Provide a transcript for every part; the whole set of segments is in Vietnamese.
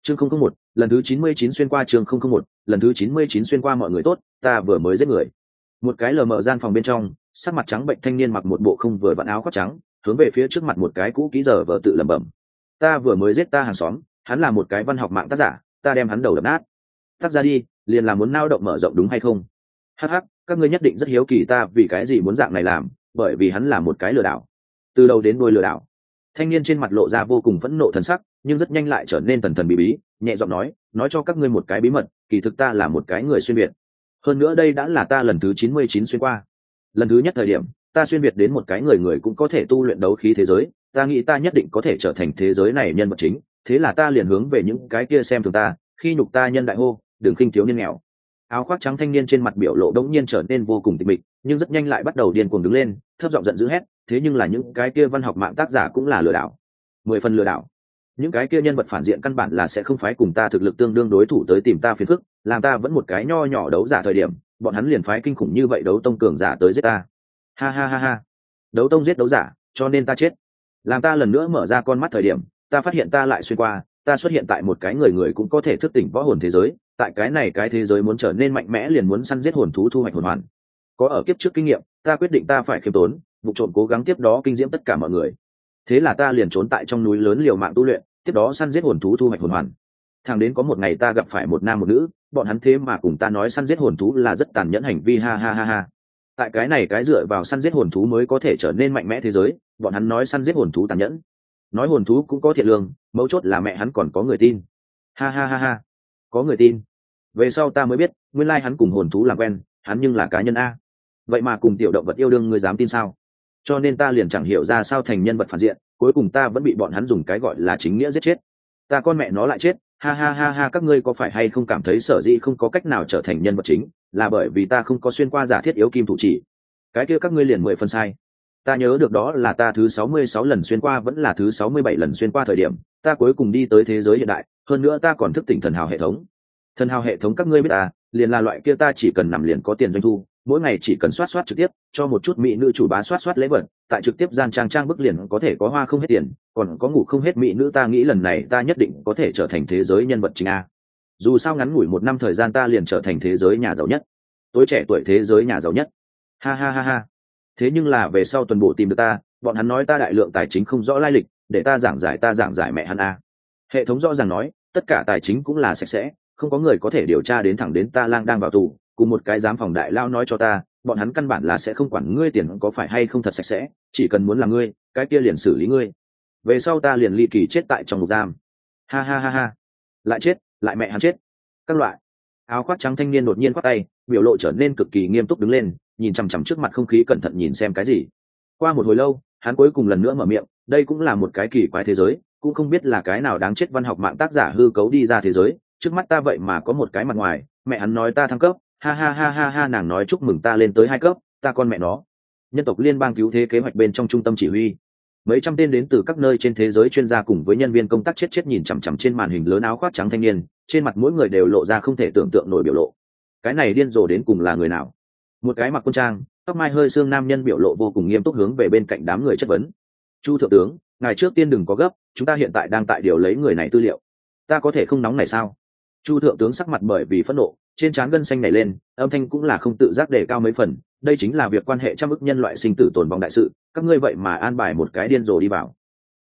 chương 001, lần thứ 99 xuyên qua chương 001, lần thứ 99 xuyên qua mọi người tốt, ta vừa mới giết người. Một cái lờ mờ gian phòng bên trong, sắc mặt trắng bệnh thanh niên mặc một bộ không vừa vặn áo khoác trắng, hướng về phía trước mặt một cái cũ kỹ giờ vợ tự lẩm bẩm. Ta vừa mới giết ta hàng xóm, hắn là một cái văn học mạng tác giả, ta đem hắn đầu đập nát. Tắt ra đi, liền là muốn nao động mở rộng đúng hay không? Hắc hắc, các ngươi nhất định rất hiếu kỳ ta vì cái gì muốn dạng này làm, bởi vì hắn là một cái lừa đảo. Từ đầu đến đuôi lừa đảo. Thanh niên trên mặt lộ ra vô cùng phẫn nộ thần sắc, nhưng rất nhanh lại trở nên thần thần bí bí, nhẹ giọng nói cho các ngươi một cái bí mật, kỳ thực ta là một cái người xuyên việt. Hơn nữa đây đã là ta lần thứ 99 xuyên qua. Lần thứ nhất thời điểm, ta xuyên việt đến một cái người cũng có thể tu luyện đấu khí thế giới, ta nghĩ ta nhất định có thể trở thành thế giới này nhân vật chính, thế là ta liền hướng về những cái kia xem thường ta, khi nhục ta nhân đại hô, đừng khinh thiếu niên nghèo. Áo khoác trắng thanh niên trên mặt biểu lộ đống nhiên trở nên vô cùng tịch mịch, nhưng rất nhanh lại bắt đầu điên cuồng đứng lên, thấp giọng giận dữ hét, thế nhưng là những cái kia văn học mạng tác giả cũng là lừa đảo, 10 phần lừa đảo. Những cái kia nhân vật phản diện căn bản là sẽ không phái cùng ta thực lực tương đương đối thủ tới tìm ta phiền phức, làm ta vẫn một cái nho nhỏ đấu giả thời điểm, bọn hắn liền phái kinh khủng như vậy đấu tông cường giả tới giết ta. Ha ha ha ha. Đấu tông giết đấu giả, cho nên ta chết. Làm ta lần nữa mở ra con mắt thời điểm, ta phát hiện ta lại xuyên qua, ta xuất hiện tại một cái người cũng có thể thức tỉnh võ hồn thế giới, tại cái này cái thế giới muốn trở nên mạnh mẽ liền muốn săn giết hồn thú thu hoạch hồn hoàn. Có ở kiếp trước kinh nghiệm, ta quyết định ta phải khiêm tốn, vụ trộm cố gắng tiếp đó kinh diễm tất cả mọi người. Thế là ta liền trốn tại trong núi lớn liều mạng tu luyện, tiếp đó săn giết hồn thú thu hoạch hồn hoàn. Thẳng đến có một ngày ta gặp phải một nam một nữ, bọn hắn thế mà cùng ta nói săn giết hồn thú là rất tàn nhẫn hành vi, ha ha ha ha. Tại cái này cái dựa vào săn giết hồn thú mới có thể trở nên mạnh mẽ thế giới, bọn hắn nói săn giết hồn thú tàn nhẫn, nói hồn thú cũng có thiện lương, mấu chốt là mẹ hắn còn có người tin. Ha ha ha ha, có người tin. Về sau ta mới biết, nguyên lai hắn cùng hồn thú làm quen, hắn nhưng là cá nhân a. Vậy mà cùng tiểu động vật yêu đương, ngươi dám tin sao? Cho nên ta liền chẳng hiểu ra sao thành nhân vật phản diện, cuối cùng ta vẫn bị bọn hắn dùng cái gọi là chính nghĩa giết chết. Ta con mẹ nó lại chết, ha ha ha ha. Các ngươi có phải hay không cảm thấy sở dĩ không có cách nào trở thành nhân vật chính, là bởi vì ta không có xuyên qua giả thiết yếu kim thủ chỉ? Cái kia các ngươi liền 10 phần sai. Ta nhớ được đó là ta thứ 66 lần xuyên qua vẫn là thứ 67 lần xuyên qua thời điểm, ta cuối cùng đi tới thế giới hiện đại, hơn nữa ta còn thức tỉnh thần hào hệ thống. Thần hào hệ thống các ngươi biết ta, liền là loại kia ta chỉ cần nằm liền có tiền doanh thu, mỗi ngày chỉ cần soát trực tiếp, cho một chút mỹ nữ chủ bá soát lễ vật, tại trực tiếp gian trang bức liền có thể có hoa không hết tiền, còn có ngủ không hết mỹ nữ. Ta nghĩ lần này ta nhất định có thể trở thành thế giới nhân vật chính a. Dù sao ngắn ngủi 1 năm thời gian ta liền trở thành thế giới nhà giàu nhất, tối trẻ tuổi thế giới nhà giàu nhất. Ha ha ha ha. Thế nhưng là về sau tuần bộ tìm được ta, bọn hắn nói ta đại lượng tài chính không rõ lai lịch, để ta giảng giải mẹ hắn a. Hệ thống rõ ràng nói, tất cả tài chính cũng là sạch sẽ, không có người có thể điều tra đến thẳng đến ta lang đang vào tù, cùng một cái giám phòng đại lao nói cho ta, bọn hắn căn bản là sẽ không quản ngươi tiền có phải hay không thật sạch sẽ, chỉ cần muốn làm ngươi, cái kia liền xử lý ngươi. Về sau ta liền ly kỳ chết tại trong ngục giam. Ha ha ha ha. Lại chết, lại mẹ hắn chết. Các loại. Áo khoác trắng thanh niên đột nhiên khoác tay, biểu lộ trở nên cực kỳ nghiêm túc đứng lên, nhìn chằm chằm trước mặt không khí cẩn thận nhìn xem cái gì. Qua một hồi lâu, hắn cuối cùng lần nữa mở miệng, đây cũng là một cái kỳ quái thế giới, cũng không biết là cái nào đáng chết văn học mạng tác giả hư cấu đi ra thế giới, trước mắt ta vậy mà có một cái mặt ngoài, mẹ hắn nói ta thăng cấp, ha ha ha ha ha. Nàng nói chúc mừng ta lên tới 2 cấp, ta con mẹ nó. Nhân tộc liên bang cứu thế kế hoạch bên trong trung tâm chỉ huy, mấy trăm tên đến từ các nơi trên thế giới chuyên gia cùng với nhân viên công tác chết nhìn chằm chằm trên màn hình lớn áo khoác trắng thanh niên, trên mặt mỗi người đều lộ ra không thể tưởng tượng nổi biểu lộ. Cái này điên rồ đến cùng là người nào? Một cái mặc quân trang, tóc mai hơi sương nam nhân biểu lộ vô cùng nghiêm túc hướng về bên cạnh đám người chất vấn. Chu thượng tướng, ngài trước tiên đừng có gấp, chúng ta hiện tại đang tại điều lấy người này tư liệu. Ta có thể không nóng này sao? Chu thượng tướng sắc mặt bởi vì phẫn nộ, trên trán gân xanh nảy lên, âm thanh cũng là không tự giác đề cao mấy phần. Đây chính là việc quan hệ trăm ức nhân loại sinh tử tồn vong đại sự, các ngươi vậy mà an bài một cái điên rồ đi vào.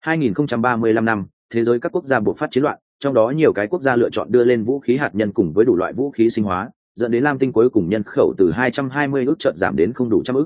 2035 năm, thế giới các quốc gia buộc phát chiến loạn, trong đó nhiều cái quốc gia lựa chọn đưa lên vũ khí hạt nhân cùng với đủ loại vũ khí sinh hóa, dẫn đến Lam Tinh cuối cùng nhân khẩu từ 220 ức chợt giảm đến không đủ trăm ức.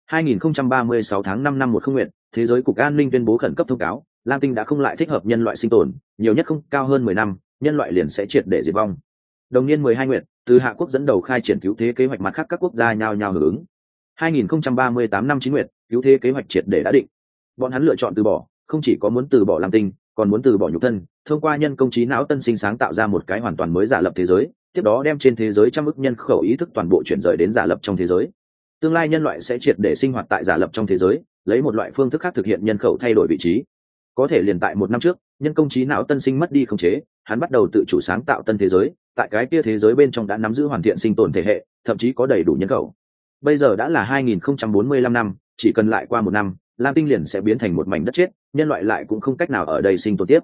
2036 tháng 5 năm 10 nguyện, thế giới cục an ninh tuyên bố khẩn cấp thông cáo, Lam Tinh đã không lại thích hợp nhân loại sinh tồn, nhiều nhất không cao hơn 10 năm, nhân loại liền sẽ triệt để diệt vong. Đồng niên 12 nguyện, từ Hạ quốc dẫn đầu khai triển cứu thế kế hoạch, mặt khác các quốc gia nhao nhao hưởng ứng. 2038 năm 9 nguyện, cứu thế kế hoạch triệt để đã định. Bọn hắn lựa chọn từ bỏ, không chỉ có muốn từ bỏ Lam Tinh, còn muốn từ bỏ nhục thân, thông qua nhân công trí não tân sinh sáng tạo ra một cái hoàn toàn mới giả lập thế giới, tiếp đó đem trên thế giới trăm ức nhân khẩu ý thức toàn bộ chuyển rời đến giả lập trong thế giới. Tương lai nhân loại sẽ triệt để sinh hoạt tại giả lập trong thế giới, lấy một loại phương thức khác thực hiện nhân khẩu thay đổi vị trí. Có thể liền tại 1 năm trước, nhân công trí não tân sinh mất đi khống chế, hắn bắt đầu tự chủ sáng tạo tân thế giới, tại cái kia thế giới bên trong đã nắm giữ hoàn thiện sinh tồn thể hệ, thậm chí có đầy đủ nhân khẩu. Bây giờ đã là 2045 năm, chỉ cần lại qua 1 năm, Lam Tinh liền sẽ biến thành một mảnh đất chết, nhân loại lại cũng không cách nào ở đây sinh tồn tiếp.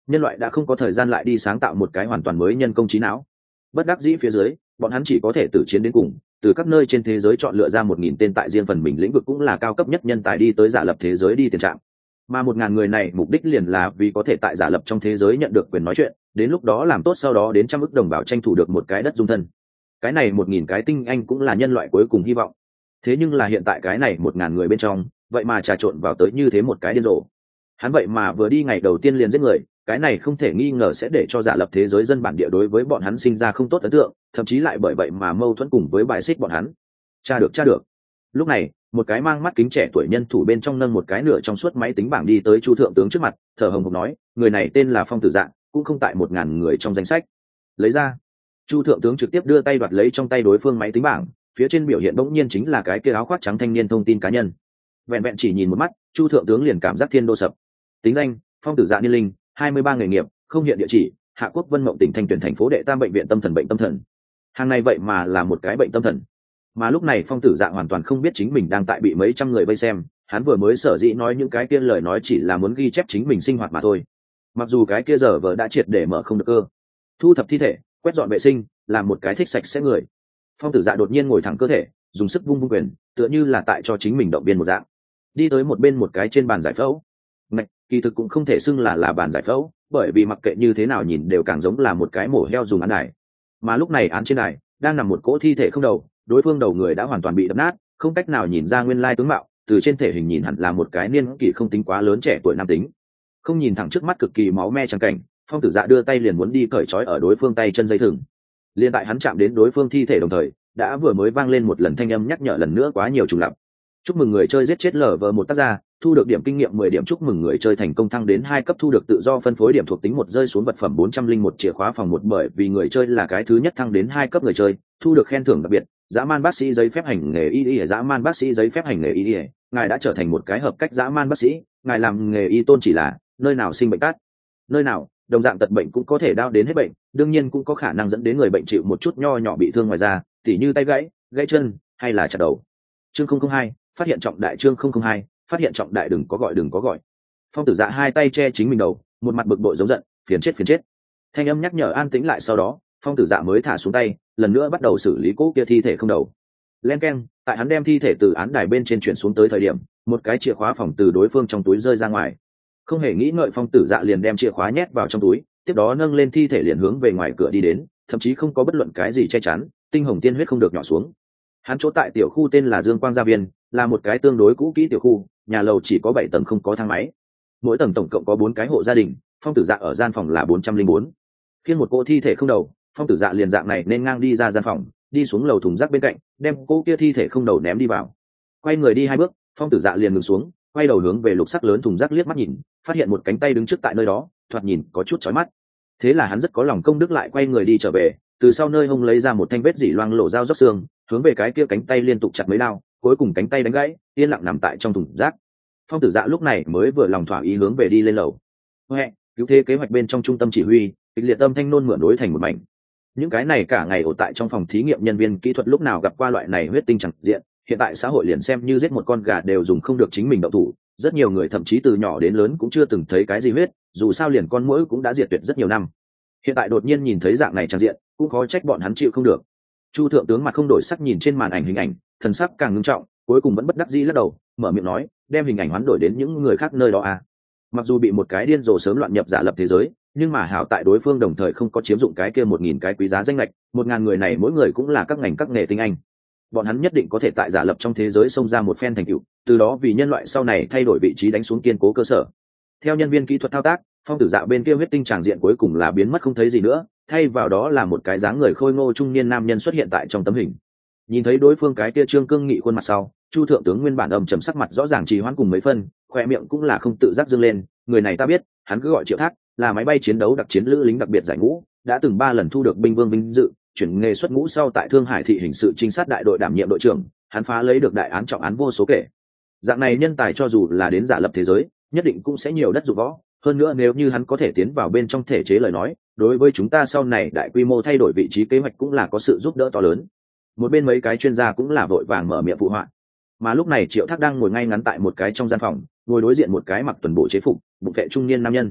nhân loại đã không có thời gian lại đi sáng tạo một cái hoàn toàn mới nhân công trí não. Bất đắc dĩ phía dưới, bọn hắn chỉ có thể tử chiến đến cùng, từ các nơi trên thế giới chọn lựa ra 1.000 tên tại riêng phần mình lĩnh vực cũng là cao cấp nhất nhân tài đi tới giả lập thế giới đi tiền trạm. Mà 1.000 người này mục đích liền là vì có thể tại giả lập trong thế giới nhận được quyền nói chuyện, đến lúc đó làm tốt sau đó đến trăm ức đồng bào tranh thủ được một cái đất dung thân. Cái này 1.000 cái tinh anh cũng là nhân loại cuối cùng hy vọng. Thế nhưng là hiện tại cái này 1.000 người bên trong, vậy mà trà trộn vào tới như thế một cái điên rồ. Hắn vậy mà vừa đi ngày đầu tiên liền giết người, cái này không thể nghi ngờ sẽ để cho giả lập thế giới dân bản địa đối với bọn hắn sinh ra không tốt ấn tượng, thậm chí lại bởi vậy mà mâu thuẫn cùng với bài xích bọn hắn. Tra được. Lúc này, một cái mang mắt kính trẻ tuổi nhân thủ bên trong nâng một cái nửa trong suốt máy tính bảng đi tới Chu thượng tướng trước mặt, thở hồng hộc nói, người này tên là Phong Tử Dạ, cũng không tại 1.000 người trong danh sách. Lấy ra. Chu thượng tướng trực tiếp đưa tay đoạt lấy trong tay đối phương máy tính bảng, phía trên biểu hiện bỗng nhiên chính là cái kia áo khoác trắng thanh niên thông tin cá nhân. Vẹn vẹn chỉ nhìn một mắt, Chu thượng tướng liền cảm giác thiên đô sập. Tính danh: Phong Tử Dạ niên linh 23, nghề nghiệp không hiện địa chỉ, Hạ Quốc Vân Mộng tỉnh Thanh Tuyền thành phố đệ tam bệnh viện tâm thần bệnh tâm thần. Hàng này vậy mà là một cái bệnh tâm thần. Mà lúc này Phong Tử Dạ hoàn toàn không biết chính mình đang tại bị mấy trăm người vây xem, hắn vừa mới sở dĩ nói những cái kia lời nói chỉ là muốn ghi chép chính mình sinh hoạt mà thôi. Mặc dù cái kia giờ vờ đã triệt để mở không được cơ. Thu thập thi thể, quét dọn vệ sinh, làm một cái thích sạch sẽ người. Phong Tử Dạ đột nhiên ngồi thẳng cơ thể, dùng sức vung quyền, tựa như là tại cho chính mình động viên một dạng. Đi tới một bên một cái trên bàn giải phẫu. Ngạch, kỳ thực cũng không thể xưng là bàn giải phẫu, bởi vì mặc kệ như thế nào nhìn đều càng giống là một cái mổ heo dùng án đài. Mà lúc này án trên đài đang nằm một cỗ thi thể không đầu, đối phương đầu người đã hoàn toàn bị đập nát, không cách nào nhìn ra nguyên lai tướng mạo, từ trên thể hình nhìn hẳn là một cái niên kỷ không tính quá lớn trẻ tuổi nam tính. Không nhìn thẳng trước mắt cực kỳ máu me trắng cảnh, Phong Tử Dạ đưa tay liền muốn đi cởi trói ở đối phương tay chân dây thừng. Liên tại hắn chạm đến đối phương thi thể đồng thời, đã vừa mới vang lên một lần thanh âm nhắc nhở lần nữa quá nhiều trùng lặp. Chúc mừng người chơi giết chết LV1 tác gia, thu được điểm kinh nghiệm 10 điểm. Chúc mừng người chơi thành công thăng đến 2 cấp, thu được tự do phân phối điểm thuộc tính 1 rơi xuống vật phẩm 401 chìa khóa phòng 1. Bởi vì người chơi là cái thứ nhất thăng đến 2 cấp người chơi, thu được khen thưởng đặc biệt, dã man bác sĩ giấy phép hành nghề y. Dã man bác sĩ giấy phép hành nghề y, ngài đã trở thành một cái hợp cách dã man bác sĩ. Ngài làm nghề y tôn chỉ là nơi nào sinh bệnh tát nơi nào, đồng dạng tật bệnh cũng có thể đau đến hết bệnh, đương nhiên cũng có khả năng dẫn đến người bệnh chịu một chút nho nhỏ bị thương ngoài da, tỉ như tay gãy, gãy chân hay là chặt đầu. Chương 002, phát hiện trọng đại. Chương 002, phát hiện trọng đại. Đừng có gọi. Phong Tử Dạ hai tay che chính mình đầu, một mặt bực bội giống giận, phiền chết. Thanh âm nhắc nhở an tĩnh lại, sau đó Phong Tử Dạ mới thả xuống tay, lần nữa bắt đầu xử lý cỗ kia thi thể không đầu. Len keng, tại hắn đem thi thể từ án đài bên trên chuyển xuống tới thời điểm, một cái chìa khóa phòng từ đối phương trong túi rơi ra ngoài. Không hề nghĩ ngợi, Phong Tử Dạ liền đem chìa khóa nhét vào trong túi, tiếp đó nâng lên thi thể liền hướng về ngoài cửa đi đến, thậm chí không có bất luận cái gì che chắn, tinh hồng tiên huyết không được nhỏ xuống. Hắn chỗ tại tiểu khu tên là Dương Quang Gia Viên, là một cái tương đối cũ kỹ tiểu khu, nhà lầu chỉ có 7 tầng, không có thang máy. Mỗi tầng tổng cộng có 4 cái hộ gia đình, Phong Tử Dạ ở gian phòng là 404. Khiêng một cô thi thể không đầu, Phong Tử Dạ liền dạng này nên ngang đi ra gian phòng, đi xuống lầu thùng rác bên cạnh, đem cô kia thi thể không đầu ném đi vào. Quay người đi 2 bước, Phong Tử Dạ liền ngừng xuống, quay đầu hướng về lục sắc lớn thùng rác liếc mắt nhìn, phát hiện một cánh tay đứng trước tại nơi đó, thoạt nhìn có chút chói mắt. Thế là hắn rất có lòng công đức lại quay người đi trở về, từ sau nơi hông lấy ra một thanh vết dỉ loang lổ dao róc xương, hướng về cái kia cánh tay liên tục chặt mấy đao, cuối cùng cánh tay đánh gãy, yên lặng nằm tại trong thùng rác. Phong Tử Dạ lúc này mới vừa lòng thỏa ý hướng về đi lên lầu. Huệ, cứu thế kế hoạch bên trong trung tâm chỉ huy, kịch liệt âm thanh nôn mửa nối thành một mảnh. Những cái này cả ngày ở tại trong phòng thí nghiệm nhân viên kỹ thuật lúc nào gặp qua loại này huyết tinh chẳng diện, hiện tại xã hội liền xem như giết một con gà đều dùng không được chính mình động thủ, rất nhiều người thậm chí từ nhỏ đến lớn cũng chưa từng thấy cái gì huyết, dù sao liền con muỗi cũng đã diệt tuyệt rất nhiều năm. Hiện tại đột nhiên nhìn thấy dạng này chẳng diện, cũng khó trách bọn hắn chịu không được. Chu thượng tướng mặt không đổi sắc nhìn trên màn ảnh hình ảnh, thần sắc càng ngưng trọng, cuối cùng vẫn bất đắc dĩ lắc đầu, mở miệng nói, đem hình ảnh hoán đổi đến những người khác nơi đó à. Mặc dù bị một cái điên rồ sớm loạn nhập giả lập thế giới, nhưng mà hảo tại đối phương đồng thời không có chiếm dụng cái kia 1.000 cái quý giá danh lệch, 1.000 người này mỗi người cũng là các ngành các nghề tinh anh. Bọn hắn nhất định có thể tại giả lập trong thế giới xông ra một phen thành tựu, từ đó vì nhân loại sau này thay đổi vị trí đánh xuống kiên cố cơ sở. Theo nhân viên kỹ thuật thao tác, Phong Tử Dạ bên kia huyết tinh tràng diện cuối cùng là biến mất không thấy gì nữa, thay vào đó là một cái dáng người khôi ngô trung niên nam nhân xuất hiện tại trong tấm hình. Nhìn thấy đối phương cái kia trương cương nghị khuôn mặt sau, Chu thượng tướng nguyên bản âm trầm sắc mặt rõ ràng trì hoãn cùng mấy phân, khoe miệng cũng là không tự giác dương lên, người này ta biết, hắn cứ gọi Triệu Thác, là máy bay chiến đấu đặc chiến lữ lính đặc biệt giải ngũ, đã từng 3 lần thu được binh vương vinh dự, chuyển nghề xuất ngũ sau tại Thương Hải thị hình sự trinh sát đại đội đảm nhiệm đội trưởng, hắn phá lấy được đại án trọng án vô số kể. Dạng này nhân tài cho dù là đến giả lập thế giới, nhất định cũng sẽ nhiều đất dụng võ, hơn nữa nếu như hắn có thể tiến vào bên trong thể chế lời nói, đối với chúng ta sau này đại quy mô thay đổi vị trí kế hoạch cũng là có sự giúp đỡ to lớn. Một bên mấy cái chuyên gia cũng là vội vàng mở miệng phụ họa. Mà lúc này Triệu Thác đang ngồi ngay ngắn tại một cái trong gian phòng, ngồi đối diện một cái mặc tuần bộ chế phục, bụng vệ trung niên nam nhân.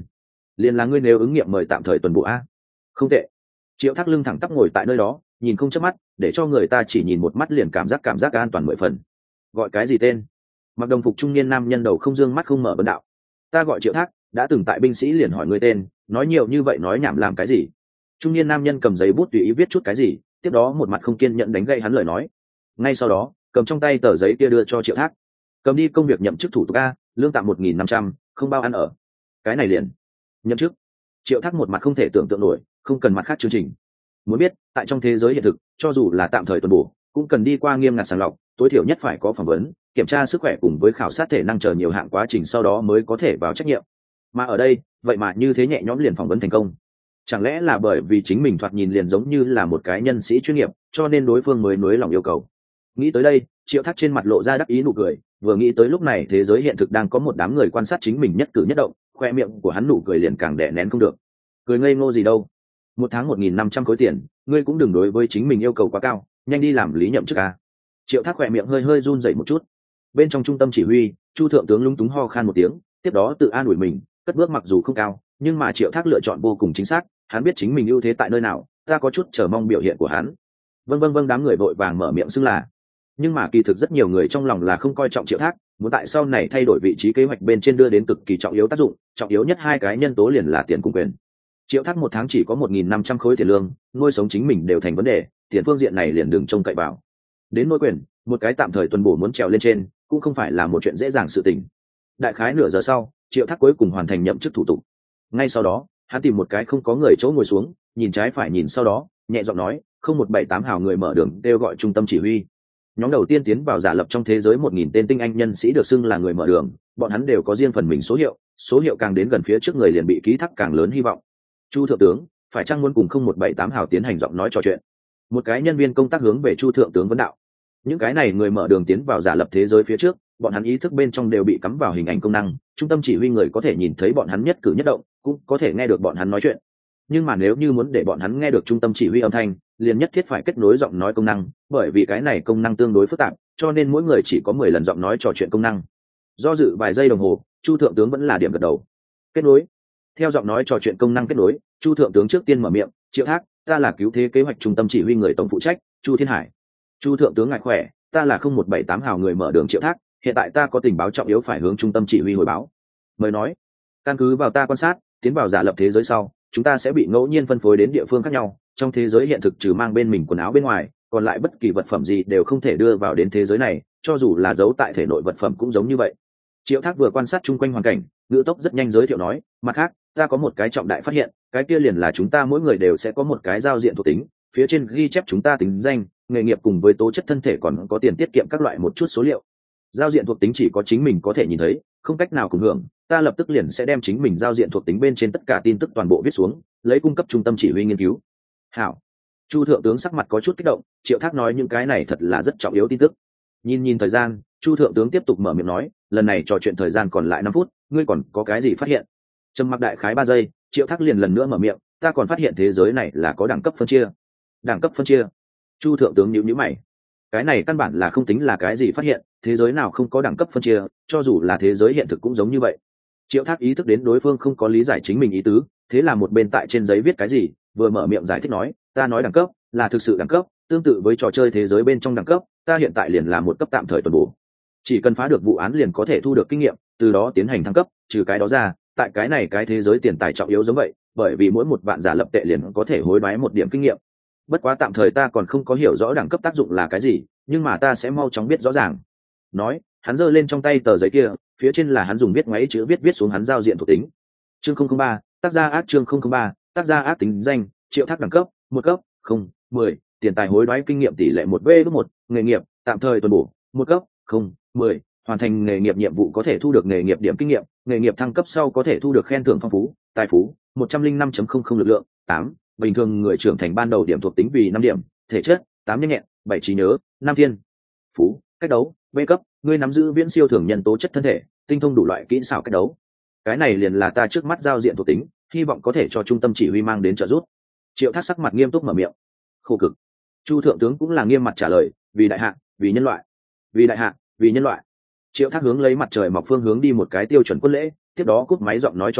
liền là ngươi nếu ứng nghiệm mời tạm thời tuần bộ a. Không tệ. Triệu Thác lưng thẳng tắp ngồi tại nơi đó, nhìn không chớp mắt, để cho người ta chỉ nhìn một mắt liền cảm giác an toàn 10 phần. Gọi cái gì tên? Mặc đồng phục trung niên nam nhân đầu không dương mắt không mở bần đạo. Ta gọi Triệu Thác, đã từng tại binh sĩ liền hỏi ngươi tên, nói nhiều như vậy nói nhảm làm cái gì? Trung niên nam nhân cầm giấy bút tùy ý viết chút cái gì, tiếp đó một mặt không kiên nhẫn đánh gậy hắn lời nói. Ngay sau đó, cầm trong tay tờ giấy kia đưa cho Triệu Thác. Cầm đi công việc nhậm chức thủ tục a, lương tạm 1.500, không bao ăn ở. Cái này liền nhậm chức. Triệu Thác một mặt không thể tưởng tượng nổi, không cần mặt khác chương trình. Muốn biết, tại trong thế giới hiện thực, cho dù là tạm thời tuần bổ, cũng cần đi qua nghiêm ngặt sàng lọc, tối thiểu nhất phải có phỏng vấn, kiểm tra sức khỏe cùng với khảo sát thể năng chờ nhiều hạng quá trình sau đó mới có thể vào trách nhiệm. Mà ở đây, vậy mà như thế nhẹ nhõm liền phỏng vấn thành công. Chẳng lẽ là bởi vì chính mình thoạt nhìn liền giống như là một cái nhân sĩ chuyên nghiệp, cho nên đối phương mới nối lòng yêu cầu. Nghĩ tới đây, Triệu Thác trên mặt lộ ra đắc ý nụ cười, vừa nghĩ tới lúc này thế giới hiện thực đang có một đám người quan sát chính mình nhất cử nhất động, khoe miệng của hắn nụ cười liền càng đè nén không được. Cười ngây ngô gì đâu, 1 tháng 1.500 khối tiền, ngươi cũng đừng đối với chính mình yêu cầu quá cao, nhanh đi làm lý nhậm chức a. Triệu Thác khoe miệng hơi hơi run rẩy một chút. Bên trong trung tâm chỉ huy, Chu thượng tướng lúng túng ho khan một tiếng, tiếp đó tự an ủi mình, cất bước mặc dù không cao, nhưng mà Triệu Thác lựa chọn vô cùng chính xác, hắn biết chính mình ưu thế tại nơi nào, ta có chút chờ mong biểu hiện của hắn. Vâng, đám người vội vàng mở miệng xưng là. Nhưng mà kỳ thực rất nhiều người trong lòng là không coi trọng Triệu Thác, muốn tại sau này thay đổi vị trí kế hoạch bên trên đưa đến cực kỳ trọng yếu tác dụng, trọng yếu nhất hai cái nhân tố liền là tiền cùng quyền. Triệu Thác 1 tháng chỉ có 1.500 khối tiền lương, nuôi sống chính mình đều thành vấn đề, tiền phương diện này liền đừng trông cậy vào. Đến nỗi quyền, một cái tạm thời tuần bổ muốn trèo lên trên, cũng không phải là một chuyện dễ dàng sự tình. Đại khái nửa giờ sau, Triệu Thác cuối cùng hoàn thành nhậm chức thủ tục. Ngay sau đó, hắn tìm một cái không có người chỗ ngồi xuống, nhìn trái phải nhìn sau đó, nhẹ giọng nói, 0178 hào người mở đường kêu gọi trung tâm chỉ huy. Nhóm đầu tiên tiến vào giả lập trong thế giới 1.000 tên tinh anh nhân sĩ được xưng là người mở đường, bọn hắn đều có riêng phần mình số hiệu càng đến gần phía trước người liền bị ký thác càng lớn hy vọng. Chu thượng tướng, phải chăng muốn cùng 0178 hào tiến hành giọng nói trò chuyện? Một cái nhân viên công tác hướng về Chu thượng tướng vấn đạo. Những cái này người mở đường tiến vào giả lập thế giới phía trước, bọn hắn ý thức bên trong đều bị cắm vào hình ảnh công năng, trung tâm chỉ huy người có thể nhìn thấy bọn hắn nhất cử nhất động, cũng có thể nghe được bọn hắn nói chuyện. Nhưng mà nếu như muốn để bọn hắn nghe được trung tâm chỉ huy âm thanh, liền nhất thiết phải kết nối giọng nói công năng, bởi vì cái này công năng tương đối phức tạp, cho nên mỗi người chỉ có 10 lần giọng nói trò chuyện công năng. Do dự vài giây đồng hồ, Chu thượng tướng vẫn là điểm gật đầu. Kết nối. Theo giọng nói trò chuyện công năng kết nối, Chu thượng tướng trước tiên mở miệng, Triệu Thác, ta là cứu thế kế hoạch trung tâm chỉ huy người tổng phụ trách, Chu Thiên Hải. Chu thượng tướng ngài khỏe, ta là 0178 hào người mở đường Triệu Thác, hiện tại ta có tình báo trọng yếu phải hướng trung tâm chỉ huy hồi báo. Mời nói. Căn cứ vào ta quan sát, tiến vào giả lập thế giới sau, chúng ta sẽ bị ngẫu nhiên phân phối đến địa phương khác nhau, trong thế giới hiện thực trừ mang bên mình quần áo bên ngoài, còn lại bất kỳ vật phẩm gì đều không thể đưa vào đến thế giới này, cho dù là giấu tại thể nội vật phẩm cũng giống như vậy. Triệu Thác vừa quan sát chung quanh hoàn cảnh, ngữ tốc rất nhanh giới thiệu nói, mặt khác, ta có một cái trọng đại phát hiện, cái kia liền là chúng ta mỗi người đều sẽ có một cái giao diện thuộc tính, phía trên ghi chép chúng ta tính danh, nghề nghiệp cùng với tố chất thân thể còn có tiền tiết kiệm các loại một chút số liệu. Giao diện thuộc tính chỉ có chính mình có thể nhìn thấy, không cách nào cùng hưởng, ta lập tức liền sẽ đem chính mình giao diện thuộc tính bên trên tất cả tin tức toàn bộ viết xuống, lấy cung cấp trung tâm chỉ huy nghiên cứu. Hảo. Chu thượng tướng sắc mặt có chút kích động, Triệu Thác nói những cái này thật là rất trọng yếu tin tức. Nhìn thời gian, Chu thượng tướng tiếp tục mở miệng nói, lần này trò chuyện thời gian còn lại 5 phút, ngươi còn có cái gì phát hiện? Trầm mặc đại khái 3 giây, Triệu Thác liền lần nữa mở miệng, ta còn phát hiện thế giới này là có đẳng cấp phân chia. Đẳng cấp phân chia? Chu thượng tướng nhíu mày. Cái này căn bản là không tính là cái gì phát hiện, thế giới nào không có đẳng cấp phân chia, cho dù là thế giới hiện thực cũng giống như vậy. Triệu Thác ý thức đến đối phương không có lý giải chính mình ý tứ, thế là một bên tại trên giấy viết cái gì, vừa mở miệng giải thích nói, ta nói đẳng cấp là thực sự đẳng cấp, tương tự với trò chơi thế giới bên trong đẳng cấp, ta hiện tại liền là một cấp tạm thời tuần bổ, chỉ cần phá được vụ án liền có thể thu được kinh nghiệm, từ đó tiến hành thăng cấp. Trừ cái đó ra, tại cái này cái thế giới tiền tài trọng yếu giống vậy, bởi vì mỗi 1 vạn giả lập tệ liền có thể hối đoái 1 điểm kinh nghiệm. Bất quá tạm thời ta còn không có hiểu rõ đẳng cấp tác dụng là cái gì, nhưng mà ta sẽ mau chóng biết rõ ràng. Nói, hắn giơ lên trong tay tờ giấy kia, phía trên là hắn dùng viết ngoáy chữ viết xuống hắn giao diện thuộc tính. Chương 003, tác gia ác. Chương 003, tác gia ác. Tính danh, Triệu Thác. Đẳng cấp 1 cấp 0 10, tiền tài hối đoái kinh nghiệm tỷ lệ 1v1, nghề nghiệp tạm thời tuần bổ 1 cấp 0 10, hoàn thành nghề nghiệp nhiệm vụ có thể thu được nghề nghiệp điểm kinh nghiệm, nghề nghiệp thăng cấp sau có thể thu được khen thưởng phong phú, tài phú 105.00 lực lượng 8, bình thường người trưởng thành ban đầu điểm thuộc tính vì 5 điểm, thể chất 8 nhanh nhẹn, 7 trí nhớ, 5 thiên phú, cách đấu B cấp, ngươi nắm giữ viễn siêu thường nhân tố chất thân thể, tinh thông đủ loại kỹ xảo cách đấu. Cái này liền là ta trước mắt giao diện thuộc tính, hy vọng có thể cho trung tâm chỉ huy mang đến trợ giúp. Triệu Thác sắc mặt nghiêm túc mở miệng. Khổ cực. Chu thượng tướng cũng là nghiêm mặt trả lời, vì đại hạ, vì nhân loại. Vì đại hạ, vì nhân loại. Triệu Thác hướng lấy mặt trời mọc phương hướng đi một cái tiêu chuẩn quân lễ, tiếp đó cúp máy giọng nói trò chuyện,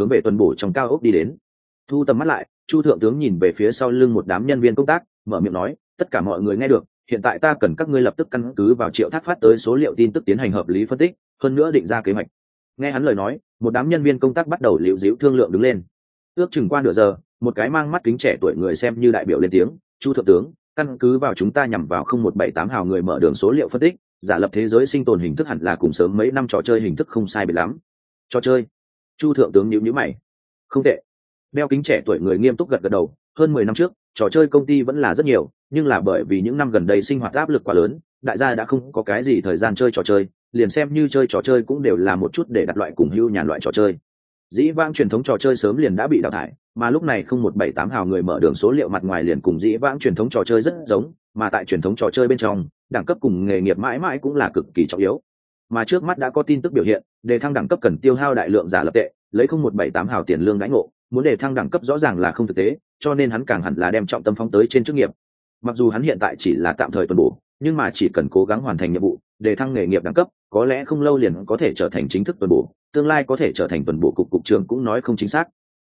hướng về tuần bổ trong cao ốc đi đến. Thu tầm mắt lại, Chu thượng tướng nhìn về phía sau lưng một đám nhân viên công tác, mở miệng nói, tất cả mọi người nghe được, hiện tại ta cần các ngươi lập tức căn cứ vào Triệu Thác phát tới số liệu tin tức tiến hành hợp lý phân tích, hơn nữa định ra kế hoạch. Nghe hắn lời nói, một đám nhân viên công tác bắt đầu liễu díu thương lượng đứng lên. Ước chừng qua nửa giờ, một cái mang mắt kính trẻ tuổi người xem như đại biểu lên tiếng, Chu thượng tướng, căn cứ vào chúng ta nhằm vào 0178 hào người mở đường số liệu phân tích, giả lập thế giới sinh tồn hình thức hẳn là cùng sớm mấy năm trò chơi hình thức không sai biệt lắm. Trò chơi? Chu thượng tướng nhíu nhíu mày. Không tệ. Đeo kính trẻ tuổi người nghiêm túc gật gật đầu, hơn 10 năm trước, trò chơi công ty vẫn là rất nhiều, nhưng là bởi vì những năm gần đây sinh hoạt áp lực quá lớn, đại gia đã không có cái gì thời gian chơi trò chơi, liền xem như chơi trò chơi cũng đều là một chút để đặt loại cùng hưu nhàn loại trò chơi. Dĩ vãng truyền thống trò chơi sớm liền đã bị đào thải, mà lúc này 0178 hào người mở đường số liệu mặt ngoài liền cùng dĩ vãng truyền thống trò chơi rất giống, mà tại truyền thống trò chơi bên trong, đẳng cấp cùng nghề nghiệp mãi mãi cũng là cực kỳ trọng yếu. Mà trước mắt đã có tin tức biểu hiện, đề thăng đẳng cấp cần tiêu hao đại lượng giả lập tệ, lấy 0178 hào tiền lương đãi ngộ, muốn đề thăng đẳng cấp rõ ràng là không thực tế, cho nên hắn càng hẳn là đem trọng tâm phóng tới trên chức nghiệp. Mặc dù hắn hiện tại chỉ là tạm thời tuần bổ, nhưng mà chỉ cần cố gắng hoàn thành nhiệm vụ, đề thăng nghề nghiệp đẳng cấp, có lẽ không lâu liền có thể trở thành chính thức tuần bổ, tương lai có thể trở thành tuần bổ cục trưởng cũng nói không chính xác.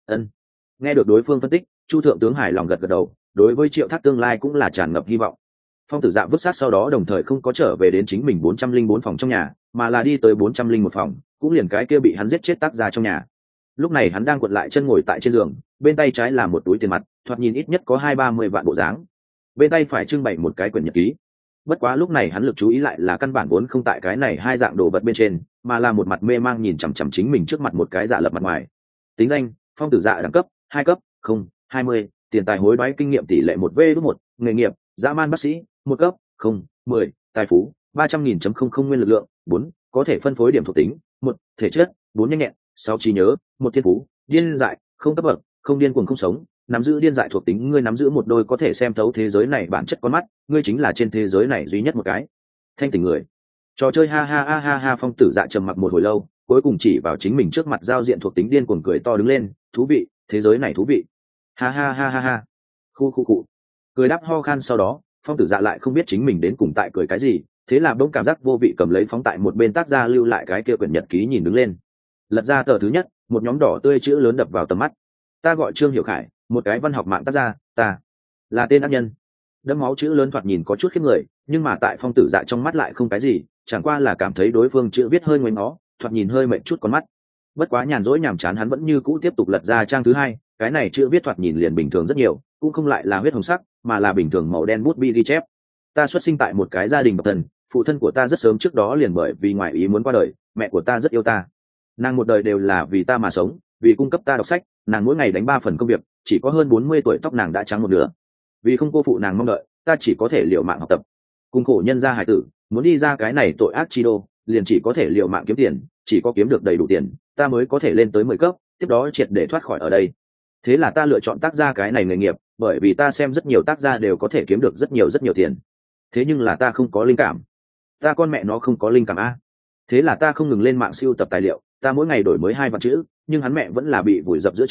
Nghe được đối phương phân tích, Chu thượng tướng hài lòng gật gật đầu, đối với Triệu Thác tương lai cũng là tràn ngập hy vọng. Phong Tử Dạ vứt xác sau đó đồng thời không có trở về đến chính mình 404 phòng trong nhà, mà là đi tới 401 phòng, cũng liền cái kia bị hắn giết chết tác ra trong nhà. Lúc này hắn đang cuộn lại chân ngồi tại trên giường, bên tay trái là một túi tiền mặt, thoạt nhìn ít nhất có 20-30 vạn bộ dáng. Bên tay phải trưng bày một cái quyển nhật ký. Bất quá lúc này hắn lực chú ý lại là căn bản vốn không tại cái này hai dạng đồ vật bên trên, mà là một mặt mê mang nhìn chằm chằm chính mình trước mặt một cái giả lập mặt ngoài. Tính danh: Phong Tử Dạ, đẳng cấp 2 cấp, 20, tiền tài hối đoái kinh nghiệm tỷ lệ 1v1, nghề nghiệp: dã man bác sĩ, 1 cấp, 10, tài phú 300.000.00 nguyên lực lượng, 4, có thể phân phối điểm thuộc tính, 1, thể chất, 4 nhanh nhẹn, 6 trí nhớ, 1 thiên phú, điên dại, không cấp bậc, không điên cuồng không sống, nắm giữ điên dại thuộc tính, ngươi nắm giữ một đôi có thể xem thấu thế giới này bản chất con mắt, ngươi chính là trên thế giới này duy nhất một cái thanh tỉnh người. Trò chơi ha ha ha ha ha. Phong Tử Dạ trầm mặc một hồi lâu, cuối cùng chỉ vào chính mình trước mặt giao diện thuộc tính điên cuồng cười to đứng lên, thú vị, thế giới này thú vị. Ha ha ha ha ha. Khu. Cười đáp ho khan, sau đó Phong Tử Dạ lại không biết chính mình đến cùng tại cười cái gì, thế là bỗng cảm giác vô vị cầm lấy phóng tại một bên tác gia lưu lại cái kia quyển nhật ký nhìn đứng lên. Lật ra tờ thứ nhất, một nhóm đỏ tươi chữ lớn đập vào tầm mắt. Ta gọi Trương Hiểu Khải, một cái văn học mạng tác gia, ta là tên ác nhân. Đẫm máu chữ lớn thoạt nhìn có chút khiếp người, nhưng mà tại Phong Tử Dạ trong mắt lại không cái gì, chẳng qua là cảm thấy đối phương chữ viết hơi ngoáy ngó, thoạt nhìn hơi mệt chút con mắt. Bất quá nhàn rỗi nhàm chán hắn vẫn như cũ tiếp tục lật ra trang thứ hai, cái này chữ viết thoạt nhìn liền bình thường rất nhiều, cũng không lại là huyết hồng sắc, mà là bình thường màu đen bút bi ghi chép. Ta xuất sinh tại một cái gia đình độc thân, phụ thân của ta rất sớm trước đó liền bởi vì ngoại ý muốn qua đời, mẹ của ta rất yêu ta. Nàng một đời đều là vì ta mà sống, vì cung cấp ta đọc sách, nàng mỗi ngày đánh 3 phần công việc, chỉ có hơn 40 tuổi tóc nàng đã trắng một nửa. Vì không cô phụ nàng mong đợi, ta chỉ có thể liều mạng học tập. Cùng khổ nhân gia hải tử, muốn đi ra cái này tội ác chi đô, liền chỉ có thể liều mạng kiếm tiền, chỉ có kiếm được đầy đủ tiền, ta mới có thể lên tới 10 cấp, tiếp đó triệt để thoát khỏi ở đây. Thế là ta lựa chọn tác gia cái này nghề nghiệp, bởi vì ta xem rất nhiều tác gia đều có thể kiếm được rất nhiều tiền. Thế nhưng là ta không có linh cảm. Ta con mẹ nó không có linh cảm a. Thế là ta không ngừng lên mạng sưu tập tài liệu, ta mỗi ngày đổi mới 2 vạn chữ, nhưng hắn mẹ vẫn là bị vùi dập giữa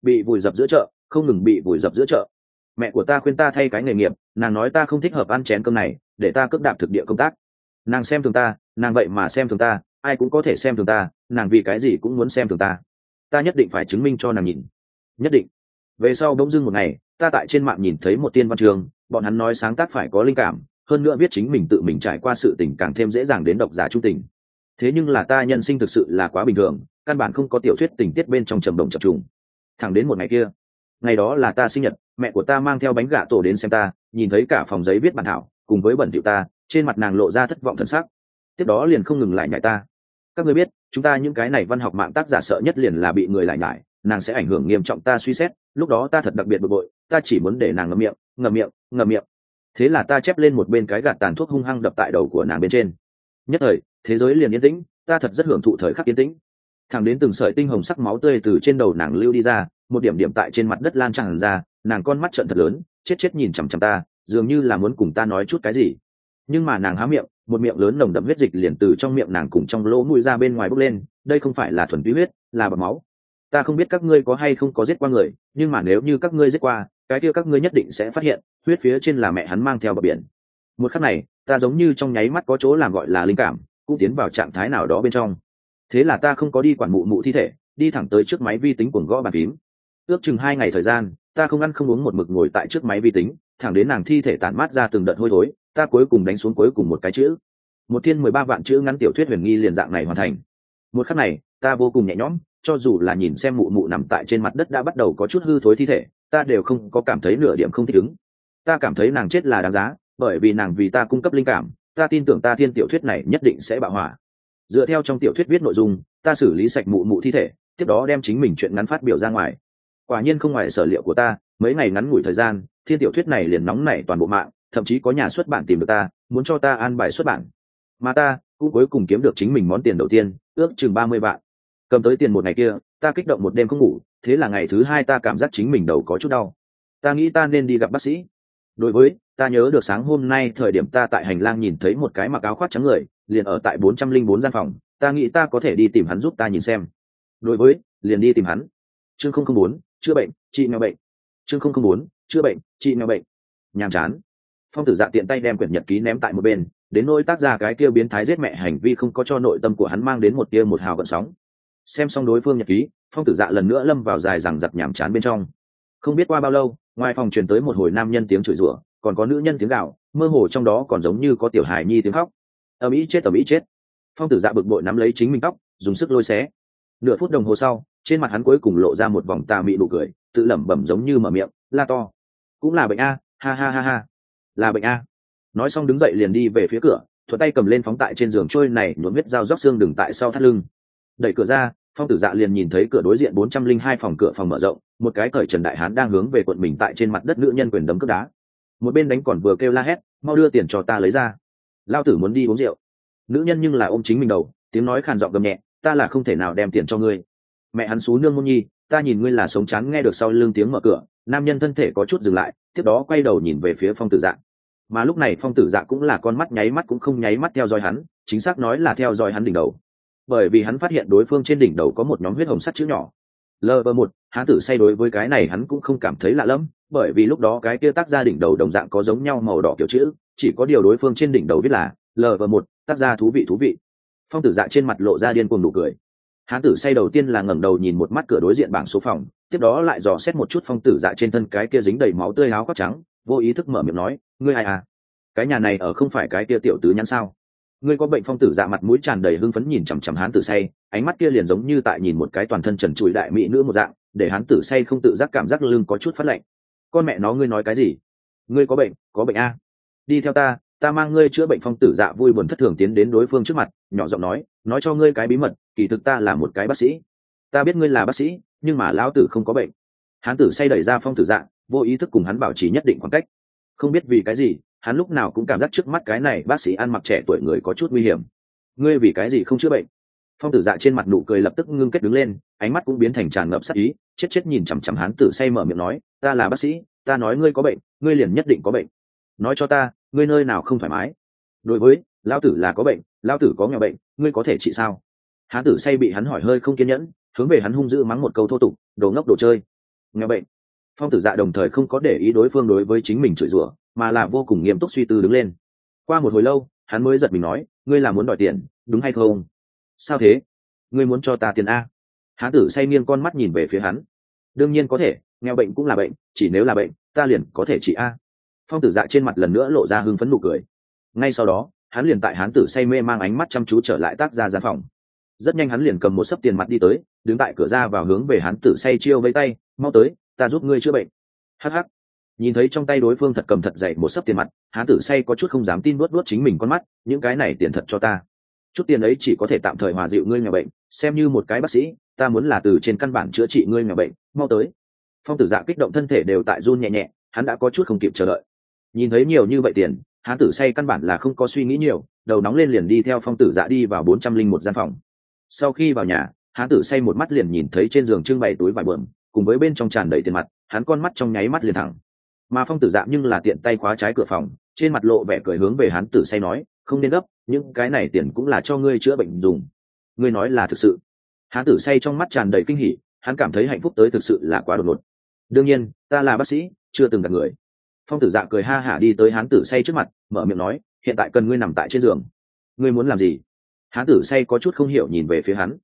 chợ, không ngừng bị vùi dập giữa chợ. Mẹ của ta khuyên ta thay cái nghề nghiệp, nàng nói ta không thích hợp ăn chén cơm này, để ta cướp đạp thực địa công tác. Nàng xem thường ta, nàng vậy mà xem thường ta, ai cũng có thể xem thường ta, nàng vì cái gì cũng muốn xem thường ta. Ta nhất định phải chứng minh cho nàng nhìn. Nhất định. Về sau bỗng dưng một ngày, ta tại trên mạng nhìn thấy một tiên văn trường, bọn hắn nói sáng tác phải có linh cảm, hơn nữa viết chính mình tự mình trải qua sự tình càng thêm dễ dàng đến độc giả trung tình. Thế nhưng là ta nhân sinh thực sự là quá bình thường, căn bản không có tiểu thuyết tình tiết bên trong trầm động chập trùng. Thẳng đến một ngày kia, ngày đó là ta sinh nhật, mẹ của ta mang theo bánh gà tổ đến xem ta, nhìn thấy cả phòng giấy viết bản thảo cùng với bẩn thỉu ta, trên mặt nàng lộ ra thất vọng thần sắc. Tiếp đó liền không ngừng lại nhại ta. Các ngươi biết, chúng ta những cái này văn học mạng tác giả sợ nhất liền là bị người lại nhại, nàng sẽ ảnh hưởng nghiêm trọng ta suy xét, lúc đó ta thật đặc biệt bực bội, ta chỉ muốn để nàng ngậm miệng. Thế là ta chép lên một bên cái gạt tàn thuốc hung hăng đập tại đầu của nàng bên trên. Nhất thời, thế giới liền yên tĩnh, ta thật rất hưởng thụ thời khắc yên tĩnh. Thẳng đến từng sợi tinh hồng sắc máu tươi từ trên đầu nàng lưu đi ra, một điểm điểm tại trên mặt đất lan tràn ra, nàng con mắt trợn thật lớn, chết nhìn chằm chằm ta, dường như là muốn cùng ta nói chút cái gì. Nhưng mà nàng há miệng, một miệng lớn nồng đậm huyết dịch liền từ trong miệng nàng cùng trong lỗ mũi ra bên ngoài bốc lên, đây không phải là thuần túy huyết, là bọt máu. Ta không biết các ngươi có hay không có giết qua người, nhưng mà nếu như các ngươi giết qua, cái kia các ngươi nhất định sẽ phát hiện, huyết phía trên là mẹ hắn mang theo bờ biển. Một khắc này, ta giống như trong nháy mắt có chỗ làm gọi là linh cảm, cũng tiến vào trạng thái nào đó bên trong. Thế là ta không có đi quản mụ thi thể, đi thẳng tới trước máy vi tính cuồng gõ bàn phím. Ước chừng 2 ngày thời gian, ta không ăn không uống một mực ngồi tại trước máy vi tính, thẳng đến nàng thi thể tản mát ra từng đợt hôi thối, ta cuối cùng đánh xuống cuối cùng một cái chữ. Một thiên 13 vạn chữ ngắn tiểu thuyết huyền nghi liền dạng này hoàn thành. Một khắc này, ta vô cùng nhẹ nhõm, cho dù là nhìn xem mụ mụ nằm tại trên mặt đất đã bắt đầu có chút hư thối thi thể, ta đều không có cảm thấy nửa điểm không thích ứng. Ta cảm thấy nàng chết là đáng giá, bởi vì nàng vì ta cung cấp linh cảm, ta tin tưởng ta thiên tiểu thuyết này nhất định sẽ bạo hỏa. Dựa theo trong tiểu thuyết viết nội dung, ta xử lý sạch mụ mụ thi thể, tiếp đó đem chính mình chuyện ngắn phát biểu ra ngoài. Quả nhiên không ngoài sở liệu của ta, mấy ngày ngắn ngủi thời gian, thiên tiểu thuyết này liền nóng nảy toàn bộ mạng, thậm chí có nhà xuất bản tìm được ta, muốn cho ta an bài xuất bản. Mà ta cũng cuối cùng kiếm được chính mình món tiền đầu tiên, ước chừng 30 vạn. Cầm tới tiền một ngày kia, ta kích động một đêm không ngủ, thế là ngày thứ 2 ta cảm giác chính mình đầu có chút đau. Ta nghĩ ta nên đi gặp bác sĩ. Đối với, ta nhớ được sáng hôm nay thời điểm ta tại hành lang nhìn thấy một cái mặc áo khoác trắng người, liền ở tại 404 gian phòng, ta nghĩ ta có thể đi tìm hắn giúp ta nhìn xem. Đối với, liền đi tìm hắn. Chương 004, chữa bệnh, trị nghèo bệnh. Chương 004, chữa bệnh, trị nghèo bệnh. Nhàm chán. Phong Tử Dạ tiện tay đem quyển nhật ký ném tại một bên, đến nỗi tác ra cái kia biến thái giết mẹ hành vi không có cho nội tâm của hắn mang đến một tia một hào gợn sóng. Xem xong đối phương nhật ký, Phong Tử Dạ lần nữa lâm vào dài dằng dặc nhàm chán bên trong. Không biết qua bao lâu, ngoài phòng truyền tới một hồi nam nhân tiếng chửi rủa, còn có nữ nhân tiếng gào, mơ hồ trong đó còn giống như có tiểu hài nhi tiếng khóc. Ầm ĩ chết, ầm ĩ chết. Phong Tử Dạ bực bội nắm lấy chính mình tóc, dùng sức lôi xé. Nửa phút đồng hồ sau, trên mặt hắn cuối cùng lộ ra một vòng tà mị nụ cười, tự lẩm bẩm giống như mở miệng, la to: cũng là bệnh a, ha ha ha ha, là bệnh a. Nói xong đứng dậy liền đi về phía cửa, thuận tay cầm lên phóng tại trên giường trôi này nhuộm huyết dao róc xương đừng tại sau thắt lưng. Đẩy cửa ra, Phong Tử Dạ liền nhìn thấy cửa đối diện 402 phòng cửa phòng mở rộng, một cái cởi trần đại hán đang hướng về cuộn mình tại trên mặt đất nữ nhân quyền đấm cước đá. Một bên đánh còn vừa kêu la hét: mau đưa tiền cho ta lấy ra, lao tử muốn đi uống rượu. Nữ nhân nhưng là ôm chính mình đầu, tiếng nói khàn giọng gầm nhẹ: ta là không thể nào đem tiền cho ngươi. Mẹ hắn xú nương môn nhi, ta nhìn ngươi là sống chán. Nghe được sau lưng tiếng mở cửa, nam nhân thân thể có chút dừng lại, tiếp đó quay đầu nhìn về phía Phong Tử Dạ. Mà lúc này Phong Tử Dạ cũng là con mắt nháy mắt cũng không nháy mắt theo dõi hắn, chính xác nói là theo dõi hắn đỉnh đầu, bởi vì hắn phát hiện đối phương trên đỉnh đầu có một nhóm huyết hồng sắt chữ nhỏ LV1. Hán tử say đối với cái này hắn cũng không cảm thấy lạ lẫm, bởi vì lúc đó cái kia tác ra đỉnh đầu đồng dạng có giống nhau màu đỏ kiểu chữ, chỉ có điều đối phương trên đỉnh đầu viết là LV1, tác ra thú vị thú vị. Phong Tử Dạ trên mặt lộ ra điên cuồng nụ cười. Hán tử say đầu tiên là ngẩng đầu nhìn một mắt cửa đối diện bảng số phòng, tiếp đó lại dò xét một chút Phong Tử Dạ trên thân cái kia dính đầy máu tươi áo khoác trắng, vô ý thức mở miệng nói: ngươi ai à? Cái nhà này ở không phải cái kia tiểu tứ nhãn sao? Ngươi có bệnh? Phong Tử Dạ mặt mũi tràn đầy hưng phấn nhìn chằm chằm hán tử say, ánh mắt kia liền giống như tại nhìn một cái toàn thân trần trụi đại mỹ nữ một dạng, để hán tử say không tự giác cảm giác lưng có chút phát lạnh. Con mẹ nó, ngươi nói cái gì? Ngươi có bệnh? Có bệnh a? Đi theo ta, ta mang ngươi chữa bệnh. Phong Tử Dạ vui buồn thất thường tiến đến đối phương trước mặt, nhỏ giọng nói cho ngươi cái bí mật, kỳ thực ta là một cái bác sĩ. Ta biết ngươi là bác sĩ, nhưng mà lão tử không có bệnh. Hán tử say đẩy ra Phong Tử Dạ, vô ý thức cùng hắn bảo trì nhất định khoảng cách. Không biết vì cái gì, hắn lúc nào cũng cảm giác trước mắt cái này bác sĩ ăn mặc trẻ tuổi người có chút nguy hiểm. Ngươi vì cái gì không chữa bệnh? Phong Tử Dạ trên mặt nụ cười lập tức ngưng kết đứng lên, ánh mắt cũng biến thành tràn ngập sát ý, chết nhìn chằm chằm hán tử say mở miệng nói: ta là bác sĩ, ta nói ngươi có bệnh, ngươi liền nhất định có bệnh. Nói cho ta, ngươi nơi nào không thoải mái? Đối với, lão tử là có bệnh, lão tử có nghèo bệnh, ngươi có thể trị sao? Hán tử say bị hắn hỏi hơi không kiên nhẫn, hướng về hắn hung dữ mắng một câu thô tục: đồ ngốc đồ chơi, nghèo bệnh. Phong Tử Dạ đồng thời không có để ý đối phương đối với chính mình chửi rủa, mà là vô cùng nghiêm túc suy tư đứng lên. Qua một hồi lâu, hắn mới giật mình nói: ngươi là muốn đòi tiền, đúng hay không? Sao thế? Ngươi muốn cho ta tiền a? Hán tử say nghiêng con mắt nhìn về phía hắn. Đương nhiên có thể, nghèo bệnh cũng là bệnh, chỉ nếu là bệnh, ta liền có thể trị a. Phong Tử Dạ trên mặt lần nữa lộ ra hưng phấn nụ cười. Ngay sau đó, hắn liền tại hán tử say mê mang ánh mắt chăm chú trở lại tác ra gian phòng. Rất nhanh hắn liền cầm một xấp tiền mặt đi tới, đứng tại cửa ra vào hướng về hán tử say chiêu vẫy tay: mau tới, ta giúp ngươi chữa bệnh. Hắc hắc. Nhìn thấy trong tay đối phương thật cầm thật dày một xấp tiền mặt, hán tử say có chút không dám tin, nuốt chính mình con mắt: những cái này tiền thật cho ta? Chút tiền ấy chỉ có thể tạm thời hòa dịu ngươi nghèo bệnh, xem như một cái bác sĩ, ta muốn là từ trên căn bản chữa trị ngươi nghèo bệnh, mau tới. Phong Tử Dạ kích động thân thể đều tại run nhẹ nhẹ, hắn đã có chút không kịp chờ đợi. Nhìn thấy nhiều như vậy tiền, hán tử say căn bản là không có suy nghĩ nhiều, đầu nóng lên liền đi theo Phong Tử Dạ đi vào 401 gian phòng. Sau khi vào nhà, hán tử say một mắt liền nhìn thấy trên giường trưng bày túi vải bờm, cùng với bên trong tràn đầy tiền mặt, hắn con mắt trong nháy mắt liền thẳng. Mà Phong Tử Dạ nhưng là tiện tay khóa trái cửa phòng, trên mặt lộ vẻ cười hướng về hán tử say nói: không nên gấp, những cái này tiền cũng là cho ngươi chữa bệnh dùng. Ngươi nói là thực sự? Hán tử say trong mắt tràn đầy kinh hỉ, hắn cảm thấy hạnh phúc tới thực sự là quá đột ngột. Đương nhiên, ta là bác sĩ, chưa từng gặp người. Phong Tử Dạ cười ha hả đi tới hán tử say trước mặt, mở miệng nói: hiện tại cần ngươi nằm tại trên giường. Ngươi muốn làm gì? Hán tử say có chút không hiểu nhìn về phía hắn.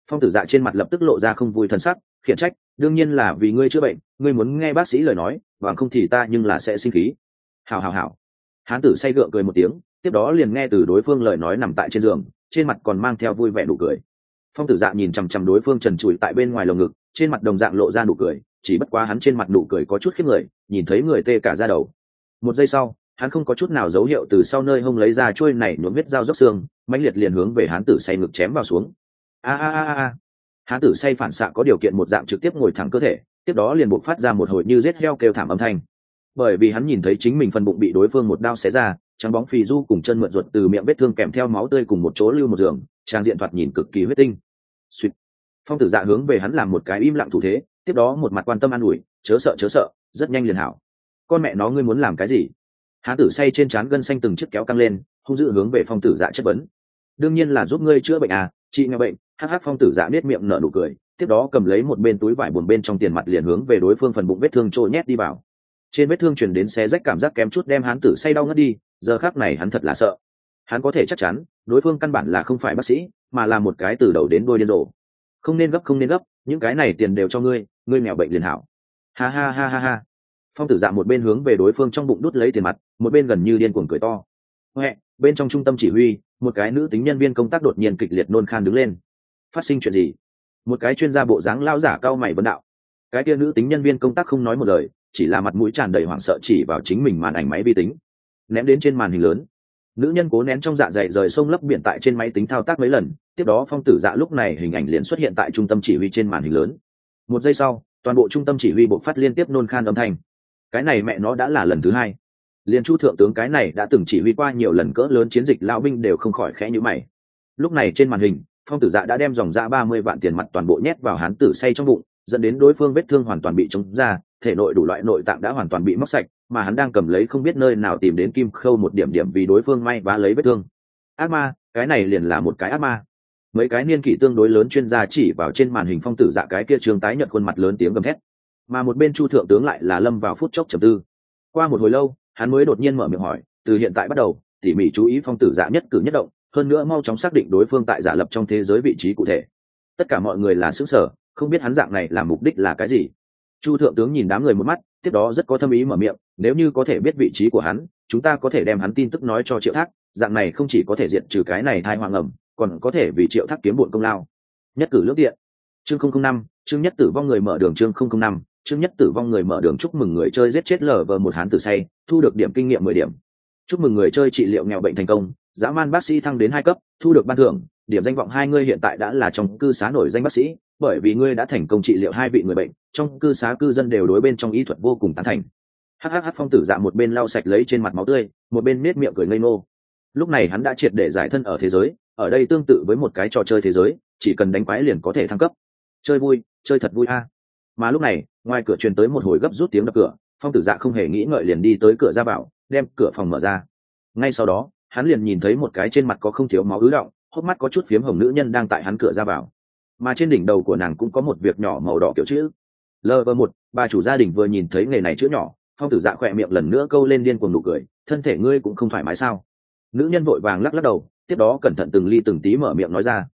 Phong Tử Dạ trên mặt lập tức lộ ra không vui thần sắc, khiển trách, đương nhiên là vì ngươi chữa bệnh, ngươi muốn nghe bác sĩ lời nói, bằng không thì ta nhưng là sẽ sinh khí. Hảo hảo hảo. Hán tử say gượng cười một tiếng, tiếp đó liền nghe từ đối phương lời nói nằm tại trên giường, trên mặt còn mang theo vui vẻ nụ cười. Phong Tử Dạ nhìn chằm chằm đối phương trần trụi tại bên ngoài lồng ngực, trên mặt đồng dạng lộ ra nụ cười, chỉ bất quá hắn trên mặt nụ cười có chút khiếp người, nhìn thấy người tê cả da đầu. Một giây sau, hắn không có chút nào dấu hiệu từ sau nơi hông lấy ra chuôi này nhuốm huyết dao róc xương, mãnh liệt liền hướng về hán tử say ngực chém vào xuống. A a a a. Hán tử say phản xạ có điều kiện một dạng trực tiếp ngồi thẳng cơ thể, tiếp đó liền bộc phát ra một hồi như giết heo kêu thảm âm thanh. Bởi vì hắn nhìn thấy chính mình phần bụng bị đối phương một đao xé ra, trắng bóng phì du cùng chân mượn ruột từ miệng vết thương kèm theo máu tươi cùng một chỗ lưu một giường, trang diện thoạt nhìn cực kỳ huyết tinh. Sweet. Phong Tử Dạ hướng về hắn làm một cái im lặng thủ thế, tiếp đó một mặt quan tâm an ủi, chớ sợ, rất nhanh liền hảo. Con mẹ nó ngươi muốn làm cái gì? Hán tử say trên trán gân xanh từng chiếc kéo căng lên, hung dữ hướng về Phong Tử Dạ chất vấn. Đương nhiên là giúp ngươi chữa bệnh à, chị nghe bệnh. Hắc. Phong Tử Dạ nết miệng nở nụ cười, tiếp đó cầm lấy một bên túi vải buồn bên trong tiền mặt liền hướng về đối phương phần bụng vết thương trôi nhét đi vào. Trên vết thương truyền đến xé rách cảm giác kém chút đem hán tử say đau ngất đi, giờ khắc này hắn thật là sợ. Hắn có thể chắc chắn, đối phương căn bản là không phải bác sĩ, mà là một cái từ đầu đến đuôi điên rồ. Không nên gấp, những cái này tiền đều cho ngươi, ngươi nghèo bệnh liền hảo. Ha ha ha ha ha. Phong Tử Dạ một bên hướng về đối phương trong bụng đút lấy tiền mặt, một bên gần như điên cuồng cười to. Huệ, bên trong trung tâm chỉ huy, một cái nữ tính nhân viên công tác đột nhiên kịch liệt nôn khan đứng lên. Phát sinh chuyện gì? Một cái chuyên gia bộ dáng lao giả cao mày vấn đạo. Cái kia nữ tính nhân viên công tác không nói một lời, chỉ là mặt mũi tràn đầy hoảng sợ chỉ vào chính mình màn ảnh máy vi tính, ném đến trên màn hình lớn. Nữ nhân cố nén trong dạ dày rời sông lấp biển tại trên máy tính thao tác mấy lần, tiếp đó Phong Tử Dạ lúc này hình ảnh liền xuất hiện tại trung tâm chỉ huy trên màn hình lớn. Một giây sau, toàn bộ trung tâm chỉ huy bộc phát liên tiếp nôn khan âm thanh. Cái này mẹ nó đã là lần thứ hai. Liên Chu thượng tướng cái này đã từng chỉ huy qua nhiều lần cỡ lớn chiến dịch lão binh đều không khỏi khẽ nhíu mày. Lúc này trên màn hình, Phong Tử Dạ đã đem dòng ra 30 vạn tiền mặt toàn bộ nhét vào hán tử say trong bụng, dẫn đến đối phương vết thương hoàn toàn bị chống ra, thể nội đủ loại nội tạng đã hoàn toàn bị móc sạch, mà hắn đang cầm lấy không biết nơi nào tìm đến kim khâu một điểm điểm vì đối phương may vá lấy vết thương. Ác ma, cái này liền là một cái ác ma. Mấy cái niên kỷ tương đối lớn chuyên gia chỉ vào trên màn hình Phong Tử Dạ cái kia trường tái nhợt khuôn mặt lớn tiếng gầm thét, mà một bên Chu thượng tướng lại là lâm vào phút chốc trầm tư. Qua một hồi lâu, hắn mới đột nhiên mở miệng hỏi, từ hiện tại bắt đầu, tỉ mỉ chú ý Phong Tử Dạ nhất cử nhất động, hơn nữa mau chóng xác định đối phương tại giả lập trong thế giới vị trí cụ thể. Tất cả mọi người là sững sờ, không biết hắn dạng này làm mục đích là cái gì. Chu thượng tướng nhìn đám người một mắt, tiếp đó rất có thâm ý mở miệng, nếu như có thể biết vị trí của hắn, chúng ta có thể đem hắn tin tức nói cho Triệu Thác, dạng này không chỉ có thể diệt trừ cái này thai hoàng ẩm, còn có thể vì Triệu Thác kiếm bộn công lao. Nhất cử lước tiện. Chương 005, chương nhất tử vong người mở đường. Chương 005, chương nhất tử vong người mở đường. Chúc mừng người chơi giết chết một hán tử say, thu được điểm kinh nghiệm 10 điểm. Chúc mừng người chơi trị liệu nghèo bệnh thành công, dã man bác sĩ thăng đến 2 cấp, thu được ban thưởng, điểm danh vọng 2. Ngươi hiện tại đã là trong cư xá nổi danh bác sĩ, bởi vì ngươi đã thành công trị liệu 2 vị người bệnh, trong cư xá cư dân đều đối bên trong y thuật vô cùng tán thành. Hắc. Phong Tử Dạ một bên lau sạch lấy trên mặt máu tươi, một bên nết miệng cười ngây ngô. Lúc này hắn đã triệt để giải thân ở thế giới, ở đây tương tự với một cái trò chơi thế giới, chỉ cần đánh quái liền có thể thăng cấp. Chơi vui, chơi thật vui a. Mà lúc này, ngoài cửa truyền tới một hồi gấp rút tiếng đập cửa, Phong Tử Dạ không hề nghĩ ngợi liền đi tới cửa ra vào, đem cửa phòng mở ra. Ngay sau đó, hắn liền nhìn thấy một cái trên mặt có không thiếu máu ứ đọng, hốc mắt có chút phiếm hồng nữ nhân đang tại hắn cửa ra vào, mà trên đỉnh đầu của nàng cũng có một việc nhỏ màu đỏ kiểu chữ LV1. Bà chủ gia đình vừa nhìn thấy nghề này chữ nhỏ, Phong Tử Dạ khỏe miệng lần nữa câu lên điên cuồng nụ cười, thân thể ngươi cũng không thoải mái sao? Nữ nhân vội vàng lắc đầu, tiếp đó cẩn thận từng ly từng tí mở miệng nói ra,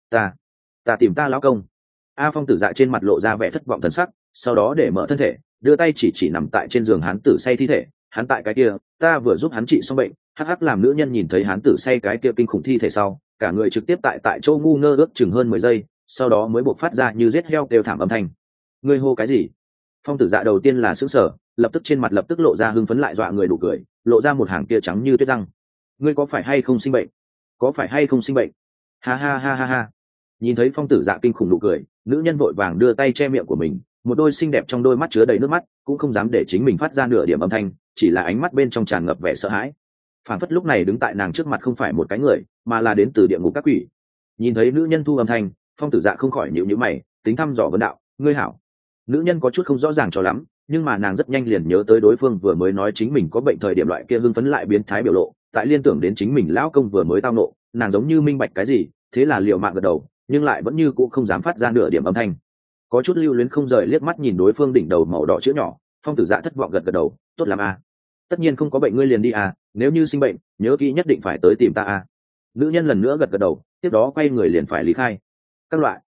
ta tìm ta lão công. Phong Tử Dạ trên mặt lộ ra vẻ thất vọng thần sắc, sau đó để mở thân thể, đưa tay chỉ nằm tại trên giường hán tử say thi thể, hắn tại cái kia, ta vừa giúp hắn trị xong bệnh. Hắc. Làm nữ nhân nhìn thấy hán tử say cái kia kinh khủng thi thể sau, cả người trực tiếp tại chỗ ngu ngơ ước chừng hơn 10 giây, sau đó mới bộc phát ra như giết heo kêu thảm âm thanh. Ngươi hô cái gì? Phong Tử Dạ đầu tiên là sững sờ, lập tức trên mặt lập tức lộ ra hưng phấn lại dọa người đủ cười, lộ ra một hàng kia trắng như tuyết răng. Ngươi có phải hay không sinh bệnh? Có phải hay không sinh bệnh? Ha ha ha ha ha. Nhìn thấy Phong Tử Dạ kinh khủng nụ cười, nữ nhân vội vàng đưa tay che miệng của mình, một đôi xinh đẹp trong đôi mắt chứa đầy nước mắt, cũng không dám để chính mình phát ra nửa điểm âm thanh, chỉ là ánh mắt bên trong tràn ngập vẻ sợ hãi. Phản phất lúc này đứng tại nàng trước mặt không phải một cái người, mà là đến từ địa ngục các quỷ. Nhìn thấy nữ nhân thu âm thanh, Phong Tử Dạ không khỏi nhíu mày, tính thăm dò vấn đạo, ngươi hảo. Nữ nhân có chút không rõ ràng cho lắm, nhưng mà nàng rất nhanh liền nhớ tới đối phương vừa mới nói chính mình có bệnh thời điểm loại kia hưng phấn lại biến thái biểu lộ, tại liên tưởng đến chính mình lão công vừa mới tao nộ, nàng giống như minh bạch cái gì, thế là liều mạng gật đầu, nhưng lại vẫn như cũ không dám phát ra nửa điểm âm thanh. Có chút lưu luyến không rời liếc mắt nhìn đối phương đỉnh đầu màu đỏ chữ nhỏ, Phong Tử Dạ thất vọng gật đầu, tốt lắm a. Tất nhiên không có bệnh ngươi liền đi a, nếu như sinh bệnh, nhớ kỹ nhất định phải tới tìm ta a. Nữ nhân lần nữa gật đầu, tiếp đó quay người liền phải lý khai. Các loại.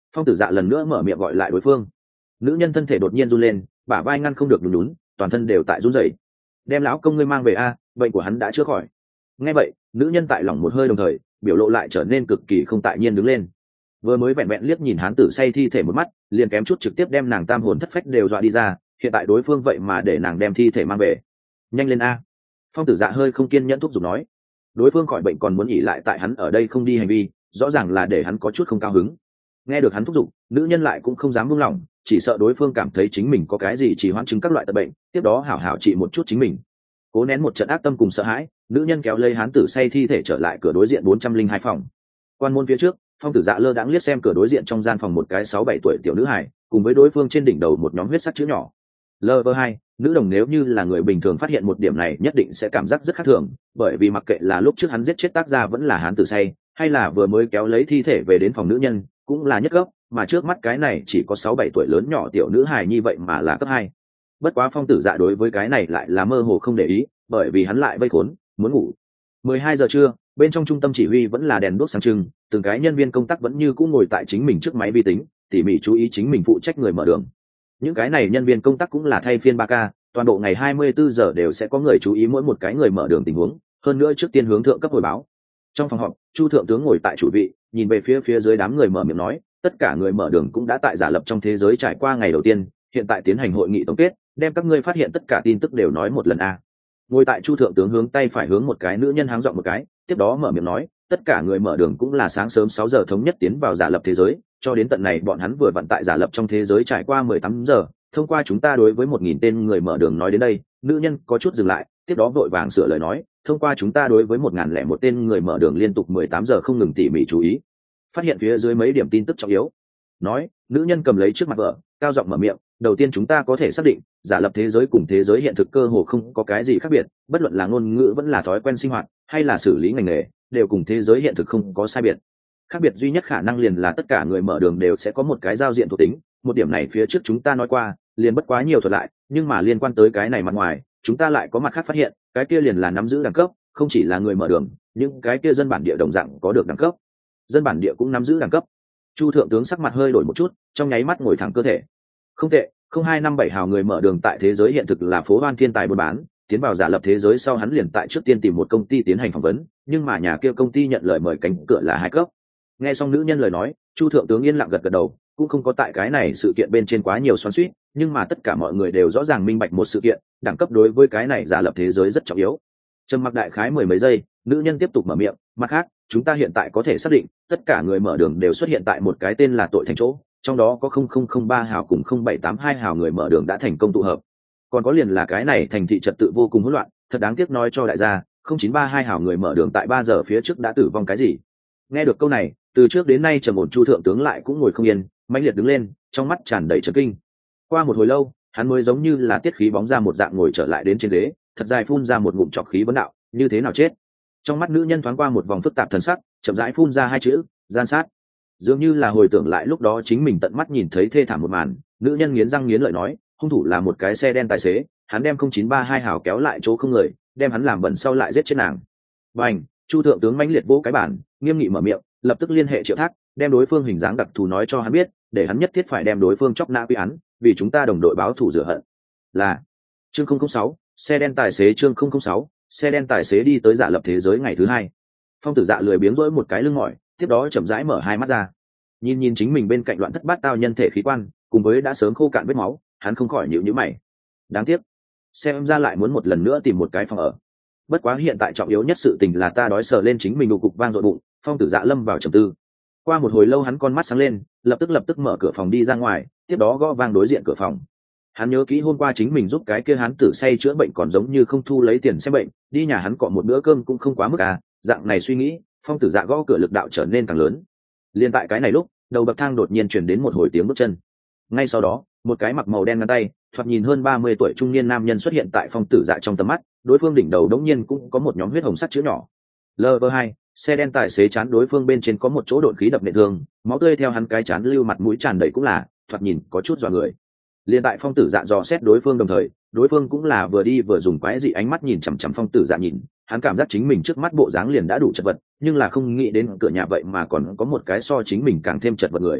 Phong tử dạ lần nữa mở miệng gọi lại đối phương. Nữ nhân thân thể đột nhiên run lên, bả vai ngăn không được nhún nhún, toàn thân đều tại run rẩy. Đem lão công ngươi mang về a, bệnh của hắn đã chữa khỏi. Nghe vậy, nữ nhân tại lòng một hơi đồng thời, biểu lộ lại trở nên cực kỳ không tại nhiên đứng lên. Vừa mới vẹn vẹn liếc nhìn hán tử say thi thể một mắt, liền kém chút trực tiếp đem nàng tam hồn thất phách đều dọa đi ra, hiện tại đối phương vậy mà để nàng đem thi thể mang về. Nhanh lên a. Phong tử dạ hơi không kiên nhẫn thúc giục nói. Đối phương khỏi bệnh còn muốn nghỉ lại tại hắn ở đây không đi hành vi, rõ ràng là để hắn có chút không cao hứng. Nghe được hắn thúc giục, nữ nhân lại cũng không dám buông lỏng, chỉ sợ đối phương cảm thấy chính mình có cái gì chỉ hoãn chứng các loại tật bệnh, tiếp đó hảo hảo trị một chút chính mình. Cố nén một trận ác tâm cùng sợ hãi, nữ nhân kéo lấy hán tử say thi thể trở lại cửa đối diện 402 phòng. Quan môn phía trước, Phong tử dạ lơ đãng liếc xem cửa đối diện trong gian phòng một cái 6-7 tuổi tiểu nữ hài, cùng với đối phương trên đỉnh đầu một nhóm huyết sắc chữ nhỏ. Lv2, nữ đồng nếu như là người bình thường phát hiện một điểm này nhất định sẽ cảm giác rất khác thường, bởi vì mặc kệ là lúc trước hắn giết chết tác gia vẫn là hán tử say, hay là vừa mới kéo lấy thi thể về đến phòng nữ nhân, cũng là nhất gốc, mà trước mắt cái này chỉ có 6-7 tuổi lớn nhỏ tiểu nữ hài như vậy mà là cấp 2. Bất quá Phong tử dạ đối với cái này lại là mơ hồ không để ý, bởi vì hắn lại vây khốn, muốn ngủ. 12 giờ trưa, bên trong trung tâm chỉ huy vẫn là đèn đuốc sáng trưng, từng cái nhân viên công tác vẫn như cũ ngồi tại chính mình trước máy vi tính, tỉ mỉ chú ý chính mình phụ trách người mở đường. Những cái này nhân viên công tác cũng là thay phiên 3K, toàn bộ ngày 24 giờ đều sẽ có người chú ý mỗi một cái người mở đường tình huống, hơn nữa trước tiên hướng thượng cấp hồi báo. Trong phòng họp, Chu thượng tướng ngồi tại chủ vị, nhìn về phía dưới đám người mở miệng nói, tất cả người mở đường cũng đã tại giả lập trong thế giới trải qua ngày đầu tiên, hiện tại tiến hành hội nghị tổng kết, đem các ngươi phát hiện tất cả tin tức đều nói một lần a. Ngồi tại Chu thượng tướng hướng tay phải hướng một cái nữ nhân háng giọng một cái, tiếp đó mở miệng nói, tất cả người mở đường cũng là sáng sớm 6 giờ thống nhất tiến vào giả lập thế giới, cho đến tận này bọn hắn vừa vận tại giả lập trong thế giới trải qua 18 giờ, thông qua chúng ta đối với 1000 tên người mở đường nói đến đây, nữ nhân có chút dừng lại, tiếp đó vội vàng sửa lời nói, thông qua chúng ta đối với 1001 tên người mở đường liên tục 18 giờ không ngừng tỉ mỉ chú ý, phát hiện phía dưới mấy điểm tin tức trọng yếu. Nói, nữ nhân cầm lấy trước mặt vợ, cao giọng mở miệng, đầu tiên chúng ta có thể xác định, giả lập thế giới cùng thế giới hiện thực cơ hồ không có cái gì khác biệt, bất luận là ngôn ngữ vẫn là thói quen sinh hoạt, hay là xử lý ngành nghề, đều cùng thế giới hiện thực không có sai biệt. Khác biệt duy nhất khả năng liền là tất cả người mở đường đều sẽ có một cái giao diện thuộc tính, một điểm này phía trước chúng ta nói qua, liền bất quá nhiều thuật lại, nhưng mà liên quan tới cái này mặt ngoài, chúng ta lại có mặt khác phát hiện, cái kia liền là nắm giữ đẳng cấp, không chỉ là người mở đường, những cái kia dân bản địa đồng dạng có được đẳng cấp. Dân bản địa cũng nắm giữ đẳng cấp. Chu thượng tướng sắc mặt hơi đổi một chút, trong nháy mắt ngồi thẳng cơ thể. Không tệ, 0257 hào người mở đường tại thế giới hiện thực là phố hoan thiên tài buôn bán, tiến vào giả lập thế giới sau hắn liền tại trước tiên tìm một công ty tiến hành phỏng vấn, nhưng mà nhà kia công ty nhận lời mời cánh cửa là 2 cấp. Nghe xong nữ nhân lời nói, Chu thượng tướng yên lặng gật gật đầu, cũng không có tại cái này sự kiện bên trên quá nhiều xoắn xuýt, nhưng mà tất cả mọi người đều rõ ràng minh bạch một sự kiện, đẳng cấp đối với cái này giả lập thế giới rất trọng yếu. Trầm mặc đại khái 10 mấy giây, nữ nhân tiếp tục mở miệng, mặt khác, chúng ta hiện tại có thể xác định, tất cả người mở đường đều xuất hiện tại một cái tên là tội thành chỗ, trong đó có 0003 hào cùng 0782 hào người mở đường đã thành công tụ hợp. Còn có liền là cái này thành thị trật tự vô cùng hỗn loạn, thật đáng tiếc nói cho đại gia, 0932 hào người mở đường tại 3 giờ phía trước đã tử vong cái gì. Nghe được câu này, từ trước đến nay trầm ổn Chu thượng tướng lại cũng ngồi không yên, mãnh liệt đứng lên, trong mắt tràn đầy chấn kinh. Qua một hồi lâu, hắn mới giống như là tiết khí bóng ra một dạng ngồi trở lại đến trên ghế, thật dài phun ra một ngụm trọc khí vấn đạo, như thế nào chết. Trong mắt nữ nhân thoáng qua một vòng phức tạp thần sắc, chậm rãi phun ra 2 chữ, gian sát. Dường như là hồi tưởng lại lúc đó chính mình tận mắt nhìn thấy thê thảm một màn, nữ nhân nghiến răng nghiến lợi nói, hung thủ là một cái xe đen tài xế, hắn đem 0932 hào kéo lại chỗ không người, đem hắn làm bẩn sau lại giết chết nàng. Bành, Chu thượng tướng mãnh liệt vỗ cái bản, nghiêm nghị mở miệng, lập tức liên hệ Triệu Thác, đem đối phương hình dáng đặc thù nói cho hắn biết, để hắn nhất thiết phải đem đối phương chọc nã quy án, vì chúng ta đồng đội báo thù rửa hận. Là chương 006, xe đen tài xế chương 006, xe đen tài xế đi tới giả lập thế giới ngày thứ 2. Phong tử dạ lười biếng rỗi một cái lưng mỏi, tiếp đó chậm rãi mở 2 mắt ra, nhìn chính mình bên cạnh loạn thất bát tao nhân thể khí quan, cùng với đã sớm khô cạn vết máu, hắn không khỏi nhíu mày. Đáng tiếc, xem ra lại muốn một lần nữa tìm một cái phòng ở. Bất quá hiện tại trọng yếu nhất sự tình là ta đói sờ lên chính mình đủ cục vang dội bụng. Phong tử dạ lâm vào trầm tư. Qua một hồi lâu hắn con mắt sáng lên, lập tức mở cửa phòng đi ra ngoài, tiếp đó gõ vang đối diện cửa phòng. Hắn nhớ kỹ hôm qua chính mình giúp cái kia hắn tử say chữa bệnh còn giống như không thu lấy tiền xem bệnh, đi nhà hắn cọ một bữa cơm cũng không quá mức à. Dạng này suy nghĩ, Phong tử dạ gõ cửa lực đạo trở nên càng lớn. Liên tại cái này lúc, đầu bậc thang đột nhiên truyền đến một hồi tiếng bước chân. Ngay sau đó, một cái mặc màu đen ngắn tay, thoạt nhìn hơn 30 tuổi trung niên nam nhân xuất hiện tại Phong tử dạ trong tầm mắt, đối phương đỉnh đầu đống nhiên cũng có một nhóm huyết hồng sắt chữ nhỏ. Lv2, xe đen tài xế chán đối phương bên trên có một chỗ độn khí đập nện thương, máu tươi theo hắn cái chán lưu mặt mũi tràn đầy cũng là, thoạt nhìn có chút dọa người. Liên tại Phong tử dạ dò xét đối phương đồng thời, đối phương cũng là vừa đi vừa dùng quái dị ánh mắt nhìn chằm chằm Phong tử dạ nhìn, hắn cảm giác chính mình trước mắt bộ dáng liền đã đủ chật vật, nhưng là không nghĩ đến cửa nhà vậy mà còn có một cái so chính mình càng thêm chật vật người.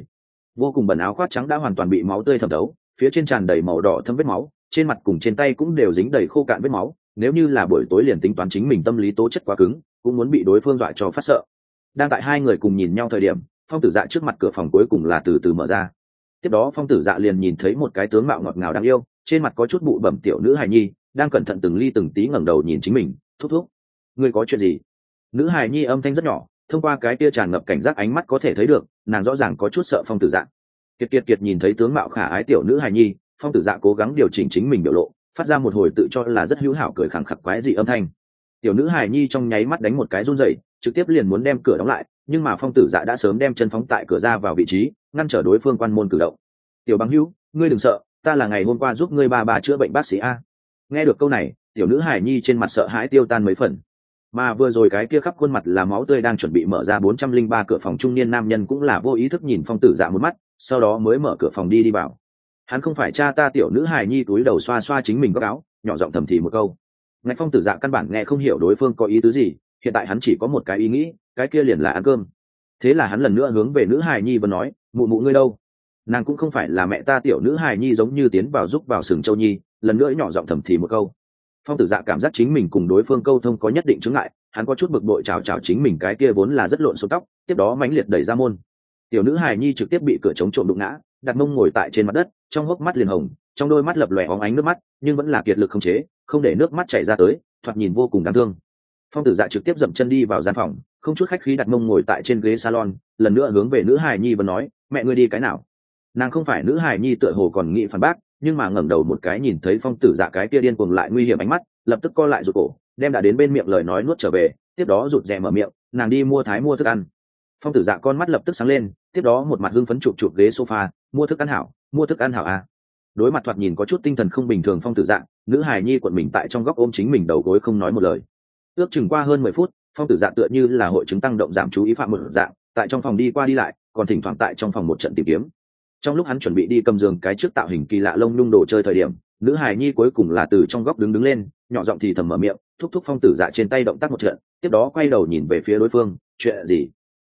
vô cùng bẩn áo khoác trắng đã hoàn toàn bị máu tươi thẩm thấu, phía trên tràn đầy màu đỏ thâm vết máu, trên mặt cùng trên tay cũng đều dính đầy khô cạn vết máu. Nếu như là buổi tối liền tính toán chính mình tâm lý tố chất quá cứng, cũng muốn bị đối phương dọa cho phát sợ. Đang tại hai người cùng nhìn nhau thời điểm, Phong Tử Dạ trước mặt cửa phòng cuối cùng là từ từ mở ra. Tiếp đó Phong Tử Dạ liền nhìn thấy một cái tướng mạo ngọt ngào đáng yêu, trên mặt có chút bụi bẩm tiểu nữ hài nhi, đang cẩn thận từng ly từng tí ngẩng đầu nhìn chính mình, thúc thúc, ngươi có chuyện gì? Nữ hài nhi âm thanh rất nhỏ, thông qua cái tia tràn ngập cảnh giác ánh mắt có thể thấy được, nàng rõ ràng có chút sợ Phong Tử Dạ. Kiệt Kiệt Kiệt nhìn thấy tướng mạo khả ái tiểu nữ hài nhi, Phong Tử Dạ cố gắng điều chỉnh chính mình biểu lộ, phát ra một hồi tự cho là rất hữu hảo cười khẳng khặc quái dị âm thanh. Tiểu nữ hài nhi trong nháy mắt đánh một cái run rẩy, trực tiếp liền muốn đem cửa đóng lại, nhưng mà Phong Tử Dạ đã sớm đem chân phóng tại cửa ra vào vị trí, ngăn trở đối phương quan môn cử động. Tiểu bằng hữu, ngươi đừng sợ, ta là ngày hôm qua giúp ngươi bà chữa bệnh bác sĩ a. Nghe được câu này, tiểu nữ hài nhi trên mặt sợ hãi tiêu tan mấy phần. Mà vừa rồi cái kia khắp khuôn mặt là máu tươi đang chuẩn bị mở ra 403 cửa phòng trung niên nam nhân cũng là vô ý thức nhìn Phong Tử Dạ một mắt, sau đó mới mở cửa phòng đi vào. Hắn không phải cha ta. Tiểu nữ hài nhi túi đầu xoa xoa chính mình góc áo, nhỏ giọng thầm thì một câu. Ngạch Phong Tử Dạ căn bản nghe không hiểu đối phương có ý tứ gì, hiện tại hắn chỉ có một cái ý nghĩ, cái kia liền là ăn cơm. Thế là hắn lần nữa hướng về nữ hài nhi và nói, mụ mụ ngươi đâu? Nàng cũng không phải là mẹ ta. Tiểu nữ hài nhi giống như tiến vào giúp vào sừng châu nhi, lần nữa nhỏ giọng thầm thì một câu. Phong Tử Dạ cảm giác chính mình cùng đối phương câu thông có nhất định chướng ngại, hắn có chút bực bội chào chính mình cái kia vốn là rất lộn xộn tóc, tiếp đó mãnh liệt đẩy ra môn. Tiểu nữ hài nhi trực tiếp bị cửa chống trộm đụng ngã, đặt mông ngồi tại trên mặt đất, trong hốc mắt liền hồng, trong đôi mắt lập lòe óng ánh nước mắt, nhưng vẫn là kiệt lực khống chế, không để nước mắt chảy ra tới, thoạt nhìn vô cùng đáng thương. Phong Tử Dạ trực tiếp dậm chân đi vào gian phòng, không chút khách khí đặt mông ngồi tại trên ghế salon, lần nữa hướng về nữ hài nhi và nói, mẹ ngươi đi cái nào? Nàng không phải nữ hài nhi tựa hồ còn nghĩ phản bác, nhưng mà ngẩng đầu một cái nhìn thấy Phong Tử Dạ cái kia điên cuồng lại nguy hiểm ánh mắt, lập tức co lại rụt cổ, đem đã đến bên miệng lời nói nuốt trở về, tiếp đó rụt rè mở miệng, nàng đi mua thức ăn. Phong Tử Dạ con mắt lập tức sáng lên, tiếp đó một mặt hưng phấn chụp ghế sofa, mua thức ăn hảo à? Đối mặt thoạt nhìn có chút tinh thần không bình thường Phong Tử Dạ, nữ hài nhi cuộn mình tại trong góc ôm chính mình đầu gối không nói một lời. Ước chừng qua hơn 10 phút, Phong Tử Dạ tựa như là hội chứng tăng động giảm chú ý phạm một dạng, tại trong phòng đi qua đi lại, còn thỉnh thoảng tại trong phòng một trận tìm kiếm. Trong lúc hắn chuẩn bị đi cầm giường cái trước tạo hình kỳ lạ lông nhung đồ chơi thời điểm, nữ hài nhi cuối cùng là từ trong góc đứng lên, nhỏ giọng thì thầm mở miệng, thúc thúc Phong Tử Dạ trên tay động tác một trận, tiếp đó quay đầu nhìn về phía đối phương, chuyện gì?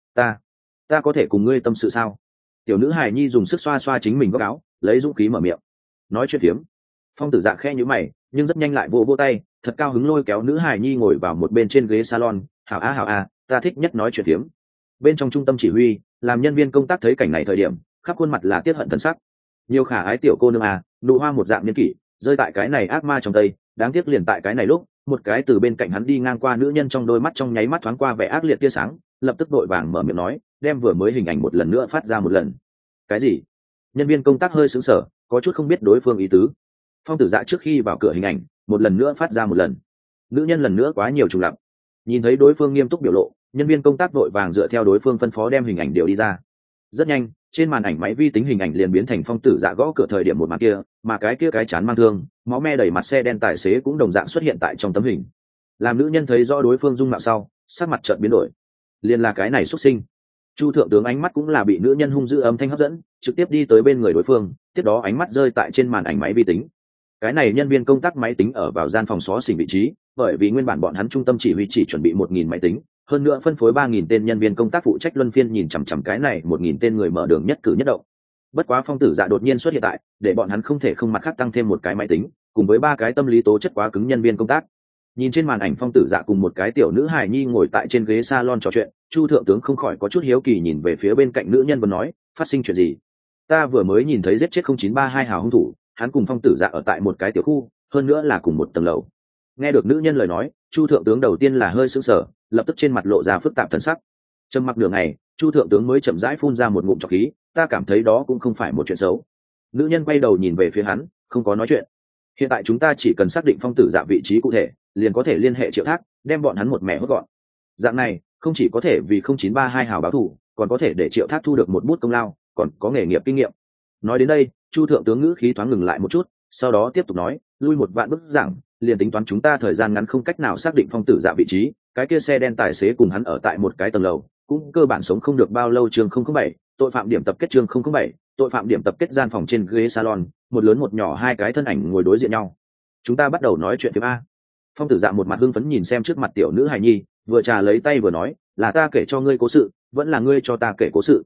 Ta có thể cùng ngươi tâm sự sao? Tiểu nữ hài nhi dùng sức xoa xoa chính mình góc áo, lấy dũng khí mở miệng, nói chuyện phiếm. Phong Tử Dạ khẽ nhíu mày, nhưng rất nhanh lại vỗ tay, thật cao hứng lôi kéo nữ hài nhi ngồi vào một bên trên ghế salon, hảo a, ta thích nhất nói chuyện phiếm. Bên trong trung tâm chỉ huy, làm nhân viên công tác thấy cảnh này thời điểm, khắp khuôn mặt là tiếc hận thần sắc. Nhiều khả ái tiểu cô nương à, nụ hoa một dạng niên kỷ, rơi tại cái này ác ma trong tây, đáng tiếc liền tại cái này lúc, một cái từ bên cạnh hắn đi ngang qua nữ nhân trong đôi mắt trong nháy mắt thoáng qua vẻ ác liệt tia sáng, lập tức vội vàng mở miệng nói, đem vừa mới hình ảnh một lần nữa phát ra một lần. Cái gì? Nhân viên công tác hơi sững sờ, có chút không biết đối phương ý tứ. Phong Tử Dạ trước khi vào cửa hình ảnh, một lần nữa phát ra một lần. Nữ nhân lần nữa quá nhiều trùng lặp. Nhìn thấy đối phương nghiêm túc biểu lộ, nhân viên công tác vội vàng dựa theo đối phương phân phó đem hình ảnh điều đi ra. Rất nhanh, trên màn ảnh máy vi tính hình ảnh liền biến thành Phong Tử Dạ gõ cửa thời điểm một màn kia, mà cái kia cái chán mang thương, máu me đầy mặt xe đen tài xế cũng đồng dạng xuất hiện tại trong tấm hình. Làm nữ nhân thấy rõ đối phương dung mạo sau, sắc mặt chợt biến đổi. Liền là cái này xuất sinh. Chu thượng tướng ánh mắt cũng là bị nữ nhân hung dữ âm thanh hấp dẫn, trực tiếp đi tới bên người đối phương, tiếp đó ánh mắt rơi tại trên màn ảnh máy vi tính. Cái này nhân viên công tác máy tính ở vào gian phòng xó xỉnh vị trí, bởi vì nguyên bản bọn hắn trung tâm chỉ huy chỉ chuẩn bị 1000 máy tính, hơn nữa phân phối 3000 tên nhân viên công tác phụ trách luân phiên nhìn chằm chằm cái này 1000 tên người mở đường nhất cử nhất động. Bất quá Phong Tử Dạ đột nhiên xuất hiện tại, để bọn hắn không thể không mặt khác tăng thêm một cái máy tính, cùng với 3 cái tâm lý tố chất quá cứng nhân viên công tác. Nhìn trên màn ảnh Phong Tử Dạ cùng một cái tiểu nữ hài nhi ngồi tại trên ghế salon trò chuyện, Chu thượng tướng không khỏi có chút hiếu kỳ nhìn về phía bên cạnh nữ nhân và nói, phát sinh chuyện gì? Ta vừa mới nhìn thấy giết chết 0932 hào hung thủ, hắn cùng Phong Tử Dạ ở tại một cái tiểu khu, hơn nữa là cùng một tầng lầu. Nghe được nữ nhân lời nói, Chu thượng tướng đầu tiên là hơi sững sờ, lập tức trên mặt lộ ra phức tạp thần sắc. Trầm mặc nửa ngày, Chu thượng tướng mới chậm rãi phun ra một ngụm trọc khí, ta cảm thấy đó cũng không phải một chuyện xấu. Nữ nhân quay đầu nhìn về phía hắn, không có nói chuyện. Hiện tại chúng ta chỉ cần xác định Phong Tử Dạ vị trí cụ thể, liền có thể liên hệ Triệu Thác, đem bọn hắn một mẻ hốt gọn. Dạng này, không chỉ có thể vì 0932 hào báo thù, còn có thể để Triệu Thác thu được một bút công lao, còn có nghề nghiệp kinh nghiệm. Nói đến đây, Chu thượng tướng ngữ khí thoáng ngừng lại một chút, sau đó tiếp tục nói, lui một vạn bước giảng, liền tính toán chúng ta thời gian ngắn không cách nào xác định Phong Tử Dạ vị trí, cái kia xe đen tài xế cùng hắn ở tại một cái tầng lầu, cũng cơ bản sống không được bao lâu. Chương 007, tội phạm điểm tập kết. Chương 007, tội phạm điểm tập kết. Gian phòng trên ghế salon, một lớn một nhỏ hai cái thân ảnh ngồi đối diện nhau. Chúng ta bắt đầu nói chuyện phim a. Phong Tử Dạ một mặt hưng phấn nhìn xem trước mặt tiểu nữ hài nhi, vừa trà lấy tay vừa nói, là ta kể cho ngươi cố sự, vẫn là ngươi cho ta kể cố sự?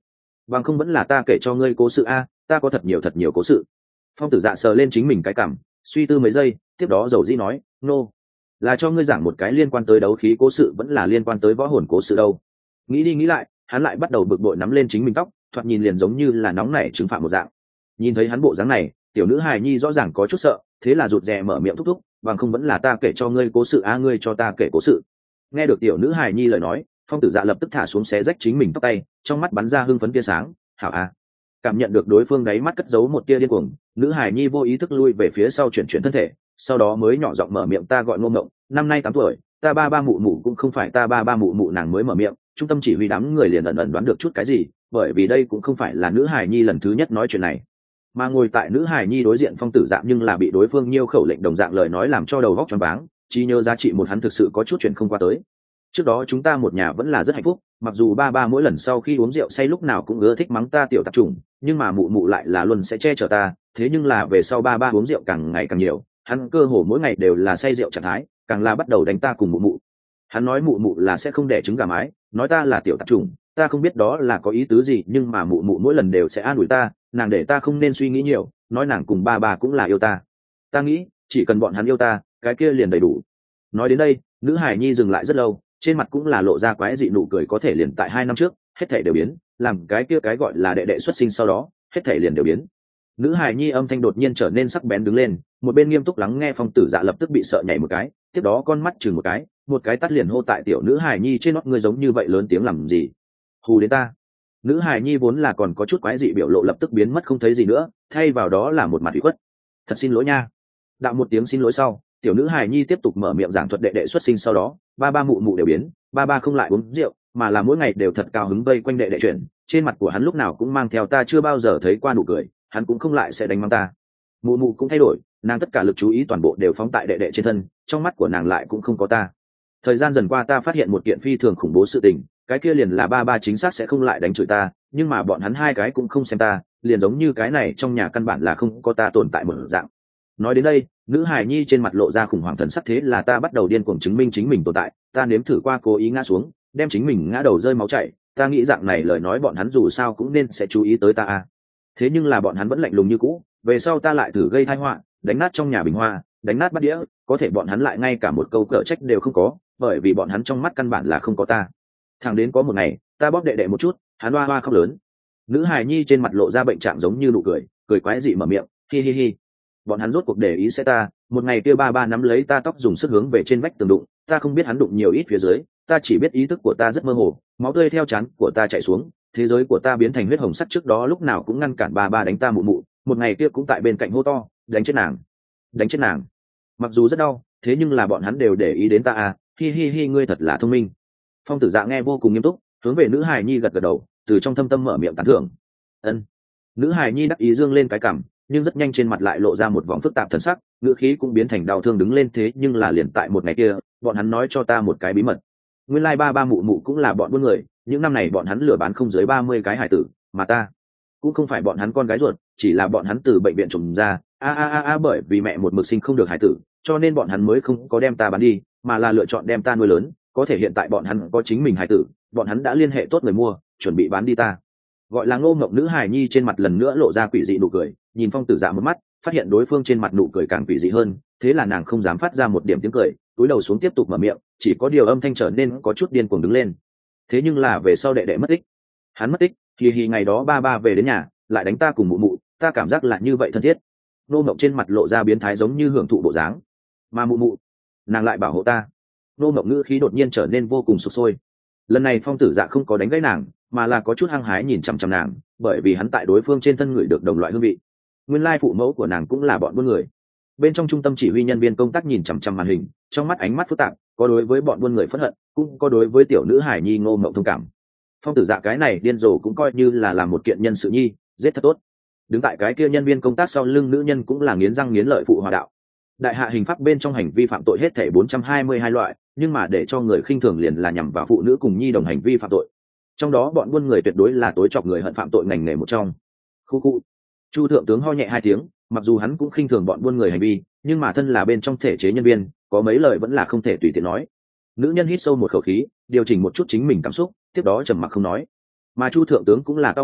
bằng không vẫn là ta kể cho ngươi cố sự a, ta có thật nhiều cố sự. Phong tử dạ sờ lên chính mình cái cằm, suy tư mấy giây, tiếp đó dầu dĩ nói, nô, là cho ngươi giảng một cái liên quan tới đấu khí cố sự vẫn là liên quan tới võ hồn cố sự đâu. Nghĩ đi nghĩ lại, hắn lại bắt đầu bực bội nắm lên chính mình tóc, thoạt nhìn liền giống như là nóng nảy chứng phạm một dạng. Nhìn thấy hắn bộ dáng này, tiểu nữ hài nhi rõ ràng có chút sợ, thế là rụt rè mở miệng thúc thúc, bằng không vẫn là ta kể cho ngươi cố sự a, ngươi cho ta kể cố sự. Nghe được tiểu nữ hài nhi lời nói, phong tử dạ lập tức thả xuống xé rách chính mình tóc tay, trong mắt bắn ra hưng phấn tia sáng, hảo a. Cảm nhận được đối phương đáy mắt cất giấu một tia điên cuồng, nữ hài nhi vô ý thức lui về phía sau chuyển thân thể, sau đó mới nhỏ giọng mở miệng, ta gọi Ngô Ngộng, năm nay 8 tuổi, ta ba ba mụ mụ cũng không phải ta ba ba mụ mụ. Nàng mới mở miệng, trung tâm chỉ huy đám người liền ẩn ẩn đoán được chút cái gì, bởi vì đây cũng không phải là nữ hài nhi lần thứ nhất nói chuyện này, mà ngồi tại nữ hài nhi đối diện phong tử dạng nhưng là bị đối phương nhiêu khẩu lệnh đồng dạng lời nói làm cho đầu góc choáng váng, trí nhớ giá trị một hắn thực sự có chút chuyện không qua tới. Trước đó chúng ta một nhà vẫn là rất hạnh phúc, mặc dù ba ba mỗi lần sau khi uống rượu say lúc nào cũng ưa thích mắng ta tiểu tạp chủng, nhưng mà mụ mụ lại là luôn sẽ che chở ta. Thế nhưng là về sau ba ba uống rượu càng ngày càng nhiều, hắn cơ hồ mỗi ngày đều là say rượu trạng thái, càng là bắt đầu đánh ta cùng mụ mụ. Hắn nói mụ mụ là sẽ không đẻ trứng gà mái, nói ta là tiểu tạp chủng, ta không biết đó là có ý tứ gì, nhưng mà mụ mụ mỗi lần đều sẽ an ủi ta, nàng để ta không nên suy nghĩ nhiều, nói nàng cùng ba ba cũng là yêu ta. Ta nghĩ chỉ cần bọn hắn yêu ta, cái kia liền đầy đủ. Nói đến đây, nữ hải nhi dừng lại rất lâu, trên mặt cũng là lộ ra quái dị nụ cười, có thể liền tại 2 năm trước hết thể đều biến, làm cái kia cái gọi là đệ đệ xuất sinh sau đó hết thể liền đều biến. Nữ hài nhi âm thanh đột nhiên trở nên sắc bén đứng lên, một bên nghiêm túc lắng nghe phong tử dạ lập tức bị sợ nhảy một cái, tiếp đó con mắt chừng một cái tắt liền hô tại tiểu nữ hài nhi trên nót, ngươi giống như vậy lớn tiếng làm gì, hù đến ta. Nữ hài nhi vốn là còn có chút quái dị biểu lộ lập tức biến mất không thấy gì nữa, thay vào đó là một mặt ủy khuất. Thật xin lỗi nha. Đạo một tiếng xin lỗi sau, tiểu nữ hài nhi tiếp tục mở miệng giảng thuật đệ đệ xuất sinh sau đó ba ba mụ mụ đều biến, ba ba không lại uống rượu mà là mỗi ngày đều thật cao hứng vây quanh đệ đệ chuyện, trên mặt của hắn lúc nào cũng mang theo ta chưa bao giờ thấy qua nụ cười, hắn cũng không lại sẽ đánh mắng ta. Mụ mụ cũng thay đổi, nàng tất cả lực chú ý toàn bộ đều phóng tại đệ đệ trên thân, trong mắt của nàng lại cũng không có ta. Thời gian dần qua ta phát hiện một kiện phi thường khủng bố sự tình, cái kia liền là ba ba chính xác sẽ không lại đánh chửi ta, nhưng mà bọn hắn hai cái cũng không xem ta, liền giống như cái này trong nhà căn bản là không có ta tồn tại một dạng. Nói đến đây, nữ hài nhi trên mặt lộ ra khủng hoảng thần sắc, thế là ta bắt đầu điên cuồng chứng minh chính mình tồn tại, ta nếm thử qua cố ý ngã xuống, đem chính mình ngã đầu rơi máu chảy, ta nghĩ dạng này lời nói bọn hắn dù sao cũng nên sẽ chú ý tới ta à. Thế nhưng là bọn hắn vẫn lạnh lùng như cũ, về sau ta lại thử gây tai họa, đánh nát trong nhà bình hoa, đánh nát bát đĩa, có thể bọn hắn lại ngay cả một câu cở trách đều không có, bởi vì bọn hắn trong mắt căn bản là không có ta. Thẳng đến có một ngày, ta bóp đệ đệ một chút, hắn oa oa khóc lớn. Nữ hài nhi trên mặt lộ ra bệnh trạng giống như nụ cười, cười quái dị mở miệng, hi hi hi. Bọn hắn rốt cuộc để ý sẽ ta, một ngày kia ba ba nắm lấy ta tóc dùng sức hướng về trên vách tường đụng, ta không biết hắn đụng nhiều ít phía dưới, ta chỉ biết ý thức của ta rất mơ hồ, máu tươi theo trán của ta chảy xuống, thế giới của ta biến thành huyết hồng sắc, trước đó lúc nào cũng ngăn cản ba ba đánh ta mụ mụ, một ngày kia cũng tại bên cạnh hô to, đánh chết nàng, đánh chết nàng. Mặc dù rất đau, thế nhưng là bọn hắn đều để ý đến ta à, hi hi hi, ngươi thật là thông minh. Phong tử dạ nghe vô cùng nghiêm túc, hướng về nữ hài nhi gật gật đầu, từ trong thâm tâm mở miệng tán thưởng. Ân. Nữ hài nhi đắc ý dương lên cái cằm, nhưng rất nhanh trên mặt lại lộ ra một vòng phức tạp thần sắc, ngữ khí cũng biến thành đau thương đứng lên. Thế nhưng là liền tại một ngày kia, bọn hắn nói cho ta một cái bí mật. Nguyên lai ba ba mụ mụ cũng là bọn buôn người, những năm này bọn hắn lừa bán không dưới 30 cái hải tử, mà ta cũng không phải bọn hắn con gái ruột, chỉ là bọn hắn từ bệnh viện trùng ra, bởi vì mẹ một mực sinh không được hải tử, cho nên bọn hắn mới không có đem ta bán đi, mà là lựa chọn đem ta nuôi lớn, có thể hiện tại bọn hắn có chính mình hải tử, bọn hắn đã liên hệ tốt người mua, chuẩn bị bán đi ta. Gọi là Ngô Ngộng nữ hài nhi trên mặt lần nữa lộ ra quỷ dị nụ cười, nhìn Phong Tử Dạ một mắt, phát hiện đối phương trên mặt nụ cười càng quỷ dị hơn, thế là nàng không dám phát ra một điểm tiếng cười, cúi đầu xuống tiếp tục mở miệng, chỉ có điều âm thanh trở nên có chút điên cuồng đứng lên. Thế nhưng là về sau đệ đệ mất tích, hắn mất tích, thì ngày đó ba ba về đến nhà, lại đánh ta cùng mụ mụ, ta cảm giác là như vậy thân thiết. Ngô Ngộng trên mặt lộ ra biến thái giống như hưởng thụ bộ dáng, mà mụ mụ, nàng lại bảo hộ ta. Ngô Ngộng ngữ khí đột nhiên trở nên vô cùng sục sôi. Lần này Phong Tử Dạ không có đánh gãy nàng, mà là có chút hăng hái nhìn chằm chằm nàng, bởi vì hắn tại đối phương trên thân người được đồng loại hương vị. Nguyên lai phụ mẫu của nàng cũng là bọn buôn người. Bên trong trung tâm chỉ huy nhân viên công tác nhìn chằm chằm màn hình, trong mắt ánh mắt phức tạp, có đối với bọn buôn người phẫn hận, cũng có đối với tiểu nữ hải nhi Ngô Ngộng thông cảm. Phong Tử Dạ cái này điên rồ cũng coi như là làm một kiện nhân sự nhi, giết thật tốt. Đứng tại cái kia nhân viên công tác sau lưng nữ nhân cũng là nghiến răng nghiến lợi phụ hòa đạo. Đại hạ hình pháp bên trong hành vi phạm tội hết thảy 422 loại, nhưng mà để cho người khinh thường liền là nhằm vào phụ nữ cùng nhi đồng hành vi phạm tội. Trong đó bọn buôn người tuyệt đối là tối chọc người hận phạm tội ngành nghề một trong. Khu khu. Chu thượng tướng ho nhẹ 2 tiếng, mặc dù hắn cũng khinh thường bọn buôn người hành vi, nhưng mà thân là bên trong thể chế nhân viên, có mấy lời vẫn là không thể tùy tiện nói. Nữ nhân hít sâu một khẩu khí, điều chỉnh một chút chính mình cảm xúc, tiếp đó trầm mặc không nói. Mà Chu thượng tướng cũng là cao mày,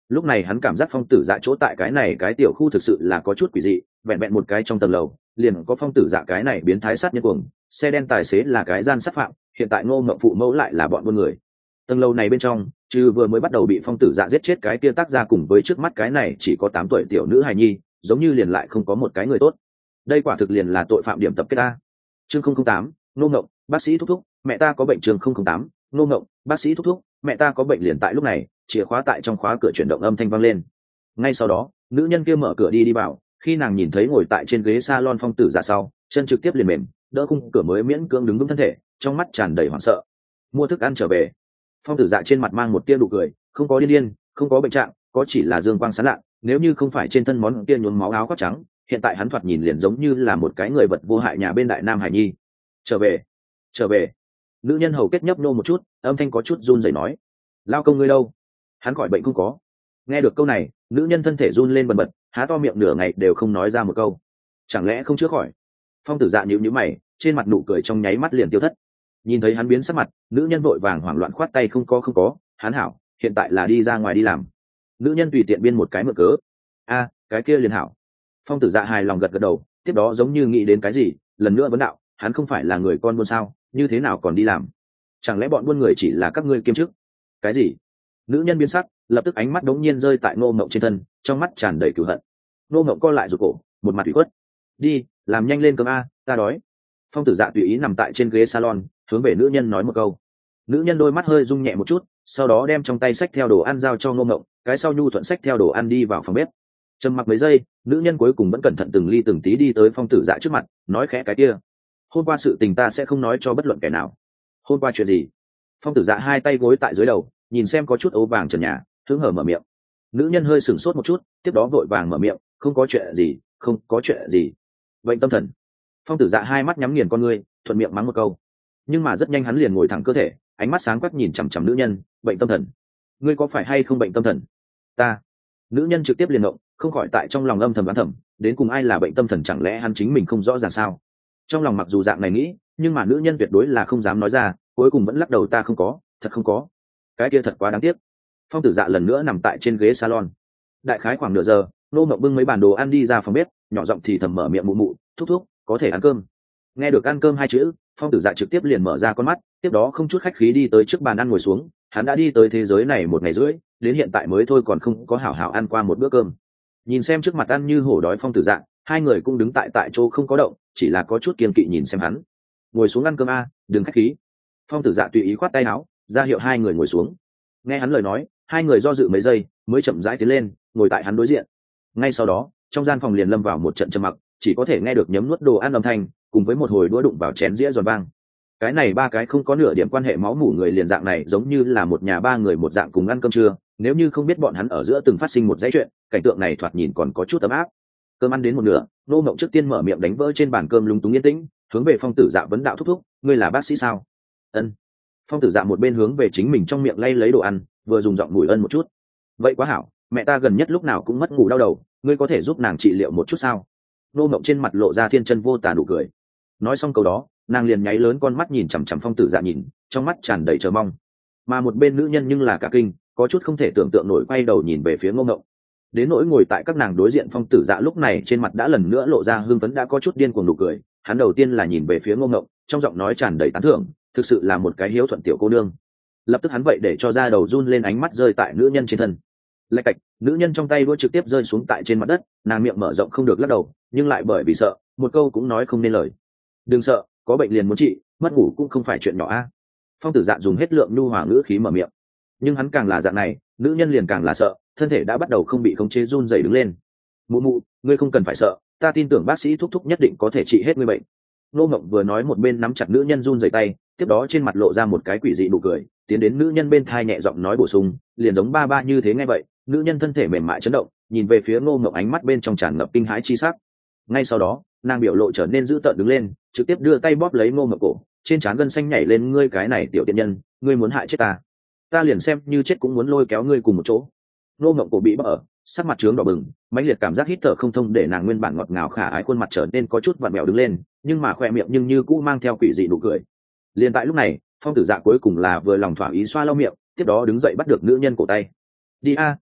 lúc này hắn cảm giác phong tử dạ chỗ tại cái này cái tiểu khu thực sự là có chút quỷ dị, vẹn vẹn một cái trong tầng lầu liền có phong tử dạ cái này biến thái sát nhân cuồng, xe đen tài xế là cái gian sát phạm, hiện tại Ngô Mộng phụ mẫu lại là bọn buôn người. Tầng lầu này bên trong trừ vừa mới bắt đầu bị phong tử dạ giết chết cái kia tác ra cùng với trước mắt cái này chỉ có 8 tuổi tiểu nữ hài nhi, giống như liền lại không có một cái người tốt. Đây quả thực liền là tội phạm điểm tập kết ta. Chương 008, Ngô Ngộng, bác sĩ thúc thúc, mẹ ta có bệnh. Chương 008, Ngô Ngộng, bác sĩ thúc thúc, mẹ ta có bệnh. Liền tại lúc này, chìa khóa tại trong khóa cửa chuyển động âm thanh vang lên. Ngay sau đó, nữ nhân kia mở cửa đi vào, khi nàng nhìn thấy ngồi tại trên ghế salon phong tử dạ sau, chân trực tiếp liền mềm, đỡ khung cửa mới miễn cưỡng đứng vững thân thể, trong mắt tràn đầy hoảng sợ. Mua thức ăn trở về. Phong tử dạ trên mặt mang một tia nụ cười, không có điên điên, không có bệnh trạng, có chỉ là dương quang sáng lạ. Nếu như không phải trên thân món kia nhuốm máu áo khoác trắng, hiện tại hắn thoạt nhìn liền giống như là một cái người vật vô hại nhà bên đại nam hải nhi. Trở về, trở về. Nữ nhân hầu kết nhấp nô một chút, âm thanh có chút run rẩy nói: lao công ngươi đâu? Hắn khỏi bệnh không có? Nghe được câu này, nữ nhân thân thể run lên bần bật, há to miệng nửa ngày đều không nói ra một câu. Chẳng lẽ không chữa khỏi? Phong tử dạ nhíu nhíu mày, trên mặt nụ cười trong nháy mắt liền tiêu thất. Nhìn thấy hắn biến sắc mặt, nữ nhân vội vàng hoảng loạn khoát tay: không có, hắn hảo, hiện tại là đi ra ngoài đi làm. Nữ nhân tùy tiện biên một cái mượn cớ. A, cái kia liền hảo. Phong tử dạ hài lòng gật gật đầu, tiếp đó giống như nghĩ đến cái gì, lần nữa vấn đạo: hắn không phải là người con buôn sao, như thế nào còn đi làm? Chẳng lẽ bọn buôn người chỉ là các ngươi kiêm chức? Cái gì? Nữ nhân biến sắc, lập tức ánh mắt đống nhiên rơi tại Ngô Mộng trên thân, trong mắt tràn đầy cừu hận. Ngô Mộng co lại rụt cổ, một mặt ủy khuất: đi, làm nhanh lên cơm a, ta đói. Phong tử dạ tùy ý nằm tại trên ghế salon, hướng về nữ nhân nói một câu. Nữ nhân đôi mắt hơi rung nhẹ một chút, sau đó đem trong tay xách theo đồ ăn giao cho Ngô Mộng, cái sau nhu thuận xách theo đồ ăn đi vào phòng bếp. Trầm mặc mấy giây, nữ nhân cuối cùng vẫn cẩn thận từng ly từng tí đi tới phong tử dạ trước mặt, nói khẽ: cái kia, hôm qua sự tình ta sẽ không nói cho bất luận kẻ nào. Hôm qua chuyện gì? Phong tử dạ hai tay gối tại dưới đầu, nhìn xem có chút ấu vàng trần nhà, hứng hở mở miệng. Nữ nhân hơi sửng sốt một chút, tiếp đó vội vàng mở miệng: không có chuyện gì, không có chuyện gì. Bệnh tâm thần. Phong tử dạ hai mắt nhắm nghiền con ngươi, thuận miệng mắng một câu. Nhưng mà rất nhanh hắn liền ngồi thẳng cơ thể, ánh mắt sáng quắc nhìn chằm chằm nữ nhân: bệnh tâm thần? Ngươi có phải hay không bệnh tâm thần? Ta. Nữ nhân trực tiếp liền động, không khỏi tại trong lòng âm thầm đoán thầm, đến cùng ai là bệnh tâm thần, chẳng lẽ hắn chính mình không rõ ràng sao? Trong lòng mặc dù dạng này nghĩ, nhưng mà nữ nhân tuyệt đối là không dám nói ra, cuối cùng vẫn lắc đầu: ta không có, thật không có. Cái kia thật quá đáng tiếc. Phong tử dạ lần nữa nằm tại trên ghế salon. Đại khái khoảng nửa giờ, Nô Mộng bưng mấy bản đồ ăn đi ra phòng bếp, nhỏ giọng thì thầm mở miệng: mụ mụ, thúc thúc, có thể ăn cơm. Nghe được ăn cơm hai chữ, Phong tử dạ trực tiếp liền mở ra con mắt, tiếp đó không chút khách khí đi tới trước bàn ăn ngồi xuống. Hắn đã đi tới thế giới này một ngày rưỡi, đến hiện tại mới thôi còn không có hảo hảo ăn qua một bữa cơm. Nhìn xem trước mặt ăn như hổ đói Phong tử dạ, hai người cũng đứng tại chỗ không có động, chỉ là có chút kiên kỵ nhìn xem hắn. Ngồi xuống ăn cơm a, đừng khách khí. Phong tử dạ tùy ý khoát tay áo, ra hiệu hai người ngồi xuống. Nghe hắn lời nói, hai người do dự mấy giây mới chậm rãi tiến lên, ngồi tại hắn đối diện. Ngay sau đó, trong gian phòng liền lâm vào một trận trầm mặc, chỉ có thể nghe được nhấm nuốt đồ ăn âm thanh, cùng với một hồi đũa đụng vào chén dĩa giòn vang. Cái này ba cái không có nửa điểm quan hệ máu mủ người liền dạng này giống như là một nhà ba người một dạng cùng ăn cơm trưa, nếu như không biết bọn hắn ở giữa từng phát sinh một dãy chuyện, cảnh tượng này thoạt nhìn còn có chút ấm áp. Cơm ăn đến một nửa, Nô Mộng trước tiên mở miệng đánh vỡ trên bàn cơm lúng túng yên tĩnh, hướng về Phong tử dạ vấn đạo: thúc thúc, ngươi là bác sĩ sao? Ân. Phong tử dạ một bên hướng về chính mình trong miệng lay lấy đồ ăn, vừa dùng giọng mùi ân một chút. Vậy quá hảo, mẹ ta gần nhất lúc nào cũng mất ngủ đau đầu, ngươi có thể giúp nàng trị liệu một chút sao? Nô Mộng trên mặt lộ ra thiên chân vô tà nụ cười. Nói xong câu đó, nàng liền nháy lớn con mắt nhìn chằm chằm Phong tử dạ nhìn, trong mắt tràn đầy chờ mong. Mà một bên nữ nhân nhưng là cả kinh, có chút không thể tưởng tượng nổi, quay đầu nhìn về phía Ngô Mộng. Đến nỗi ngồi tại các nàng đối diện Phong tử dạ lúc này trên mặt đã lần nữa lộ ra hưng phấn, đã có chút điên cuồng nụ cười. Hắn đầu tiên là nhìn về phía Ngô Mộng, trong giọng nói tràn đầy tán thưởng, thực sự là một cái hiếu thuận tiểu cô nương. Lập tức hắn vậy để cho ra đầu run lên, ánh mắt rơi tại nữ nhân trên thân. Lạch cạch, nữ nhân trong tay đũa trực tiếp rơi xuống tại trên mặt đất, nàng miệng mở rộng không được lắc đầu, nhưng lại bởi vì sợ, một câu cũng nói không nên lời. Đừng sợ, có bệnh liền muốn trị, mất ngủ cũng không phải chuyện nhỏ a. Phong tử dạ dùng hết lượng nhu hòa ngữ khí mở miệng. Nhưng hắn càng là dạng này, nữ nhân liền càng là sợ, thân thể đã bắt đầu không bị khống chế run rẩy đứng lên. Mụ mụ, ngươi không cần phải sợ, ta tin tưởng bác sĩ thúc thúc nhất định có thể trị hết ngươi bệnh. Nô Mộng vừa nói một bên nắm chặt nữ nhân run rẩy tay, tiếp đó trên mặt lộ ra một cái quỷ dị nụ cười, tiến đến nữ nhân bên thai nhẹ giọng nói bổ sung, liền giống ba ba như thế. Nghe vậy, nữ nhân thân thể mềm mại chấn động, nhìn về phía Ngô Mộng, ánh mắt bên trong tràn ngập kinh hãi chi sắc. Ngay sau đó, nàng biểu lộ trở nên dữ tợn đứng lên, trực tiếp đưa tay bóp lấy Ngô Mộng cổ, trên trán gân xanh nhảy lên: ngươi cái này tiểu tiện nhân, ngươi muốn hại chết ta, ta liền xem như chết cũng muốn lôi kéo ngươi cùng một chỗ. Ngô Mộng cổ bị bóp ở, sắc mặt trướng đỏ bừng, mãnh liệt cảm giác hít thở không thông để nàng nguyên bản ngọt ngào khả ái khuôn mặt trở nên có chút vặn vẹo đứng lên, nhưng mà khoe miệng nhưng như cũ mang theo quỷ dị nụ cười. Liền tại lúc này, Phong tử dạ cuối cùng là vừa lòng thỏa ý xoa lau miệng, tiếp đó đứng dậy bắt được nữ nhân cổ tay. Đi a,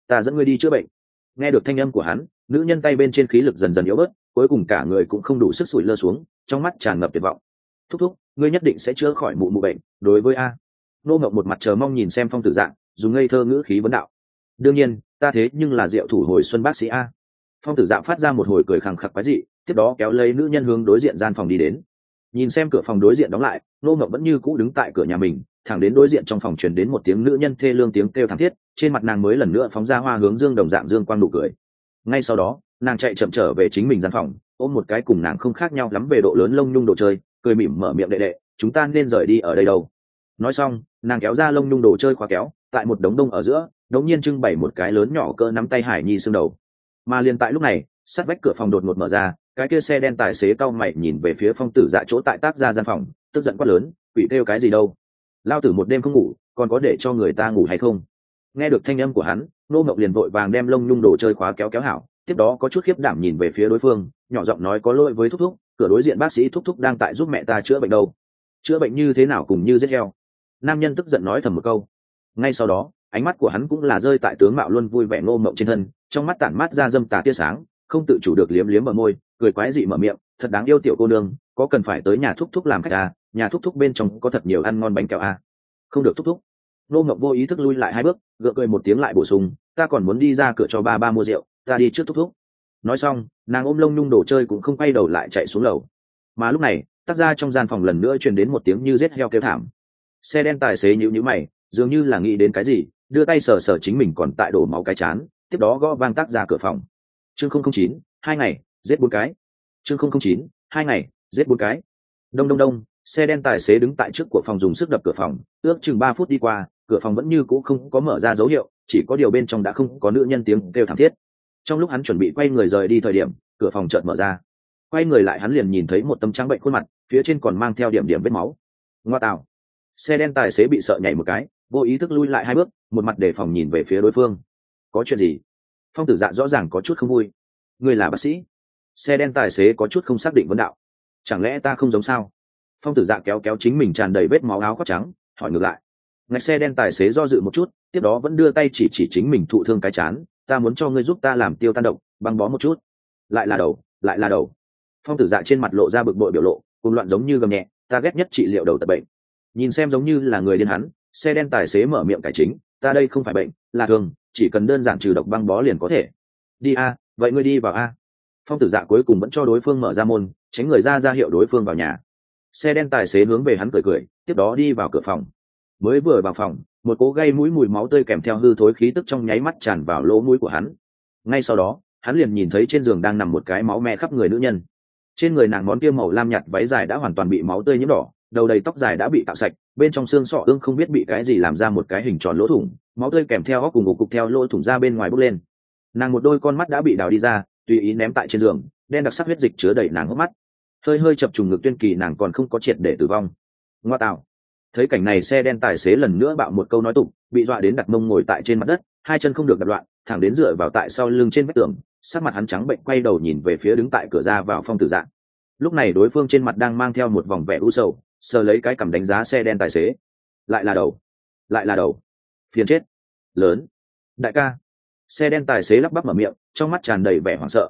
ta dẫn ngươi đi chữa bệnh. Nghe được thanh âm của hắn, nữ nhân tay bên trên khí lực dần dần yếu bớt, cuối cùng cả người cũng không đủ sức sủi lơ xuống, trong mắt tràn ngập tuyệt vọng. Thúc thúc, ngươi nhất định sẽ chữa khỏi mụ mụ bệnh. Đối với a Nô Ngọc một mặt chờ mong nhìn xem Phong Tử Dạ, dùng ngây thơ ngữ khí vấn đạo. Đương nhiên, ta thế nhưng là Diệu thủ hồi xuân bác sĩ a. Phong Tử Dạ phát ra một hồi cười khẳng khặc quái dị, tiếp đó kéo lấy nữ nhân hướng đối diện gian phòng đi đến. Nhìn xem cửa phòng đối diện đóng lại, Nô Ngọc vẫn như cũ đứng tại cửa nhà mình, thẳng đến đối diện trong phòng truyền đến một tiếng nữ nhân thê lương tiếng kêu thảm thiết, trên mặt nàng mới lần nữa phóng ra hoa hướng dương đồng dạng dương quang nụ cười. Ngay sau đó, nàng chạy chậm trở về chính mình gian phòng, ôm một cái cùng nàng không khác nhau lắm về độ lớn lông nhung đồ chơi, cười mỉm mở miệng đệ đệ, chúng ta nên rời đi ở đây đâu. Nói xong, nàng kéo ra lông nhung đồ chơi khóa kéo, tại một đống đông ở giữa, đống nhiên trưng bày một cái lớn nhỏ cỡ nắm tay hải nhi xương đầu. Mà liền tại lúc này, sát vách cửa phòng đột ngột mở ra, cái kia xe đen tài xế cau mày nhìn về phía Phong Tử Dạ chỗ tại tác ra gian phòng, tức giận quát lớn, quỷ kêu cái gì đâu, lao tử một đêm không ngủ, còn có để cho người ta ngủ hay không. Nghe được thanh âm của hắn, Nô Ngọc liền vội vàng đem lông nhung đồ chơi khóa kéo kéo hảo, tiếp đó có chút khiếp đảm nhìn về phía đối phương, nhỏ giọng nói có lỗi với thúc thúc, cửa đối diện bác sĩ thúc thúc đang tại giúp mẹ ta chữa bệnh đâu. Chữa bệnh như thế nào cùng như giết heo. Nam nhân tức giận nói thầm một câu. Ngay sau đó, ánh mắt của hắn cũng là rơi tại tướng mạo luôn vui vẻ Nô Ngọc trên thân, trong mắt tản mát ra dâm tà tia sáng, không tự chủ được liếm liếm bờ môi, cười quái dị mở miệng, thật đáng yêu tiểu cô nương, có cần phải tới nhà thúc thúc làm khách à, nhà thúc thúc bên trong có thật nhiều ăn ngon bánh kẹo à. Không được thúc thúc. Nô Ngọc vô ý thức lui lại hai bước, gượng cười một tiếng lại bổ sung, ta còn muốn đi ra cửa cho ba mua rượu, ta đi trước thúc thúc. Nói xong, nàng ôm lông nhung đồ chơi cũng không quay đầu lại chạy xuống lầu. Mà lúc này, tác ra trong gian phòng lần nữa truyền đến một tiếng như rết heo kêu thảm. Xe đen tài xế nhíu nhíu mày, dường như là nghĩ đến cái gì, đưa tay sờ sờ chính mình còn tại đổ máu cái chán, tiếp đó gõ vang tác ra cửa phòng. Chương 009, 2 ngày, giết 4 cái. Chương 009, 2 ngày, giết 4 cái. Đông đông đông, xe đen tài xế đứng tại trước của phòng dùng sức đập cửa phòng, ước chừng 3 phút đi qua, cửa phòng vẫn như cũ không có mở ra dấu hiệu, chỉ có điều bên trong đã không có nữ nhân tiếng kêu thảm thiết. Trong lúc hắn chuẩn bị quay người rời đi thời điểm, cửa phòng chợt mở ra. Quay người lại hắn liền nhìn thấy một tấm trắng bệnh khuôn mặt, phía trên còn mang theo điểm điểm vết máu. Ngoa tạo. Xe đen tài xế bị sợ nhảy một cái, vô ý thức lui lại hai bước, một mặt đề phòng nhìn về phía đối phương. Có chuyện gì? Phong Tử Dạ rõ ràng có chút không vui. Ngươi là bác sĩ? Xe đen tài xế có chút không xác định vấn đạo. Chẳng lẽ ta không giống sao? Phong Tử Dạ kéo kéo chính mình tràn đầy vết máu áo khoác trắng, hỏi ngược lại. Ngạch xe đen tài xế do dự một chút, tiếp đó vẫn đưa tay chỉ chính mình thụ thương cái chán, ta muốn cho ngươi giúp ta làm tiêu tan độc, băng bó một chút. Lại là đầu, lại là đầu. Phong Tử Dạ trên mặt lộ ra bực bội biểu lộ, cùng loạn giống như gầm nhẹ, ta ghét nhất trị liệu đầu tật bệnh. Nhìn xem giống như là người điên hắn, xe đen tài xế mở miệng cải chính, ta đây không phải bệnh, là thương, chỉ cần đơn giản trừ độc băng bó liền có thể. Đi a, vậy ngươi đi vào a. Phong Tử Dạ cuối cùng vẫn cho đối phương mở ra môn, tránh người ra hiệu đối phương vào nhà. Xe đen tài xế hướng về hắn cười cười, tiếp đó đi vào cửa phòng. Mới vừa vào phòng, một cỗ gây mũi mùi máu tươi kèm theo hư thối khí tức trong nháy mắt tràn vào lỗ mũi của hắn. Ngay sau đó, hắn liền nhìn thấy trên giường đang nằm một cái máu me khắp người nữ nhân. Trên người nàng món kia màu lam nhạt váy dài đã hoàn toàn bị máu tươi nhiễm đỏ, đầu đầy tóc dài đã bị tạo sạch, bên trong xương sọ ương không biết bị cái gì làm ra một cái hình tròn lỗ thủng, máu tươi kèm theo óc cùng cục theo lỗ thủng ra bên ngoài bốc lên. Nàng một đôi con mắt đã bị đào đi ra, tùy ý ném tại trên giường, đen đặc sắc huyết dịch chứa đầy nàng hốc mắt. Hơi hơi chập trùng ngực tuyên kỳ nàng còn không có triệt để tử vong. Ngoa tạo. Thấy cảnh này xe đen tài xế lần nữa bạo một câu nói tục, bị dọa đến đặt mông ngồi tại trên mặt đất, hai chân không được đặt loạn, thẳng đến dựa vào tại sau lưng trên vách tường, sắc mặt hắn trắng bệnh quay đầu nhìn về phía đứng tại cửa ra vào Phong Tử Dạ. Lúc này đối phương trên mặt đang mang theo một vòng vẻ u sầu, sờ lấy cái cằm đánh giá xe đen tài xế. Lại là đầu, lại là đầu, phiền chết lớn. Đại ca. Xe đen tài xế lắp bắp mở miệng, trong mắt tràn đầy vẻ hoảng sợ,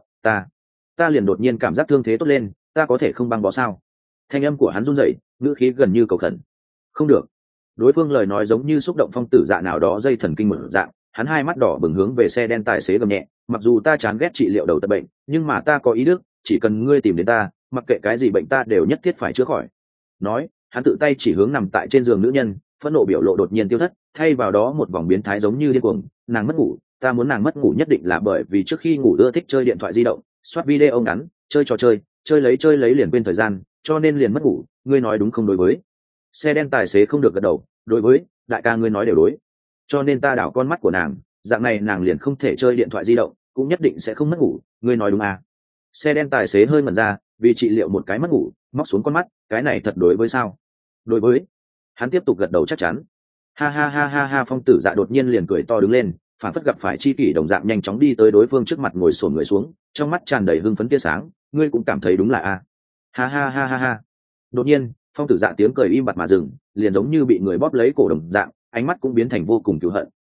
ta liền đột nhiên cảm giác thương thế tốt lên, ta có thể không băng bó sao? Thanh âm của hắn run rẩy, ngữ khí gần như cầu khẩn. Không được. Đối phương lời nói giống như xúc động Phong Tử Dạ nào đó dây thần kinh mở dạng, hắn hai mắt đỏ bừng hướng về xe đen tài xế gầm nhẹ, mặc dù ta chán ghét trị liệu đầu tật bệnh, nhưng mà ta có ý đức, chỉ cần ngươi tìm đến ta, mặc kệ cái gì bệnh ta đều nhất thiết phải chữa khỏi. Nói, hắn tự tay chỉ hướng nằm tại trên giường nữ nhân, phẫn nộ biểu lộ đột nhiên tiêu thất, thay vào đó một vòng biến thái giống như điên cuồng, nàng mất ngủ, ta muốn nàng mất ngủ nhất định là bởi vì trước khi ngủ ưa thích chơi điện thoại di động, soát video ngắn, chơi trò chơi, chơi lấy liền quên thời gian, cho nên liền mất ngủ, ngươi nói đúng không? Đối với xe đen tài xế không được gật đầu, đối với đại ca ngươi nói đều đối, cho nên ta đảo con mắt của nàng, dạng này nàng liền không thể chơi điện thoại di động, cũng nhất định sẽ không mất ngủ, ngươi nói đúng à? Xe đen tài xế hơi ngẩn ra, vì trị liệu một cái mất ngủ, móc xuống con mắt, cái này thật đối với sao? Đối với. Hắn tiếp tục gật đầu chắc chắn. Ha ha ha ha ha, Phong Tử Dạ đột nhiên liền cười to đứng lên, phản phất gặp phải chi kỷ đồng dạng nhanh chóng đi tới đối phương trước mặt ngồi xổm người xuống, trong mắt tràn đầy hưng phấn tia sáng, ngươi cũng cảm thấy đúng là a? Ha ha ha ha ha. Đột nhiên, Phong Tử Dạ tiếng cười im bặt mà dừng, liền giống như bị người bóp lấy cổ đồng dạng, ánh mắt cũng biến thành vô cùng cừu hận,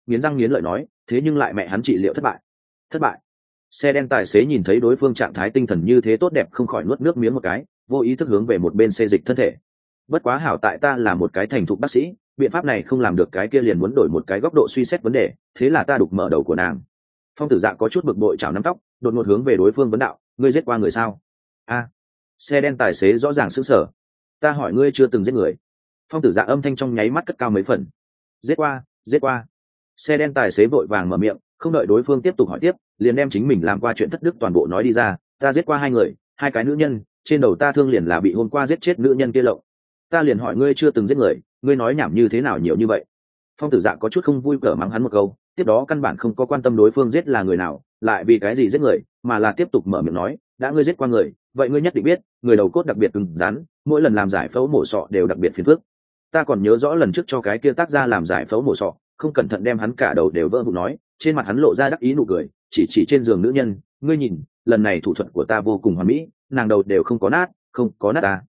nghiến răng nghiến lợi nói, thế nhưng lại mẹ hắn trị liệu thất bại. Xe đen tài xế nhìn thấy đối phương trạng thái tinh thần như thế tốt đẹp không khỏi nuốt nước miếng một cái, vô ý thức hướng về một bên xê dịch thân thể. Bất quá hảo tại ta là một cái thành thục bác sĩ, biện pháp này không làm được, cái kia liền muốn đổi một cái góc độ suy xét vấn đề, thế là ta đục mở đầu của nàng. Phong Tử Dạ có chút bực bội chảo nắm tóc, đột ngột hướng về đối phương vấn đạo, ngươi giết qua người sao? A. Xe đen tài xế rõ ràng sững sờ. Ta hỏi ngươi chưa từng giết người. Phong Tử Dạ âm thanh trong nháy mắt cất cao mấy phần. Giết qua. Xe đen tài xế vội vàng mở miệng, không đợi đối phương tiếp tục hỏi tiếp, liền đem chính mình làm qua chuyện thất đức toàn bộ nói đi ra. Ta giết qua 2 người, 2 cái nữ nhân, trên đầu ta thương liền là bị hôm qua giết chết nữ nhân kia lộng. Ta liền hỏi ngươi chưa từng giết người, ngươi nói nhảm như thế nào nhiều như vậy? Phong Tử Dạ có chút không vui cỡ mắng hắn một câu, tiếp đó căn bản không có quan tâm đối phương giết là người nào, lại vì cái gì giết người, mà là tiếp tục mở miệng nói, đã ngươi giết qua người, vậy ngươi nhất định biết, người đầu cốt đặc biệt cứng rắn, mỗi lần làm giải phẫu mổ sọ đều đặc biệt phiền phức. Ta còn nhớ rõ lần trước cho cái kia tác gia làm giải phẫu mổ sọ, không cẩn thận đem hắn cả đầu đều vỡ vụn, nói, trên mặt hắn lộ ra đắc ý nụ cười, chỉ trên giường nữ nhân, ngươi nhìn, lần này thủ thuật của ta vô cùng hoàn mỹ, nàng đầu đều không có nát ta.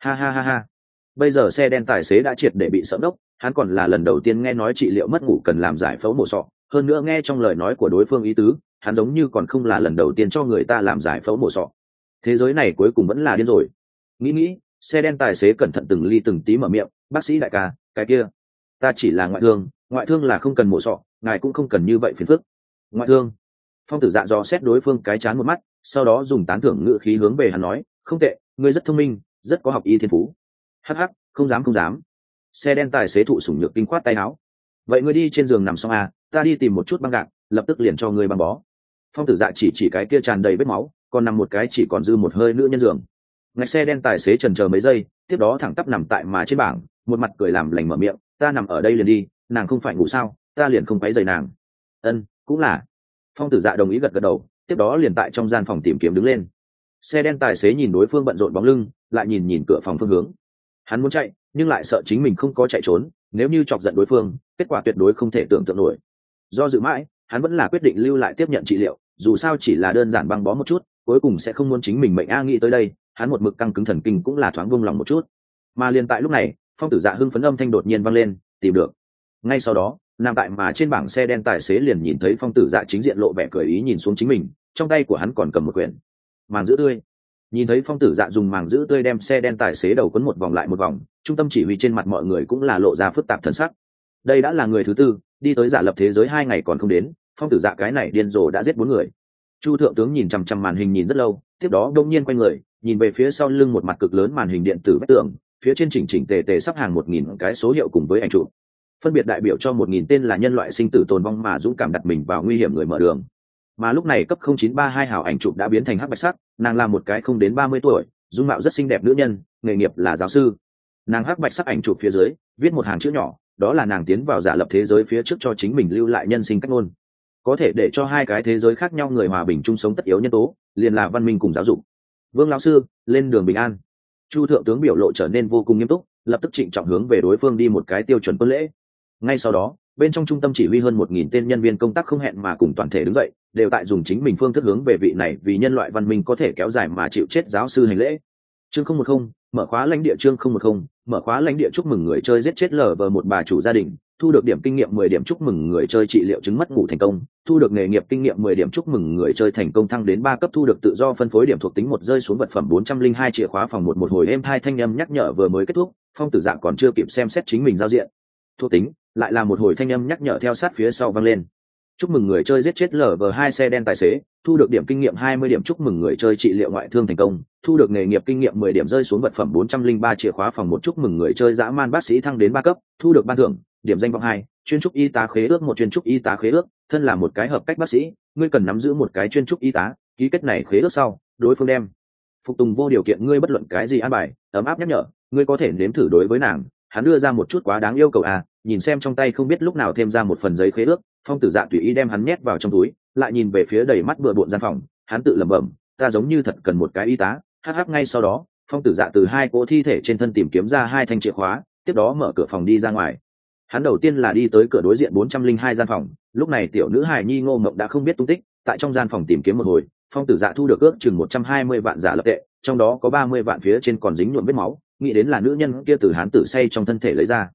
Ha. Bây giờ xe đen tài xế đã triệt để bị sợ đốc, hắn còn là lần đầu tiên nghe nói trị liệu mất ngủ cần làm giải phẫu mổ sọ, hơn nữa nghe trong lời nói của đối phương ý tứ, hắn giống như còn không là lần đầu tiên cho người ta làm giải phẫu mổ sọ. Thế giới này cuối cùng vẫn là điên rồi. Nghĩ, xe đen tài xế cẩn thận từng ly từng tí mở miệng, bác sĩ đại ca, cái kia, ta chỉ là ngoại thương là không cần mổ sọ, ngài cũng không cần như vậy phiền phức. Ngoại thương. Phong Tử Dạ dò xét đối phương cái chán một mắt, sau đó dùng tán thưởng ngữ khí hướng về hắn nói, không tệ, ngươi rất thông minh, rất có học y thiên phú. Hắc, không dám. Xe đen tài xế thụ sủng nhược kinh khoát tay áo. Vậy ngươi đi trên giường nằm xong à, ta đi tìm một chút băng gạc, lập tức liền cho ngươi băng bó. Phong Tử Dạ chỉ cái kia tràn đầy vết máu, còn nằm một cái chỉ còn dư một hơi nữ nhân giường. Ngạch xe đen tài xế chần chờ mấy giây, tiếp đó thẳng tắp nằm tại mà trên bảng, một mặt cười làm lành mở miệng, ta nằm ở đây liền đi, nàng không phải ngủ sao, ta liền không quấy rầy nàng. Ân, cũng là. Phong Tử Dạ đồng ý gật đầu, tiếp đó liền tại trong gian phòng tìm kiếm đứng lên. Xe đen tài xế nhìn đối phương bận rộn bóng lưng, lại nhìn cửa phòng phương hướng. Hắn muốn chạy, nhưng lại sợ chính mình không có chạy trốn, nếu như chọc giận đối phương, kết quả tuyệt đối không thể tưởng tượng nổi. Do dự mãi, hắn vẫn là quyết định lưu lại tiếp nhận trị liệu, dù sao chỉ là đơn giản băng bó một chút, cuối cùng sẽ không muốn chính mình mệnh. Nghĩ tới đây, hắn một mực căng cứng thần kinh cũng là thoáng buông lòng một chút. Mà liền tại lúc này, Phong Tử Dạ hưng phấn âm thanh đột nhiên vang lên, tìm được. Ngay sau đó, nằm tại mà trên bảng xe đen tài xế liền nhìn thấy Phong Tử Dạ chính diện lộ vẻ cười ý nhìn xuống chính mình, trong tay của hắn còn cầm một quyển màng giữ tươi. Nhìn thấy Phong Tử Dạ dùng màng giữ tươi đem xe đen tài xế đầu quấn một vòng lại một vòng, trung tâm chỉ huy trên mặt mọi người cũng là lộ ra phức tạp thần sắc. Đây đã là người thứ tư đi tới giả lập thế giới 2 ngày còn không đến, Phong Tử Dạ cái này điên rồ đã giết 4 người. Chu thượng tướng nhìn chằm chằm màn hình nhìn rất lâu, tiếp đó đông nhiên quay người nhìn về phía sau lưng một mặt cực lớn màn hình điện tử vách tường, phía trên chỉnh tề sắp hàng 1000 cái số hiệu cùng với ảnh chụp, phân biệt đại biểu cho 1000 tên là nhân loại sinh tử tồn vong mà dũng cảm đặt mình vào nguy hiểm người mở đường. Mà lúc này cấp 0932 hào ảnh chụp đã biến thành hắc bạch sắc, nàng là một cái không đến 30 tuổi, dung mạo rất xinh đẹp nữ nhân, nghề nghiệp là giáo sư. Nàng hắc bạch sắc ảnh chụp phía dưới viết một hàng chữ nhỏ, đó là nàng tiến vào giả lập thế giới phía trước cho chính mình lưu lại nhân sinh cách ngôn. Có thể để cho 2 cái thế giới khác nhau người hòa bình chung sống tất yếu nhân tố, liền là văn minh cùng giáo dục. Vương lão sư, lên đường bình an. Chu thượng tướng biểu lộ trở nên vô cùng nghiêm túc, lập tức trịnh trọng hướng về đối phương đi một cái tiêu chuẩn quân lễ. Ngay sau đó, bên trong trung tâm chỉ huy hơn 1000 tên nhân viên công tác không hẹn mà cùng toàn thể đứng dậy, đều tại dùng chính mình phương thức hướng về vị này vì nhân loại văn minh có thể kéo dài mà chịu chết giáo sư hành lễ. Chương 010, mở khóa lãnh địa. Chương 010, mở khóa lãnh địa. Chúc mừng người chơi giết chết LV1 bà chủ gia đình, thu được điểm kinh nghiệm 10 điểm. Chúc mừng người chơi trị liệu chứng mất ngủ thành công, thu được nghề nghiệp kinh nghiệm 10 điểm. Chúc mừng người chơi thành công thăng đến 3 cấp, thu được tự do phân phối điểm thuộc tính 1 rơi xuống vật phẩm 402 chìa khóa phòng 1 hồi êm thai thanh âm nhắc nhở vừa mới kết thúc. Phong Tử Dạ còn chưa kịp xem xét chính mình giao diện thuộc tính, lại là một hồi thanh âm nhắc nhở theo sát phía sau vang lên. Chúc mừng người chơi giết chết LV2 xe đen tài xế, thu được điểm kinh nghiệm 20 điểm. Chúc mừng người chơi trị liệu ngoại thương thành công, thu được nghề nghiệp kinh nghiệm 10 điểm rơi xuống vật phẩm 403 chìa khóa phòng 1. Chúc mừng người chơi dã man bác sĩ thăng đến 3 cấp, thu được ban thưởng điểm danh vọng 2, chuyên trúc y tá khế ước 1. Chuyên trúc y tá khế ước, thân là một cái hợp cách bác sĩ, ngươi cần nắm giữ một cái chuyên trúc y tá, ký kết này khế ước sau, đối phương đem phục tùng vô điều kiện ngươi bất luận cái gì an bài. Ấm áp nhắc nhở, ngươi có thể nếm thử đối với nàng. Hắn đưa ra một chút quá đáng yêu cầu à, nhìn xem trong tay không biết lúc nào thêm ra một phần giấy khế ước, Phong Tử Dạ tùy ý đem hắn nhét vào trong túi, lại nhìn về phía đầy mắt bừa bộn gian phòng, hắn tự lẩm bẩm, ta giống như thật cần một cái y tá. Hắc ngay sau đó, Phong Tử Dạ từ 2 cỗ thi thể trên thân tìm kiếm ra 2 thanh chìa khóa, tiếp đó mở cửa phòng đi ra ngoài. Hắn đầu tiên là đi tới cửa đối diện 402 gian phòng, lúc này tiểu nữ hài nhi Ngô Mộng đã không biết tung tích, tại trong gian phòng tìm kiếm một hồi, Phong Tử Dạ thu được ước chừng 120 vạn giả lập tệ, trong đó có 30 vạn phía trên còn dính nhuộm vết máu, nghĩ đến là nữ nhân kia từ hán tử say trong thân thể lấy ra.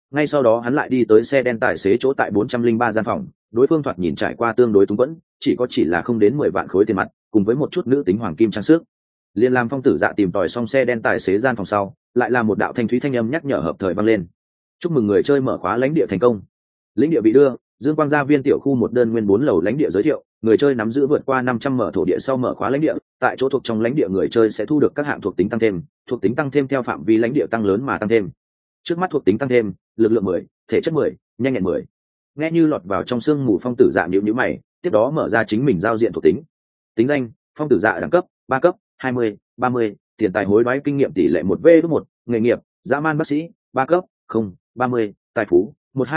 ngay sau đó hắn lại đi tới xe đen tài xế chỗ tại 403 gian phòng. Đối phương thoạt nhìn trải qua tương đối túng quẫn, chỉ là không đến 10 vạn khối tiền mặt, cùng với một chút nữ tính hoàng kim trang sức. Liên làm Phong Tử Dạ tìm tòi xong xe đen tài xế gian phòng sau, lại là một đạo thanh thúy thanh âm nhắc nhở hợp thời vang lên. Chúc mừng người chơi mở khóa lãnh địa thành công. Lãnh địa bị đưa, Dương Quang Gia Viên tiểu khu một đơn nguyên 4 lầu lãnh địa giới thiệu, người chơi nắm giữ vượt qua 500 mở thổ địa sau mở khóa lãnh địa, tại chỗ thuộc trong lãnh địa người chơi sẽ thu được các hạng thuộc tính tăng thêm theo phạm vi lãnh địa tăng lớn mà tăng thêm. Trước mắt thuộc tính tăng thêm, lực lượng 10, thể chất 10, nhanh nhẹn 10. Nghe như lọt vào trong xương mù Phong Tử Dạ nhíu mày, tiếp đó mở ra chính mình giao diện thuộc tính. Tính danh: Phong Tử Dạ, đẳng cấp 3 cấp, 20, 30, tiền tài hối đoái kinh nghiệm tỷ lệ 1v1, nghề nghiệp: dã man bác sĩ, 3 cấp, 0, 30, tài phú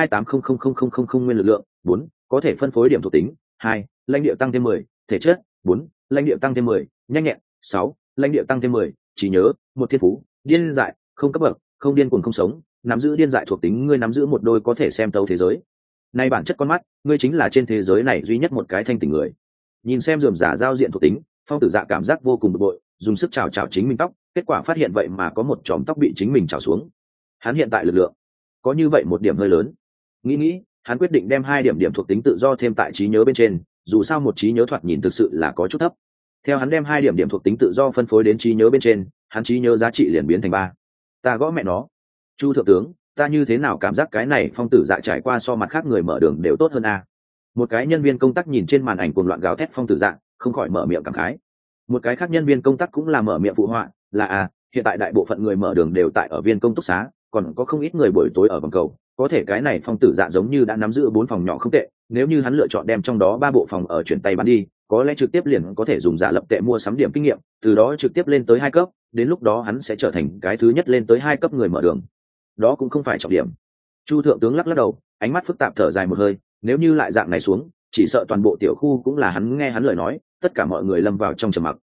128000000 nguyên lực lượng 4, có thể phân phối điểm thuộc tính 2, lãnh địa tăng thêm 10, thể chất 4, lãnh địa tăng thêm 10, nhanh nhẹn 6, lãnh địa tăng thêm 10, trí nhớ 1, thiên phú điên dại không cấp bậc, không điên cuồng không sống, nắm giữ điên dại thuộc tính, ngươi nắm giữ một đôi có thể xem tấu thế giới. Nay bản chất con mắt, ngươi chính là trên thế giới này duy nhất một cái thanh tỉnh người. Nhìn xem rườm rà giao diện thuộc tính, Phong Tử Dạ cảm giác vô cùng bực bội, dùng sức chào chính mình tóc, kết quả phát hiện vậy mà có một chòm tóc bị chính mình chào xuống. Hắn hiện tại lực lượng có như vậy một điểm hơi lớn. Nghĩ, hắn quyết định đem 2 điểm thuộc tính tự do thêm tại trí nhớ bên trên, dù sao một trí nhớ thoạt nhìn thực sự là có chút thấp. Theo hắn đem 2 điểm thuộc tính tự do phân phối đến trí nhớ bên trên, hắn trí nhớ giá trị liền biến thành 3. Ta gõ mẹ nó. Chu thượng tướng, ta như thế nào cảm giác cái này Phong Tử Dạ trải qua so mặt khác người mở đường đều tốt hơn a. Một cái nhân viên công tác nhìn trên màn ảnh cuồng loạn gào thét Phong Tử Dạ, không khỏi mở miệng cảm khái. Một cái khác nhân viên công tác cũng là mở miệng phụ họa, là hiện tại đại bộ phận người mở đường đều tại ở viên công túc xá, còn có không ít người buổi tối ở vòng cầu, có thể cái này Phong Tử Dạ giống như đã nắm giữ 4 phòng nhỏ không tệ, nếu như hắn lựa chọn đem trong đó 3 bộ phòng ở chuyển tay bán đi, có lẽ trực tiếp liền có thể dùng giả lập tệ mua sắm điểm kinh nghiệm, từ đó trực tiếp lên tới 2 cấp, đến lúc đó hắn sẽ trở thành cái thứ nhất lên tới 2 cấp người mở đường. Đó cũng không phải trọng điểm. Chu thượng tướng lắc đầu, ánh mắt phức tạp thở dài một hơi, nếu như lại dạng này xuống, chỉ sợ toàn bộ tiểu khu cũng là hắn nghe hắn lời nói, tất cả mọi người lâm vào trong trầm mặc.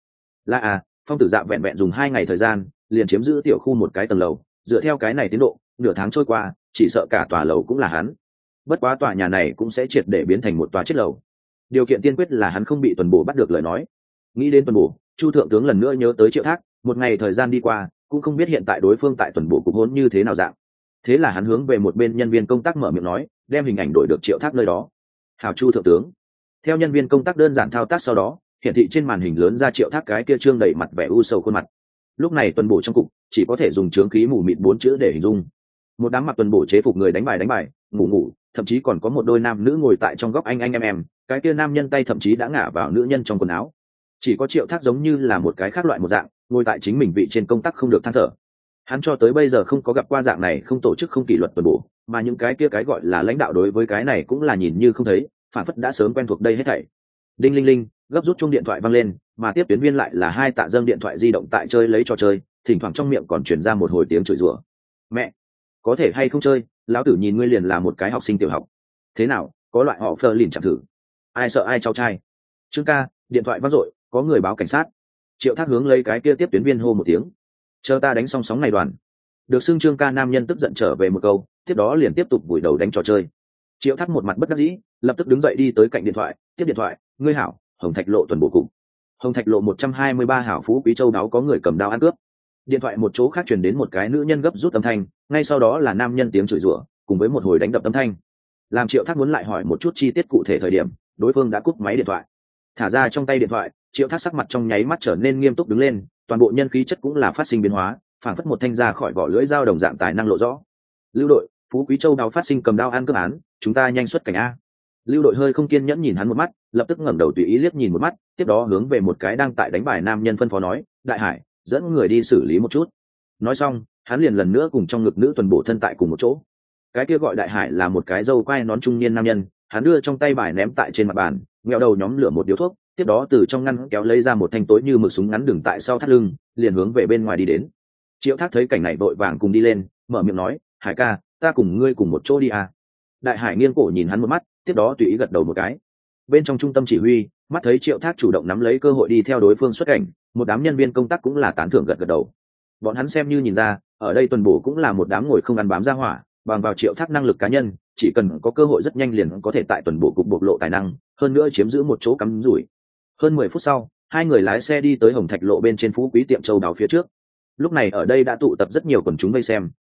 Phong Tử Dạ vẹn vẹn dùng 2 ngày thời gian, liền chiếm giữ tiểu khu một cái tầng lầu, dựa theo cái này tiến độ, nửa tháng trôi qua, chỉ sợ cả tòa lầu cũng là hắn. Bất quá tòa nhà này cũng sẽ triệt để biến thành một tòa chết lầu. Điều kiện tiên quyết là hắn không bị tuần bổ bắt được lời nói. Nghĩ đến tuần bổ, Chu thượng tướng lần nữa nhớ tới Triệu Thác, một ngày thời gian đi qua, cũng không biết hiện tại đối phương tại tuần bổ cục hỗn như thế nào dạng. Thế là hắn hướng về một bên nhân viên công tác mở miệng nói, đem hình ảnh đổi được Triệu Thác nơi đó. Hào Chu thượng tướng. Theo nhân viên công tác đơn giản thao tác sau đó, hiển thị trên màn hình lớn ra Triệu Thác cái kia trương đầy mặt vẻ u sầu khuôn mặt. Lúc này tuần bổ trong cục chỉ có thể dùng chướng khí mù mịt 4 chữ để hình dung. Một đám mặc tuần bổ chế phục người đánh bài, ngủ, thậm chí còn có một đôi nam nữ ngồi tại trong góc anh em, cái kia nam nhân tay thậm chí đã ngả vào nữ nhân trong quần áo. Chỉ có Triệu Thác giống như là một cái khác loại một dạng, ngồi tại chính mình vị trên công tác không được than thở. Hắn cho tới bây giờ không có gặp qua dạng này không tổ chức không kỷ luật tuần bổ, mà những cái kia cái gọi là lãnh đạo đối với cái này cũng là nhìn như không thấy, phản phất đã sớm quen thuộc đây hết thảy. Đinh linh linh, gấp rút chuông điện thoại vang lên, mà tiếp tuyến viên lại là 2 tạ dâng điện thoại di động tại chơi lấy trò chơi, thỉnh thoảng trong miệng còn truyền ra một hồi tiếng chửi rủa. Mẹ, có thể hay không chơi, lão tử nhìn ngươi liền là một cái học sinh tiểu học. Thế nào, có loại họ phơ liền chẳng thử. Ai sợ ai cháu trai. Trương ca, điện thoại vang dội, có người báo cảnh sát. Triệu Thác hướng lấy cái kia tiếp tuyến viên hô một tiếng. Chờ ta đánh xong sóng này đoàn. Được xưng Trương ca nam nhân tức giận trở về một câu, tiếp đó liền tiếp tục vùi đầu đánh trò chơi. Triệu Thác một mặt bất đắc dĩ, lập tức đứng dậy đi tới cạnh điện thoại, tiếp điện thoại, ngươi hảo, Hồng Thạch lộ tuần bổ cục. Hồng Thạch lộ 123 hảo Phú Quý Châu đáo có người cầm đao ăn cướp. Điện thoại một chỗ khác truyền đến một cái nữ nhân gấp rút âm thanh, ngay sau đó là nam nhân tiếng chửi rủa, cùng với một hồi đánh đập âm thanh. Làm Triệu Thác muốn lại hỏi một chút chi tiết cụ thể thời điểm, đối phương đã cúp máy điện thoại. Thả ra trong tay điện thoại, Triệu Thác sắc mặt trong nháy mắt trở nên nghiêm túc đứng lên, toàn bộ nhân khí chất cũng là phát sinh biến hóa, phảng phất một thanh ra khỏi vỏ lưỡi dao đồng dạng tài năng lộ rõ. Lưu đội, Phú Quý Châu đáo phát sinh cầm đao ăn cướp án, chúng ta nhanh xuất cảnh a. Lưu đội hơi không kiên nhẫn nhìn hắn một mắt, lập tức ngẩng đầu tùy ý liếc nhìn một mắt, tiếp đó hướng về một cái đang tại đánh bài nam nhân phân phó nói, đại hải, dẫn người đi xử lý một chút. Nói xong, hắn liền lần nữa cùng trong ngực nữ tuần bổ thân tại cùng một chỗ. Cái kia gọi đại hải là một cái râu quai nón trung niên nam nhân, hắn đưa trong tay bài ném tại trên mặt bàn, nghẹo đầu nhóm lửa một điếu thuốc, tiếp đó từ trong ngăn kéo lấy ra một thanh tối như mực súng ngắn đường tại sau thắt lưng, liền hướng về bên ngoài đi đến. Triệu Thác thấy cảnh này vội vàng cùng đi lên, mở miệng nói, hải ca, ta cùng ngươi cùng một chỗ đi à. Đại hải nghiêng cổ nhìn hắn một mắt, tiếp đó tùy ý gật đầu một cái. Bên trong trung tâm chỉ huy, mắt thấy Triệu Thác chủ động nắm lấy cơ hội đi theo đối phương xuất cảnh, một đám nhân viên công tác cũng là tán thưởng gật gật đầu. Bọn hắn xem như nhìn ra, ở đây tuần bổ cũng là một đám ngồi không ăn bám ra hỏa, bằng vào Triệu Thác năng lực cá nhân, chỉ cần có cơ hội rất nhanh liền có thể tại tuần bổ cục bộc lộ tài năng, hơn nữa chiếm giữ một chỗ cắm rủi. Hơn 10 phút sau, hai người lái xe đi tới Hồng Thạch lộ bên trên Phú Quý tiệm châu đáo phía trước. Lúc này ở đây đã tụ tập rất nhiều quần chúng vây xem,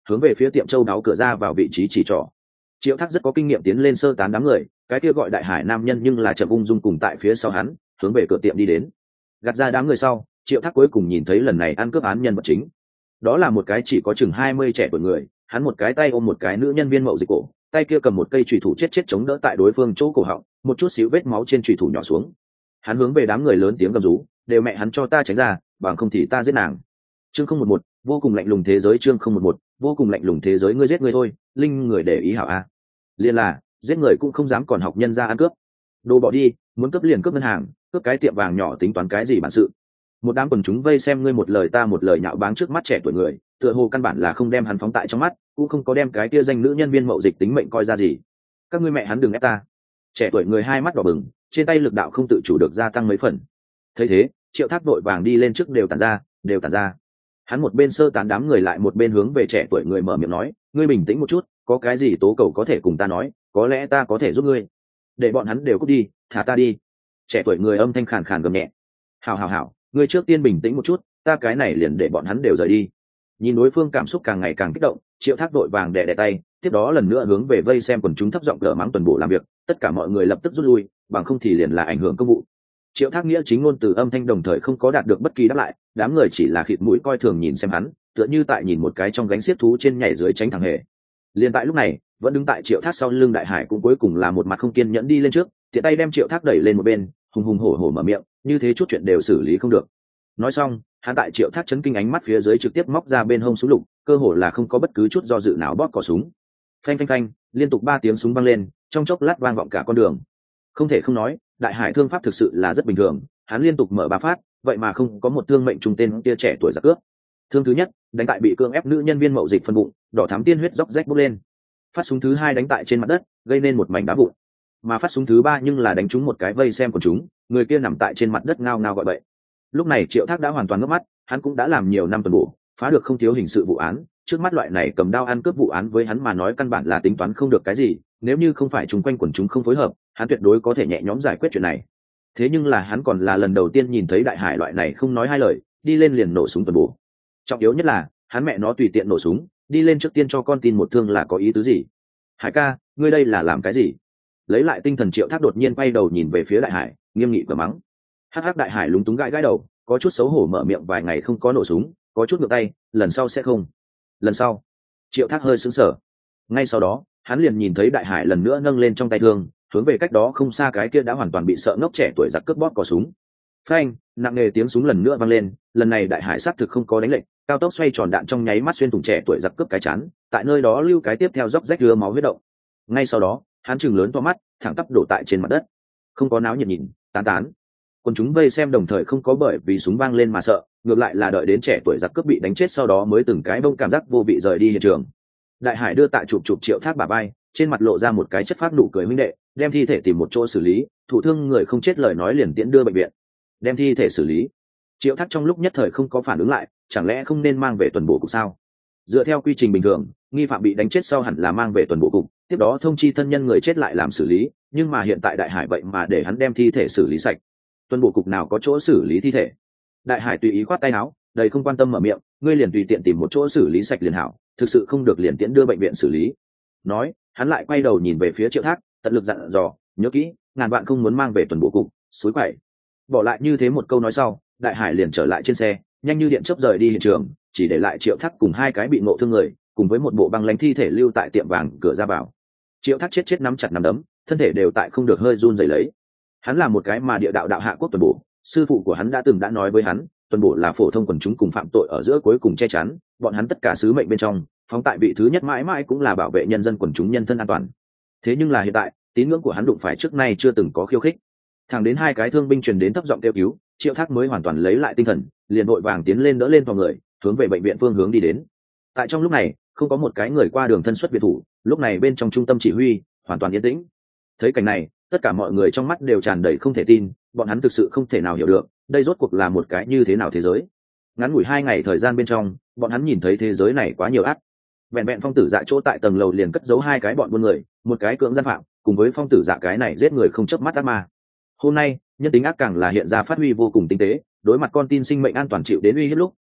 hướng về phía tiệm châu đáo cửa ra vào vị trí chỉ trỏ. Triệu Thác rất có kinh nghiệm tiến lên sơ tán đám người, cái kia gọi Đại Hải nam nhân nhưng là chậm ung dung cùng tại phía sau hắn hướng về cửa tiệm đi đến. Gạt ra đám người sau, Triệu Thác cuối cùng nhìn thấy lần này ăn cướp án nhân vật chính. Đó là một cái chỉ có chừng 20 trẻ tuổi người, hắn một cái tay ôm một cái nữ nhân viên mậu dịch cổ, tay kia cầm một cây chùy thủ chết chống đỡ tại đối phương chỗ cổ họng, một chút xíu vết máu trên chùy thủ nhỏ xuống. Hắn hướng về đám người lớn tiếng gầm rú, đều mẹ hắn cho ta tránh ra, bằng không thì ta giết nàng. Chương 011, vô cùng lạnh lùng thế giới. Chương 011, vô cùng lạnh lùng thế giới. Ngươi giết ngươi thôi, linh người để ý hảo a. Liên là giết người cũng không dám còn học nhân ra ăn cướp. Đồ bỏ đi, muốn cướp liền cướp ngân hàng, cướp cái tiệm vàng nhỏ tính toán cái gì bản sự. Một đám quần chúng vây xem ngươi một lời ta một lời nhạo báng trước mắt trẻ tuổi người, tựa hồ căn bản là không đem hắn phóng tại trong mắt, cũng không có đem cái kia danh nữ nhân viên mậu dịch tính mệnh coi ra gì. Các ngươi mẹ hắn đừng ép ta. Trẻ tuổi người hai mắt đỏ bừng, trên tay lực đạo không tự chủ được gia tăng mấy phần. Thấy thế, Triệu Thác vội vàng đi lên trước đều tản ra. Hắn một bên sơ tán đám người lại một bên hướng về trẻ tuổi người mở miệng nói, ngươi bình tĩnh một chút, có cái gì tố cầu có thể cùng ta nói, có lẽ ta có thể giúp ngươi. Để bọn hắn đều cút đi, thả ta đi. Trẻ tuổi người âm thanh khàn khàn gầm nhẹ. Hảo, ngươi trước tiên bình tĩnh một chút, ta cái này liền để bọn hắn đều rời đi. Nhìn đối phương cảm xúc càng ngày càng kích động, Triệu Thác vội vàng đè tay, tiếp đó lần nữa hướng về vây xem quần chúng thấp giọng cờ mắng tuần bộ làm việc, tất cả mọi người lập tức rút lui, bằng không thì liền là ảnh hưởng công vụ. Triệu Thác nghĩa chính ngôn từ âm thanh đồng thời không có đạt được bất kỳ đáp lại, đám người chỉ là khịt mũi coi thường nhìn xem hắn, tựa như tại nhìn một cái trong gánh xiết thú trên nhảy dưới tránh thằng hề. Liên tại lúc này, vẫn đứng tại Triệu Thác sau lưng Đại Hải cũng cuối cùng là một mặt không kiên nhẫn đi lên trước, tiện tay đem Triệu Thác đẩy lên một bên, hùng hùng hổ hổ mở miệng, như thế chút chuyện đều xử lý không được. Nói xong, hắn tại Triệu Thác chấn kinh ánh mắt phía dưới trực tiếp móc ra bên hông súng lục, cơ hồ là không có bất cứ chút do dự nào bóp cò súng. Phanh phanh phanh, liên tục 3 tiếng súng vang lên, trong chốc lát vang vọng cả con đường. Không thể không nói, Đại Hải thương pháp thực sự là rất bình thường, hắn liên tục mở 3 phát, vậy mà không có một thương mệnh trùng tên kia trẻ tuổi giặc cướp. Thương thứ nhất, đánh tại bị cưỡng ép nữ nhân viên mậu dịch phân bụng, đỏ thắm tiên huyết róc rách bốc lên. Phát súng thứ 2 đánh tại trên mặt đất, gây nên một mảnh đá vụn. Mà phát súng thứ 3 nhưng là đánh trúng một cái vây xem của chúng, người kia nằm tại trên mặt đất ngao ngao gọi bậy. Lúc này Triệu Thác đã hoàn toàn ngước mắt, hắn cũng đã làm nhiều năm tuần bổ, phá được không thiếu hình sự vụ án, trước mắt loại này cầm đao ăn cướp vụ án với hắn mà nói căn bản là tính toán không được cái gì, nếu như không phải chung quanh quần chúng không phối hợp, hắn tuyệt đối có thể nhẹ nhõm giải quyết chuyện này. Thế nhưng là hắn còn là lần đầu tiên nhìn thấy Đại Hải loại này không nói hai lời, đi lên liền nổ súng tuần bổ. Trọng yếu nhất là, hắn mẹ nó tùy tiện nổ súng, đi lên trước tiên cho con tin một thương là có ý tứ gì? Hải ca, ngươi đây là làm cái gì? Lấy lại tinh thần Triệu Thác đột nhiên quay đầu nhìn về phía Đại Hải, nghiêm nghị cửa mắng. Hắc Đại Hải lúng túng gãi đầu, có chút xấu hổ mở miệng vài ngày không có nổ súng, có chút ngược tay, lần sau sẽ không. Lần sau? Triệu Thác hơi sững sờ. Ngay sau đó, hắn liền nhìn thấy Đại Hải lần nữa nâng lên trong tay thương, hướng về cách đó không xa cái kia đã hoàn toàn bị sợ ngốc trẻ tuổi giặc cướp bóp cò súng. Phanh, nặng nề tiếng súng lần nữa vang lên, lần này Đại Hải xác thực không có đánh lệnh, cao tốc xoay tròn đạn trong nháy mắt xuyên thủng trẻ tuổi giặc cướp cái chán, tại nơi đó lưu cái tiếp theo róc rách đưa máu huyết động. Ngay sau đó, hắn trừng lớn to mắt, thẳng tắp đổ tại trên mặt đất. Không có náo nhiệt nhìn, tán. Còn chúng vây xem đồng thời không có bởi vì súng vang lên mà sợ, ngược lại là đợi đến trẻ tuổi giặc cướp bị đánh chết sau đó mới từng cái bông cảm giác vô vị rời đi hiện trường. Đại Hải đưa tại chụp Triệu Thác bả vai, trên mặt lộ ra một cái chất phát nụ cười huynh đệ, đem thi thể tìm một chỗ xử lý, thụ thương người không chết lời nói liền tiễn đưa bệnh viện. Đem thi thể xử lý. Triệu Thác trong lúc nhất thời không có phản ứng lại, chẳng lẽ không nên mang về tuần bộ cục sao? Dựa theo quy trình bình thường, nghi phạm bị đánh chết sau hẳn là mang về tuần bộ cục, tiếp đó thông chi thân nhân người chết lại làm xử lý, nhưng mà hiện tại Đại Hải vậy mà để hắn đem thi thể xử lý sạch. Tuần bộ cục nào có chỗ xử lý thi thể? Đại Hải tùy ý khoát tay áo, đầy không quan tâm mở miệng, ngươi liền tùy tiện tìm một chỗ xử lý sạch liền hảo, thực sự không được liền tiễn đưa bệnh viện xử lý. Nói, hắn lại quay đầu nhìn về phía Triệu Thác, tận lực dặn dò, nhớ kỹ, ngàn vạn không muốn mang về tuần bộ cục, suối quậy. Bỏ lại như thế một câu nói sau, Đại Hải liền trở lại trên xe, nhanh như điện chớp rời đi hiện trường, chỉ để lại Triệu Thác cùng 2 cái bị ngộ thương người, cùng với một bộ băng lãnh thi thể lưu tại tiệm vàng cửa ra vào. Triệu Thác chết nắm chặt nắm đấm, thân thể đều tại không được hơi run rẩy lấy. Hắn là một cái mà địa đạo hạ quốc tuần bổ, sư phụ của hắn đã từng đã nói với hắn, tuần bổ là phổ thông quần chúng cùng phạm tội ở giữa cuối cùng che chắn, bọn hắn tất cả sứ mệnh bên trong, phóng tại vị thứ nhất mãi mãi cũng là bảo vệ nhân dân quần chúng nhân thân an toàn. Thế nhưng là hiện tại, tín ngưỡng của hắn đụng phải trước nay chưa từng có khiêu khích. Thẳng đến 2 cái thương binh truyền đến thấp giọng kêu cứu, Triệu Thác mới hoàn toàn lấy lại tinh thần, liền vội vàng tiến lên đỡ lên vào người, hướng về bệnh viện phương hướng đi đến. Tại trong lúc này, không có một cái người qua đường thân xuất biệt thủ, lúc này bên trong trung tâm chỉ huy hoàn toàn yên tĩnh. Thấy cảnh này, tất cả mọi người trong mắt đều tràn đầy không thể tin, bọn hắn thực sự không thể nào hiểu được, đây rốt cuộc là một cái như thế nào thế giới. Ngắn ngủi 2 ngày thời gian bên trong, bọn hắn nhìn thấy thế giới này quá nhiều ác. Vẹn Phong Tử Dạ chỗ tại tầng lầu liền cất giấu 2 cái bọn buôn người, một cái cưỡng gian phạm, cùng với Phong Tử Dạ cái này giết người không chớp mắt ác ma. Hôm nay, nhân tính ác càng là hiện ra phát huy vô cùng tinh tế, đối mặt con tin sinh mệnh an toàn chịu đến uy hiếp lúc,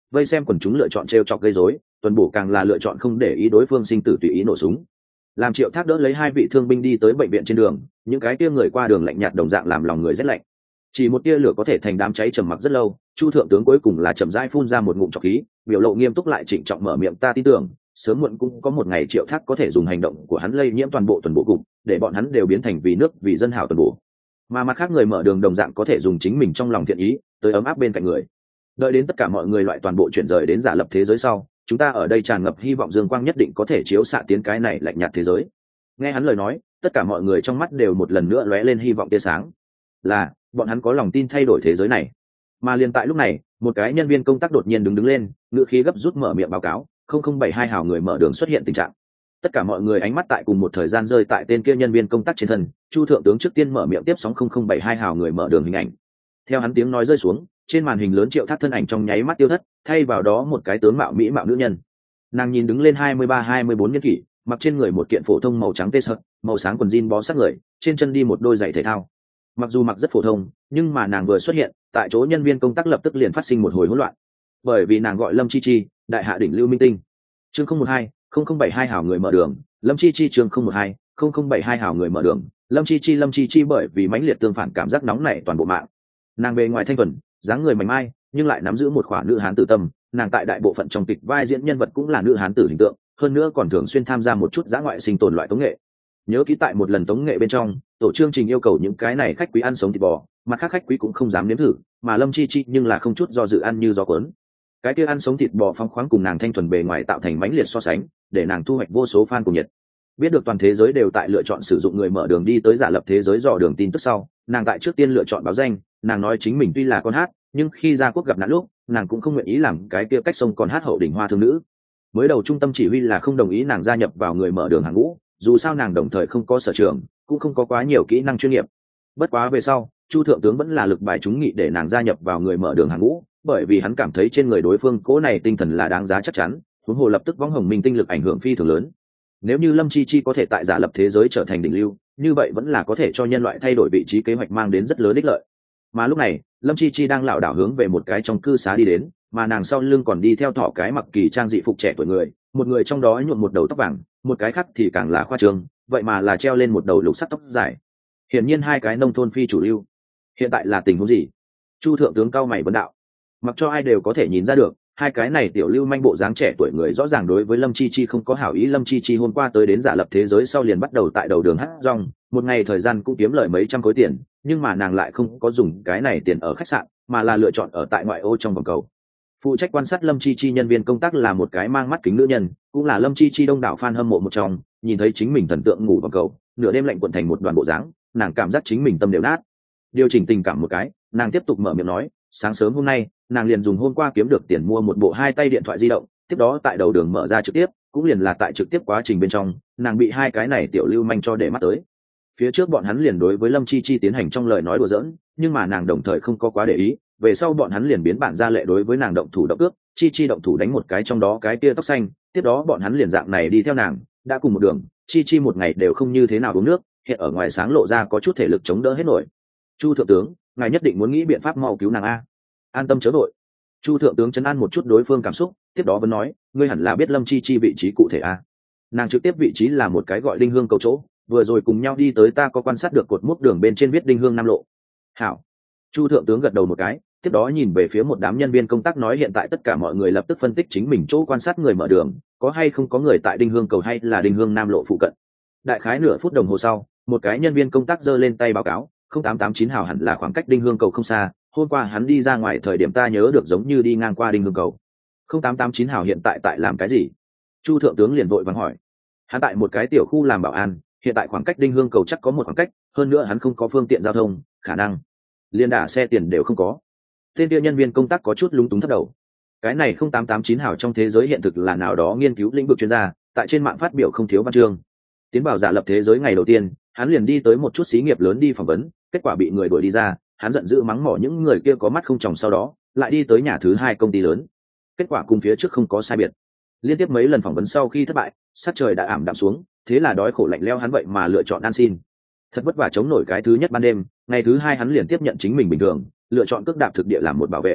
vây xem quần chúng lựa chọn trêu chọc gây rối, tuần bổ càng là lựa chọn không để ý đối phương sinh tử tùy ý nổ súng. Làm Triệu Thác đỡ lấy hai vị thương binh đi tới bệnh viện trên đường, những cái tia người qua đường lạnh nhạt đồng dạng làm lòng người rét lạnh. Chỉ một tia lửa có thể thành đám cháy trầm mặc rất lâu, Chu thượng tướng cuối cùng là chậm rãi phun ra một ngụm trọc khí, biểu lộ nghiêm túc lại trịnh trọng mở miệng, ta tin tưởng sớm muộn cũng có một ngày Triệu Thác có thể dùng hành động của hắn lây nhiễm toàn bộ tuần bộ cục, để bọn hắn đều biến thành vì nước vì dân hảo tuần bộ. Mà mặt khác người mở đường đồng dạng có thể dùng chính mình trong lòng thiện ý tới ấm áp bên cạnh người. Đợi đến tất cả mọi người loại toàn bộ chuyển rời đến giả lập thế giới sau, chúng ta ở đây tràn ngập hy vọng dương quang nhất định có thể chiếu xạ tiến cái này lạnh nhạt thế giới. Nghe hắn lời nói, tất cả mọi người trong mắt đều một lần nữa lóe lên hy vọng tia sáng, là bọn hắn có lòng tin thay đổi thế giới này. Mà liền tại lúc này, một cái nhân viên công tác đột nhiên đứng lên, ngữ khí gấp rút mở miệng báo cáo, 0072 hào người mở đường xuất hiện tình trạng. Tất cả mọi người ánh mắt tại cùng một thời gian rơi tại tên kia nhân viên công tác trên thân. Chu thượng tướng trước tiên mở miệng tiếp sóng 0072 hào người mở đường hình ảnh. Theo hắn tiếng nói rơi xuống, trên màn hình lớn Triệu Thác thân ảnh trong nháy mắt tiêu thất, thay vào đó một cái tướng mạo mỹ mạo nữ nhân. Nàng nhìn đứng lên 23-24 niên kỷ, mặc trên người một kiện phổ thông màu trắng tê sợt, màu sáng quần jean bó sát người, trên chân đi một đôi giày thể thao. Mặc dù mặc rất phổ thông, nhưng mà nàng vừa xuất hiện, tại chỗ nhân viên công tác lập tức liền phát sinh một hồi hỗn loạn, bởi vì nàng gọi Lâm Chi Chi, đại hạ đỉnh lưu minh tinh. Chương 012, 0072 hảo người mở đường, Lâm Chi Chi. Chương 012, 0072 hảo người mở đường, Lâm Chi Chi bởi vì mãnh liệt tương phản cảm giác nóng nảy toàn bộ mạng. Nàng bề ngoài thanh thuần, dáng người mảnh mai, nhưng lại nắm giữ một khỏa nữ hán tử tâm. Nàng tại đại bộ phận trong kịch vai diễn nhân vật cũng là nữ hán tử hình tượng, hơn nữa còn thường xuyên tham gia một chút dã ngoại sinh tồn loại tống nghệ. Nhớ kỹ tại một lần tống nghệ bên trong, tổ chương trình yêu cầu những cái này khách quý ăn sống thịt bò, mà khác khách quý cũng không dám nếm thử, mà Lâm Chi Chi nhưng là không chút do dự ăn như gió cuốn. Cái kia ăn sống thịt bò phóng khoáng cùng nàng thanh thuần bề ngoài tạo thành mãnh liệt so sánh, để nàng thu hoạch vô số fan cùng nhiệt. Biết được toàn thế giới đều tại lựa chọn sử dụng người mở đường đi tới giả lập thế giới dò đường tin tức sau, nàng tại trước tiên lựa chọn báo danh. Nàng nói chính mình tuy là con hát, nhưng khi ra quốc gặp nạn lúc, nàng cũng không nguyện ý làm cái kia cách sông con hát hậu đỉnh hoa thương nữ. Mới đầu trung tâm chỉ huy là không đồng ý nàng gia nhập vào người mở đường hàng ngũ, dù sao nàng đồng thời không có sở trường, cũng không có quá nhiều kỹ năng chuyên nghiệp. Bất quá về sau, Chu thượng tướng vẫn là lực bài chúng nghị để nàng gia nhập vào người mở đường hàng ngũ, bởi vì hắn cảm thấy trên người đối phương cố này tinh thần là đáng giá chắc chắn, huống hồ lập tức võng hồng minh tinh lực ảnh hưởng phi thường lớn. Nếu như Lâm Chi Chi có thể tại giả lập thế giới trở thành đỉnh lưu, như vậy vẫn là có thể cho nhân loại thay đổi vị trí kế hoạch mang đến rất lớn ích lợi. Mà lúc này, Lâm Chi Chi đang lảo đảo hướng về một cái trong cư xá đi đến, mà nàng sau lưng còn đi theo thỏ cái mặc kỳ trang dị phục trẻ tuổi người, một người trong đó nhuộm một đầu tóc vàng, một cái khác thì càng là khoa trương, vậy mà là treo lên một đầu lục sắc tóc dài. Hiển nhiên hai cái nông thôn phi chủ lưu. Hiện tại là tình huống gì? Chu thượng tướng cao mày vấn đạo. Mặc cho ai đều có thể nhìn ra được, hai cái này tiểu lưu manh bộ dáng trẻ tuổi người rõ ràng đối với Lâm Chi Chi không có hảo ý. Lâm Chi Chi hôm qua tới đến giả lập thế giới sau liền bắt đầu tại đầu đường hát rong, một ngày thời gian cũng kiếm lời mấy trăm khối tiền, nhưng mà nàng lại không có dùng cái này tiền ở khách sạn, mà là lựa chọn ở tại ngoại ô trong vòng cầu. Phụ trách quan sát Lâm Chi Chi nhân viên công tác là một cái mang mắt kính nữ nhân, cũng là Lâm Chi Chi đông đảo fan hâm mộ một trong. Nhìn thấy chính mình thần tượng ngủ vòng cầu, nửa đêm lạnh quận thành một đoàn bộ dáng, nàng cảm giác chính mình tâm đều nát. Điều chỉnh tình cảm một cái, nàng tiếp tục mở miệng nói, sáng sớm hôm nay nàng liền dùng hôm qua kiếm được tiền mua một bộ hai tay điện thoại di động, tiếp đó tại đầu đường mở ra trực tiếp, cũng liền là tại trực tiếp quá trình bên trong, nàng bị hai cái này tiểu lưu manh cho để mắt tới. Phía trước bọn hắn liền đối với Lâm Chi Chi tiến hành trong lời nói đùa giỡn, nhưng mà nàng đồng thời không có quá để ý. Về sau bọn hắn liền biến bản ra lệ đối với nàng động thủ động ước, Chi Chi động thủ đánh một cái trong đó cái tia tóc xanh, tiếp đó bọn hắn liền dạng này đi theo nàng, đã cùng một đường. Chi Chi một ngày đều không như thế nào uống nước, hiện ở ngoài sáng lộ ra có chút thể lực chống đỡ hết nổi. Chu thượng tướng, ngài nhất định muốn nghĩ biện pháp mau cứu nàng a. An tâm chớ vội. Chu thượng tướng trấn an một chút đối phương cảm xúc, tiếp đó vẫn nói, ngươi hẳn là biết Lâm Chi Chi vị trí cụ thể a. Nàng trực tiếp vị trí là một cái gọi Đinh Hương cầu chỗ, vừa rồi cùng nhau đi tới ta có quan sát được cột mốc đường bên trên viết Đinh Hương Nam lộ. Hảo. Chu thượng tướng gật đầu một cái, tiếp đó nhìn về phía một đám nhân viên công tác nói hiện tại tất cả mọi người lập tức phân tích chính mình chỗ quan sát người mở đường, có hay không có người tại Đinh Hương cầu hay là Đinh Hương Nam lộ phụ cận. Đại khái nửa phút đồng hồ sau, một cái nhân viên công tác giơ lên tay báo cáo, 0889 hào hẳn là khoảng cách Đinh Hương cầu không xa, hôm qua hắn đi ra ngoài thời điểm ta nhớ được giống như đi ngang qua Đinh Hương cầu. 0889 hào hiện tại làm cái gì? Chu thượng tướng liền vội vàng hỏi. Hắn tại một cái tiểu khu làm bảo an, hiện tại khoảng cách Đinh Hương cầu chắc có một khoảng cách, hơn nữa hắn không có phương tiện giao thông, khả năng liên đả xe tiền đều không có. Tên kia nhân viên công tác có chút lúng túng thất đầu. Cái này 0889 hào trong thế giới hiện thực là nào đó nghiên cứu lĩnh vực chuyên gia, tại trên mạng phát biểu không thiếu văn chương. Tiến vào giả lập thế giới ngày đầu tiên, hắn liền đi tới một chút xí nghiệp lớn đi phỏng vấn, kết quả bị người đuổi đi ra, hắn giận dữ mắng mỏ những người kia có mắt không tròng, sau đó lại đi tới nhà thứ hai công ty lớn, kết quả cùng phía trước không có sai biệt. Liên tiếp mấy lần phỏng vấn sau khi thất bại, sắc trời đã ảm đạm xuống, thế là đói khổ lạnh leo hắn vậy mà lựa chọn ăn xin. Thật vất vả chống nổi cái thứ nhất ban đêm, ngày thứ hai hắn liền tiếp nhận chính mình bình thường, lựa chọn cước đạp thực địa làm một bảo vệ.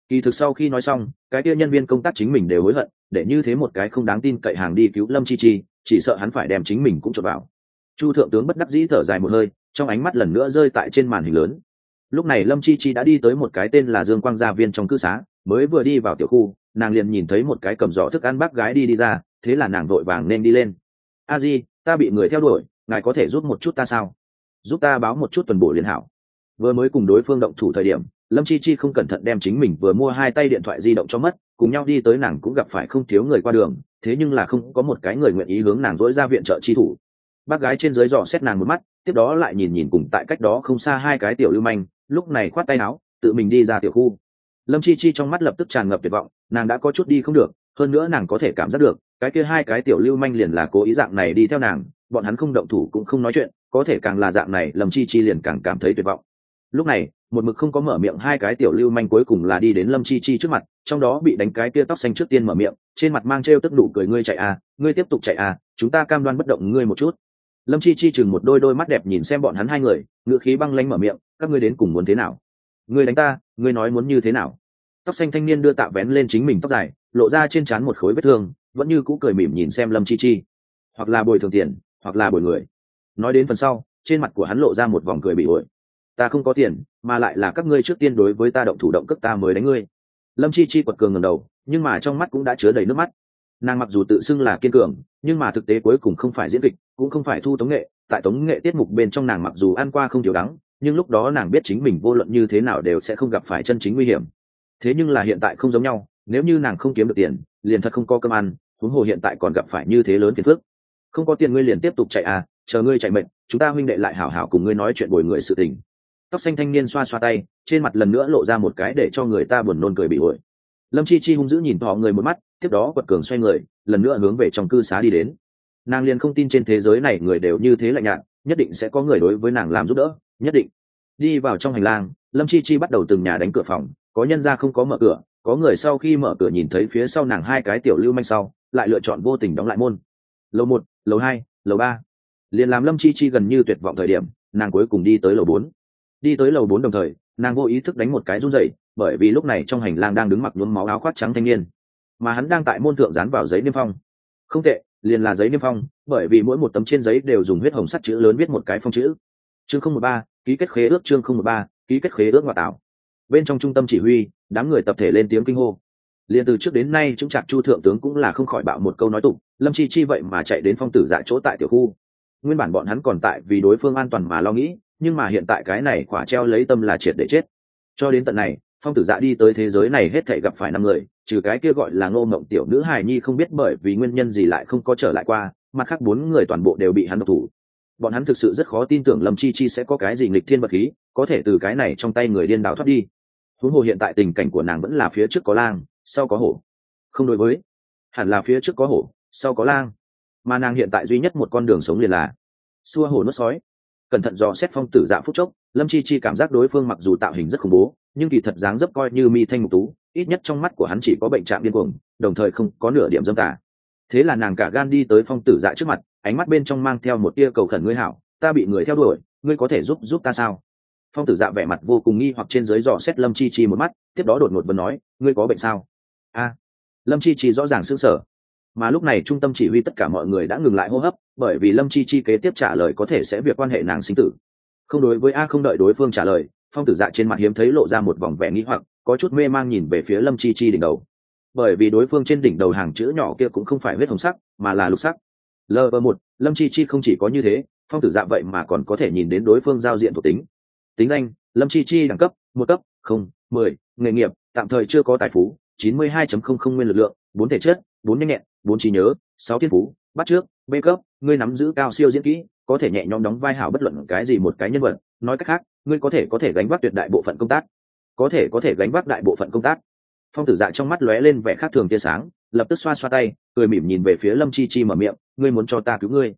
Kỳ thực sau khi nói xong, cái kia nhân viên công tác chính mình đều hối hận, để như thế một cái không đáng tin cậy hàng đi cứu Lâm Chi Chi, chỉ sợ hắn phải đem chính mình cũng trộn vào. Chu thượng tướng bất đắc dĩ thở dài một hơi, trong ánh mắt lần nữa rơi tại trên màn hình lớn. Lúc này Lâm Chi Chi đã đi tới một cái tên là Dương Quang gia viên trong cư xá, mới vừa đi vào tiểu khu, nàng liền nhìn thấy một cái cầm giỏ thức ăn bác gái đi ra, thế là nàng vội vàng nên đi lên. A Di, ta bị người theo đuổi, ngài có thể giúp một chút ta sao? Giúp ta báo một chút tuần bổ liên hảo. Vừa mới cùng đối phương động thủ thời điểm, Lâm Chi Chi không cẩn thận đem chính mình vừa mua 2 tay điện thoại di động cho mất, cùng nhau đi tới nàng cũng gặp phải không thiếu người qua đường, thế nhưng là không có một cái người nguyện ý hướng nàng dỗi ra viện trợ chi thủ. Bác gái trên dưới dò xét nàng một mắt, tiếp đó lại nhìn nhìn cùng tại cách đó không xa 2 cái tiểu lưu manh, lúc này khoát tay áo, tự mình đi ra tiểu khu. Lâm Chi Chi trong mắt lập tức tràn ngập tuyệt vọng, nàng đã có chút đi không được, hơn nữa nàng có thể cảm giác được, cái kia 2 cái tiểu lưu manh liền là cố ý dạng này đi theo nàng, bọn hắn không động thủ cũng không nói chuyện, có thể càng là dạng này, Lâm Chi Chi liền càng cảm thấy tuyệt vọng. Lúc này, một mực không có mở miệng 2 cái tiểu lưu manh cuối cùng là đi đến Lâm Chi Chi trước mặt, trong đó bị đánh cái kia tóc xanh trước tiên mở miệng, trên mặt mang trêu tức nụ cười, ngươi chạy à, ngươi tiếp tục chạy à, chúng ta cam đoan bất động ngươi một chút. Lâm Chi Chi chừng một đôi mắt đẹp nhìn xem bọn hắn 2 người, ngữ khí băng lãnh mở miệng, các ngươi đến cùng muốn thế nào? Ngươi đánh ta, ngươi nói muốn như thế nào? Tóc xanh thanh niên đưa tạ vén lên chính mình tóc dài, lộ ra trên trán một khối vết thương, vẫn như cũ cười mỉm nhìn xem Lâm Chi Chi. Hoặc là bồi thường tiền, hoặc là bồi người. Nói đến phần sau, trên mặt của hắn lộ ra một vòng cười bị ổi. Ta không có tiền, mà lại là các ngươi trước tiên đối với ta động thủ động cước ta mới đánh ngươi. Lâm Chi Chi quật cường ngẩng đầu, nhưng mà trong mắt cũng đã chứa đầy nước mắt. Nàng mặc dù tự xưng là kiên cường, nhưng mà thực tế cuối cùng không phải diễn kịch, cũng không phải thu tống nghệ, tại tống nghệ tiết mục bên trong nàng mặc dù ăn qua không thiếu đắng, nhưng lúc đó nàng biết chính mình vô luận như thế nào đều sẽ không gặp phải chân chính nguy hiểm. Thế nhưng là hiện tại không giống nhau, nếu như nàng không kiếm được tiền, liền thật không có cơm ăn, huống hồ hiện tại còn gặp phải như thế lớn phiền phức. Không có tiền ngươi liền tiếp tục chạy à, chờ ngươi chạy mệt, chúng ta huynh đệ lại hảo hảo cùng ngươi nói chuyện bồi người sự tình. Tóc xanh thanh niên xoa xoa tay, trên mặt lần nữa lộ ra một cái để cho người ta buồn nôn cười bị ổi. Lâm Chi Chi hung dữ nhìn họ người một mắt, tiếp đó quật cường xoay người, lần nữa hướng về trong cư xá đi đến. Nàng liền không tin trên thế giới này người đều như thế lạnh nhạt, nhất định sẽ có người đối với nàng làm giúp đỡ, nhất định. Đi vào trong hành lang, Lâm Chi Chi bắt đầu từng nhà đánh cửa phòng, có nhân ra không có mở cửa, có người sau khi mở cửa nhìn thấy phía sau nàng 2 cái tiểu lưu manh sau, lại lựa chọn vô tình đóng lại môn. Lầu 1, lầu 2, lầu 3. Liền làm Lâm Chi Chi gần như tuyệt vọng thời điểm, nàng cuối cùng đi tới lầu 4. Đi tới lầu 4 đồng thời, nàng vô ý thức đánh một cái run rẩy, bởi vì lúc này trong hành lang đang đứng mặc nhuốm máu áo khoác trắng thanh niên, mà hắn đang tại môn thượng dán vào giấy niêm phong. Không tệ, liền là giấy niêm phong, bởi vì mỗi một tấm trên giấy đều dùng huyết hồng sắt chữ lớn viết một cái phong chữ. Chương 013, ký kết khế ước. Chương 013, ký kết khế ước ngoại tạo. Bên trong trung tâm chỉ huy, đám người tập thể lên tiếng kinh hô. Liên từ trước đến nay chúng chặt Chu thượng tướng cũng là không khỏi bạo một câu nói tục, Lâm Chi Chi vậy mà chạy đến Phong Tử Dạ chỗ tại tiểu khu. Nguyên bản bọn hắn còn tại vì đối phương an toàn mà lo nghĩ, nhưng mà hiện tại cái này quả treo lấy tâm là triệt để chết. Cho đến tận này, Phong Tử Dạ đi tới thế giới này hết thảy gặp phải 5 người, trừ cái kia gọi là Ngô Mộng tiểu nữ hài nhi không biết bởi vì nguyên nhân gì lại không có trở lại qua, mặt khác 4 người toàn bộ đều bị hắn độc thủ. Bọn hắn thực sự rất khó tin tưởng Lâm Chi Chi sẽ có cái gì nghịch thiên vật khí, có thể từ cái này trong tay người điên đảo thoát đi. Huống hồ hiện tại tình cảnh của nàng vẫn là phía trước có lang, sau có hổ. Không đối với, hẳn là phía trước có hổ, sau có lang, mà nàng hiện tại duy nhất một con đường sống liền là xua hổ nuốt sói. Cẩn thận dò xét Phong Tử Dạ phút chốc, Lâm Chi Chi cảm giác đối phương mặc dù tạo hình rất khủng bố, nhưng kỳ thật dáng dấp coi như mi thanh mục tú, ít nhất trong mắt của hắn chỉ có bệnh trạng điên cuồng, đồng thời không có nửa điểm dâm tà. Thế là nàng cả gan đi tới Phong Tử Dạ trước mặt, ánh mắt bên trong mang theo một tia cầu khẩn, ngươi hảo, ta bị người theo đuổi, ngươi có thể giúp ta sao? Phong Tử Dạ vẻ mặt vô cùng nghi hoặc trên dưới dò xét Lâm Chi Chi một mắt, tiếp đó đột ngột vấn nói, ngươi có bệnh sao? A. Lâm Chi Chi rõ ràng sững sờ. Mà lúc này trung tâm chỉ huy tất cả mọi người đã ngừng lại hô hấp, bởi vì Lâm Chi Chi kế tiếp trả lời có thể sẽ việc quan hệ nàng sinh tử. Không đối với A, không đợi đối phương trả lời, Phong Tử Dạ trên mặt hiếm thấy lộ ra một vòng vẻ nghi hoặc, có chút mê mang nhìn về phía Lâm Chi Chi đỉnh đầu. Bởi vì đối phương trên đỉnh đầu hàng chữ nhỏ kia cũng không phải huyết hồng sắc, mà là lục sắc. Lv1, Lâm Chi Chi không chỉ có như thế, Phong Tử Dạ vậy mà còn có thể nhìn đến đối phương giao diện thuộc tính. Tính danh: Lâm Chi Chi, đẳng cấp 1 cấp 0, 10, nghề nghiệp tạm thời chưa có tài phú, 92.00 nguyên lực lượng, 4 thể chất, 4 nhanh nhẹn, 4 trí nhớ, 6 thiên phú, bắt trước, B cấp, ngươi nắm giữ cao siêu diễn kỹ, có thể nhẹ nhõm đóng vai hảo bất luận cái gì một cái nhân vật, nói cách khác, ngươi có thể gánh vác tuyệt đại bộ phận công tác. Có thể gánh vác đại bộ phận công tác. Phong Tử Dạ trong mắt lóe lên vẻ khác thường tia sáng, lập tức xoa xoa tay, cười mỉm nhìn về phía Lâm Chi Chi mở miệng, ngươi muốn cho ta cứu ngươi?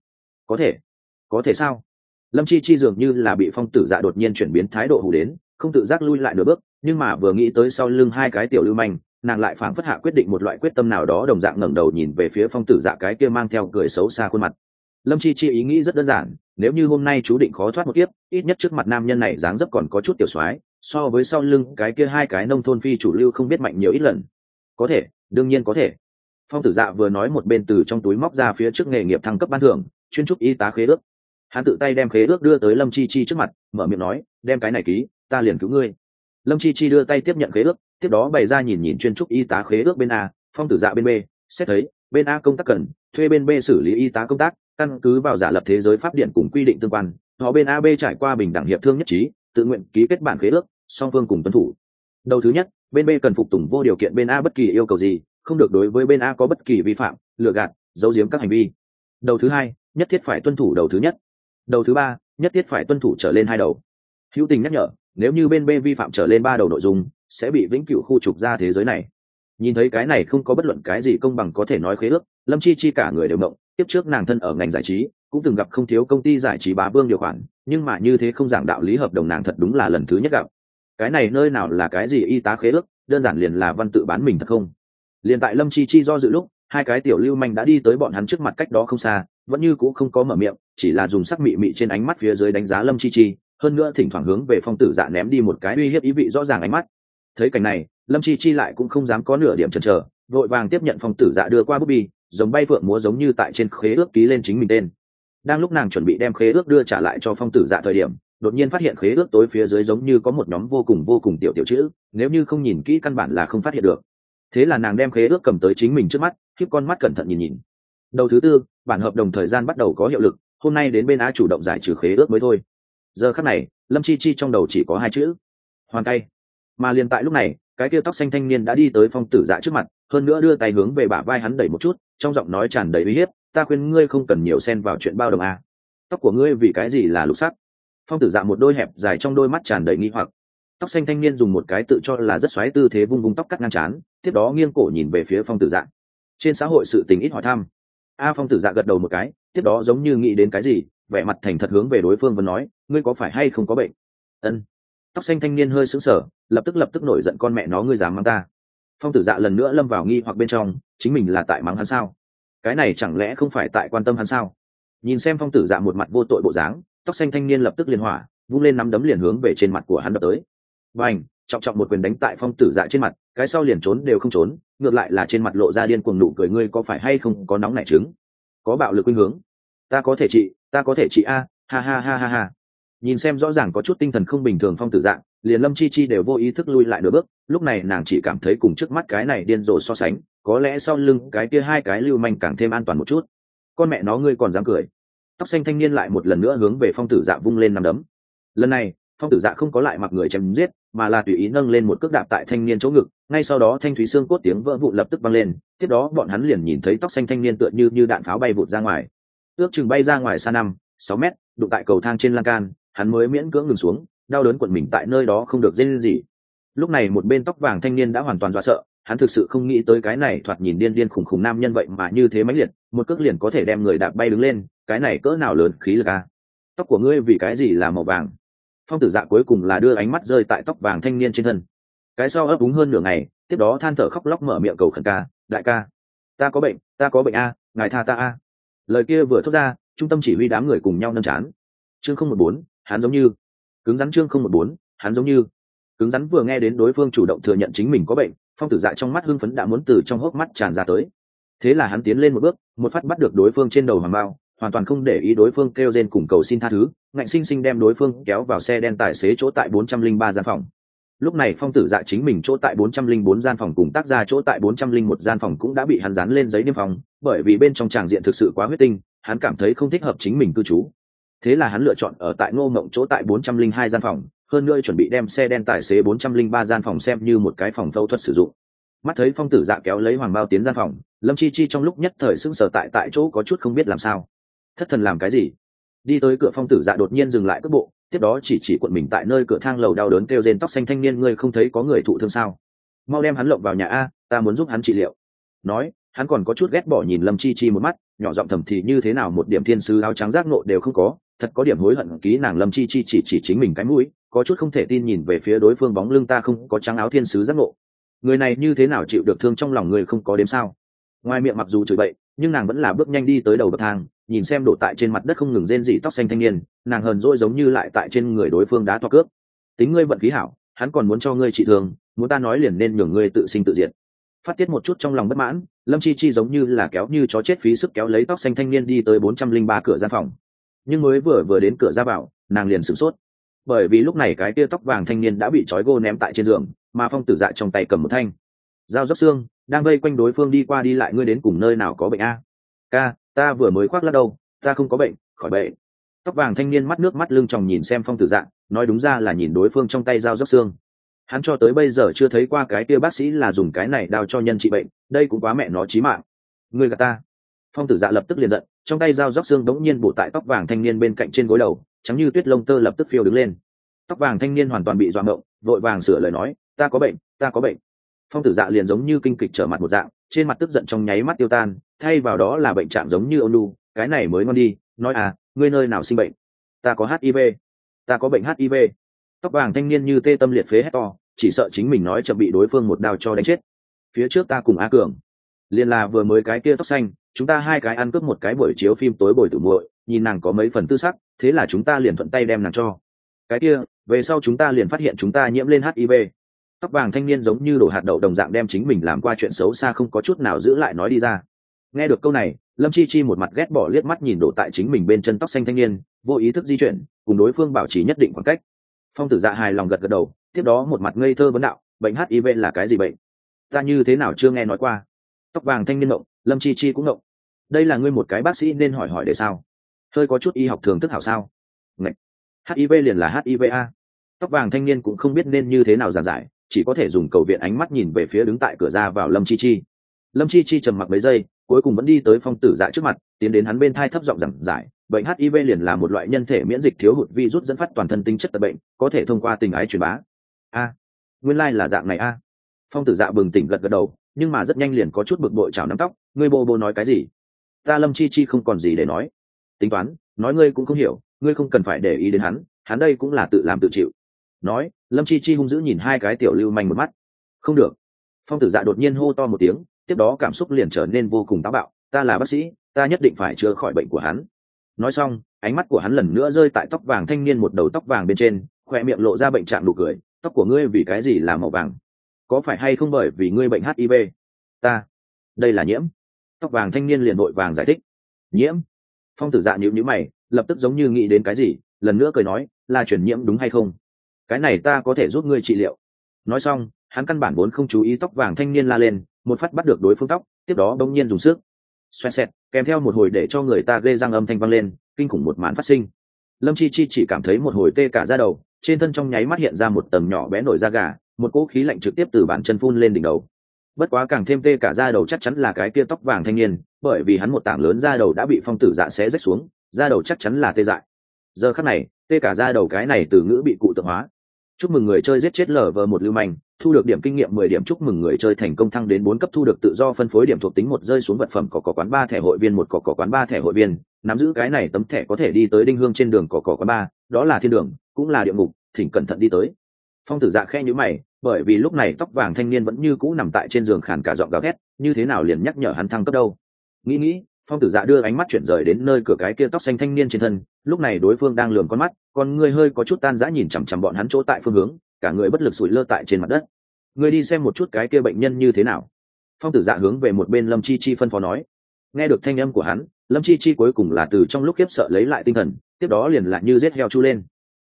Có thể sao? Lâm Chi Chi dường như là bị Phong Tử Dạ đột nhiên chuyển biến thái độ hù đến, không tự giác lui lại nửa bước, nhưng mà vừa nghĩ tới sau lưng 2 cái tiểu lưu manh, nàng lại phảng phất hạ quyết định một loại quyết tâm nào đó, đồng dạng ngẩng đầu nhìn về phía Phong Tử Dạ cái kia mang theo cười xấu xa khuôn mặt. Lâm Chi Chi ý nghĩ rất đơn giản, nếu như hôm nay chú định khó thoát một kiếp, ít nhất trước mặt nam nhân này dáng dấp còn có chút tiểu soái, so với sau lưng cái kia hai cái nông thôn phi chủ lưu không biết mạnh nhiều ít lần. Có thể, đương nhiên có thể. Phong Tử Dạ vừa nói một bên từ trong túi móc ra phía trước nghề nghiệp thăng cấp ban thưởng, chuyên trúc y tá khế ước. Hắn tự tay đem khế ước đưa tới Lâm Chi Chi trước mặt, mở miệng nói, đem cái này ký, ta liền cứu ngươi. Lâm Chi Chi đưa tay tiếp nhận khế ước, tiếp đó bày ra nhìn nhìn chuyên trúc y tá khế ước bên A, Phong Tử Dạ bên B, xét thấy bên A công tác cần thuê bên B xử lý y tá công tác, căn cứ vào giả lập thế giới pháp điện cùng quy định tương quan, họ bên A B trải qua bình đẳng hiệp thương nhất trí, tự nguyện ký kết bản khế ước, song phương cùng tuân thủ. Đầu thứ nhất, bên B cần phục tùng vô điều kiện bên A bất kỳ yêu cầu gì, không được đối với bên A có bất kỳ vi phạm, lừa gạt, giấu giếm các hành vi. Đầu thứ hai, nhất thiết phải tuân thủ đầu thứ nhất. Đầu thứ ba, nhất thiết phải tuân thủ trở lên hai đầu. Hữu tình nhắc nhở, nếu như bên B vi phạm trở lên ba đầu nội dung, sẽ bị vĩnh cửu khu trục ra thế giới này. Nhìn thấy cái này không có bất luận cái gì công bằng có thể nói khế ước, Lâm Chi Chi cả người đều động. Tiếp trước nàng thân ở ngành giải trí, cũng từng gặp không thiếu công ty giải trí bá vương điều khoản, nhưng mà như thế không giảng đạo lý hợp đồng nàng thật đúng là lần thứ nhất gặp. Cái này nơi nào là cái gì y tá khế ước, đơn giản liền là văn tự bán mình thật không. Liền tại Lâm Chi Chi do dự lúc, hai cái tiểu lưu manh đã đi tới bọn hắn trước mặt cách đó không xa, vẫn như cũ không có mở miệng, chỉ là dùng sắc mị mị trên ánh mắt phía dưới đánh giá Lâm Chi Chi, hơn nữa thỉnh thoảng hướng về Phong Tử Dạ ném đi một cái uy hiếp ý vị rõ ràng ánh mắt. Thấy cảnh này, Lâm Chi Chi lại cũng không dám có nửa điểm chần chờ, vội vàng tiếp nhận Phong Tử Dạ đưa qua bút bi, giống bay phượng múa giống như tại trên khế ước ký lên chính mình tên. Đang lúc nàng chuẩn bị đem khế ước đưa trả lại cho Phong Tử Dạ thời điểm, đột nhiên phát hiện khế ước tối phía dưới giống như có một nhóm vô cùng tiểu chữ, nếu như không nhìn kỹ căn bản là không phát hiện được. Thế là nàng đem khế ước cầm tới chính mình trước mắt, khép con mắt cẩn thận nhìn nhìn. Đầu thứ tư, bản hợp đồng thời gian bắt đầu có hiệu lực, hôm nay đến bên A chủ động giải trừ khế ước mới thôi. Giờ khắc này, Lâm Chi Chi trong đầu chỉ có hai chữ: hoàn tay. Mà liền tại lúc này, cái kia tóc xanh thanh niên đã đi tới Phong Tử Dạ trước mặt, hơn nữa đưa tay hướng về bả vai hắn đẩy một chút, trong giọng nói tràn đầy uy hiếp, ta khuyên ngươi không cần nhiều xen vào chuyện bao đồng a. Tóc của ngươi vì cái gì là lục sắc? Phong Tử Dạ một đôi hẹp dài trong đôi mắt tràn đầy nghi hoặc. Tóc xanh thanh niên dùng một cái tự cho là rất xoáy tư thế vung vung tóc cắt ngang trán, tiếp đó nghiêng cổ nhìn về phía Phong Tử Dạ. Trên xã hội sự tình ít hỏi thăm. Phong Tử Dạ gật đầu một cái, tiếp đó giống như nghĩ đến cái gì, vẻ mặt thành thật hướng về đối phương vẫn nói, ngươi có phải hay không có bệnh? Ân. Tóc xanh thanh niên hơi sững sờ, lập tức nổi giận, con mẹ nó ngươi dám mắng ta? Phong Tử Dạ lần nữa lâm vào nghi hoặc bên trong, chính mình là tại mắng hắn sao? Cái này chẳng lẽ không phải tại quan tâm hắn sao? Nhìn xem Phong Tử Dạ một mặt vô tội bộ dáng, tóc xanh thanh niên lập tức liền hỏa, vung lên nắm đấm liền hướng về trên mặt của hắn đập tới. Bành, trọng một quyền đánh tại Phong Tử Dạ trên mặt, cái sau liền trốn đều không trốn, ngược lại là trên mặt lộ ra điên cuồng nụ cười, ngươi có phải hay không có nóng nảy trứng? Có bạo lực khuynh hướng? Ta có thể trị a, ha ha ha ha ha. Nhìn xem rõ ràng có chút tinh thần không bình thường Phong Tử Dạ, liền Lâm Chi Chi đều vô ý thức lui lại nửa bước, lúc này nàng chỉ cảm thấy cùng trước mắt cái này điên rồ so sánh, có lẽ sau lưng cái kia hai cái lưu manh càng thêm an toàn một chút. Con mẹ nó ngươi còn dám cười? Tóc xanh thanh niên lại một lần nữa hướng về Phong Tử Dạ vung lên nắm đấm. Lần này, Phong Tử Dạ không có lại mặc người chém giết, mà là tùy ý nâng lên một cước đạp tại thanh niên chỗ ngực, ngay sau đó thanh thúy xương cốt tiếng vỡ vụn lập tức vang lên, tiếp đó bọn hắn liền nhìn thấy tóc xanh thanh niên tựa như đạn pháo bay vụt ra ngoài. Ước chừng bay ra ngoài xa 5-6 mét, đụng tại cầu thang trên lan can, hắn mới miễn cưỡng ngừng xuống, đau đớn quặn mình tại nơi đó không được rên gì. Lúc này một bên tóc vàng thanh niên đã hoàn toàn dọa sợ, hắn thực sự không nghĩ tới cái này thoạt nhìn điên khủng nam nhân vậy mà như thế mãnh liệt, một cước liền có thể đem người đạp bay đứng lên, cái này cỡ nào lớn khí lực a. Tóc của ngươi vì cái gì là màu vàng? Phong Tử Dạ cuối cùng là đưa ánh mắt rơi tại tóc vàng thanh niên trên thân. Cái sau ấp úng hơn nửa ngày, tiếp đó than thở khóc lóc mở miệng cầu khẩn ca, đại ca, ta có bệnh a, ngài tha ta a. Lời kia vừa thốt ra, trung tâm chỉ huy đám người cùng nhau nâng chán. Chương 014, hắn giống như cứng rắn. Chương 014, hắn giống như cứng rắn. Vừa nghe đến đối phương chủ động thừa nhận chính mình có bệnh, Phong Tử Dạ trong mắt hưng phấn đã muốn từ trong hốc mắt tràn ra tới. Thế là hắn tiến lên một bước, một phát bắt được đối phương trên đầu hoàng bao, hoàn toàn không để ý đối phương kêu rên cùng cầu xin tha thứ, ngạnh sinh sinh đem đối phương kéo vào xe đen tài xế chỗ tại 403 gian phòng. Lúc này Phong Tử Dạ chính mình chỗ tại 404 gian phòng cùng tác gia chỗ tại 401 gian phòng cũng đã bị hắn dán lên giấy niêm phong, bởi vì bên trong tràng diện thực sự quá huyết tinh, hắn cảm thấy không thích hợp chính mình cư trú. Thế là hắn lựa chọn ở tại Ngô Mộng chỗ tại 402 gian phòng, hơn nữa chuẩn bị đem xe đen tài xế 403 gian phòng xem như một cái phòng phẫu thuật sử dụng. Mắt thấy Phong Tử Dạ kéo lấy hoàng bao tiến gian phòng, Lâm Chi Chi trong lúc nhất thời sững sờ tại chỗ có chút không biết làm sao. Thất thần làm cái gì? Đi tới cửa Phong Tử Dạ đột nhiên dừng lại cước bộ, tiếp đó chỉ cuộn mình tại nơi cửa thang lầu đau đớn kêu rên, tóc xanh thanh niên, ngươi không thấy có người thụ thương sao? Mau đem hắn lộng vào nhà a, ta muốn giúp hắn trị liệu. Nói, hắn còn có chút ghét bỏ nhìn Lâm Chi Chi một mắt, nhỏ giọng thầm thì như thế nào một điểm thiên sứ áo trắng giác nộ đều không có, thật có điểm hối hận ký nàng. Lâm Chi Chi chỉ chính mình cái mũi, có chút không thể tin nhìn về phía đối phương bóng lưng, ta không có trắng áo thiên sứ giác nộ. Người này như thế nào chịu được thương trong lòng người không có đếm sao? Ngoài miệng mặc dù chửi bậy, nhưng nàng vẫn là bước nhanh đi tới đầu bậc thang, nhìn xem đổ tại trên mặt đất không ngừng rên rỉ tóc xanh thanh niên, nàng hờn dỗi giống như lại tại trên người đối phương đá toa cướp. Tính ngươi vận khí hảo, hắn còn muốn cho ngươi trị thương, muốn ta nói liền nên nhường ngươi tự sinh tự diệt. Phát tiết một chút trong lòng bất mãn, Lâm Chi Chi giống như là kéo như chó chết phí sức kéo lấy tóc xanh thanh niên đi tới 403 cửa gian phòng. Nhưng mới vừa đến cửa ra vào, nàng liền sửng sốt, bởi vì lúc này cái tia tóc vàng thanh niên đã bị trói gô ném tại trên giường, mà Phong Tử Dạ trong tay cầm một thanh dao róc xương, đang vây quanh đối phương đi qua đi lại. Ngươi đến cùng nơi nào có bệnh a? Ca, ta vừa mới khoác lác đâu, ta không có bệnh, khỏi bệnh. Tóc vàng thanh niên mắt nước mắt lưng tròng nhìn xem Phong Tử Dạ, nói đúng ra là nhìn đối phương trong tay dao róc xương. Hắn cho tới bây giờ chưa thấy qua cái tia bác sĩ là dùng cái này đao cho nhân trị bệnh, đây cũng quá mẹ nó chí mạng. Ngươi gạt ta! Phong Tử Dạ lập tức liền giận, trong tay dao róc xương đống nhiên bổ tại tóc vàng thanh niên bên cạnh trên gối đầu, trắng như tuyết lông tơ lập tức phiêu đứng lên. Tóc vàng thanh niên hoàn toàn bị dọa ngộng, vội vàng sửa lời nói, ta có bệnh, ta có bệnh. Phong Tử Dạ liền giống như kinh kịch trở mặt một dạng, trên mặt tức giận trong nháy mắt tiêu tan, thay vào đó là bệnh trạng giống như ôn nhu, cái này mới ngon đi, nói à, ngươi nơi nào sinh bệnh? Ta có HIV, ta có bệnh HIV. Tóc vàng thanh niên như tê tâm liệt phế hét to, chỉ sợ chính mình nói chậm bị đối phương một đao cho đánh chết. Phía trước ta cùng A Cường, liền là vừa mới cái kia tóc xanh, chúng ta hai cái ăn cướp một cái buổi chiếu phim tối bồi tử muội, nhìn nàng có mấy phần tư sắc, thế là chúng ta liền thuận tay đem nàng cho. Cái kia, về sau chúng ta liền phát hiện chúng ta nhiễm lên HIV. Tóc vàng thanh niên giống như đổ hạt đậu đồng dạng đem chính mình làm qua chuyện xấu xa không có chút nào giữ lại nói đi ra. Nghe được câu này, Lâm Chi Chi một mặt ghét bỏ liếc mắt nhìn đổ tại chính mình bên chân tóc xanh thanh niên, vô ý thức di chuyển, cùng đối phương bảo trì nhất định khoảng cách. Phong Tử Dạ hài lòng gật gật đầu, tiếp đó một mặt ngây thơ vấn đạo, bệnh HIV là cái gì bệnh? Ta như thế nào chưa nghe nói qua. Tóc vàng thanh niên ngộng, Lâm Chi Chi cũng ngộng. Đây là ngươi một cái bác sĩ nên hỏi để sao? Hơi có chút y học thường thức hảo sao? Ngậy. HIV liền là HIV a. Tóc vàng thanh niên cũng không biết nên như thế nào giảng giải, chỉ có thể dùng cầu viện ánh mắt nhìn về phía đứng tại cửa ra vào Lâm Chi Chi. Lâm Chi Chi trầm mặc mấy giây, cuối cùng vẫn đi tới Phong Tử Dạ trước mặt, tiến đến hắn bên thai thấp giọng giảng giải, bệnh HIV liền là một loại nhân thể miễn dịch thiếu hụt virus dẫn phát toàn thân tính chất tật bệnh, có thể thông qua tình ái truyền bá. A, nguyên lai là dạng này a. Phong Tử Dạ bừng tỉnh gật gật đầu, nhưng mà rất nhanh liền có chút bực bội chảo nắm tóc, ngươi bô nói cái gì? Ta Lâm Chi Chi không còn gì để nói. Tính toán, nói ngươi cũng không hiểu, ngươi không cần phải để ý đến hắn đây cũng là tự làm tự chịu. Nói, Lâm Chi Chi hung dữ nhìn hai cái tiểu lưu manh một mắt. Không được. Phong Tử Dạ đột nhiên hô to một tiếng, tiếp đó cảm xúc liền trở nên vô cùng táo bạo, ta là bác sĩ, ta nhất định phải chữa khỏi bệnh của hắn. Nói xong, ánh mắt của hắn lần nữa rơi tại tóc vàng thanh niên một đầu tóc vàng bên trên, khoe miệng lộ ra bệnh trạng nụ cười, tóc của ngươi vì cái gì là màu vàng? Có phải hay không bởi vì ngươi bệnh HIV? Ta, đây là nhiễm. Tóc vàng thanh niên liền vội vàng giải thích. Nhiễm? Phong Tử Dạ nhíu mày, lập tức giống như nghĩ đến cái gì, lần nữa cười nói, là truyền nhiễm đúng hay không? Cái này ta có thể giúp ngươi trị liệu. Nói xong, hắn căn bản vốn không chú ý tóc vàng thanh niên la lên, một phát bắt được đối phương tóc, tiếp đó bỗng nhiên dùng sức xoẹt xẹt, kèm theo một hồi để cho người ta ghê răng âm thanh vang lên, kinh khủng một màn phát sinh. Lâm Chi Chi chỉ cảm thấy một hồi tê cả da đầu, trên thân trong nháy mắt hiện ra một tầng nhỏ bé nổi da gà, một cỗ khí lạnh trực tiếp từ bàn chân phun lên đỉnh đầu. Bất quá càng thêm tê cả da đầu chắc chắn là cái kia tóc vàng thanh niên, bởi vì hắn một tảng lớn da đầu đã bị Phong Tử Dạ xé rách xuống, da đầu chắc chắn là tê dại. Giờ khắc này, tê cả da đầu cái này từ ngữ bị cụ tượng hóa. Chúc mừng người chơi giết chết LV1 lưu manh, thu được điểm kinh nghiệm 10 điểm. Chúc mừng người chơi thành công thăng đến 4 cấp, thu được tự do phân phối điểm thuộc tính 1 rơi xuống vật phẩm cỏ quán 3 thẻ hội viên, một cỏ quán 3 thẻ hội viên, nắm giữ cái này tấm thẻ có thể đi tới đinh hương trên đường cỏ quán 3, đó là thiên đường, cũng là địa ngục, thỉnh cẩn thận đi tới. Phong Tử Dạ khẽ nhíu mày, bởi vì lúc này tóc vàng thanh niên vẫn như cũ nằm tại trên giường khàn cả giọng gào thét, như thế nào liền nhắc nhở hắn thăng cấp đâu. Nghĩ, Phong Tử Dạ đưa ánh mắt chuyển rời đến nơi cửa cái kia tóc xanh thanh niên trên thân, lúc này đối phương đang lườm con mắt, con người hơi có chút tan rã nhìn chằm chằm bọn hắn chỗ tại phương hướng, cả người bất lực sủi lơ tại trên mặt đất. Người đi xem một chút cái kia bệnh nhân như thế nào. Phong Tử Dạ hướng về một bên Lâm Chi Chi phân phó nói. Nghe được thanh âm của hắn, Lâm Chi Chi cuối cùng là từ trong lúc khiếp sợ lấy lại tinh thần, tiếp đó liền lại như giết heo chu lên.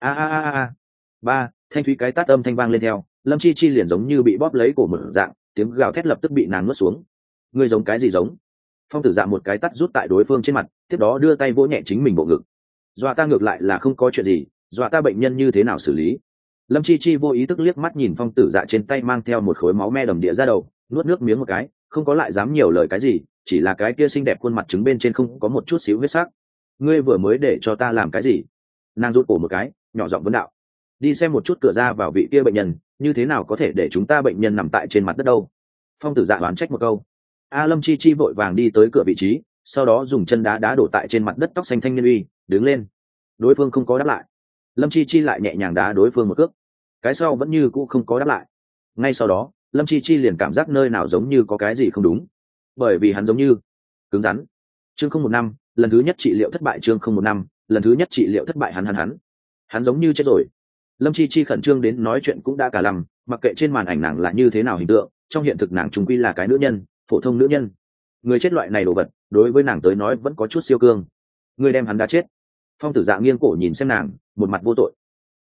A. Ba, thanh thúy cái tát âm thanh vang lên theo, Lâm Chi Chi liền giống như bị bóp lấy cổ một dạng, tiếng gào thét lập tức bị nàng nuốt xuống. Ngươi giống cái gì giống? Phong Tử Dạ một cái tát rút tại đối phương trên mặt, tiếp đó đưa tay vỗ nhẹ chính mình bộ ngực. Dọa ta ngược lại là không có chuyện gì, dọa ta bệnh nhân như thế nào xử lý? Lâm Chi Chi vô ý thức liếc mắt nhìn Phong Tử Dạ trên tay mang theo một khối máu me đầm địa ra đầu, nuốt nước miếng một cái, không có lại dám nhiều lời cái gì, chỉ là cái kia xinh đẹp khuôn mặt trứng bên trên không có một chút xíu huyết sắc. Ngươi vừa mới để cho ta làm cái gì? Nàng rút cổ một cái, nhỏ giọng vấn đạo. Đi xem một chút cửa ra vào vị kia bệnh nhân, như thế nào có thể để chúng ta bệnh nhân nằm tại trên mặt đất đâu? Phong Tử Dạ đoán trách một câu. Lâm Chi Chi vội vàng đi tới cửa vị trí, sau đó dùng chân đá đổ tại trên mặt đất tóc xanh thanh niên uy, đứng lên. Đối phương không có đáp lại. Lâm Chi Chi lại nhẹ nhàng đá đối phương một cước, cái sau vẫn như cũ không có đáp lại. Ngay sau đó, Lâm Chi Chi liền cảm giác nơi nào giống như có cái gì không đúng, bởi vì hắn giống như cứng rắn. Chương 015, lần thứ nhất trị liệu thất bại. Chương 015, lần thứ nhất trị liệu thất bại. Hắn giống như chết rồi. Lâm Chi Chi khẩn trương đến nói chuyện cũng đã cả lầm, mặc kệ trên màn ảnh nàng là như thế nào hình tượng, trong hiện thực nàng trùng quy là cái nữ nhân, phổ thông nữ nhân. Người chết loại này đồ vật đối với nàng tới nói vẫn có chút siêu cương. Người đem hắn đã chết. Phong Tử Dạ nghiêng cổ nhìn xem nàng, một mặt vô tội.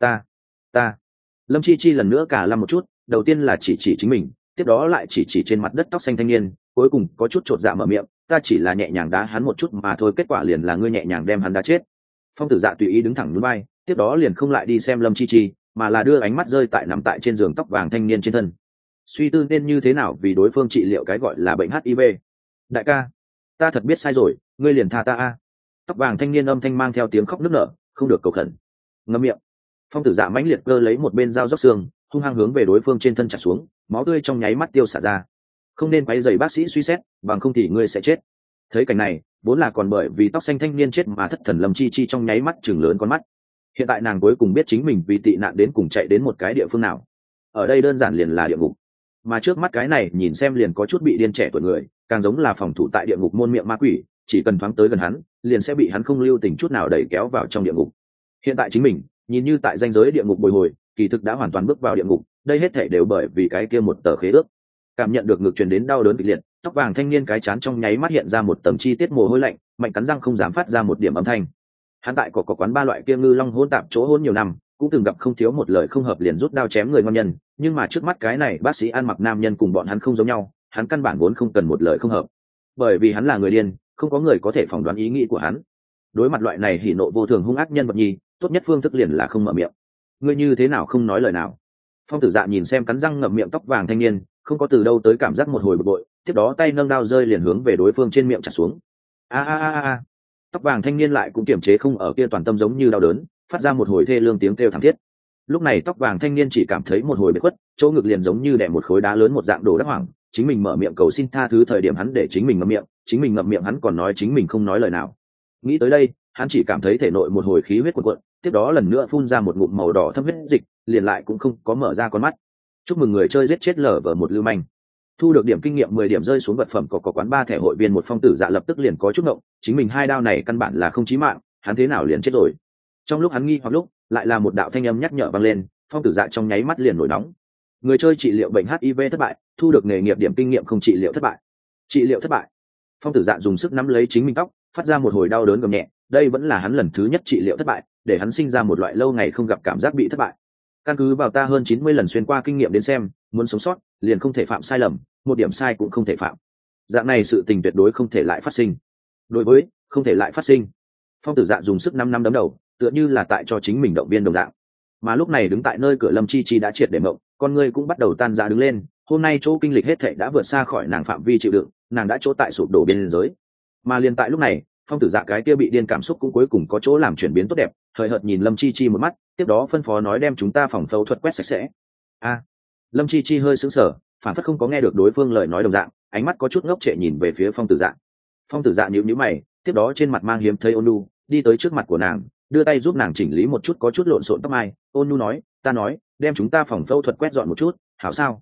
Ta. Lâm Chi Chi lần nữa cả lầm một chút, đầu tiên là chỉ chính mình, tiếp đó lại chỉ trên mặt đất tóc xanh thanh niên, cuối cùng có chút chột dạ mở miệng, ta chỉ là nhẹ nhàng đá hắn một chút mà thôi, kết quả liền là ngươi nhẹ nhàng đem hắn đá chết. Phong Tử Dạ tùy ý đứng thẳng núi bay, tiếp đó liền không lại đi xem Lâm Chi Chi, mà là đưa ánh mắt rơi tại nằm tại trên giường tóc vàng thanh niên trên thân, suy tư nên như thế nào vì đối phương trị liệu cái gọi là bệnh HIV. Đại ca, ta thật biết sai rồi, ngươi liền tha ta a. Tóc vàng thanh niên âm thanh mang theo tiếng khóc nức nở, không được cầu khẩn. Ngậm miệng. Phong Tử Dạ mãnh liệt cơ lấy một bên dao róc xương, hung hăng hướng về đối phương trên thân chặt xuống, máu tươi trong nháy mắt tiêu xả ra. Không nên quấy rầy bác sĩ suy xét, bằng không thì ngươi sẽ chết. Thấy cảnh này, vốn là còn bởi vì tóc xanh thanh niên chết mà thất thần Lâm Chi Chi trong nháy mắt chừng lớn con mắt. Hiện tại nàng cuối cùng biết chính mình vì tị nạn đến cùng chạy đến một cái địa phương nào. Ở đây đơn giản liền là địa ngục. Mà trước mắt cái này nhìn xem liền có chút bị điên trẻ tuổi người, càng giống là phòng thủ tại địa ngục môn miệng ma quỷ, chỉ cần thoáng tới gần hắn, liền sẽ bị hắn không lưu tình chút nào đẩy kéo vào trong địa ngục. Hiện tại chính mình, nhìn như tại ranh giới địa ngục bồi hồi, kỳ thực đã hoàn toàn bước vào địa ngục, đây hết thảy đều bởi vì cái kia một tờ khế ước. Cảm nhận được ngực truyền đến đau đớn kịch liệt, tóc vàng thanh niên cái chán trong nháy mắt hiện ra một tầng chi tiết mồ hôi lạnh, mạnh cắn răng không dám phát ra một điểm âm thanh. Hắn tại có quán ba loại kia ngư long hỗn tạp chỗ hỗn nhiều năm, cũng từng gặp không thiếu một lời không hợp liền rút đao chém người ngon nhân, nhưng mà trước mắt cái này bác sĩ ăn mặc nam nhân cùng bọn hắn không giống nhau, hắn căn bản vốn không cần một lời không hợp, bởi vì hắn là người điên, không có người có thể phỏng đoán ý nghĩ của hắn. Đối mặt loại này hỉ nộ vô thường hung ác nhân vật nhi, tốt nhất phương thức liền là không mở miệng. Ngươi như thế nào không nói lời nào? Phong Tử Dạ nhìn xem cắn răng ngậm miệng tóc vàng thanh niên, không có từ đâu tới cảm giác một hồi bực bội, tiếp đó tay nâng đao rơi liền hướng về đối phương trên miệng chặt xuống. A. Tóc vàng thanh niên lại cũng kiềm chế không ở kia toàn tâm giống như đau đớn, phát ra một hồi thê lương tiếng kêu thảm thiết. Lúc này tóc vàng thanh niên chỉ cảm thấy một hồi bế khuất, chỗ ngực liền giống như đè một khối đá lớn một dạng đổ đắc hoảng, chính mình mở miệng cầu xin tha thứ thời điểm hắn để chính mình ngậm miệng hắn còn nói chính mình không nói lời nào. Nghĩ tới đây, hắn chỉ cảm thấy thể nội một hồi khí huyết cuộn cuộn, tiếp đó lần nữa phun ra một ngụm màu đỏ thâm huyết dịch, liền lại cũng không có mở ra con mắt. Chúc mừng người chơi giết chết lở vở một lưu manh. Thu được điểm kinh nghiệm 10 điểm rơi xuống vật phẩm có quán ba thẻ hội viên một Phong Tử Dạ lập tức liền có chút ngộng, chính mình hai đao này căn bản là không chí mạng, hắn thế nào liền chết rồi. Trong lúc hắn nghi hoặc lúc, lại là một đạo thanh âm nhắc nhở vang lên, Phong Tử Dạ trong nháy mắt liền nổi nóng. Người chơi trị liệu bệnh HIV thất bại, thu được nghề nghiệp điểm kinh nghiệm không trị liệu thất bại. Trị liệu thất bại. Phong Tử Dạ dùng sức nắm lấy chính mình tóc, phát ra một hồi đau đớn gầm nhẹ, đây vẫn là hắn lần thứ nhất trị liệu thất bại, để hắn sinh ra một loại lâu ngày không gặp cảm giác bị thất bại. Căn cứ vào ta hơn 90 lần xuyên qua kinh nghiệm đến xem, muốn sống sót, liền không thể phạm sai lầm, một điểm sai cũng không thể phạm. Dạng này sự tình tuyệt đối không thể lại phát sinh. Đối với không thể lại phát sinh, Phong Tử Dạ dùng sức năm đấm đầu, tựa như là tại cho chính mình động viên đồng dạng. Mà lúc này đứng tại nơi cửa Lâm Chi Chi đã triệt để mộng, con người cũng bắt đầu tan ra đứng lên, hôm nay chỗ kinh lịch hết thảy đã vượt xa khỏi nàng phạm vi chịu đựng, nàng đã chỗ tại sụp đổ biên giới. Mà liền tại lúc này, Phong Tử Dạ cái kia bị điên cảm xúc cũng cuối cùng có chỗ làm chuyển biến tốt đẹp, hời hợt nhìn Lâm Chi Chi một mắt, tiếp đó phân phó nói đem chúng ta phòng phẫu thuật quét sạch sẽ. Lâm Chi Chi hơi sững sờ, phản phất không có nghe được đối phương lời nói đồng dạng, ánh mắt có chút ngốc trệ nhìn về phía Phong Tử Dạ. Phong Tử Dạ nhíu nhíu mày, tiếp đó trên mặt mang hiếm thấy ôn nhu, đi tới trước mặt của nàng, đưa tay giúp nàng chỉnh lý một chút có chút lộn xộn tóc mai, ôn nhu nói, ta nói, đem chúng ta phòng phẫu thuật quét dọn một chút, hảo sao?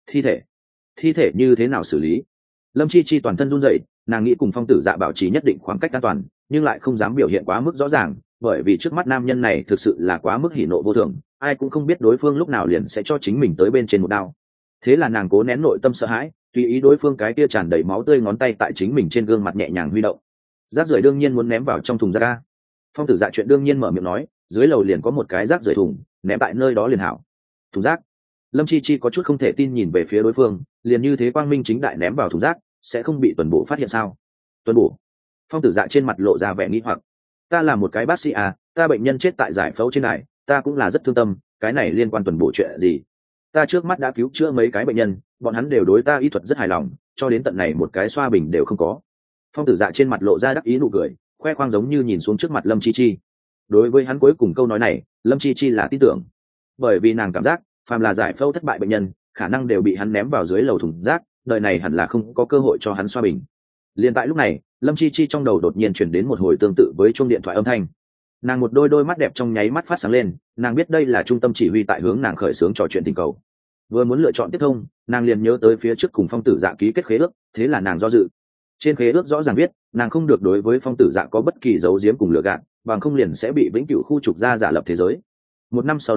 Thi thể như thế nào xử lý? Lâm Chi Chi toàn thân run rẩy, nàng nghĩ cùng Phong Tử Dạ bảo trì nhất định khoảng cách an toàn, nhưng lại không dám biểu hiện quá mức rõ ràng, bởi vì trước mắt nam nhân này thực sự là quá mức hỉ nộ vô thường, ai cũng không biết đối phương lúc nào liền sẽ cho chính mình tới bên trên một đao. Thế là nàng cố nén nội tâm sợ hãi, tùy ý đối phương cái kia tràn đầy máu tươi ngón tay tại chính mình trên gương mặt nhẹ nhàng huy động. Rác rưởi đương nhiên muốn ném vào trong thùng rác a. Phong Tử Dạ chuyện đương nhiên mở miệng nói, dưới lầu liền có một cái rác rưởi thùng, ném tại nơi đó liền hảo. Thùng rác? Lâm Chi Chi có chút không thể tin nhìn về phía đối phương, liền như thế quang minh chính đại ném vào thùng rác, sẽ không bị tuần bổ phát hiện sao? Tuần bổ? Phong Tử Dạ trên mặt lộ ra vẻ nghi hoặc. Ta là một cái bác sĩ à, ta bệnh nhân chết tại giải phẫu trên này, ta cũng là rất thương tâm, cái này liên quan tuần bổ chuyện gì? Ta trước mắt đã cứu chữa mấy cái bệnh nhân, bọn hắn đều đối ta y thuật rất hài lòng, cho đến tận này một cái xoa bình đều không có. Phong Tử Dạ trên mặt lộ ra đắc ý nụ cười, khoe khoang giống như nhìn xuống trước mặt Lâm Chi Chi. Đối với hắn cuối cùng câu nói này, Lâm Chi Chi là tin tưởng, bởi vì nàng cảm giác phàm là giải phẫu thất bại bệnh nhân, khả năng đều bị hắn ném vào dưới lầu thùng rác, đời này hẳn là không có cơ hội cho hắn xoa bình. Liên tại lúc này, Lâm Chi Chi trong đầu đột nhiên chuyển đến một hồi tương tự với chuông điện thoại âm thanh. Nàng một đôi mắt đẹp trong nháy mắt phát sáng lên, nàng biết đây là trung tâm chỉ huy tại hướng nàng khởi xướng trò chuyện tình cầu. Vừa muốn lựa chọn tiếp thông, nàng liền nhớ tới phía trước cùng Phong Tử Dạ ký kết khế ước, thế là nàng do dự. Trên khế ước rõ ràng viết, nàng không được đối với Phong Tử Dạ có bất kỳ dấu giếm cùng lừa gạt, bằng không liền sẽ bị vĩnh cửu khu trục ra giả lập thế giới. 1 năm sau đó,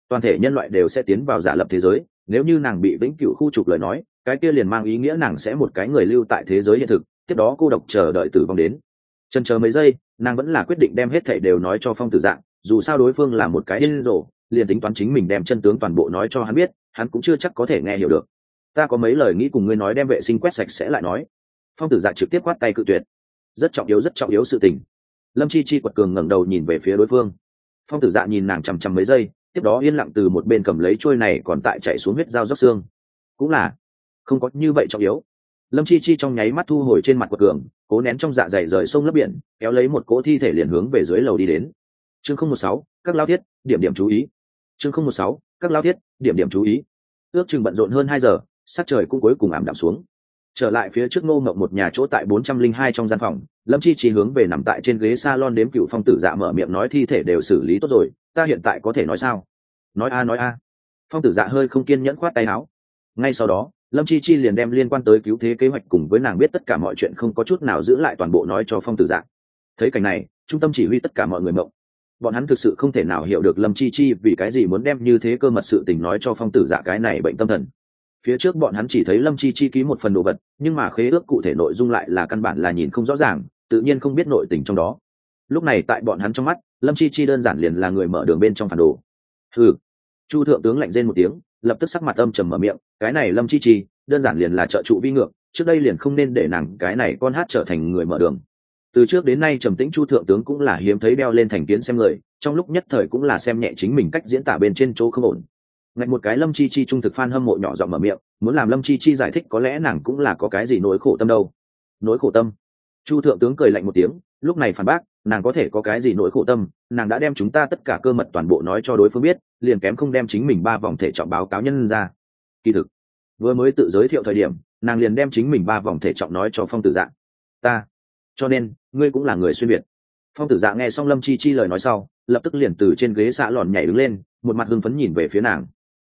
toàn thể nhân loại đều sẽ tiến vào giả lập thế giới. Nếu như nàng bị vĩnh cửu khu trục lời nói, cái kia liền mang ý nghĩa nàng sẽ một cái người lưu tại thế giới hiện thực, tiếp đó cô độc chờ đợi tử vong đến. Chần chờ mấy giây, nàng vẫn là quyết định đem hết thảy đều nói cho Phong Tử Dạ, dù sao đối phương là một cái điên rồ, liền tính toán chính mình đem chân tướng toàn bộ nói cho hắn biết, hắn cũng chưa chắc có thể nghe hiểu được. Ta có mấy lời nghĩ cùng ngươi nói, đem vệ sinh quét sạch sẽ lại nói. Phong Tử Dạ trực tiếp quát tay cự tuyệt. Rất trọng yếu sự tình. Lâm Chi Chi quật cường ngẩng đầu nhìn về phía đối phương. Phong Tử Dạ nhìn nàng chằm chằm mấy giây, tiếp đó yên lặng từ một bên cầm lấy trôi này còn tại chạy xuống huyết dao róc xương. Cũng là không có như vậy trọng yếu. Lâm Chi Chi trong nháy mắt thu hồi trên mặt quật cường, cố nén trong dạ dày rời sông lấp biển, kéo lấy một cỗ thi thể liền hướng về dưới lầu đi đến. Chương 016, các lao thiết, điểm chú ý. Chương 016, các lao thiết, điểm chú ý. Ước chừng bận rộn hơn 2 giờ, sắc trời cũng cuối cùng ảm đạm xuống. Trở lại phía trước Ngô Ngộng một nhà chỗ tại 402 trong gian phòng, Lâm Chi Chi hướng về nằm tại trên ghế salon đếm cựu Phong Tử Dạ mở miệng nói, thi thể đều xử lý tốt rồi, ta hiện tại có thể nói sao? Nói a. Phong Tử Dạ hơi không kiên nhẫn khoát tay áo. Ngay sau đó, Lâm Chi Chi liền đem liên quan tới cứu thế kế hoạch cùng với nàng biết tất cả mọi chuyện không có chút nào giữ lại toàn bộ nói cho Phong Tử Dạ. Thấy cảnh này, trung tâm chỉ huy tất cả mọi người mộng. Bọn hắn thực sự không thể nào hiểu được Lâm Chi Chi vì cái gì muốn đem như thế cơ mật sự tình nói cho Phong Tử Dạ cái này bệnh tâm thần. Phía trước bọn hắn chỉ thấy Lâm Chi Chi ký một phần đồ vật, nhưng mà khế ước cụ thể nội dung lại là căn bản là nhìn không rõ ràng, tự nhiên không biết nội tình trong đó. Lúc này tại bọn hắn trong mắt, Lâm Chi Chi đơn giản liền là người mở đường bên trong phản đồ. Hừ. Chu thượng tướng lạnh rên một tiếng, lập tức sắc mặt âm trầm mở miệng, cái này Lâm Chi Chi đơn giản liền là trợ trụ vi ngược, trước đây liền không nên để nàng cái này con hát trở thành người mở đường. Từ trước đến nay trầm tĩnh Chu thượng tướng cũng là hiếm thấy đeo lên thành kiến xem người, trong lúc nhất thời cũng là xem nhẹ chính mình cách diễn tả bên trên chỗ không ổn. Ngay một cái Lâm Chi Chi trung thực fan hâm mộ nhỏ giọng mở miệng, muốn làm Lâm Chi Chi giải thích có lẽ nàng cũng là có cái gì nỗi khổ tâm đâu. Nỗi khổ tâm? Chu thượng tướng cười lạnh một tiếng, lúc này phản bác, nàng có thể có cái gì nỗi khổ tâm, nàng đã đem chúng ta tất cả cơ mật toàn bộ nói cho đối phương biết, liền kém không đem chính mình 3 vòng thể trọng báo cáo nhân ra. Kỳ thực, vừa mới tự giới thiệu thời điểm, nàng liền đem chính mình 3 vòng thể trọng nói cho Phong Tử Dạ. Ta, cho nên, ngươi cũng là người xuyên việt. Phong Tử Dạ nghe xong Lâm Chi Chi lời nói sau, lập tức liền từ trên ghế xạ lòn nhảy đứng lên, một mặt hưng phấn nhìn về phía nàng.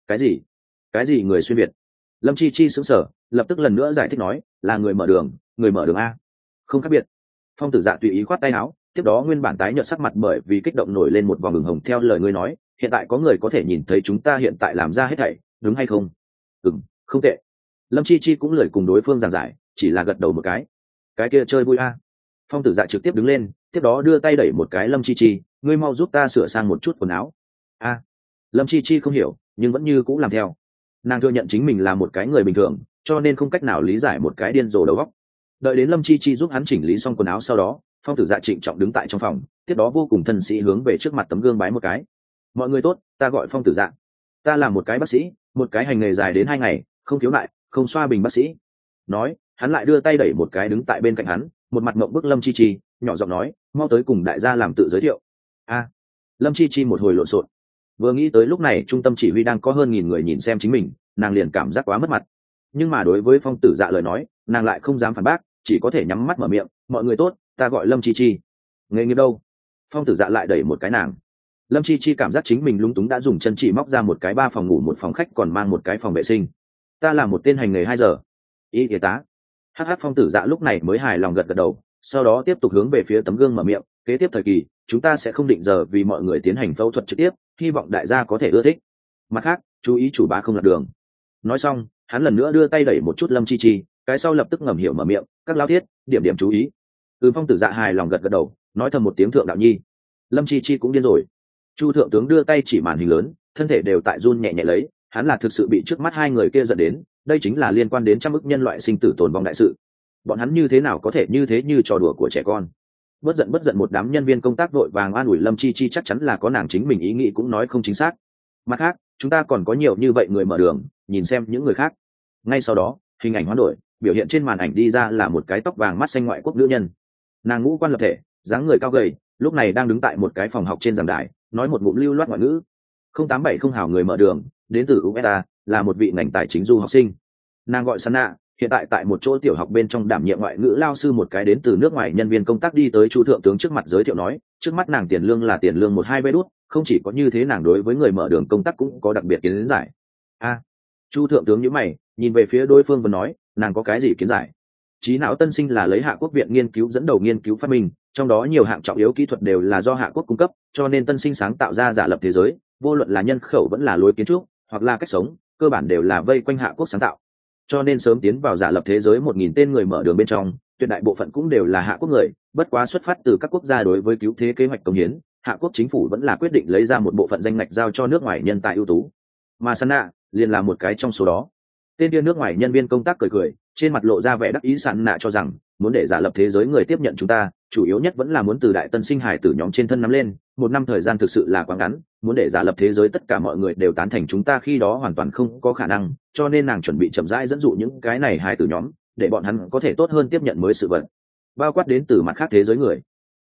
Cái gì người xuyên việt? Lâm Chi Chi sững sờ, lập tức lần nữa giải thích nói, là người mở đường a. Không khác biệt. Phong Tử Dạ tùy ý khoát tay áo, tiếp đó nguyên bản tái nhợt sắc mặt bởi vì kích động nổi lên một vòng ửng hồng, theo lời ngươi nói, hiện tại có người có thể nhìn thấy chúng ta hiện tại làm ra hết thảy, đúng hay không? Không tệ. Lâm Chi Chi cũng lười cùng đối phương giảng giải, chỉ là gật đầu một cái kia chơi vui a. Phong Tử Dạ trực tiếp đứng lên, tiếp đó đưa tay đẩy một cái Lâm Chi Chi, ngươi mau giúp ta sửa sang một chút quần áo. A. Lâm Chi Chi không hiểu, nhưng vẫn như cũng làm theo. Nàng thừa nhận chính mình là một cái người bình thường, cho nên không cách nào lý giải một cái điên rồ đầu óc. Đợi đến Lâm Chi Chi giúp hắn chỉnh lý xong quần áo sau đó, Phong Tử Dạ trịnh trọng đứng tại trong phòng, tiếp đó vô cùng thân sĩ hướng về trước mặt tấm gương bái một cái. Mọi người tốt, ta gọi Phong Tử Dạ. Ta là một cái bác sĩ, một cái hành nghề dài đến 2 ngày, không khiếu nại, không xoa bình bác sĩ. Nói, hắn lại đưa tay đẩy một cái đứng tại bên cạnh hắn, một mặt mộng bức Lâm Chi Chi, nhỏ giọng nói, mau tới cùng đại gia làm tự giới thiệu. A. Lâm Chi Chi một hồi lộn xộn. Vừa nghĩ tới lúc này trung tâm chỉ huy đang có hơn 1000 người nhìn xem chính mình, nàng liền cảm giác quá mất mặt. Nhưng mà đối với Phong Tử Dạ lời nói, nàng lại không dám phản bác, chỉ có thể nhắm mắt mở miệng, mọi người tốt, ta gọi Lâm Chi Chi. Nghề nghiệp đâu? Phong Tử Dạ lại đẩy một cái nàng. Lâm Chi Chi cảm giác chính mình lúng túng, đã dùng chân chỉ móc ra một cái 3 phòng ngủ 1 phòng khách còn mang một cái phòng vệ sinh. Ta là một tên hành nghề 2 giờ. Y tá. Phong Tử Dạ lúc này mới hài lòng gật gật đầu, sau đó tiếp tục hướng về phía tấm gương mở miệng, kế tiếp thời kỳ chúng ta sẽ không định giờ vì mọi người tiến hành phẫu thuật trực tiếp, hy vọng đại gia có thể ưa thích. Mặt khác, chú ý chủ bá không lạc đường. Nói xong, hắn lần nữa đưa tay đẩy một chút Lâm Chi Chi, cái sau lập tức ngầm hiểu mở miệng, các lao thiết, điểm chú ý. Phong Tử Dạ hài lòng gật gật đầu, nói thầm một tiếng thượng đạo nhi. Lâm Chi Chi cũng điên rồi. Chu thượng tướng đưa tay chỉ màn hình lớn, thân thể đều tại run nhẹ nhẹ lấy, hắn là thực sự bị trước mắt 2 người kia giận đến, đây chính là liên quan đến trăm ức nhân loại sinh tử tồn vong đại sự. Bọn hắn như thế nào có thể như thế, như trò đùa của trẻ con. Bất giận một đám nhân viên công tác vội vàng an ủi Lâm Chi Chi, chắc chắn là có nàng chính mình ý nghĩ cũng nói không chính xác. Mặt khác, chúng ta còn có nhiều như vậy người mở đường, nhìn xem những người khác. Ngay sau đó, hình ảnh hoán đổi, biểu hiện trên màn ảnh đi ra là một cái tóc vàng mắt xanh ngoại quốc nữ nhân. Nàng ngũ quan lập thể, dáng người cao gầy, lúc này đang đứng tại một cái phòng học trên giảng đài, nói một ngụm lưu loát ngoại ngữ. 0870 hào người mở đường, đến từ USA, là một vị ngành tài chính du học sinh. Nàng gọi Sana, hiện tại tại một chỗ tiểu học bên trong đảm nhiệm ngoại ngữ lao sư. Một cái đến từ nước ngoài nhân viên công tác đi tới Chu thượng tướng trước mặt giới thiệu nói, trước mắt nàng tiền lương là tiền lương 12 vé đút, không chỉ có như thế, nàng đối với người mở đường công tác cũng có đặc biệt kiến giải. Chu thượng tướng nhíu mày, nhìn về phía đối phương và nói, nàng có cái gì kiến giải? Trí não tân sinh là lấy Hạ Quốc viện nghiên cứu dẫn đầu nghiên cứu phát minh, trong đó nhiều hạng trọng yếu kỹ thuật đều là do Hạ Quốc cung cấp, cho nên tân sinh sáng tạo ra giả lập thế giới, vô luận là nhân khẩu vẫn là lối kiến trúc hoặc là cách sống, cơ bản đều là vây quanh Hạ Quốc sáng tạo. Cho nên sớm tiến vào giả lập thế giới 1.000 tên người mở đường bên trong, tuyệt đại bộ phận cũng đều là Hạ Quốc người, bất quá xuất phát từ các quốc gia đối với cứu thế kế hoạch công hiến, Hạ Quốc chính phủ vẫn là quyết định lấy ra một bộ phận danh ngạch giao cho nước ngoài nhân tài ưu tú. Mà Sanna liền là một cái trong số đó. Tên kia nước ngoài nhân viên công tác cười cười, trên mặt lộ ra vẻ đắc ý. Sanna cho rằng muốn để giả lập thế giới người tiếp nhận chúng ta, chủ yếu nhất vẫn là muốn từ đại tân sinh hải tử nhóm trên thân nắm lên, 1 năm thời gian thực sự là quá ngắn, muốn để giả lập thế giới tất cả mọi người đều tán thành chúng ta khi đó hoàn toàn không có khả năng, cho nên nàng chuẩn bị chậm rãi dẫn dụ những cái này hải tử nhóm, để bọn hắn có thể tốt hơn tiếp nhận mới sự vật, bao quát đến từ mặt khác thế giới người.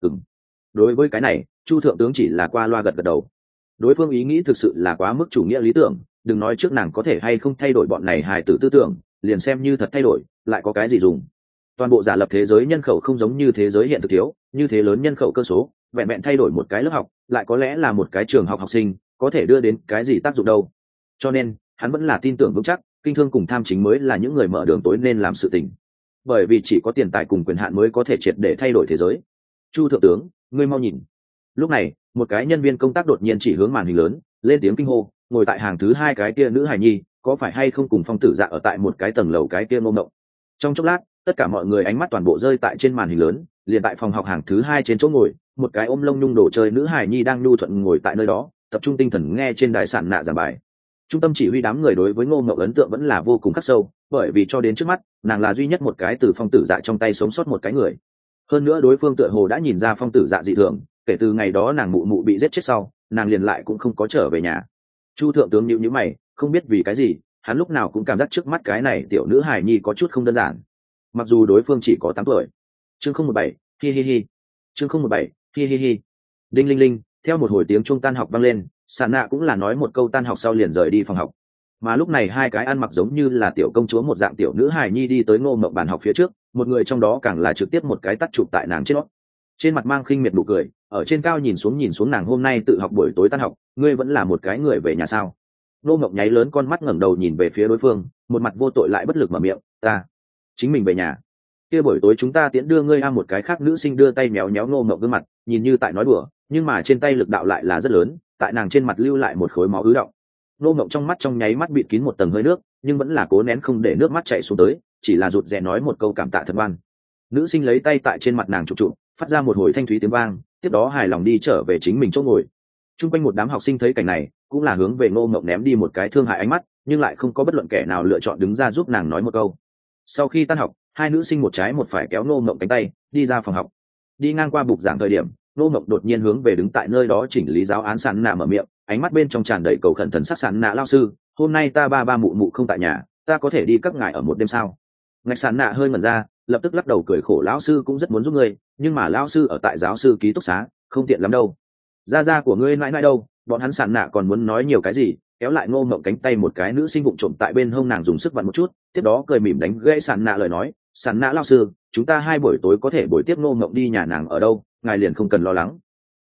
Đối với cái này, Chu thượng tướng chỉ là qua loa gật gật đầu. Đối phương ý nghĩ thực sự là quá mức chủ nghĩa lý tưởng, đừng nói trước nàng có thể hay không thay đổi bọn này hài tử tư tưởng, liền xem như thật thay đổi lại có cái gì dùng. Toàn bộ giả lập thế giới nhân khẩu không giống như thế giới hiện thực thiếu như thế lớn nhân khẩu cơ số, vẹn vẹn thay đổi một cái lớp học lại có lẽ là một cái trường học học sinh có thể đưa đến cái gì tác dụng đâu. Cho nên hắn vẫn là tin tưởng vững chắc kinh thương cùng tham chính mới là những người mở đường tối nên làm sự tình, bởi vì chỉ có tiền tài cùng quyền hạn mới có thể triệt để thay đổi thế giới. Chu thượng tướng, ngươi mau nhìn. Lúc này một cái nhân viên công tác đột nhiên chỉ hướng màn hình lớn lên tiếng kinh hô, ngồi tại hàng thứ 2 cái kia nữ hài nhi có phải hay không cùng Phong Tử Dạ ở tại một cái tầng lầu cái kia Ngô Mộng. Trong chốc lát tất cả mọi người ánh mắt toàn bộ rơi tại trên màn hình lớn, liền tại phòng học hàng thứ 2 trên chỗ ngồi, một cái ôm lông nhung đồ chơi nữ hài nhi đang nhu thuận ngồi tại nơi đó, tập trung tinh thần nghe trên đài sản nạ giảng bài. Trung tâm chỉ huy đám người đối với Ngô Mộng ấn tượng vẫn là vô cùng khắc sâu, bởi vì cho đến trước mắt nàng là duy nhất một cái từ Phong Tử Dạ trong tay sống sót một cái người. Hơn nữa đối phương tựa hồ đã nhìn ra Phong Tử Dạ dị thường, kể từ ngày đó nàng mụ mụ bị giết chết sau, nàng liền lại cũng không có trở về nhà. Chu thượng tướng nhíu nhíu mày, không biết vì cái gì hắn lúc nào cũng cảm giác trước mắt cái này tiểu nữ hài nhi có chút không đơn giản, mặc dù đối phương chỉ có 8 tuổi. Chương 017, hi hi hi. Chương 017, hi hi hi. Đinh linh linh, theo một hồi tiếng chuông tan học vang lên, Sàn Nạ cũng là nói một câu tan học sau liền rời đi phòng học. Mà lúc này 2 cái ăn mặc giống như là tiểu công chúa một dạng tiểu nữ hài nhi đi tới Ngô Mộng bàn học phía trước, một người trong đó càng là trực tiếp một cái tát chụp tại nàng trên nót. Trên mặt mang khinh miệt nụ cười, ở trên cao nhìn xuống nàng, hôm nay tự học buổi tối tan học, ngươi vẫn là một cái người về nhà sao? Ngô Mộng nháy lớn con mắt ngẩng đầu nhìn về phía đối phương, một mặt vô tội lại bất lực mở miệng, ta chính mình về nhà. Kia buổi tối chúng ta tiễn đưa ngươi. Một cái khác nữ sinh đưa tay méo méo Ngô Mộng gương mặt, nhìn như tại nói đùa, nhưng mà trên tay lực đạo lại là rất lớn, tại nàng trên mặt lưu lại một khối máu ứ động. Ngô Mộng trong mắt trong nháy mắt bịt kín một tầng hơi nước, nhưng vẫn là cố nén không để nước mắt chảy xuống tới, chỉ là rụt rè nói một câu cảm tạ thật ngoan. Nữ sinh lấy tay tại trên mặt nàng chụp chụp, phát ra một hồi thanh thúy tiếng vang, tiếp đó hài lòng đi trở về chính mình chỗ ngồi. Trung quanh một đám học sinh thấy cảnh này, cũng là hướng về Ngô Mộng ném đi một cái thương hại ánh mắt, nhưng lại không có bất luận kẻ nào lựa chọn đứng ra giúp nàng nói một câu. Sau khi tan học, 2 nữ sinh một trái một phải kéo Ngô Mộng cánh tay đi ra phòng học. Đi ngang qua bục giảng thời điểm, Ngô Mộng đột nhiên hướng về đứng tại nơi đó chỉnh lý giáo án Sàn Nạ mở miệng, ánh mắt bên trong tràn đầy cầu khẩn thần sắc. Sàn Nạ lao sư, hôm nay ta ba mụ mụ không tại nhà, ta có thể đi các ngài ở một đêm sao? Ngạch Sàn Nạ hơi ngẩn ra, lập tức lắc đầu cười khổ, lão sư cũng rất muốn giúp ngươi, nhưng mà lão sư ở tại giáo sư ký túc xá, không tiện lắm đâu. Gia của ngươi nãi nãi đâu? Bọn hắn Sàn Nạ còn muốn nói nhiều cái gì, kéo lại Ngô Mộng cánh tay, một cái nữ sinh vụng trộm tại bên hông nàng dùng sức vặn một chút, tiếp đó cười mỉm đánh gãy Sàn Nạ lời nói, Sàn Nạ lão sư, chúng ta 2 buổi tối có thể buổi tiếp Ngô Mộng đi nhà nàng ở đâu, ngài liền không cần lo lắng.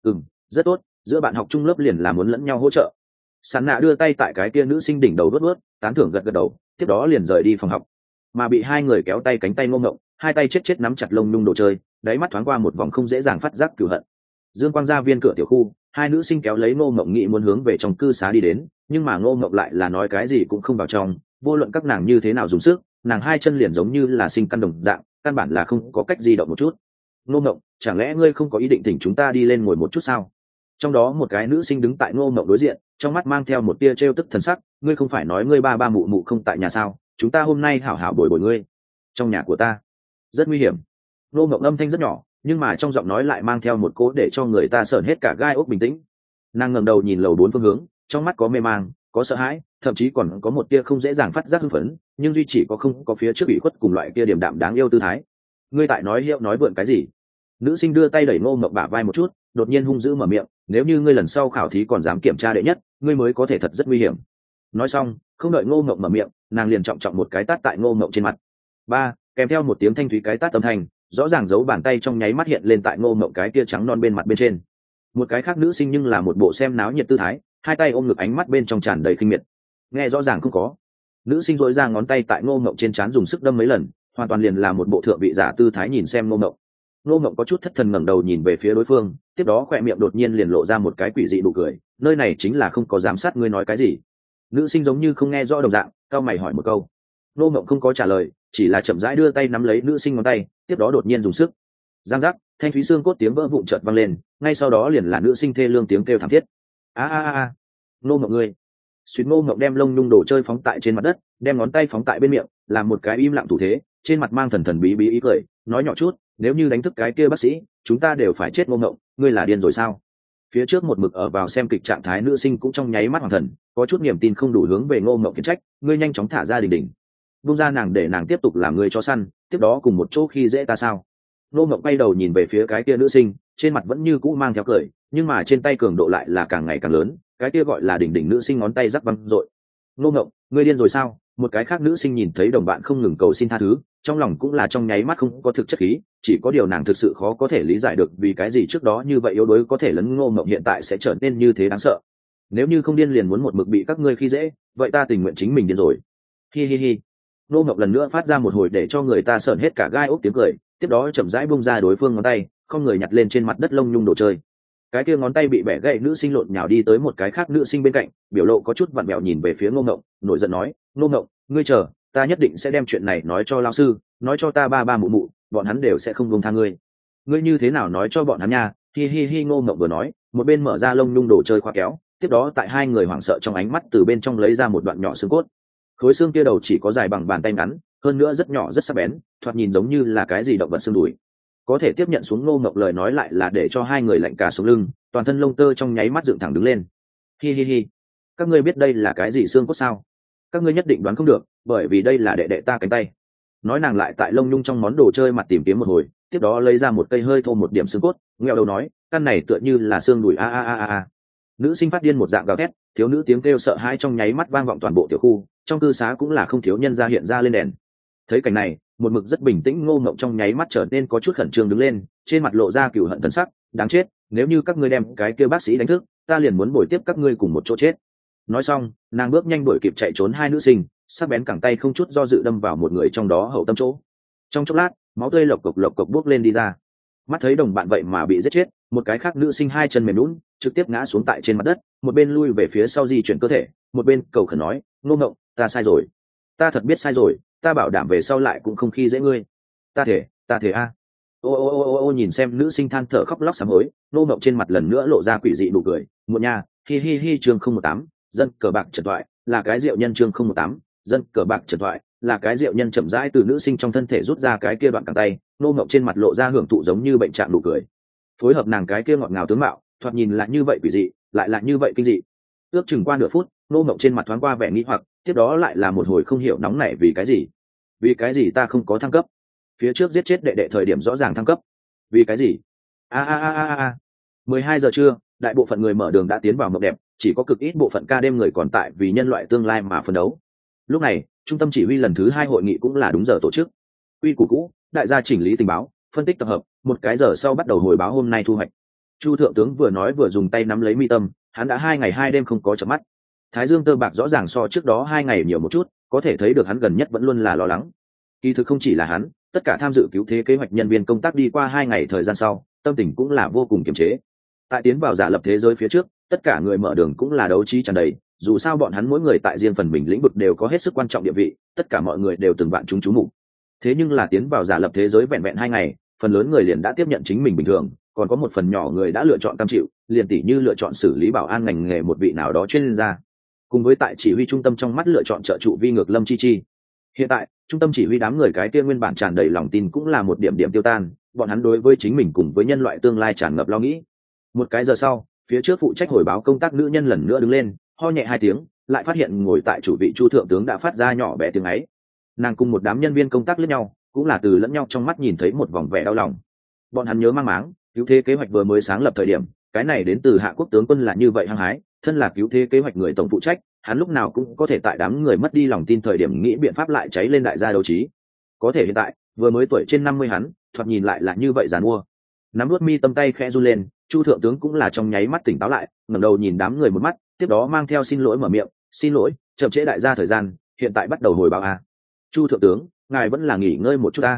Rất tốt, giữa bạn học chung lớp liền là muốn lẫn nhau hỗ trợ. Sàn Nạ đưa tay tại cái kia nữ sinh đỉnh đầu vuốt, tán thưởng gật đầu, tiếp đó liền rời đi phòng học. Mà bị 2 người kéo tay cánh tay Ngô Mộng, 2 tay chết nắm chặt lông nhung đồ chơi, đáy mắt thoáng qua một vòng không dễ dàng phát giác cừu hận. Dương quang gia viên cửa tiểu khu, 2 nữ sinh kéo lấy Ngô Mộng nghĩ muốn hướng về trong cư xá đi đến, nhưng mà Ngô Mộng lại là nói cái gì cũng không vào trong, vô luận các nàng như thế nào dùng sức, nàng 2 chân liền giống như là sinh căn đồng dạng, căn bản là không có cách di động một chút. Ngô Mộng, chẳng lẽ ngươi không có ý định thỉnh chúng ta đi lên ngồi một chút sao? Trong đó một cái nữ sinh đứng tại Ngô Mộng đối diện, trong mắt mang theo một tia trêu tức thần sắc, ngươi không phải nói ngươi ba mụ mụ không tại nhà sao? Chúng ta hôm nay hảo hảo bồi bồi ngươi. Trong nhà của ta rất nguy hiểm. Ngô Mộng âm thanh rất nhỏ, nhưng mà trong giọng nói lại mang theo một cố để cho người ta sởn hết cả gai ốc bình tĩnh. Nàng ngẩng đầu nhìn lầu 4 phương hướng, trong mắt có mê mang, có sợ hãi, thậm chí còn có một tia không dễ dàng phát giác hưng phấn, nhưng duy chỉ có không có phía trước bị khuất cùng loại kia điềm đạm đáng yêu tư thái. Ngươi tại nói hiệu nói vượn cái gì? Nữ sinh đưa tay đẩy Ngô Mộng bả vai một chút, đột nhiên hung dữ mở miệng, nếu như ngươi lần sau khảo thí còn dám kiểm tra đệ nhất, ngươi mới có thể thật rất nguy hiểm. Nói xong, không đợi Ngô Mộng mở miệng, nàng liền trọng trọng một cái tát tại Ngô Mộng trên mặt. Kèm theo một tiếng thanh thúy cái tát âm thanh, rõ ràng dấu bàn tay trong nháy mắt hiện lên tại Ngô Mộng cái kia trắng non bên mặt bên trên. Một cái khác nữ sinh nhưng là một bộ xem náo nhiệt tư thái, 2 tay ôm ngực, ánh mắt bên trong tràn đầy khinh miệt. Nghe rõ ràng không có. Nữ sinh rỗi ra ngón tay tại Ngô Mộng trên trán dùng sức đâm mấy lần, hoàn toàn liền là một bộ thượng vị giả tư thái nhìn xem Ngô Mộng. Ngô Ngộng có chút thất thần ngẩng đầu nhìn về phía đối phương, tiếp đó khỏe miệng đột nhiên liền lộ ra một cái quỷ dị nụ cười. Nơi này chính là không có giám sát, ngươi nói cái gì? Nữ sinh giống như không nghe rõ đồng dạng, cao mày hỏi một câu. Ngô Ngộng không có trả lời, chỉ là chậm rãi đưa tay nắm lấy nữ sinh ngón tay, tiếp đó đột nhiên dùng sức. Giang giác, thanh thúy xương cốt tiếng vỡ vụn chợt vang lên, ngay sau đó liền là nữ sinh thê lương tiếng kêu thảm thiết. A a a a. Ngô Ngộng ngươi. Suýt. Ngô Ngộng đem lông nhung đồ chơi phóng tại trên mặt đất, đem ngón tay phóng tại bên miệng, làm một cái im lặng thủ thế, trên mặt mang thần thần bí bí ý cười, nói nhỏ chút, nếu như đánh thức cái kia bác sĩ, chúng ta đều phải chết. Ngô Ngộng, ngươi là điên rồi sao? Phía trước một mực ở vào xem kịch trạng thái nữ sinh cũng trong nháy mắt hoàng thần, có chút niềm tin không đủ hướng về Ngô Ngộng khiển trách, ngươi nhanh chóng thả ra Đình Đình, buông ra nàng để nàng tiếp tục làm người cho săn, tiếp đó cùng một chỗ khi dễ ta sao? Ngô Ngộng bay đầu nhìn về phía cái kia nữ sinh, trên mặt vẫn như cũ mang theo cười, nhưng mà trên tay cường độ lại là càng ngày càng lớn, cái kia gọi là Đình Đình nữ sinh ngón tay rắc văng rội. Ngô Ngộng, ngươi điên rồi sao? Một cái khác nữ sinh nhìn thấy đồng bạn không ngừng cầu xin tha thứ, trong lòng cũng là trong nháy mắt không có thực chất khí, chỉ có điều nàng thực sự khó có thể lý giải được vì cái gì trước đó như vậy yếu đuối có thể lấn Ngô Ngộng hiện tại sẽ trở nên như thế đáng sợ. Nếu như không điên liền muốn một mực bị các ngươi khi dễ, vậy ta tình nguyện chính mình điên rồi. Hi hi hi. Ngô Ngộng lần nữa phát ra một hồi để cho người ta sởn hết cả gai ốc tiếng cười, tiếp đó chậm rãi bung ra đối phương ngón tay, không người nhặt lên trên mặt đất lông nhung đồ chơi. Cái kia ngón tay bị bẻ gãy nữ sinh lộn nhào đi tới một cái khác nữ sinh bên cạnh, biểu lộ có chút vặn vẹo nhìn về phía Ngô Ngộng, nổi giận nói, Ngô Ngộng, ngươi chờ, ta nhất định sẽ đem chuyện này nói cho lão sư, nói cho ta ba ba mụ mụ, bọn hắn đều sẽ không buông tha ngươi. Ngươi như thế nào nói cho bọn hắn nha? Hi hi hi. Ngô Ngộng vừa nói, một bên mở ra lông nhung đồ chơi khóa kéo, tiếp đó tại hai người hoảng sợ trong ánh mắt từ bên trong lấy ra một đoạn nhỏ xương cốt. Khối xương kia đầu chỉ có dài bằng bàn tay ngắn, hơn nữa rất nhỏ rất sắc bén, thoạt nhìn giống như là cái gì động vật xương đùi. Có thể tiếp nhận xuống Ngô Ngộng lời nói lại là để cho hai người lạnh cả sống lưng, toàn thân lông tơ trong nháy mắt dựng thẳng đứng lên. Hi hi hi. Các ngươi biết đây là cái gì xương cốt sao? Các ngươi nhất định đoán không được, bởi vì đây là đệ đệ ta cánh tay. Nói nàng lại tại lông nhung trong món đồ chơi mặt tìm kiếm một hồi, tiếp đó lấy ra một cây hơi thô một điểm xương cốt, nghẹo đầu nói, căn này tựa như là xương đùi a a a a. Nữ sinh phát điên một dạng gào thét, thiếu nữ tiếng kêu sợ hãi trong nháy mắt vang vọng toàn bộ tiểu khu, trong cư xá cũng là không thiếu nhân gia hiện ra lên đèn. Thấy cảnh này, một mực rất bình tĩnh Ngô Ngộng trong nháy mắt trở nên có chút khẩn trương đứng lên, trên mặt lộ ra cừu hận thần sắc, đáng chết, nếu như các ngươi đem cái kia bác sĩ đánh thức, ta liền muốn bồi tiếp các ngươi cùng một chỗ chết. Nói xong, nàng bước nhanh đuổi kịp chạy trốn hai nữ sinh, sắc bén cẳng tay không chút do dự đâm vào một người trong đó hậu tâm chỗ. Trong chốc lát, máu tươi lộc cộc buốc lên đi ra. Mắt thấy đồng bạn vậy mà bị giết chết, một cái khác nữ sinh hai chân mềm lún, trực tiếp ngã xuống tại trên mặt đất, một bên lui về phía sau di chuyển cơ thể, một bên cầu khẩn nói, Ngô Ngộng, ta sai rồi, ta thật biết sai rồi, ta bảo đảm về sau lại cũng không khi dễ ngươi. Ta thể a. Ô nhìn xem nữ sinh than thở khóc lóc sám hối, Ngô Ngộng trên mặt lần nữa lộ ra quỷ dị nụ cười, muộn nha, hi hi hi. Chương 018, dân cờ bạc trần thoại, là cái rượu nhân. Chương 018, dân cờ bạc trần thoại, là cái rượu nhân. Chậm rãi từ nữ sinh trong thân thể rút ra cái kia đoạn cẳng tay, Ngô Ngộng trên mặt lộ ra hưởng thụ giống như bệnh trạng nụ cười, phối hợp nàng cái kia ngọt ngào tướng mạo, thoạt nhìn lại như vậy quỷ dị, lại là như vậy kinh dị. Ước chừng qua nửa phút, Ngô Ngộng trên mặt thoáng qua vẻ nghi hoặc, tiếp đó lại là một hồi không hiểu nóng nảy vì cái gì ta không có thăng cấp, phía trước giết chết đệ đệ thời điểm rõ ràng thăng cấp, vì cái gì? A a a a a. 12 giờ trưa, đại bộ phận người mở đường đã tiến vào mộng đẹp, chỉ có cực ít bộ phận ca đêm người còn tại vì nhân loại tương lai mà phấn đấu. Lúc này, trung tâm chỉ huy lần thứ 2 hội nghị cũng là đúng giờ tổ chức. Quy củ cũ, đại gia chỉnh lý tình báo, phân tích tập hợp, một cái giờ sau bắt đầu hồi báo hôm nay thu hoạch. Chu thượng tướng vừa nói vừa dùng tay nắm lấy mi tâm, hắn đã 2 ngày 2 đêm không có chợp mắt. Thái dương tơ bạc rõ ràng so trước đó 2 ngày nhiều một chút, có thể thấy được hắn gần nhất vẫn luôn là lo lắng. Kỳ thực không chỉ là hắn, tất cả tham dự cứu thế kế hoạch nhân viên công tác đi qua 2 ngày thời gian sau, tâm tình cũng là vô cùng kiềm chế. Tại tiến vào giả lập thế giới phía trước, tất cả người mở đường cũng là đấu trí tràn đầy, dù sao bọn hắn mỗi người tại riêng phần mình lĩnh vực đều có hết sức quan trọng địa vị, tất cả mọi người đều từng vạn chúng chú mục. Thế nhưng là tiến vào giả lập thế giới vẹn vẹn 2 ngày, phần lớn người liền đã tiếp nhận chính mình bình thường, còn có một phần nhỏ người đã lựa chọn cam chịu, liền tỷ như lựa chọn xử lý bảo an ngành nghề một vị nào đó chuyên gia, cùng với tại chỉ huy trung tâm trong mắt lựa chọn trợ trụ vi ngược Lâm Chi Chi. Hiện tại, trung tâm chỉ huy đám người cái kia nguyên bản tràn đầy lòng tin cũng là một điểm điểm tiêu tan, bọn hắn đối với chính mình cùng với nhân loại tương lai tràn ngập lo nghĩ. Một cái giờ sau, phía trước phụ trách hồi báo công tác nữ nhân lần nữa đứng lên, ho nhẹ 2 tiếng, lại phát hiện ngồi tại chủ vị Chu thượng tướng đã phát ra nhỏ bé tiếng ấy. Nàng cùng một đám nhân viên công tác liếc nhau, cũng là từ lẫn nhau trong mắt nhìn thấy một vòng vẻ đau lòng. Bọn hắn nhớ mang máng, cứu thế kế hoạch vừa mới sáng lập thời điểm, cái này đến từ Hạ Quốc tướng quân là như vậy hăng hái, thân là cứu thế kế hoạch người tổng phụ trách, hắn lúc nào cũng có thể tại đám người mất đi lòng tin thời điểm nghĩ biện pháp lại cháy lên đại gia đấu trí. Có thể hiện tại, vừa mới tuổi trên 50 hắn, thoạt nhìn lại là như vậy giàn mua. Nắm nuốt mi tâm tay khẽ run lên, Chu thượng tướng cũng là trong nháy mắt tỉnh táo lại, ngẩng đầu nhìn đám người một mắt, tiếp đó mang theo xin lỗi mở miệng, "Xin lỗi, chậm trễ đại gia thời gian, hiện tại bắt đầu hồi báo a." "Chu thượng tướng, ngài vẫn là nghỉ ngơi một chút a."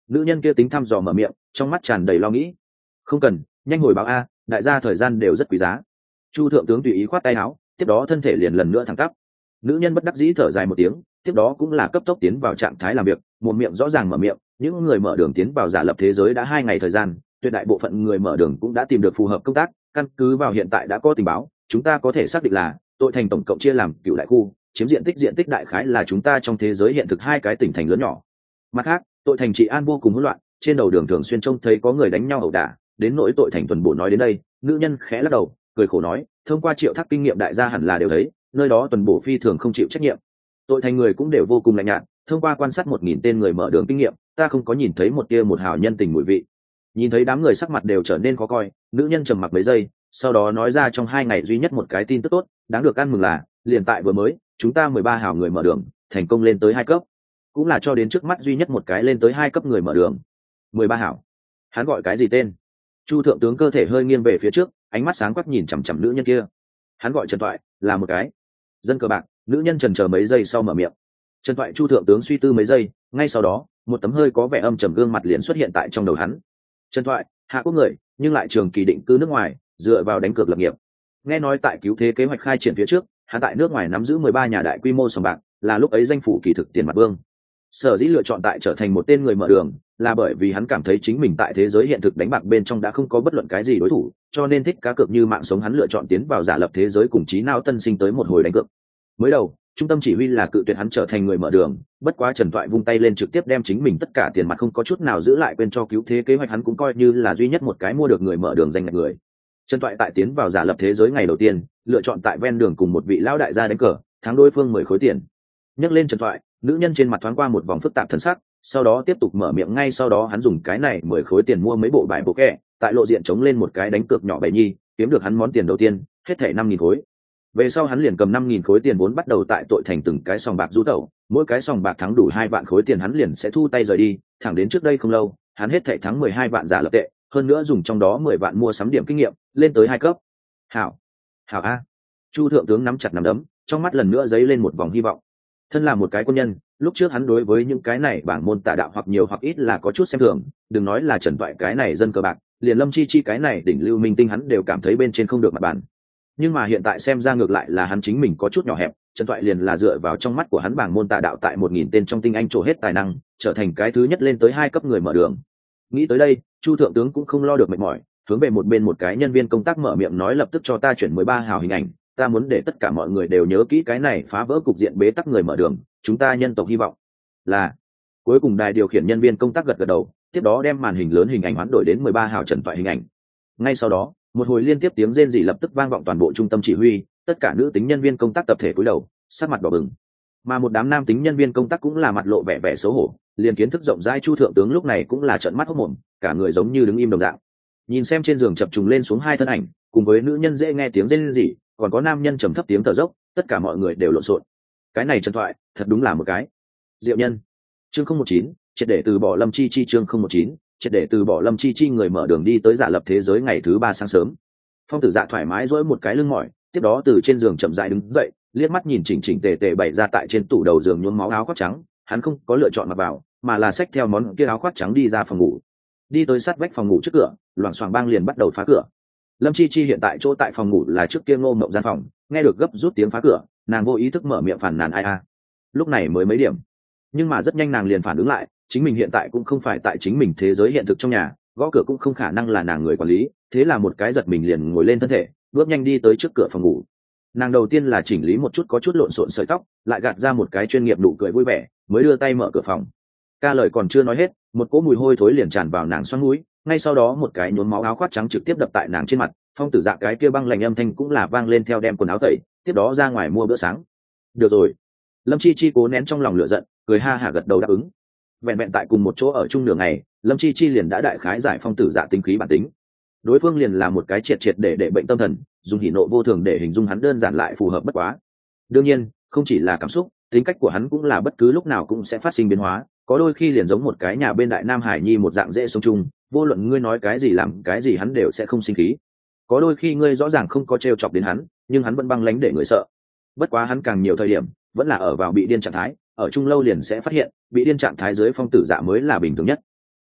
Nữ nhân kia tính thăm dò mở miệng, trong mắt tràn đầy lo nghĩ. Không cần, nhanh hồi báo a, đại gia thời gian đều rất quý giá. Chu thượng tướng tùy ý khoát tay áo, tiếp đó thân thể liền lần nữa thẳng tắp. Nữ nhân bất đắc dĩ thở dài một tiếng, tiếp đó cũng là cấp tốc tiến vào trạng thái làm việc, một miệng rõ ràng mở miệng. Những người mở đường tiến vào giả lập thế giới đã 2 ngày thời gian, tuyệt đại bộ phận người mở đường cũng đã tìm được phù hợp công tác. Căn cứ vào hiện tại đã có tình báo, chúng ta có thể xác định là tội thành tổng cộng chia làm cựu đại khu, chiếm diện tích đại khái là chúng ta trong thế giới hiện thực 2 cái tỉnh thành lớn nhỏ. Mặt khác, tội thành trị an vô cùng hỗn loạn, trên đầu đường thường xuyên trông thấy có người đánh nhau ẩu đả, đến nỗi tội thành tuần bộ nói đến đây, nữ nhân khẽ lắc đầu, cười khổ nói, thông qua Triệu Thác kinh nghiệm đại gia hẳn là đều thấy, nơi đó tuần bộ phi thường không chịu trách nhiệm. Tội thành người cũng đều vô cùng lạnh nhạt, thông qua quan sát 1000 tên người mở đường kinh nghiệm, ta không có nhìn thấy một tia một hào nhân tình mùi vị. Nhìn thấy đám người sắc mặt đều trở nên khó coi, nữ nhân trầm mặc mấy giây, sau đó nói ra trong 2 ngày duy nhất một cái tin tức tốt, đáng được ăn mừng là, liền tại vừa mới, chúng ta 13 hào người mở đường, thành công lên tới 2 cấp. Cũng là cho đến trước mắt duy nhất một cái lên tới 2 cấp người mở đường. 13 hảo. Hắn gọi cái gì tên? Chu thượng tướng cơ thể hơi nghiêng về phía trước, ánh mắt sáng quắc nhìn chằm chằm nữ nhân kia. Hắn gọi Trần Toại, là một cái dân cờ bạc. Nữ nhân chần chờ mấy giây sau mở miệng. Trần Toại. Chu thượng tướng suy tư mấy giây, ngay sau đó, một tấm hơi có vẻ âm trầm gương mặt liền xuất hiện tại trong đầu hắn. Trần Toại, Hạ Quốc người, nhưng lại trường kỳ định cư nước ngoài, dựa vào đánh cược lập nghiệp. Nghe nói tại cứu thế kế hoạch khai triển phía trước, hắn tại nước ngoài nắm giữ 13 nhà đại quy mô sòng bạc, là lúc ấy danh phủ kỳ thực tiền mặt vương. Sở dĩ lựa chọn tại trở thành một tên người mở đường là bởi vì hắn cảm thấy chính mình tại thế giới hiện thực đánh bạc bên trong đã không có bất luận cái gì đối thủ, cho nên thích cá cược như mạng sống, hắn lựa chọn tiến vào giả lập thế giới cùng trí não tân sinh tới một hồi đánh cược. Mới đầu trung tâm chỉ huy là cự tuyệt hắn trở thành người mở đường, bất quá Trần Toại vung tay lên trực tiếp đem chính mình tất cả tiền mặt không có chút nào giữ lại quên cho cứu thế kế hoạch, hắn cũng coi như là duy nhất một cái mua được người mở đường danh ngạch người. Trần Toại tại tiến vào giả lập thế giới ngày đầu tiên lựa chọn tại ven đường cùng một vị lão đại gia đánh cờ, thắng đối phương 10 khối tiền. Nhắc lên Trần Toại, nữ nhân trên mặt thoáng qua một vòng phức tạp thần sắc, sau đó tiếp tục mở miệng, ngay sau đó hắn dùng cái này 10 khối tiền mua mấy bộ bài bộ kẹ, tại lộ diện chống lên một cái đánh cược nhỏ bậy nhi, kiếm được hắn món tiền đầu tiên, hết thảy 5.000 khối. Về sau hắn liền cầm 5.000 khối tiền vốn bắt đầu tại tội thành từng cái sòng bạc rú tẩu, mỗi cái sòng bạc thắng đủ 2 vạn khối tiền hắn liền sẽ thu tay rời đi, thẳng đến trước đây không lâu, hắn hết thảy thắng 12 vạn giả lập tệ, hơn nữa dùng trong đó 10 vạn mua sắm điểm kinh nghiệm, lên tới 2 cấp. Hảo, hảo a. Chu thượng tướng nắm chặt nắm đấm, trong mắt lần nữa dấy lên một vòng hy vọng. Thân là một cái quân nhân, lúc trước hắn đối với những cái này bảng môn tà đạo hoặc nhiều hoặc ít là có chút xem thường, đừng nói là Trần Toại cái này dân cờ bạc, liền Lâm Chi Chi cái này đỉnh lưu minh tinh hắn đều cảm thấy bên trên không được mặt bàn. Nhưng mà hiện tại xem ra ngược lại là hắn chính mình có chút nhỏ hẹp, Trần Toại liền là dựa vào trong mắt của hắn bảng môn tà đạo tại 1000 tên trong tinh anh trổ hết tài năng, trở thành cái thứ nhất lên tới 2 cấp người mở đường. Nghĩ tới đây, Chu thượng tướng cũng không lo được mệt mỏi, hướng về một bên một cái nhân viên công tác mở miệng nói, lập tức cho ta chuyển 13 hào hình ảnh, ta muốn để tất cả mọi người đều nhớ kỹ cái này phá vỡ cục diện bế tắc người mở đường, chúng ta nhân tộc hy vọng. Là. Cuối cùng đài điều khiển nhân viên công tác gật gật đầu, tiếp đó đem màn hình lớn hình ảnh hoán đổi đến 13 hào Trần Toại hình ảnh. Ngay sau đó, một hồi liên tiếp tiếng rên rỉ lập tức vang vọng toàn bộ trung tâm chỉ huy, tất cả nữ tính nhân viên công tác tập thể cúi đầu, sắc mặt đỏ bừng. Mà một đám nam tính nhân viên công tác cũng là mặt lộ vẻ vẻ xấu hổ, liền kiến thức rộng rãi Chu thượng tướng lúc này cũng là trợn mắt hốt mồm, cả người giống như đứng im đồng dạng. Nhìn xem trên giường chập trùng lên xuống 2 thân ảnh, cùng với nữ nhân dễ nghe tiếng rên rỉ, còn có nam nhân trầm thấp tiếng thở dốc, tất cả mọi người đều lộn xộn. Cái này Trần Toại, thật đúng là một cái diệu nhân. Chương 019, triệt để từ bỏ Lâm Chi Chi. Chương 019, triệt để từ bỏ Lâm Chi Chi. Người mở đường đi tới giả lập thế giới ngày thứ 3 sáng sớm. Phong Tử Dạ thoải mái duỗi một cái lưng mỏi, tiếp đó từ trên giường chậm rãi đứng dậy, liếc mắt nhìn chỉnh chỉnh tề tề bày ra tại trên tủ đầu giường nhuốm máu áo khoác trắng, hắn không có lựa chọn mặc vào, mà là xách theo món kia áo khoác trắng đi ra phòng ngủ. Đi tới sát vách phòng ngủ trước cửa, loảng xoảng bang liền bắt đầu phá cửa. Lâm Chi Chi hiện tại chỗ tại phòng ngủ là trước kia Ngô Mộng gian phòng, nghe được gấp rút tiếng phá cửa, nàng vô ý thức mở miệng phàn nàn ai a. Lúc này mới mấy điểm, nhưng mà rất nhanh nàng liền phản ứng lại, chính mình hiện tại cũng không phải tại chính mình thế giới hiện thực trong nhà, gõ cửa cũng không khả năng là nàng người quản lý, thế là một cái giật mình liền ngồi lên thân thể, bước nhanh đi tới trước cửa phòng ngủ. Nàng đầu tiên là chỉnh lý một chút có chút lộn xộn sợi tóc, lại gạt ra một cái chuyên nghiệp nụ cười vui vẻ, mới đưa tay mở cửa phòng. Ca lời còn chưa nói hết, một cỗ mùi hôi thối liền tràn vào nàng xoắn mũi, ngay sau đó một cái nhuốm máu áo khoác trắng trực tiếp đập tại nàng trên mặt. Phong Tử Dạ cái kia băng lạnh âm thanh cũng là vang lên theo đem quần áo tẩy, tiếp đó ra ngoài mua bữa sáng. Được rồi. Lâm Chi Chi cố nén trong lòng lửa giận, cười ha hả gật đầu đáp ứng. Vẹn vẹn tại cùng một chỗ ở chung nửa ngày, Lâm Chi Chi liền đã đại khái giải Phong Tử Dạ tính khí bản tính. Đối phương liền là một cái triệt triệt để bệnh tâm thần, dùng hỉ nộ vô thường để hình dung hắn đơn giản lại phù hợp bất quá. Đương nhiên, không chỉ là cảm xúc, tính cách của hắn cũng là bất cứ lúc nào cũng sẽ phát sinh biến hóa, có đôi khi liền giống một cái nhà bên đại nam hải nhi một dạng dễ sống chung, vô luận ngươi nói cái gì làm cái gì hắn đều sẽ không sinh khí. Có đôi khi ngươi rõ ràng không có trêu chọc đến hắn, nhưng hắn vẫn băng lãnh để người sợ. Bất quá hắn càng nhiều thời điểm vẫn là ở vào bị điên trạng thái, ở chung lâu liền sẽ phát hiện bị điên trạng thái dưới Phong Tử Dạ mới là bình thường nhất.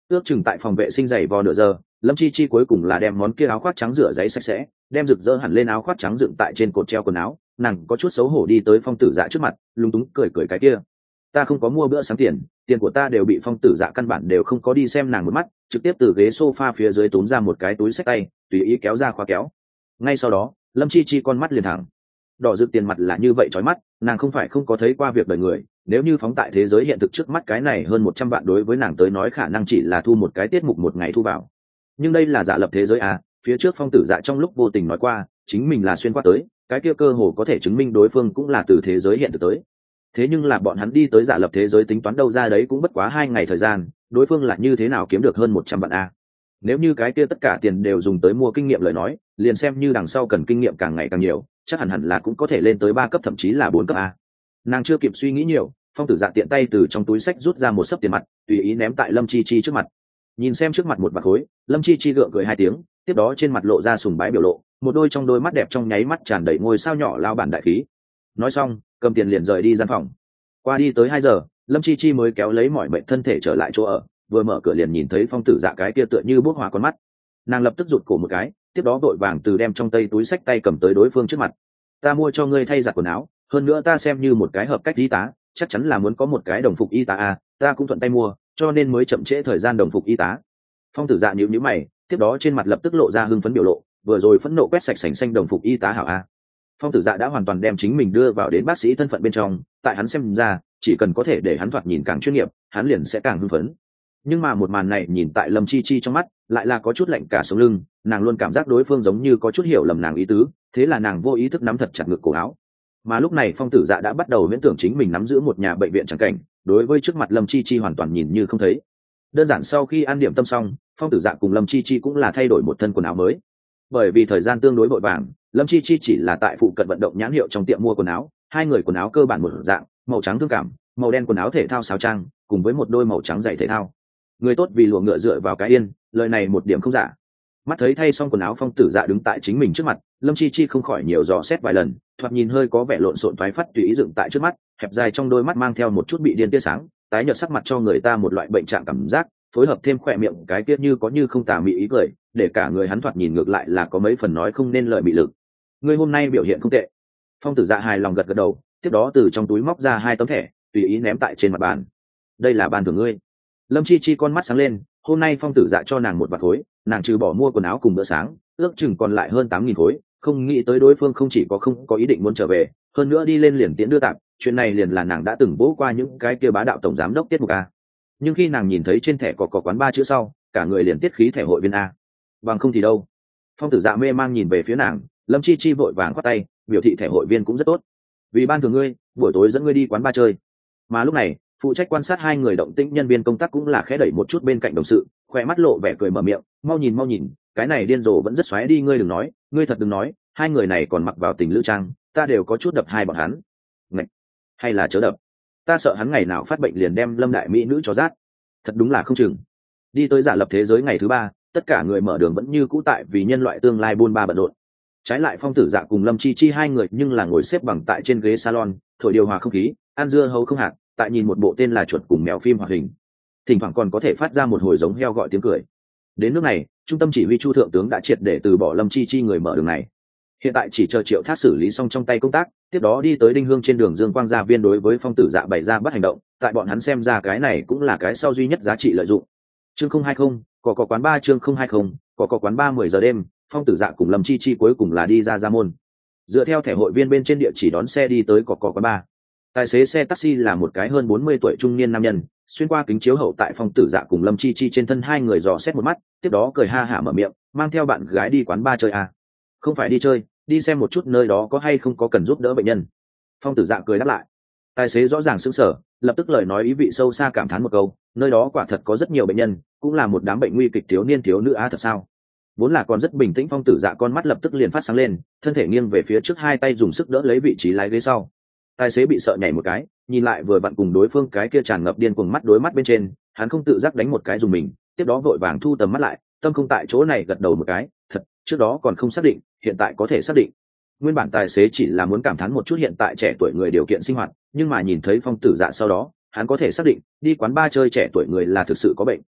Ước chừng tại phòng vệ sinh giày vò nửa giờ, Lâm Chi Chi cuối cùng là đem món kia áo khoác trắng rửa giấy sạch sẽ, đem rực rỡ hẳn lên áo khoác trắng dựng tại trên cột treo quần áo. Nàng có chút xấu hổ đi tới Phong Tử Dạ trước mặt, lúng túng cười cười cái kia. Ta không có mua bữa sáng tiền, tiền của ta đều bị Phong Tử Dạ căn bản đều không có đi xem nàng một mắt, trực tiếp từ ghế sofa phía dưới túm ra một cái túi xách tay, tùy ý kéo ra khóa kéo. Ngay sau đó, Lâm Chi Chi con mắt liền thẳng. Đỏ rực tiền mặt là như vậy chói mắt, nàng không phải không có thấy qua việc đời người, nếu như phóng tại thế giới hiện thực trước mắt cái này hơn 100 vạn đối với nàng tới nói khả năng chỉ là thu một cái tiết mục một ngày thu vào. Nhưng đây là giả lập thế giới à, phía trước Phong Tử Dạ trong lúc vô tình nói qua, chính mình là xuyên qua tới, cái kia cơ hồ có thể chứng minh đối phương cũng là từ thế giới hiện thực tới. Thế nhưng là bọn hắn đi tới giả lập thế giới tính toán đâu ra đấy cũng bất quá 2 ngày thời gian, đối phương là như thế nào kiếm được hơn 100 vạn a? Nếu như cái kia tất cả tiền đều dùng tới mua kinh nghiệm lời nói, liền xem như đằng sau cần kinh nghiệm càng ngày càng nhiều, chắc hẳn là cũng có thể lên tới 3 cấp thậm chí là 4 cấp a. Nàng chưa kịp suy nghĩ nhiều, Phong Tử Dạ tiện tay từ trong túi xách rút ra một xấp tiền mặt, tùy ý ném tại Lâm Chi Chi trước mặt. Nhìn xem trước mặt một bạc khối, Lâm Chi Chi gượng cười 2 tiếng, tiếp đó trên mặt lộ ra sùng bái biểu lộ, một đôi trong đôi mắt đẹp trong nháy mắt tràn đầy ngôi sao nhỏ lao bản đại khí. Nói xong, cầm tiền liền rời đi gian phòng. Qua đi tới 2 giờ, Lâm Chi Chi mới kéo lấy mỏi mệt thân thể trở lại chỗ ở, vừa mở cửa liền nhìn thấy Phong Tử Dạ cái kia tựa như bốc hỏa con mắt. Nàng lập tức rụt cổ một cái, tiếp đó vội vàng từ đem trong tay túi xách tay cầm tới đối phương trước mặt. Ta mua cho ngươi thay giặt quần áo, hơn nữa ta xem như một cái hợp cách y tá, chắc chắn là muốn có một cái đồng phục y tá à, ta cũng thuận tay mua, cho nên mới chậm trễ thời gian đồng phục y tá. Phong Tử Dạ nhíu nhíu mày, tiếp đó trên mặt lập tức lộ ra hưng phấn biểu lộ, vừa rồi phẫn nộ quét sạch sành xanh đồng phục y tá hảo a. Phong Tử Dạ đã hoàn toàn đem chính mình đưa vào đến bác sĩ thân phận bên trong, tại hắn xem ra, chỉ cần có thể để hắn thoạt nhìn càng chuyên nghiệp, hắn liền sẽ càng hưng phấn. Nhưng mà một màn này nhìn tại Lâm Chi Chi trong mắt, lại là có chút lạnh cả sống lưng, nàng luôn cảm giác đối phương giống như có chút hiểu lầm nàng ý tứ, thế là nàng vô ý thức nắm thật chặt ngực cổ áo. Mà lúc này Phong Tử Dạ đã bắt đầu miễn tưởng chính mình nắm giữ một nhà bệnh viện chẳng cảnh, đối với trước mặt Lâm Chi Chi hoàn toàn nhìn như không thấy. Đơn giản sau khi ăn điểm tâm xong, Phong Tử Dạ cùng Lâm Chi Chi cũng là thay đổi một thân quần áo mới. Bởi vì thời gian tương đối vội vàng, Lâm Chi Chi chỉ là tại phụ cận vận động nhãn hiệu trong tiệm mua quần áo, hai người quần áo cơ bản một dạng, màu trắng thương cảm, màu đen quần áo thể thao sáo trang, cùng với một đôi màu trắng giày thể thao. Người tốt vì lụa ngựa dựa vào cái yên, lời này một điểm không giả. Mắt thấy thay xong quần áo Phong Tử Dạ đứng tại chính mình trước mặt, Lâm Chi Chi không khỏi nhiều dò xét vài lần, thoạt nhìn hơi có vẻ lộn xộn thoái phát tùy ý dựng tại trước mắt, hẹp dài trong đôi mắt mang theo một chút bị điên tia sáng, tái nhợt sắc mặt cho người ta một loại bệnh trạng cảm giác, phối hợp thêm khỏe miệng cái tiết như có như không tà mị ý cười, để cả người hắn thoạt nhìn ngược lại là có mấy phần nói không nên lời bị lực. Ngươi hôm nay biểu hiện không tệ. Phong Tử Dạ hài lòng gật gật đầu, tiếp đó từ trong túi móc ra 2 tấm thẻ, tùy ý ném tại trên mặt bàn. Đây là ban thưởng ngươi. Lâm Chi Chi con mắt sáng lên, hôm nay Phong Tử Dạ cho nàng một vạt khối, nàng trừ bỏ mua quần áo cùng bữa sáng, ước chừng còn lại hơn 8.000 khối, không nghĩ tới đối phương không chỉ không có ý định muốn trở về, hơn nữa đi lên liền tiễn đưa tạm, chuyện này liền là nàng đã từng bố qua những cái kia bá đạo tổng giám đốc tiết mục a. Nhưng khi nàng nhìn thấy trên thẻ có quán ba chữ sau, cả người liền tiết khí thẻ hội viên a. Bằng không thì đâu. Phong Tử Dạ mê mang nhìn về phía nàng, Lâm Chi Chi vội vàng khoát tay, biểu thị thẻ hội viên cũng rất tốt. Vì ban thưởng ngươi, buổi tối dẫn ngươi đi quán ba chơi. Mà lúc này, phụ trách quan sát hai người động tĩnh nhân viên công tác cũng là khẽ đẩy một chút bên cạnh đồng sự, khỏe mắt lộ vẻ cười mở miệng, mau nhìn, cái này điên rồ vẫn rất xoáy đi, ngươi đừng nói, ngươi thật đừng nói, hai người này còn mặc vào tình lữ trang, ta đều có chút đập hai bọn hắn. Ngạch, hay là chớ đập, ta sợ hắn ngày nào phát bệnh liền đem Lâm đại mỹ nữ cho rát. Thật đúng là không chừng. Đi tới giả lập thế giới ngày thứ 3, tất cả người mở đường vẫn như cũ tại vì nhân loại tương lai buôn ba bận rộn. Trái lại Phong Tử Dạ cùng Lâm Chi Chi hai người nhưng là ngồi xếp bằng tại trên ghế salon, thổi điều hòa không khí, ăn dưa hấu không hạt, tại nhìn một bộ tên là Chuột cùng Mèo phim hoạt hình, thỉnh thoảng còn có thể phát ra một hồi giống heo gọi tiếng cười. Đến nước này, trung tâm chỉ huy Chu thượng tướng đã triệt để từ bỏ Lâm Chi Chi người mở đường này, hiện tại chỉ chờ Triệu Thác xử lý xong trong tay công tác, tiếp đó đi tới Đinh Hương trên đường Dương Quang gia viên đối với Phong Tử Dạ bày ra bắt hành động, tại bọn hắn xem ra cái này cũng là cái sau duy nhất giá trị lợi dụng. Chương 020, có quán ba chương 020, có quán ba 10 giờ đêm, Phong Tử Dạ cùng Lâm Chi Chi cuối cùng là đi ra môn. Dựa theo thẻ hội viên bên trên địa chỉ đón xe đi tới có quán ba. Tài xế xe taxi là một cái hơn 40 tuổi trung niên nam nhân, xuyên qua kính chiếu hậu tại Phong Tử Dạ cùng Lâm Chi Chi trên thân hai người dò xét một mắt, tiếp đó cười ha hả mở miệng, mang theo bạn gái đi quán ba chơi à? Không phải đi chơi, đi xem một chút nơi đó có hay không có cần giúp đỡ bệnh nhân. Phong Tử Dạ cười đáp lại. Tài xế rõ ràng sững sờ, lập tức lời nói ý vị sâu xa cảm thán một câu, nơi đó quả thật có rất nhiều bệnh nhân, cũng là một đám bệnh nguy kịch thiếu niên thiếu nữ á thật sao? Vốn là còn rất bình tĩnh Phong Tử Dạ con mắt lập tức liền phát sáng lên, thân thể nghiêng về phía trước, hai tay dùng sức đỡ lấy vị trí lái ghế sau. Tài xế bị sợ nhảy một cái, nhìn lại vừa vặn cùng đối phương cái kia tràn ngập điên cuồng mắt đối mắt bên trên, hắn không tự giác đánh một cái dùng mình, tiếp đó vội vàng thu tầm mắt lại, tâm không tại chỗ này gật đầu một cái, thật, trước đó còn không xác định, hiện tại có thể xác định. Nguyên bản tài xế chỉ là muốn cảm thán một chút hiện tại trẻ tuổi người điều kiện sinh hoạt, nhưng mà nhìn thấy Phong Tử Dạ sau đó, hắn có thể xác định, đi quán bar chơi trẻ tuổi người là thực sự có bệnh.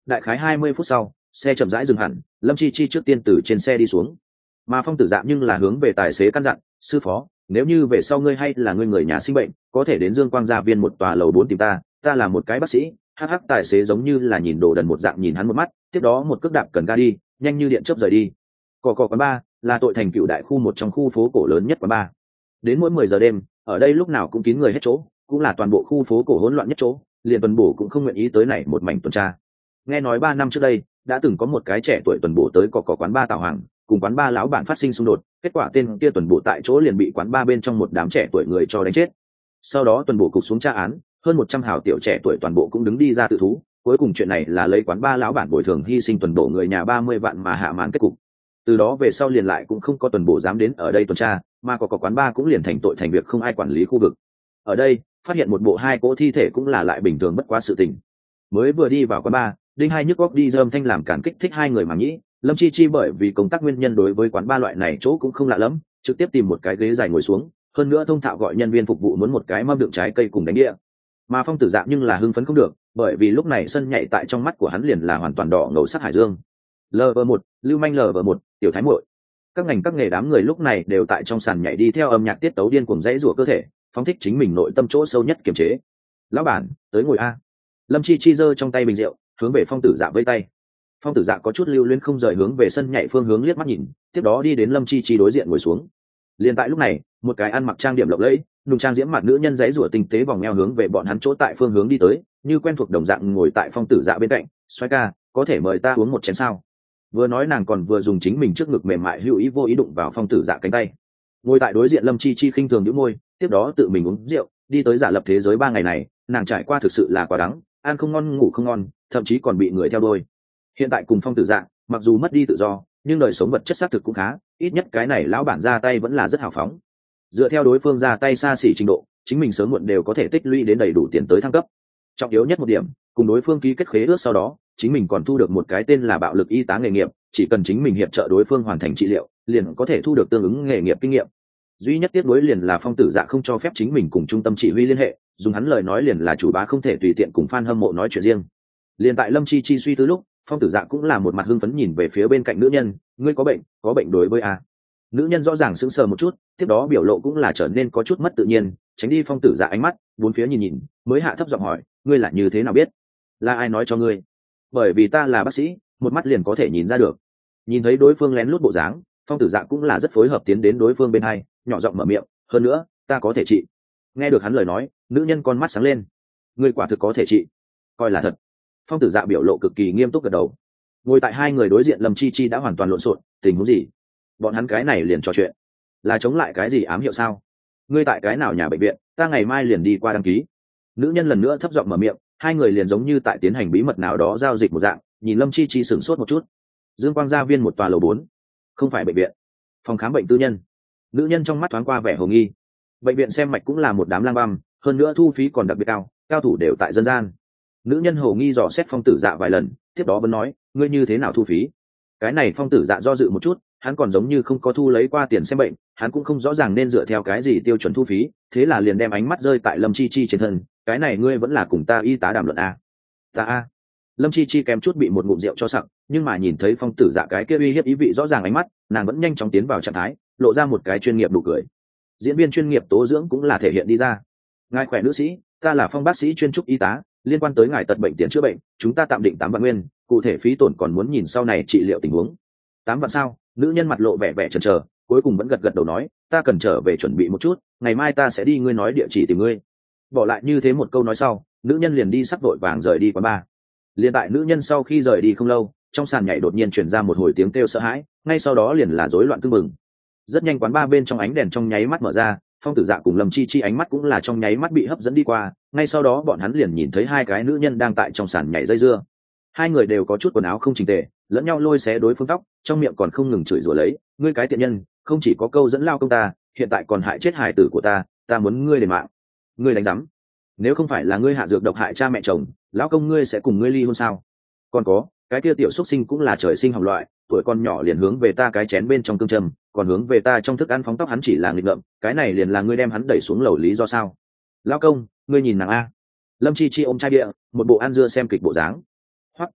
đại khái 20 phút sau xe chậm rãi dừng hẳn, Lâm Chi Chi trước tiên từ trên xe đi xuống, mà Phong Tử Dạ nhưng là hướng về tài xế căn dặn, sư phó, nếu như về sau ngươi hay là ngươi người nhà sinh bệnh, có thể đến Dương Quang gia viên một tòa lầu 4 tìm ta là một cái bác sĩ. Hắc hắc, tài xế giống như là nhìn đồ đần một dạng nhìn hắn một mắt, tiếp đó một cước đạp cần ga đi, nhanh như điện chớp rời đi. Cỏ quán bar là tội thành cựu đại khu một trong khu phố cổ lớn nhất quán bar. Đến mỗi 10 giờ đêm, ở đây lúc nào cũng kín người hết chỗ, cũng là toàn bộ khu phố cổ hỗn loạn nhất chỗ, liền tuần bổ cũng không nguyện ý tới này một mảnh tuần tra. Nghe nói 3 năm trước đây, đã từng có một cái trẻ tuổi tuần bổ tới cỏ quán bar Tào Hoàng, cùng quán bar lão bản phát sinh xung đột, kết quả tên kia tuần bổ tại chỗ liền bị quán bar bên trong một đám trẻ tuổi người cho đánh chết. Sau đó tuần bổ cục xuống tra án, hơn 100 hào tiểu trẻ tuổi toàn bộ cũng đứng đi ra tự thú, cuối cùng chuyện này là lấy quán bar lão bản bồi thường hy sinh tuần bổ người nhà 30 vạn mà hạ màn kết cục. Từ đó về sau liền lại cũng không có tuần bổ dám đến ở đây tuần tra, mà có quán bar cũng liền thành tội thành việc không ai quản lý khu vực. Ở đây phát hiện một bộ 2 cỗ thi thể cũng là lại bình thường bất quá sự tình. Mới vừa đi vào quán bar, đinh hai nhức góc đi dơm thanh làm cản kích thích hai người mà nghĩ. Lâm Chi Chi bởi vì công tác nguyên nhân đối với quán bar loại này chỗ cũng không lạ lắm, trực tiếp tìm một cái ghế dài ngồi xuống, hơn nữa thông thạo gọi nhân viên phục vụ muốn một cái mâm đựng trái cây cùng đánh đĩa. Mà Phong Tử Dạ nhưng là hưng phấn không được, bởi vì lúc này sân nhảy tại trong mắt của hắn liền là hoàn toàn đỏ ngầu sắc hải dương. LV1, lưu manh LV1, tiểu thái muội. Các ngành các nghề đám người lúc này đều tại trong sàn nhảy đi theo âm nhạc tiết tấu điên cuồng dãy rủa cơ thể, phóng thích chính mình nội tâm chỗ sâu nhất kiềm chế. Lão bản, tới ngồi a. Lâm Chi Chi giơ trong tay bình rượu, hướng về Phong Tử Dạ vẫy tay. Phong Tử Dạ có chút lưu luyến không rời hướng về sân nhảy phương hướng liếc mắt nhìn, tiếp đó đi đến Lâm Chi Chi đối diện ngồi xuống. Liền tại lúc này, một cái ăn mặc trang điểm lộng lẫy, nùng trang diễm mặt nữ nhân giãy rủa tinh tế vòng eo hướng về bọn hắn chỗ tại phương hướng đi tới, như quen thuộc đồng dạng ngồi tại Phong Tử Dạ bên cạnh. Soái ca, có thể mời ta uống một chén sao? Vừa nói nàng còn vừa dùng chính mình trước ngực mềm mại hữu ý vô ý đụng vào Phong Tử Dạ cánh tay. Ngồi tại đối diện Lâm Chi Chi khinh thường nhíu môi, tiếp đó tự mình uống rượu, đi tới giả lập thế giới 3 ngày này, nàng trải qua thực sự là quá đắng, ăn không ngon ngủ không ngon, thậm chí còn bị người theo đuôi. Hiện tại cùng Phong Tử Dạ, mặc dù mất đi tự do, nhưng đời sống vật chất xác thực cũng khá, ít nhất cái này lão bản ra tay vẫn là rất hào phóng. Dựa theo đối phương ra tay xa xỉ trình độ, chính mình sớm muộn đều có thể tích lũy đến đầy đủ tiền tới thăng cấp. Trọng yếu nhất một điểm, cùng đối phương ký kết khế ước sau đó, chính mình còn thu được một cái tên là bạo lực y tá nghề nghiệp, chỉ cần chính mình hiệp trợ đối phương hoàn thành trị liệu, liền có thể thu được tương ứng nghề nghiệp kinh nghiệm. Duy nhất tiếc nuối liền là Phong Tử Dạ không cho phép chính mình cùng trung tâm chỉ huy liên hệ, dùng hắn lời nói liền là chủ bá không thể tùy tiện cùng fan hâm mộ nói chuyện riêng. Liền tại Lâm Chi Chi suy tư lúc, Phong Tử Dạ cũng là một mặt hưng phấn nhìn về phía bên cạnh nữ nhân, ngươi có bệnh đối với a? Nữ nhân rõ ràng sững sờ một chút, tiếp đó biểu lộ cũng là trở nên có chút mất tự nhiên, tránh đi Phong Tử Dạ ánh mắt, bốn phía nhìn nhìn, mới hạ thấp giọng hỏi, ngươi là như thế nào biết? Là ai nói cho ngươi? Bởi vì ta là bác sĩ, một mắt liền có thể nhìn ra được. Nhìn thấy đối phương lén lút bộ dáng, Phong Tử Dạ cũng là rất phối hợp tiến đến đối phương bên hai, nhỏ giọng mở miệng, hơn nữa, ta có thể trị. Nghe được hắn lời nói, nữ nhân con mắt sáng lên. Ngươi quả thực có thể trị, coi là thật. Phong Tử Dạ biểu lộ cực kỳ nghiêm túc gật đầu. Ngồi tại hai người đối diện Lâm Chi Chi đã hoàn toàn lộn xộn, tình huống gì? Bọn hắn cái này liền trò chuyện, là chống lại cái gì ám hiệu sao? Ngươi tại cái nào nhà bệnh viện, ta ngày mai liền đi qua đăng ký. Nữ nhân lần nữa thấp giọng mở miệng, hai người liền giống như tại tiến hành bí mật nào đó giao dịch một dạng, nhìn Lâm Chi Chi sửng sốt một chút. Dương Quang gia viên một tòa lầu 4, không phải bệnh viện, phòng khám bệnh tư nhân. Nữ nhân trong mắt thoáng qua vẻ hồ nghi. Bệnh viện xem mạch cũng là một đám lang băm, hơn nữa thu phí còn đặc biệt cao, cao thủ đều tại dân gian. Nữ nhân hồ nghi dò xét Phong Tử Dạ vài lần, tiếp đó vẫn nói, ngươi như thế nào thu phí? Cái này Phong Tử Dạ do dự một chút, hắn còn giống như không có thu lấy qua tiền xem bệnh, hắn cũng không rõ ràng nên dựa theo cái gì tiêu chuẩn thu phí, thế là liền đem ánh mắt rơi tại Lâm Chi Chi trên thân, cái này ngươi vẫn là cùng ta y tá đàm luận a? Ta a? Lâm Chi Chi kém chút bị một ngụm rượu cho sặc, nhưng mà nhìn thấy Phong Tử Dạ cái kia uy hiếp ý vị rõ ràng ánh mắt, nàng vẫn nhanh chóng tiến vào trạng thái, lộ ra một cái chuyên nghiệp nụ cười. Diễn viên chuyên nghiệp tố dưỡng cũng là thể hiện đi ra. Ngài khỏe nữ sĩ, ta là Phong bác sĩ chuyên trúc y tá, liên quan tới ngài tật bệnh tiền chữa bệnh, chúng ta tạm định 8 vạn nguyên, cụ thể phí tổn còn muốn nhìn sau này trị liệu tình huống. 8 vạn sao? Nữ nhân mặt lộ vẻ vẻ chần chờ, cuối cùng vẫn gật gật đầu nói, ta cần trở về chuẩn bị một chút, ngày mai ta sẽ đi ngươi nói địa chỉ tìm ngươi. Bỏ lại như thế một câu nói sau, nữ nhân liền đi sắc vội vàng rời đi quán bar. Liền tại nữ nhân sau khi rời đi không lâu, trong sàn nhảy đột nhiên truyền ra một hồi tiếng kêu sợ hãi, ngay sau đó liền là rối loạn tưng bừng. Rất nhanh quán bar bên trong ánh đèn trong nháy mắt mở ra, Phong Tử Dạ cùng Lâm Chi Chi ánh mắt cũng là trong nháy mắt bị hấp dẫn đi qua, ngay sau đó bọn hắn liền nhìn thấy hai cái nữ nhân đang tại trong sàn nhảy dây dưa. Hai người đều có chút quần áo không chỉnh tề, lẫn nhau lôi xé đối phương tóc, trong miệng còn không ngừng chửi rủa lấy, ngươi cái tiện nhân, không chỉ có câu dẫn lao công ta, hiện tại còn hại chết hài tử của ta muốn ngươi đền mạng. Ngươi đánh rắm. Nếu không phải là ngươi hạ dược độc hại cha mẹ chồng, lão công ngươi sẽ cùng ngươi ly hôn sao? Còn có, cái kia tiểu xuất sinh cũng là trời sinh hỏng loại, tuổi con nhỏ liền hướng về ta cái chén bên trong cương châm, còn hướng về ta trong thức ăn phóng tóc, hắn chỉ là nghịch ngợm, cái này liền là ngươi đem hắn đẩy xuống lầu lý do sao? Lão công, ngươi nhìn nàng a. Lâm Chi Chi ôm chai bia, một bộ ăn dưa xem kịch bộ dáng. Hoặc,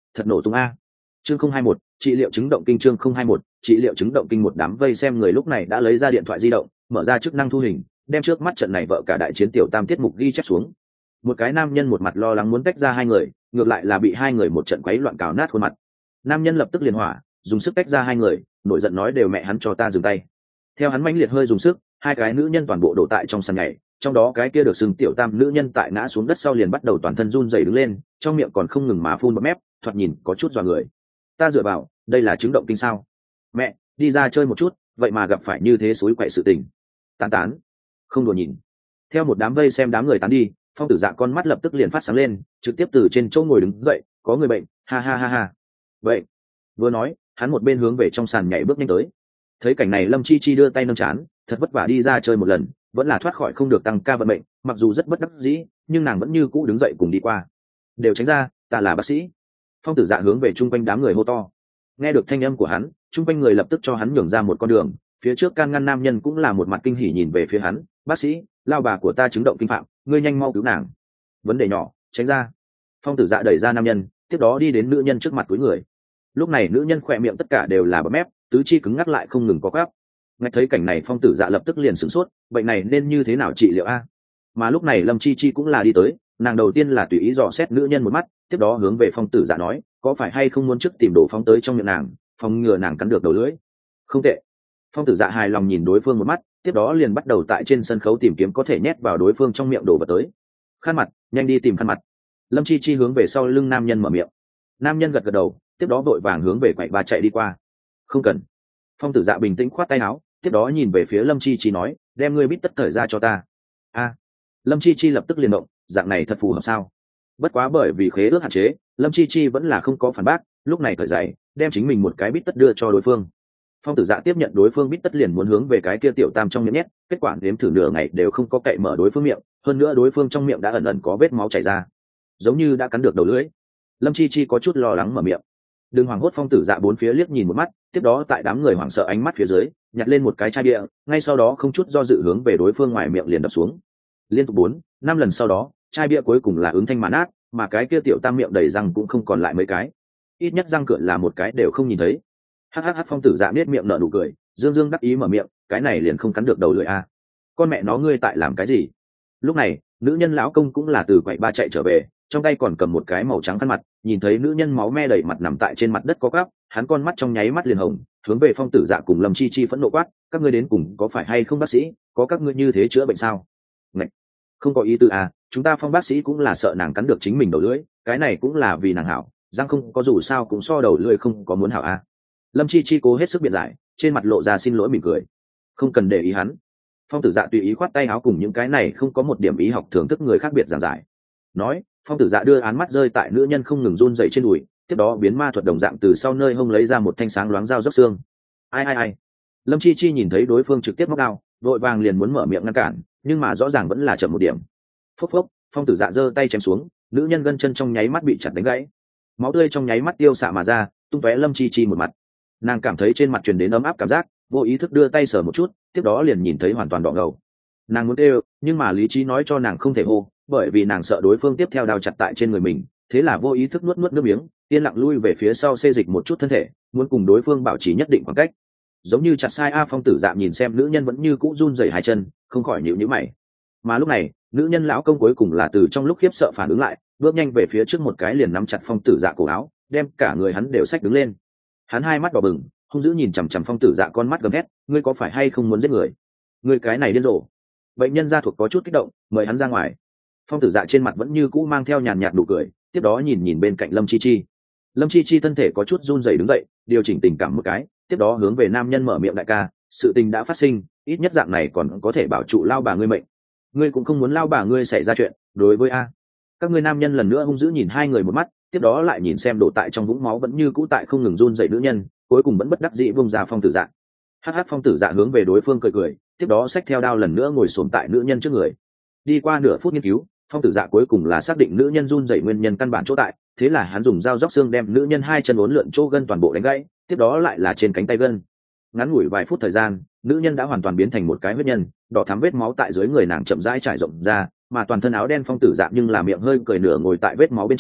thật nổ tung a. Chương 021, trị liệu chứng động kinh. Chương 021, trị liệu chứng động kinh. Một đám vây xem người lúc này đã lấy ra điện thoại di động, mở ra chức năng thu hình, đem trước mắt trận này vợ cả đại chiến tiểu tam tiết mục ghi chép xuống. Một cái nam nhân một mặt lo lắng muốn tách ra hai người, ngược lại là bị hai người một trận quấy loạn cào nát khuôn mặt. Nam nhân lập tức liền hỏa, dùng sức tách ra hai người, nổi giận nói đều mẹ hắn cho ta dừng tay. Theo hắn mãnh liệt hơi dùng sức, hai cái nữ nhân toàn bộ đổ tại trong sàn nhảy, trong đó cái kia được xưng tiểu tam nữ nhân tại ngã xuống đất sau liền bắt đầu toàn thân run rẩy đứng lên, trong miệng còn không ngừng mà phun bọt mép, thoạt nhìn có chút dọa người. Ta dựa vào, đây là chứng động kinh sao? Mẹ, đi ra chơi một chút, vậy mà gặp phải như thế xối quậy sự tình. Tán tán, không đùa nhìn. Theo một đám vây xem đám người tán đi, Phong Tử Dạ con mắt lập tức liền phát sáng lên, trực tiếp từ trên chỗ ngồi đứng dậy, có người bệnh, ha ha ha ha. Vậy, vừa nói, hắn một bên hướng về trong sàn nhảy bước nhanh tới. Thấy cảnh này Lâm Chi Chi đưa tay nâng chán, thật vất vả đi ra chơi một lần, vẫn là thoát khỏi không được tăng ca vận mệnh, mặc dù rất bất đắc dĩ, nhưng nàng vẫn như cũ đứng dậy cùng đi qua. Đều tránh ra, ta là bác sĩ. Phong Tử Dạ hướng về chung quanh đám người hô to. Nghe được thanh âm của hắn, chung quanh người lập tức cho hắn nhường ra một con đường, phía trước can ngăn nam nhân cũng là một mặt kinh hỉ nhìn về phía hắn, bác sĩ, lao bà của ta chứng động kinh phạm, ngươi nhanh mau cứu nàng. Vấn đề nhỏ, tránh ra. Phong Tử Dạ đẩy ra nam nhân, tiếp đó đi đến nữ nhân trước mặt túi người. Lúc này nữ nhân khỏe miệng tất cả đều là bọt mép, tứ chi cứng ngắc lại không ngừng có gắp. Nghe thấy cảnh này Phong Tử Dạ lập tức liền sửng sốt, bệnh này nên như thế nào trị liệu a? Mà lúc này Lâm Chi Chi cũng là đi tới, nàng đầu tiên là tùy ý dò xét nữ nhân một mắt, tiếp đó hướng về Phong Tử Dạ nói, có phải hay không muốn trước tìm đồ phóng tới trong miệng nàng, phòng ngừa nàng cắn được đầu lưỡi. Không tệ. Phong Tử Dạ hài lòng nhìn đối phương một mắt, tiếp đó liền bắt đầu tại trên sân khấu tìm kiếm có thể nhét vào đối phương trong miệng đồ vật tới. Khăn mặt, nhanh đi tìm khăn mặt. Lâm Chi Chi hướng về sau lưng nam nhân mở miệng. Nam nhân gật gật đầu, tiếp đó vội vàng hướng về quầy ba chạy đi qua. Không cần. Phong Tử Dạ bình tĩnh khoát tay áo, tiếp đó nhìn về phía Lâm Chi Chi nói, đem ngươi bít tất thời ra cho ta. A. Lâm Chi Chi lập tức liền động, dạng này thật phù hợp sao? Bất quá bởi vì khế ước hạn chế, Lâm Chi Chi vẫn là không có phản bác, lúc này cởi giày, đem chính mình một cái bít tất đưa cho đối phương. Phong Tử Dạ tiếp nhận đối phương bít tất liền muốn hướng về cái kia tiểu tam trong miệng nhét, kết quả nếm thử nửa ngày đều không có cậy mở đối phương miệng, hơn nữa đối phương trong miệng đã ẩn ẩn có vết máu chảy ra, giống như đã cắn được đầu lưỡi. Lâm Chi Chi có chút lo lắng mở miệng. Đừng hoảng hốt. Phong Tử Dạ bốn phía liếc nhìn một mắt, tiếp đó tại đám người hoảng sợ ánh mắt phía dưới, nhặt lên một cái chai bia, ngay sau đó không chút do dự hướng về đối phương ngoài miệng liền đập xuống. Liên tục 4-5 lần sau đó, chai bia cuối cùng là ứng thanh mà nát, mà cái kia tiểu tam miệng đầy răng cũng không còn lại mấy cái, ít nhất răng cửa là một cái đều không nhìn thấy. Hắc. Phong Tử Dạ nết miệng nở nụ cười, dương dương đắc ý mở miệng, cái này liền không cắn được đầu lưỡi a. Con mẹ nó ngươi tại làm cái gì? Lúc này nữ nhân lão công cũng là từ quầy ba chạy trở về, trong tay còn cầm một cái màu trắng khăn mặt, nhìn thấy nữ nhân máu me đầy mặt nằm tại trên mặt đất có gắp, hắn con mắt trong nháy mắt liền hồng, hướng về Phong Tử Dạ cùng Lâm Chi Chi phẫn nộ quát, các ngươi đến cùng có phải hay không bác sĩ, có các ngươi như thế chữa bệnh sao? Ngạch, không có ý tư à, chúng ta Phong bác sĩ cũng là sợ nàng cắn được chính mình đầu lưỡi, cái này cũng là vì nàng hảo, răng không có dù sao cũng so đầu lưỡi không có muốn hảo à. Lâm Chi Chi cố hết sức biện giải, trên mặt lộ ra xin lỗi mỉm cười. Không cần để ý hắn. Phong Tử Dạ tùy ý khoát tay áo cùng những cái này không có một điểm ý học thưởng thức người khác biệt giảng giải. Nói, Phong Tử Dạ đưa án mắt rơi tại nữ nhân không ngừng run rẩy trên đùi, tiếp đó biến ma thuật đồng dạng từ sau nơi hông lấy ra một thanh sáng loáng dao róc xương. Ai. Lâm Chi Chi nhìn thấy đối phương trực tiếp móc dao, vội vàng liền muốn mở miệng ngăn cản, nhưng mà rõ ràng vẫn là chậm một điểm. Phốc, Phong Tử Dạ giơ tay chém xuống, nữ nhân gân chân trong nháy mắt bị chặt đánh gãy. Máu tươi trong nháy mắt tiêu xạ mà ra, tung tóe Lâm Chi Chi một mặt. Nàng cảm thấy trên mặt truyền đến ấm áp cảm giác, vô ý thức đưa tay sờ một chút, tiếp đó liền nhìn thấy hoàn toàn đỏ ngầu. Nàng muốn kêu, nhưng mà lý trí nói cho nàng không thể hô, bởi vì nàng sợ đối phương tiếp theo đao chặt tại trên người mình, thế là vô ý thức nuốt nước miếng, yên lặng lui về phía sau xê dịch một chút thân thể, muốn cùng đối phương bảo trì nhất định khoảng cách. Giống như chặt sai a. Phong Tử Dạ nhìn xem nữ nhân vẫn như cũ run rẩy hai chân, không khỏi nhíu mày. Mà lúc này, nữ nhân lão công cuối cùng là từ trong lúc khiếp sợ phản ứng lại, bước nhanh về phía trước một cái liền nắm chặt Phong Tử Dạ cổ áo, đem cả người hắn đều xách đứng lên. Hắn hai mắt đỏ bừng, hung dữ nhìn chằm chằm Phong Tử Dạ con mắt gầm thét, ngươi có phải hay không muốn giết người? Ngươi cái này điên rồ. Bệnh nhân gia thuộc có chút kích động, mời hắn ra ngoài. Phong Tử Dạ trên mặt vẫn như cũ mang theo nhàn nhạt nụ cười, tiếp đó nhìn bên cạnh Lâm Chi Chi. Lâm Chi Chi thân thể có chút run rẩy đứng dậy, điều chỉnh tình cảm một cái, tiếp đó hướng về nam nhân mở miệng, đại ca, sự tình đã phát sinh, ít nhất dạng này còn có thể bảo trụ lao bà ngươi mệnh. Ngươi cũng không muốn lao bà ngươi xảy ra chuyện, đối với a. Các ngươi nam nhân lần nữa hung dữ nhìn hai người một mắt, tiếp đó lại nhìn xem đổ tại trong vũng máu vẫn như cũ tại không ngừng run rẩy nữ nhân, cuối cùng vẫn bất đắc dĩ vung ra Phong Tử Dạ. Hắc. Phong Tử Dạ hướng về đối phương cười, tiếp đó xách theo đao lần nữa ngồi xổm tại nữ nhân trước người. Đi qua nửa phút nghiên cứu, Phong Tử Dạ cuối cùng là xác định nữ nhân run rẩy nguyên nhân căn bản chỗ tại, thế là hắn dùng dao róc xương đem nữ nhân hai chân uốn lượn chỗ gân toàn bộ đánh gãy, tiếp đó lại là trên cánh tay gân. Ngắn ngủi vài phút thời gian, nữ nhân đã hoàn toàn biến thành một cái huyết nhân, đỏ thắm vết máu tại dưới người nàng chậm rãi trải rộng ra, mà toàn thân áo đen Phong Tử Dạ nhưng là miệng hơi cười nửa ngồi tại vết máu bên trong,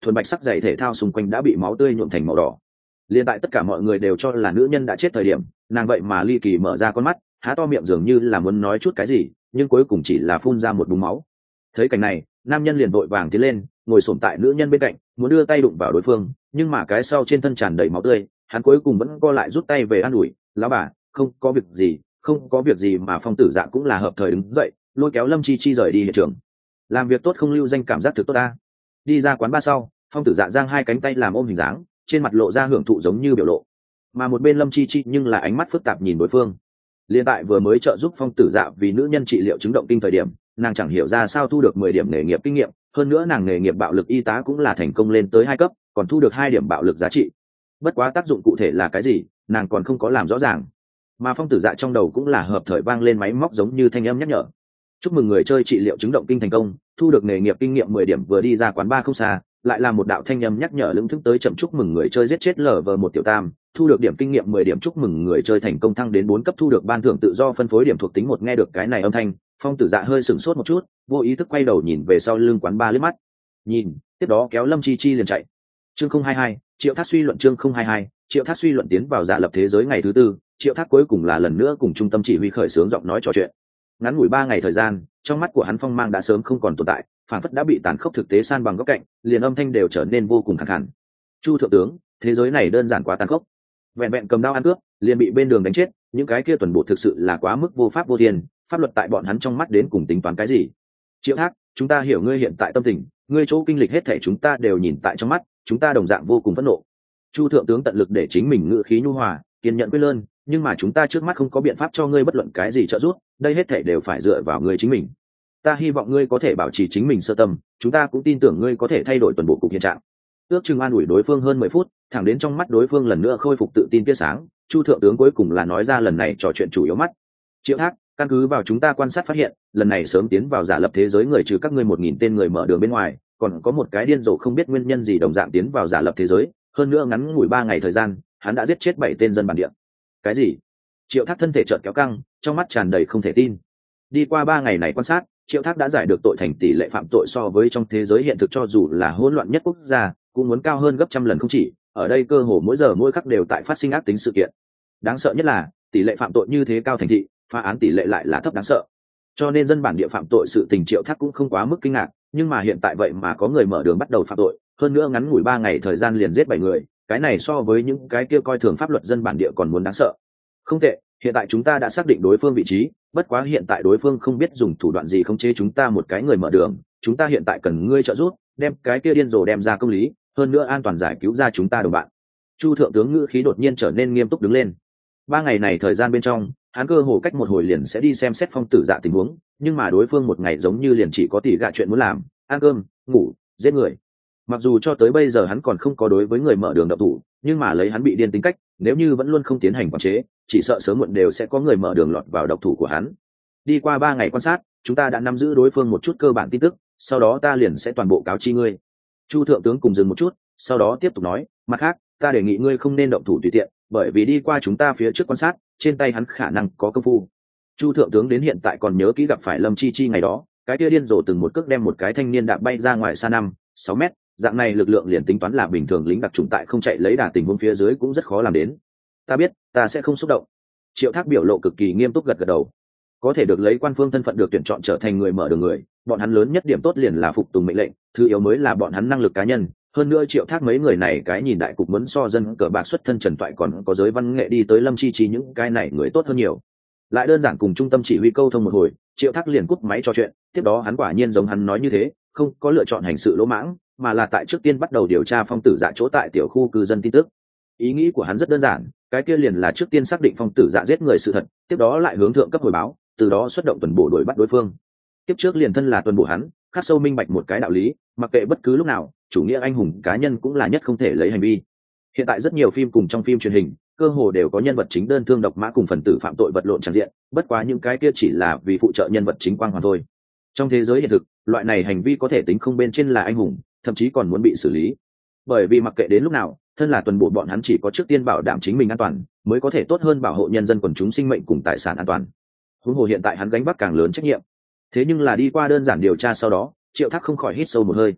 thuần bạch sắc giày thể thao xung quanh đã bị máu tươi nhuộm thành màu đỏ. Liên tại tất cả mọi người đều cho là nữ nhân đã chết thời điểm, nàng vậy mà ly kỳ mở ra con mắt, há to miệng dường như là muốn nói chút cái gì, nhưng cuối cùng chỉ là phun ra một búng máu. Thấy cảnh này, nam nhân liền vội vàng tiến lên, ngồi xổm tại nữ nhân bên cạnh, muốn đưa tay đụng vào đối phương, nhưng mà cái sau trên thân tràn đầy máu tươi, hắn cuối cùng vẫn co lại rút tay về an ủi, lão bà, không có việc gì, không có việc gì. Mà Phong Tử Dạ cũng là hợp thời đứng dậy, lôi kéo Lâm Chi Chi rời đi hiện trường. Làm việc tốt không lưu danh, cảm giác thực tốt ta. Đi ra quán ba sau, Phong Tử Dạ giang hai cánh tay làm ôm hình dáng, trên mặt lộ ra hưởng thụ giống như biểu lộ. Mà một bên Lâm Chi Chi nhưng là ánh mắt phức tạp nhìn đối phương. Liên tại vừa mới trợ giúp Phong Tử Dạ vì nữ nhân trị liệu chứng động kinh thời điểm, nàng chẳng hiểu ra sao thu được 10 điểm nghề nghiệp kinh nghiệm, hơn nữa nàng nghề nghiệp bạo lực y tá cũng là thành công lên tới 2 cấp, còn thu được 2 điểm bạo lực giá trị. Bất quá tác dụng cụ thể là cái gì, nàng còn không có làm rõ ràng. Mà Phong Tử Dạ trong đầu cũng là hợp thời vang lên máy móc giống như thanh âm nhắc nhở. Chúc mừng người chơi trị liệu chứng động kinh thành công, thu được nghề nghiệp kinh nghiệm 10 điểm. Vừa đi ra quán ba không xa, lại là một đạo thanh âm nhắc nhở lững thững tới chậm: chúc mừng người chơi giết chết LV1 tiểu tam, thu được điểm kinh nghiệm 10 điểm. Chúc mừng người chơi thành công thăng đến 4 cấp, thu được ban thưởng tự do phân phối điểm thuộc tính 1. Nghe được cái này âm thanh, Phong Tử Dạ hơi sửng sốt một chút, vô ý thức quay đầu nhìn về sau lưng quán ba liếc mắt. Nhìn, tiếp đó kéo Lâm Chi Chi liền chạy. Chương 022, Triệu Thác suy luận. Chương 022, Triệu Thác suy luận. Tiến vào Dạ lập thế giới ngày thứ 4, Triệu Thác cuối cùng là lần nữa cùng trung tâm chỉ huy khởi xướng giọng nói trò chuyện. Ngắn ngủi 3 ngày thời gian, trong mắt của hắn phong mang đã sớm không còn tồn tại, phản phất đã bị tàn khốc thực tế san bằng góc cạnh, liền âm thanh đều trở nên vô cùng khàn khàn. Chu thượng tướng, thế giới này đơn giản quá tàn khốc. Vẹn vẹn cầm đao ăn cướp, liền bị bên đường đánh chết, những cái kia tuần bộ thực sự là quá mức vô pháp vô thiên, pháp luật tại bọn hắn trong mắt đến cùng tính toán cái gì? Triệu Thác, chúng ta hiểu ngươi hiện tại tâm tình, ngươi chỗ kinh lịch hết thảy chúng ta đều nhìn tại trong mắt, chúng ta đồng dạng vô cùng phẫn nộ. Chu thượng tướng tận lực để chính mình ngữ khí nhu hòa, kiên nhẫn quyết lơn, nhưng mà chúng ta trước mắt không có biện pháp cho ngươi bất luận cái gì trợ giúp, đây hết thảy đều phải dựa vào ngươi chính mình. Ta hy vọng ngươi có thể bảo trì chính mình sơ tâm, chúng ta cũng tin tưởng ngươi có thể thay đổi toàn bộ cục hiện trạng. Ước chừng an ủi đối phương hơn 10 phút, thẳng đến trong mắt đối phương lần nữa khôi phục tự tin tia sáng, Chu thượng tướng cuối cùng là nói ra lần này trò chuyện chủ yếu mắt. Triệu Thác, căn cứ vào chúng ta quan sát phát hiện, lần này sớm tiến vào giả lập thế giới người trừ các ngươi 1000 tên người mở đường bên ngoài, còn có một cái điên rồ không biết nguyên nhân gì đồng dạng tiến vào giả lập thế giới, hơn nữa ngắn ngủi 3 ngày thời gian, hắn đã giết chết 7 tên dân bản địa. Cái gì? Triệu Thác thân thể chợt kéo căng, trong mắt tràn đầy không thể tin. Đi qua 3 ngày này quan sát, Triệu Thác đã giải được tội thành tỷ lệ phạm tội so với trong thế giới hiện thực cho dù là hỗn loạn nhất quốc gia, cũng muốn cao hơn gấp trăm lần không chỉ, ở đây cơ hồ mỗi giờ mỗi khắc đều tại phát sinh ác tính sự kiện. Đáng sợ nhất là, tỷ lệ phạm tội như thế cao thành thị, phá án tỷ lệ lại là thấp đáng sợ. Cho nên dân bản địa phạm tội sự tình Triệu Thác cũng không quá mức kinh ngạc, nhưng mà hiện tại vậy mà có người mở đường bắt đầu phạm tội, hơn nữa ngắn ngủi 3 ngày thời gian liền giết 7 người, cái này so với những cái kia coi thường pháp luật dân bản địa còn muốn đáng sợ. Không tệ, hiện tại chúng ta đã xác định đối phương vị trí, bất quá hiện tại đối phương không biết dùng thủ đoạn gì khống chế chúng ta một cái người mở đường, chúng ta hiện tại cần ngươi trợ giúp, đem cái kia điên rồ đem ra công lý, hơn nữa an toàn giải cứu ra chúng ta đồng bạn. Chu thượng tướng ngữ khí đột nhiên trở nên nghiêm túc đứng lên. 3 ngày này thời gian bên trong, hắn cơ hồ cách một hồi liền sẽ đi xem xét Phong Tử Dạ tình huống, nhưng mà đối phương một ngày giống như liền chỉ có tỉ gạ chuyện muốn làm, ăn cơm, ngủ, giết người. Mặc dù cho tới bây giờ hắn còn không có đối với người mở đường động thủ, nhưng mà lấy hắn bị điên tính cách, nếu như vẫn luôn không tiến hành quản chế, chỉ sợ sớm muộn đều sẽ có người mở đường lọt vào độc thủ của hắn. Đi qua 3 ngày quan sát, chúng ta đã nắm giữ đối phương một chút cơ bản tin tức, sau đó ta liền sẽ toàn bộ cáo chi ngươi. Chu thượng tướng cùng dừng một chút, sau đó tiếp tục nói, mặt khác, ta đề nghị ngươi không nên động thủ tùy tiện, bởi vì đi qua chúng ta phía trước quan sát, trên tay hắn khả năng có công phu. Chu thượng tướng đến hiện tại còn nhớ kỹ gặp phải Lâm Chi Chi ngày đó, cái kia điên rồ từng một cước đem một cái thanh niên đạp bay ra ngoài xa 5-6 mét, dạng này lực lượng liền tính toán là bình thường lính đặc chủng tại không chạy lấy đà tình huống phía dưới cũng rất khó làm đến. Ta biết, ta sẽ không xúc động. Triệu Thác biểu lộ cực kỳ nghiêm túc gật gật đầu. Có thể được lấy quan phương thân phận được tuyển chọn trở thành người mở đường người, bọn hắn lớn nhất điểm tốt liền là phục tùng mệnh lệnh, thứ yếu mới là bọn hắn năng lực cá nhân. Hơn nữa Triệu Thác mấy người này cái nhìn đại cục muốn so dân cờ bạc xuất thân trần toại còn có giới văn nghệ đi tới Lâm Chi Chi những cái này người tốt hơn nhiều. Lại đơn giản cùng trung tâm chỉ huy câu thông một hồi, Triệu Thác liền cúp máy trò chuyện, tiếp đó hắn quả nhiên giống hắn nói như thế, không có lựa chọn hành sự lỗ mãng, mà là tại trước tiên bắt đầu điều tra Phong Tử Dạ chỗ tại tiểu khu cư dân tin tức. Ý nghĩ của hắn rất đơn giản, cái kia liền là trước tiên xác định Phong Tử Dạ giết người sự thật, tiếp đó lại hướng thượng cấp hồi báo, từ đó xuất động tuần bộ đuổi bắt đối phương. Tiếp trước liền thân là tuần bộ hắn, khắc sâu minh bạch một cái đạo lý, mặc kệ bất cứ lúc nào, chủ nghĩa anh hùng cá nhân cũng là nhất không thể lấy hành vi. Hiện tại rất nhiều phim cùng trong phim truyền hình, cơ hồ đều có nhân vật chính đơn thương độc mã cùng phần tử phạm tội vật lộn tràn diện, bất quá những cái kia chỉ là vì phụ trợ nhân vật chính quang hoàn thôi. Trong thế giới hiện thực, loại này hành vi có thể tính không bên trên là anh hùng, thậm chí còn muốn bị xử lý. Bởi vì mặc kệ đến lúc nào, thân là tuần bộ bọn hắn chỉ có trước tiên bảo đảm chính mình an toàn, mới có thể tốt hơn bảo hộ nhân dân quần chúng sinh mệnh cùng tài sản an toàn. Huống hồ hiện tại hắn gánh vác càng lớn trách nhiệm. Thế nhưng là đi qua đơn giản điều tra sau đó, Triệu Thác không khỏi hít sâu một hơi.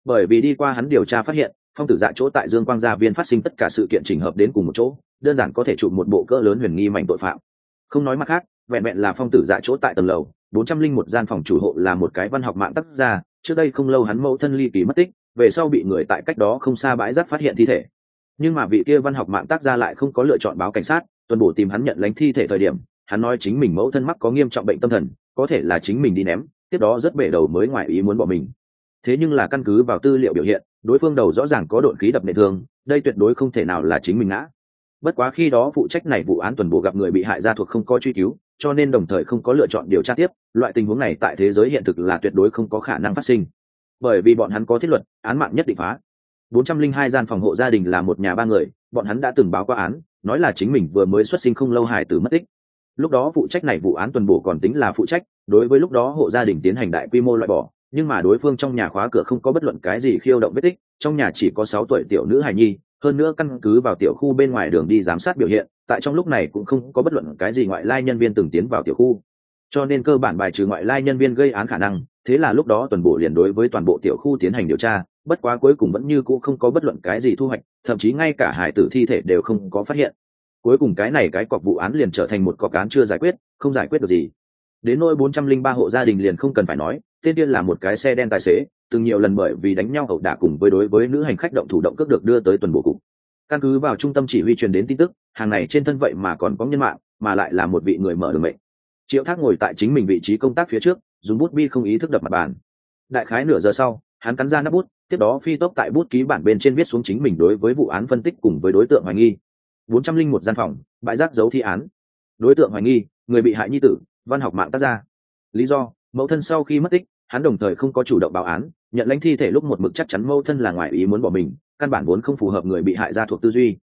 bởi vì đi qua hắn điều tra phát hiện phong tử dạ chỗ tại Dương Quang gia viên phát sinh tất cả sự kiện chỉnh hợp đến cùng một chỗ, đơn giản có thể chụp một bộ cỡ lớn huyền nghi mảnh tội phạm. Không nói mặt khác, vẹn vẹn là phong tử dạ chỗ tại tầng lầu 401 gian phòng chủ hộ là một cái văn học mạng tác gia, trước đây không lâu hắn mẫu thân ly kỳ mất tích, về sau bị người tại cách đó không xa bãi rác phát hiện thi thể. Nhưng mà vị kia văn học mạng tác gia lại không có lựa chọn báo cảnh sát, tuần bổ tìm hắn nhận lãnh thi thể thời điểm, hắn nói chính mình mẫu thân mắc có nghiêm trọng bệnh tâm thần, có thể là chính mình đi ném, tiếp đó rất bể đầu mới ngoại ý muốn bỏ mình. Thế nhưng là căn cứ vào tư liệu biểu hiện, đối phương đầu rõ ràng có độn khí đập nện thương, đây tuyệt đối không thể nào là chính mình ngã. Bất quá khi đó phụ trách này vụ án tuần bổ gặp người bị hại gia thuộc không có truy cứu, cho nên đồng thời không có lựa chọn điều tra tiếp, loại tình huống này tại thế giới hiện thực là tuyệt đối không có khả năng phát sinh. Bởi vì bọn hắn có thiết luật, án mạng nhất định phá. 402 gian phòng hộ gia đình là một nhà ba người, bọn hắn đã từng báo qua án, nói là chính mình vừa mới xuất sinh không lâu hài tử mất tích. Lúc đó phụ trách này vụ án tuần bổ còn tính là phụ trách, đối với lúc đó hộ gia đình tiến hành đại quy mô loại bỏ, nhưng mà đối phương trong nhà khóa cửa không có bất luận cái gì khiêu động vết tích, trong nhà chỉ có 6 tuổi tiểu nữ hài nhi, hơn nữa căn cứ vào tiểu khu bên ngoài đường đi giám sát biểu hiện, tại trong lúc này cũng không có bất luận cái gì ngoại lai nhân viên từng tiến vào tiểu khu, cho nên cơ bản bài trừ ngoại lai nhân viên gây án khả năng. Thế là lúc đó tuần bộ liền đối với toàn bộ tiểu khu tiến hành điều tra, bất quá cuối cùng vẫn như cũ không có bất luận cái gì thu hoạch, thậm chí ngay cả hải tử thi thể đều không có phát hiện. Cuối cùng cái cọc vụ án liền trở thành một cọc án chưa giải quyết, không giải quyết được gì. Đến nỗi 403 hộ gia đình liền không cần phải nói, tên tiên là một cái xe đen tài xế, từng nhiều lần bởi vì đánh nhau ẩu đả cùng với đối với nữ hành khách động thủ động cướp được đưa tới tuần bộ cục. Căn cứ vào trung tâm chỉ huy truyền đến tin tức, hàng này trên thân vậy mà còn có nhân mạng, mà lại là một vị người mở đường mệnh. Triệu Thác ngồi tại chính mình vị trí công tác phía trước, dùng bút bi không ý thức đập mặt bàn. Đại khái nửa giờ sau, hắn cắn ra nắp bút, tiếp đó phi tốc tại bút ký bản bên trên viết xuống chính mình đối với vụ án phân tích cùng với đối tượng hoài nghi. 401 gian phòng, bãi rác giấu thi án. Đối tượng hoài nghi, người bị hại nhi tử, văn học mạng tác gia. Lý do, mẫu thân sau khi mất tích, hắn đồng thời không có chủ động báo án, nhận lãnh thi thể lúc một mực chắc chắn mẫu thân là ngoại ý muốn bỏ mình, căn bản vốn không phù hợp người bị hại gia thuộc tư duy.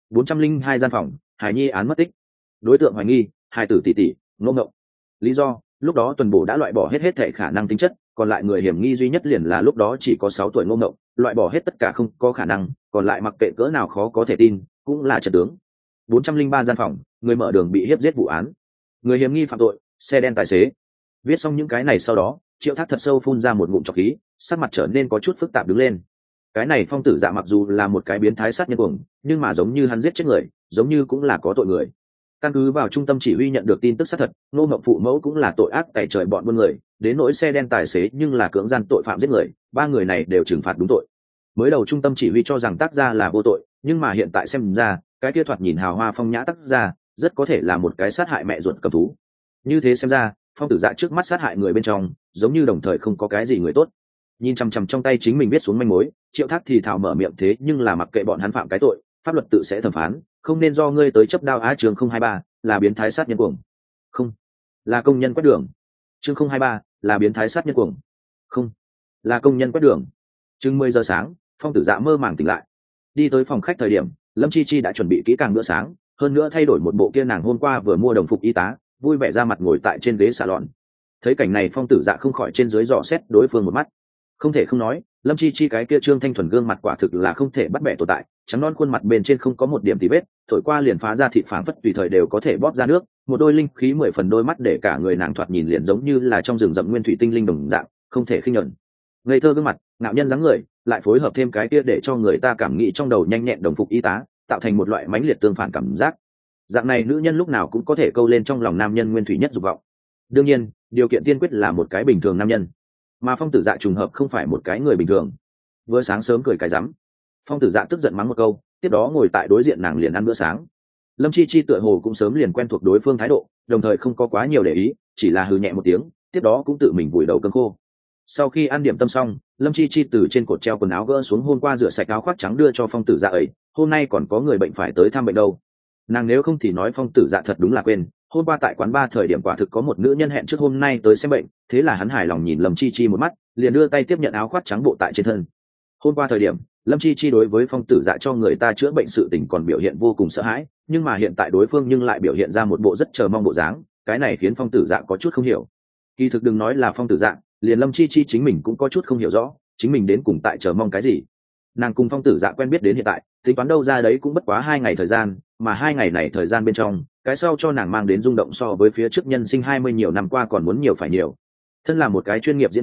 402 gian phòng, hài nhi án mất tích. Đối tượng hoài nghi, hài tử tỷ tỷ, Ngô Ngộng. Lý do, lúc đó tuần bổ đã loại bỏ hết thể khả năng tính chất, còn lại người hiểm nghi duy nhất liền là lúc đó chỉ có 6 tuổi Ngô Ngộng, loại bỏ hết tất cả không có khả năng, còn lại mặc kệ cỡ nào khó có thể tin, cũng là trận tướng. 403 gian phòng, người mở đường bị hiếp giết vụ án. Người hiểm nghi phạm tội, xe đen tài xế. Viết xong những cái này sau đó, Triệu Thác thật sâu phun ra một ngụm trọc khí, sắc mặt trở nên có chút phức tạp đứng lên. Cái này Phong Tử Dạ mặc dù là một cái biến thái sát nhân cuồng, nhưng mà giống như hắn giết chết người, giống như cũng là có tội người. Căn cứ vào trung tâm chỉ huy nhận được tin tức xác thật, Ngô Ngộng phụ mẫu cũng là tội ác tày trời bọn buôn người, đến nỗi xe đen tài xế nhưng là cưỡng gian tội phạm giết người, ba người này đều trừng phạt đúng tội. Mới đầu trung tâm chỉ huy cho rằng tác gia là vô tội, nhưng mà hiện tại xem ra, cái kia thoạt nhìn hào hoa phong nhã tác gia, rất có thể là một cái sát hại mẹ ruột cầm thú. Như thế xem ra, Phong Tử Dạ trước mắt sát hại người bên trong, giống như đồng thời không có cái gì người tốt. Nhìn chằm chằm trong tay chính mình viết xuống manh mối, Triệu Thác thì thào mở miệng thế nhưng là mặc kệ bọn hắn phạm cái tội, pháp luật tự sẽ thẩm phán, không nên do ngươi tới chấp đao á. Chương 023 là biến thái sát nhân cuồng. Không, là công nhân quét đường. Chương 023 là biến thái sát nhân cuồng. Không, là công nhân quét đường. Chừng 10 giờ sáng, Phong Tử Dạ mơ màng tỉnh lại. Đi tới phòng khách thời điểm, Lâm Chi Chi đã chuẩn bị kỹ càng bữa sáng, hơn nữa thay đổi một bộ kia nàng hôm qua vừa mua đồng phục y tá, vui vẻ ra mặt ngồi tại trên ghế salon. Thấy cảnh này, Phong Tử Dạ không khỏi trên dưới dò xét đối phương một mắt. Không thể không nói, Lâm Chi Chi cái kia trương thanh thuần gương mặt quả thực là không thể bắt bẻ tồn tại, trắng non khuôn mặt bên trên không có một điểm tì vết, thổi qua liền phá ra thịt phảng phất tùy thời đều có thể bóp ra nước, một đôi linh khí 10 phần đôi mắt để cả người nàng thoạt nhìn liền giống như là trong rừng rậm nguyên thủy tinh linh đồng dạng, không thể khinh nhẫn. Ngây thơ gương mặt, ngạo nhân dáng người, lại phối hợp thêm cái kia để cho người ta cảm nghĩ trong đầu nhanh nhẹn đồng phục y tá, tạo thành một loại mãnh liệt tương phản cảm giác. Dạng này nữ nhân lúc nào cũng có thể câu lên trong lòng nam nhân nguyên thủy nhất dục vọng. Đương nhiên, điều kiện tiên quyết là một cái bình thường nam nhân, mà Phong Tử Dạ trùng hợp không phải một cái người bình thường. Vừa sáng sớm cười cái rắm, Phong Tử Dạ tức giận mắng một câu, tiếp đó ngồi tại đối diện nàng liền ăn bữa sáng. Lâm Chi Chi tựa hồ cũng sớm liền quen thuộc đối phương thái độ, đồng thời không có quá nhiều để ý, chỉ là hừ nhẹ một tiếng, tiếp đó cũng tự mình vùi đầu cơm khô. Sau khi ăn điểm tâm xong, Lâm Chi Chi từ trên cột treo quần áo gỡ xuống hôm qua rửa sạch áo khoác trắng đưa cho Phong Tử Dạ ấy, hôm nay còn có người bệnh phải tới thăm bệnh đâu. Nàng nếu không thì nói Phong Tử Dạ thật đúng là quên, hôm qua tại quán bar thời điểm quả thực có một nữ nhân hẹn trước hôm nay tới xem bệnh, thế là hắn hài lòng nhìn Lâm Chi Chi một mắt, liền đưa tay tiếp nhận áo khoác trắng bộ tại trên thân. Hôm qua thời điểm, Lâm Chi Chi đối với Phong Tử Dạ cho người ta chữa bệnh sự tình còn biểu hiện vô cùng sợ hãi, nhưng mà hiện tại đối phương nhưng lại biểu hiện ra một bộ rất chờ mong bộ dáng, cái này khiến Phong Tử Dạ có chút không hiểu. Kỳ thực đừng nói là Phong Tử Dạ, liền Lâm Chi Chi chính mình cũng có chút không hiểu rõ, chính mình đến cùng tại chờ mong cái gì. Nàng cùng Phong Tử Dạ quen biết đến hiện tại, tính toán đâu ra đấy cũng bất quá 2 ngày thời gian, mà 2 ngày này thời gian bên trong, cái sau cho nàng mang đến rung động so với phía trước nhân sinh 20 nhiều năm qua còn muốn nhiều phải nhiều. Thân là một cái chuyên nghiệp diễn viên,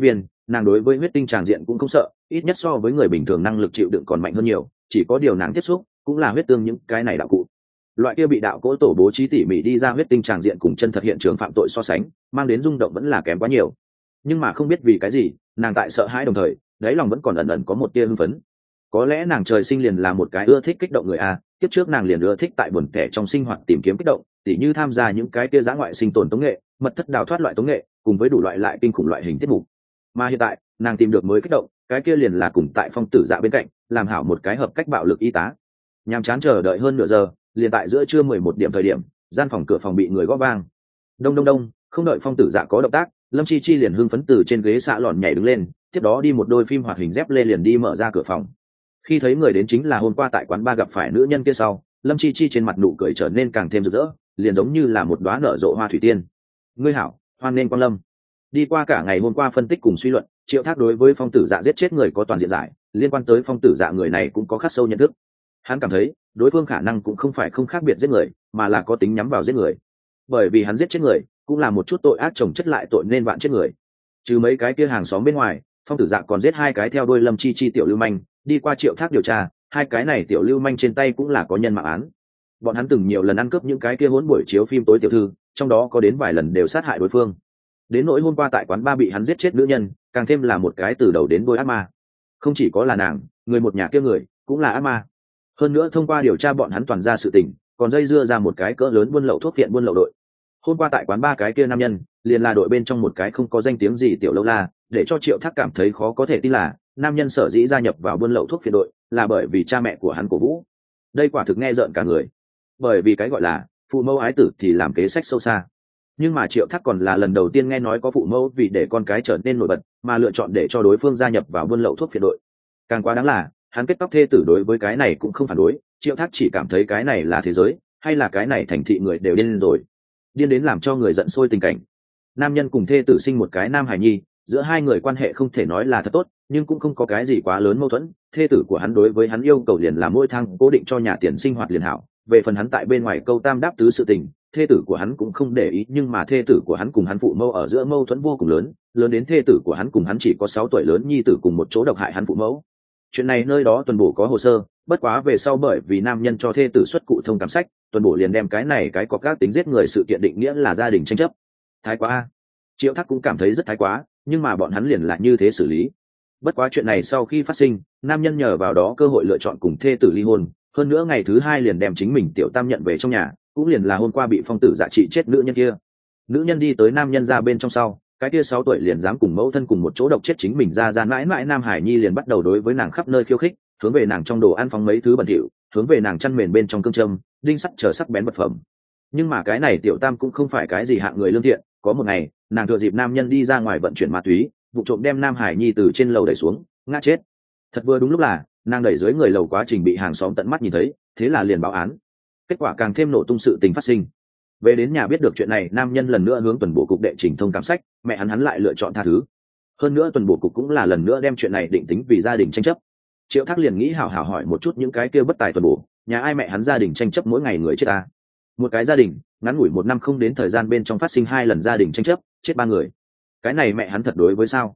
nàng đối với huyết tinh tràng diện cũng không sợ, ít nhất so với người bình thường năng lực chịu đựng còn mạnh hơn nhiều, chỉ có điều nàng tiếp xúc cũng là huyết tương những cái này đạo cụ. Loại kia bị đạo cỗ tổ bố trí tỉ mỉ đi ra huyết tinh tràng diện cùng chân thật hiện trường phạm tội so sánh, mang đến rung động vẫn là kém quá nhiều. Nhưng mà không biết vì cái gì, nàng tại sợ hãi đồng thời, đáy lòng vẫn còn ẩn ẩn có một tia hưng phấn. Có lẽ nàng trời sinh liền là một cái ưa thích kích động người a, kiếp trước nàng liền ưa thích tại buồn kẻ trong sinh hoạt tìm kiếm kích động, tỉ như tham gia những cái kia dã ngoại sinh tồn tống nghệ, mật thất đào thoát loại tống nghệ, cùng với đủ loại lại kinh khủng loại hình tiết mục. Mà hiện tại, nàng tìm được mới kích động, cái kia liền là cùng tại Phong Tử Dạ bên cạnh, làm hảo một cái hợp cách bạo lực y tá. Nhàm chán chờ đợi hơn nửa giờ, liền tại giữa trưa 11 điểm thời điểm, gian phòng cửa phòng bị người gõ vang. Đông đông đông, không đợi Phong Tử Dạ có động tác, Lâm Chi Chi liền hưng phấn từ trên ghế xạ lòn nhảy đứng lên, tiếp đó đi một đôi phim hoạt hình dép lê liền đi mở ra cửa phòng. Khi thấy người đến chính là hôm qua tại quán bar gặp phải nữ nhân kia sau, Lâm Chi Chi trên mặt nụ cười trở nên càng thêm rực rỡ, liền giống như là một đóa nở rộ hoa thủy tiên. Ngươi hảo, hoan nên quang lâm. Đi qua cả ngày hôm qua phân tích cùng suy luận, Triệu Thác đối với Phong Tử Dạ giết chết người có toàn diện giải, liên quan tới Phong Tử Dạ người này cũng có khắc sâu nhận thức. Hắn cảm thấy đối phương khả năng cũng không phải không khác biệt giết người, mà là có tính nhắm vào giết người. Bởi vì hắn giết chết người, cũng là một chút tội ác chồng chất lại tội nên vạn chết người. Trừ mấy cái kia hàng xóm bên ngoài, Phong Tử Dạ còn giết hai cái theo đuôi Lâm Chi Chi tiểu lưu manh, đi qua Triệu Thác điều tra, hai cái này tiểu lưu manh trên tay cũng là có nhân mạng án. Bọn hắn từng nhiều lần ăn cướp những cái kia hỗn buổi chiếu phim tối tiểu thư, trong đó có đến vài lần đều sát hại đối phương. Đến nỗi hôm qua tại quán ba bị hắn giết chết nữ nhân, càng thêm là một cái từ đầu đến đuôi ác ma. Không chỉ có là nàng, người một nhà kia người cũng là ác ma. Hơn nữa thông qua điều tra bọn hắn toàn ra sự tình, còn dây dưa ra một cái cỡ lớn buôn lậu thuốc viện buôn lậu đội. Hôm qua tại quán ba cái kia nam nhân, liền là đội bên trong một cái không có danh tiếng gì tiểu lâu la, để cho Triệu Thác cảm thấy khó có thể tin là nam nhân sở dĩ gia nhập vào buôn lậu thuốc viện đội là bởi vì cha mẹ của hắn cổ vũ. Đây quả thực nghe rợn cả người. Bởi vì cái gọi là phụ mẫu ái tử thì làm kế sách sâu xa. Nhưng mà Triệu Thác còn là lần đầu tiên nghe nói có phụ mẫu vì để con cái trở nên nổi bật mà lựa chọn để cho đối phương gia nhập vào buôn lậu thuốc phiện đội. Càng quá đáng là hắn kết tóc thê tử đối với cái này cũng không phản đối, Triệu Thác chỉ cảm thấy cái này là thế giới, hay là cái này thành thị người đều điên rồi, điên đến làm cho người giận sôi tình cảnh. Nam nhân cùng thê tử sinh một cái nam hài nhi, giữa hai người quan hệ không thể nói là thật tốt, nhưng cũng không có cái gì quá lớn mâu thuẫn. Thê tử của hắn đối với hắn yêu cầu liền là mỗi tháng cố định cho nhà tiền sinh hoạt liền hảo. Về phần hắn tại bên ngoài câu tam đáp tứ sự tình, thê tử của hắn cũng không để ý, nhưng mà thê tử của hắn cùng hắn phụ mẫu ở giữa mâu thuẫn vô cùng lớn, lớn đến thê tử của hắn cùng hắn chỉ có 6 tuổi lớn nhi tử cùng một chỗ độc hại hắn phụ mẫu. Chuyện này nơi đó tuần bổ có hồ sơ, bất quá về sau bởi vì nam nhân cho thê tử xuất cụ thông cảm sách, tuần bổ liền đem cái này cái có các tính giết người sự kiện định nghĩa là gia đình tranh chấp. Thái quá a. Triệu Thác cũng cảm thấy rất thái quá, nhưng mà bọn hắn liền lại như thế xử lý. Bất quá chuyện này sau khi phát sinh, nam nhân nhờ vào đó cơ hội lựa chọn cùng thê tử ly hôn, hơn nữa ngày thứ 2 liền đem chính mình tiểu tam nhận về trong nhà, cũng liền là hôm qua bị Phong Tử Dạ trị chết nữ nhân kia. Nữ nhân đi tới nam nhân ra bên trong sau, cái kia 6 tuổi liền dám cùng mẫu thân cùng một chỗ độc chết chính mình ra mãi mãi nam hải nhi liền bắt đầu đối với nàng khắp nơi khiêu khích, hướng về nàng trong đồ ăn phóng mấy thứ bẩn thỉu, hướng về nàng chăn mền bên trong cương châm, đinh sắt chờ sắc bén vật phẩm. Nhưng mà cái này tiểu tam cũng không phải cái gì hạng người lương thiện, có một ngày, nàng thừa dịp nam nhân đi ra ngoài vận chuyển ma túy, vụ trộm đem nam hải nhi từ trên lầu đẩy xuống, ngã chết. Thật vừa đúng lúc là nàng đẩy dưới người lầu quá trình bị hàng xóm tận mắt nhìn thấy, thế là liền báo án. Kết quả càng thêm nổ tung sự tình phát sinh. Về đến nhà biết được chuyện này, nam nhân lần nữa hướng tuần bổ cục đệ trình thông cảm sách, mẹ hắn lại lựa chọn tha thứ. Hơn nữa tuần bổ cục cũng là lần nữa đem chuyện này định tính vì gia đình tranh chấp. Triệu Thác liền nghĩ hảo hảo hỏi một chút những cái kia bất tài tuần bổ, nhà ai mẹ hắn gia đình tranh chấp mỗi ngày người chết ta. Một cái gia đình ngắn ngủi 1 năm không đến thời gian bên trong phát sinh 2 lần gia đình tranh chấp, chết 3 người. Cái này mẹ hắn thật đối với sao?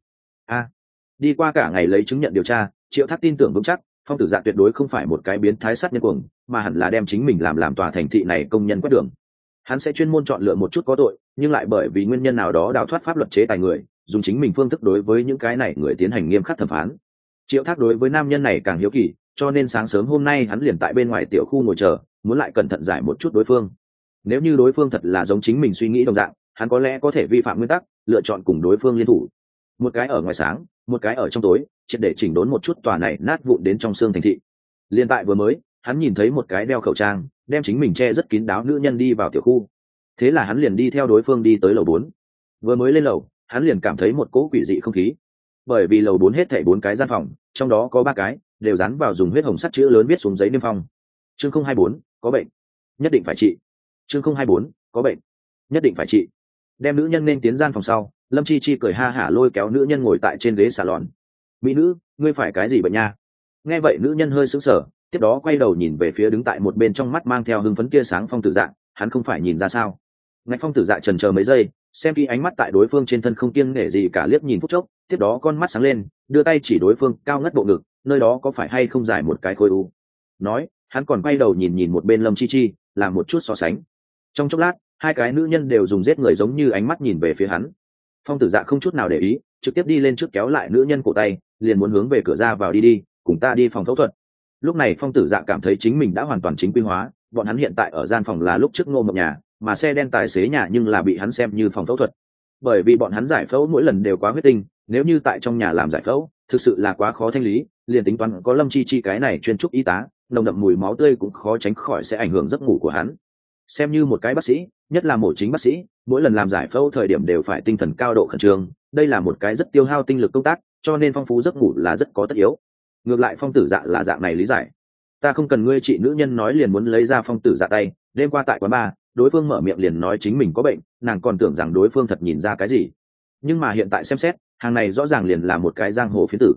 Đi qua cả ngày lấy chứng nhận điều tra, Triệu Thác tin tưởng vững chắc Phong Tử Dạ tuyệt đối không phải một cái biến thái sát nhân cuồng, mà hẳn là đem chính mình làm tòa thành thị này công nhân quét đường. Hắn sẽ chuyên môn chọn lựa một chút có tội, nhưng lại bởi vì nguyên nhân nào đó đào thoát pháp luật chế tài người, dùng chính mình phương thức đối với những cái này người tiến hành nghiêm khắc thẩm phán. Triệu Thác đối với nam nhân này càng hiếu kỳ, cho nên sáng sớm hôm nay hắn liền tại bên ngoài tiểu khu ngồi chờ, muốn lại cẩn thận giải một chút đối phương. Nếu như đối phương thật là giống chính mình suy nghĩ đồng dạng, hắn có lẽ có thể vi phạm nguyên tắc, lựa chọn cùng đối phương liên thủ. Một cái ở ngoài sáng, một cái ở trong tối, triệt để chỉnh đốn một chút tòa này nát vụn đến trong xương thành thị. Liên tại vừa mới, hắn nhìn thấy một cái đeo khẩu trang, đem chính mình che rất kín đáo nữ nhân đi vào tiểu khu. Thế là hắn liền đi theo đối phương đi tới lầu 4. Vừa mới lên lầu, hắn liền cảm thấy một cỗ quỷ dị không khí. Bởi vì lầu 4 hết thảy 4 cái gian phòng, trong đó có 3 cái đều dán vào dùng huyết hồng sắt chữ lớn viết xuống giấy niêm phong. Chương 024, có bệnh, nhất định phải trị. Chương 024, có bệnh, nhất định phải trị. Đem nữ nhân nên tiến gian phòng sau, Lâm Chi Chi cười ha hả lôi kéo nữ nhân ngồi tại trên ghế salon. Mỹ nữ, ngươi phải cái gì bệnh nha? Nghe vậy nữ nhân hơi sững sờ, tiếp đó quay đầu nhìn về phía đứng tại một bên trong mắt mang theo hưng phấn tia sáng Phong Tử Dạ, hắn không phải nhìn ra sao? Ngay Phong Tử Dạ chần chờ mấy giây, xem kỹ ánh mắt tại đối phương trên thân không kiêng nể gì cả liếc nhìn phút chốc, tiếp đó con mắt sáng lên, đưa tay chỉ đối phương cao ngất bộ ngực, nơi đó có phải hay không dài một cái khối u. Nói, hắn còn quay đầu nhìn nhìn một bên Lâm Chi Chi, làm một chút so sánh. Trong chốc lát, hai cái nữ nhân đều dùng giết người giống như ánh mắt nhìn về phía hắn. Phong Tử Dạ không chút nào để ý, trực tiếp đi lên trước kéo lại nữ nhân cổ tay, liền muốn hướng về cửa ra vào đi, cùng ta đi phòng phẫu thuật. Lúc này Phong Tử Dạ cảm thấy chính mình đã hoàn toàn chính quy hóa, bọn hắn hiện tại ở gian phòng là lúc trước Ngô Mộng nhà, mà xe đen tài xế nhà nhưng là bị hắn xem như phòng phẫu thuật. Bởi vì bọn hắn giải phẫu mỗi lần đều quá huyết tinh, nếu như tại trong nhà làm giải phẫu, thực sự là quá khó thanh lý, liền tính toán có Lâm Chi Chi cái này chuyên trúc y tá, nồng đậm mùi máu tươi cũng khó tránh khỏi sẽ ảnh hưởng giấc ngủ của hắn. Xem như một cái bác sĩ, nhất là mổ chính bác sĩ, mỗi lần làm giải phẫu thời điểm đều phải tinh thần cao độ khẩn trương, đây là một cái rất tiêu hao tinh lực công tác, cho nên phong phú giấc ngủ là rất có tất yếu. Ngược lại Phong Tử Dạ là dạng này lý giải. Ta không cần ngươi chị nữ nhân nói liền muốn lấy ra Phong Tử Dạ tay, đêm qua tại quán bar, đối phương mở miệng liền nói chính mình có bệnh, nàng còn tưởng rằng đối phương thật nhìn ra cái gì. Nhưng mà hiện tại xem xét, hàng này rõ ràng liền là một cái giang hồ phiến tử.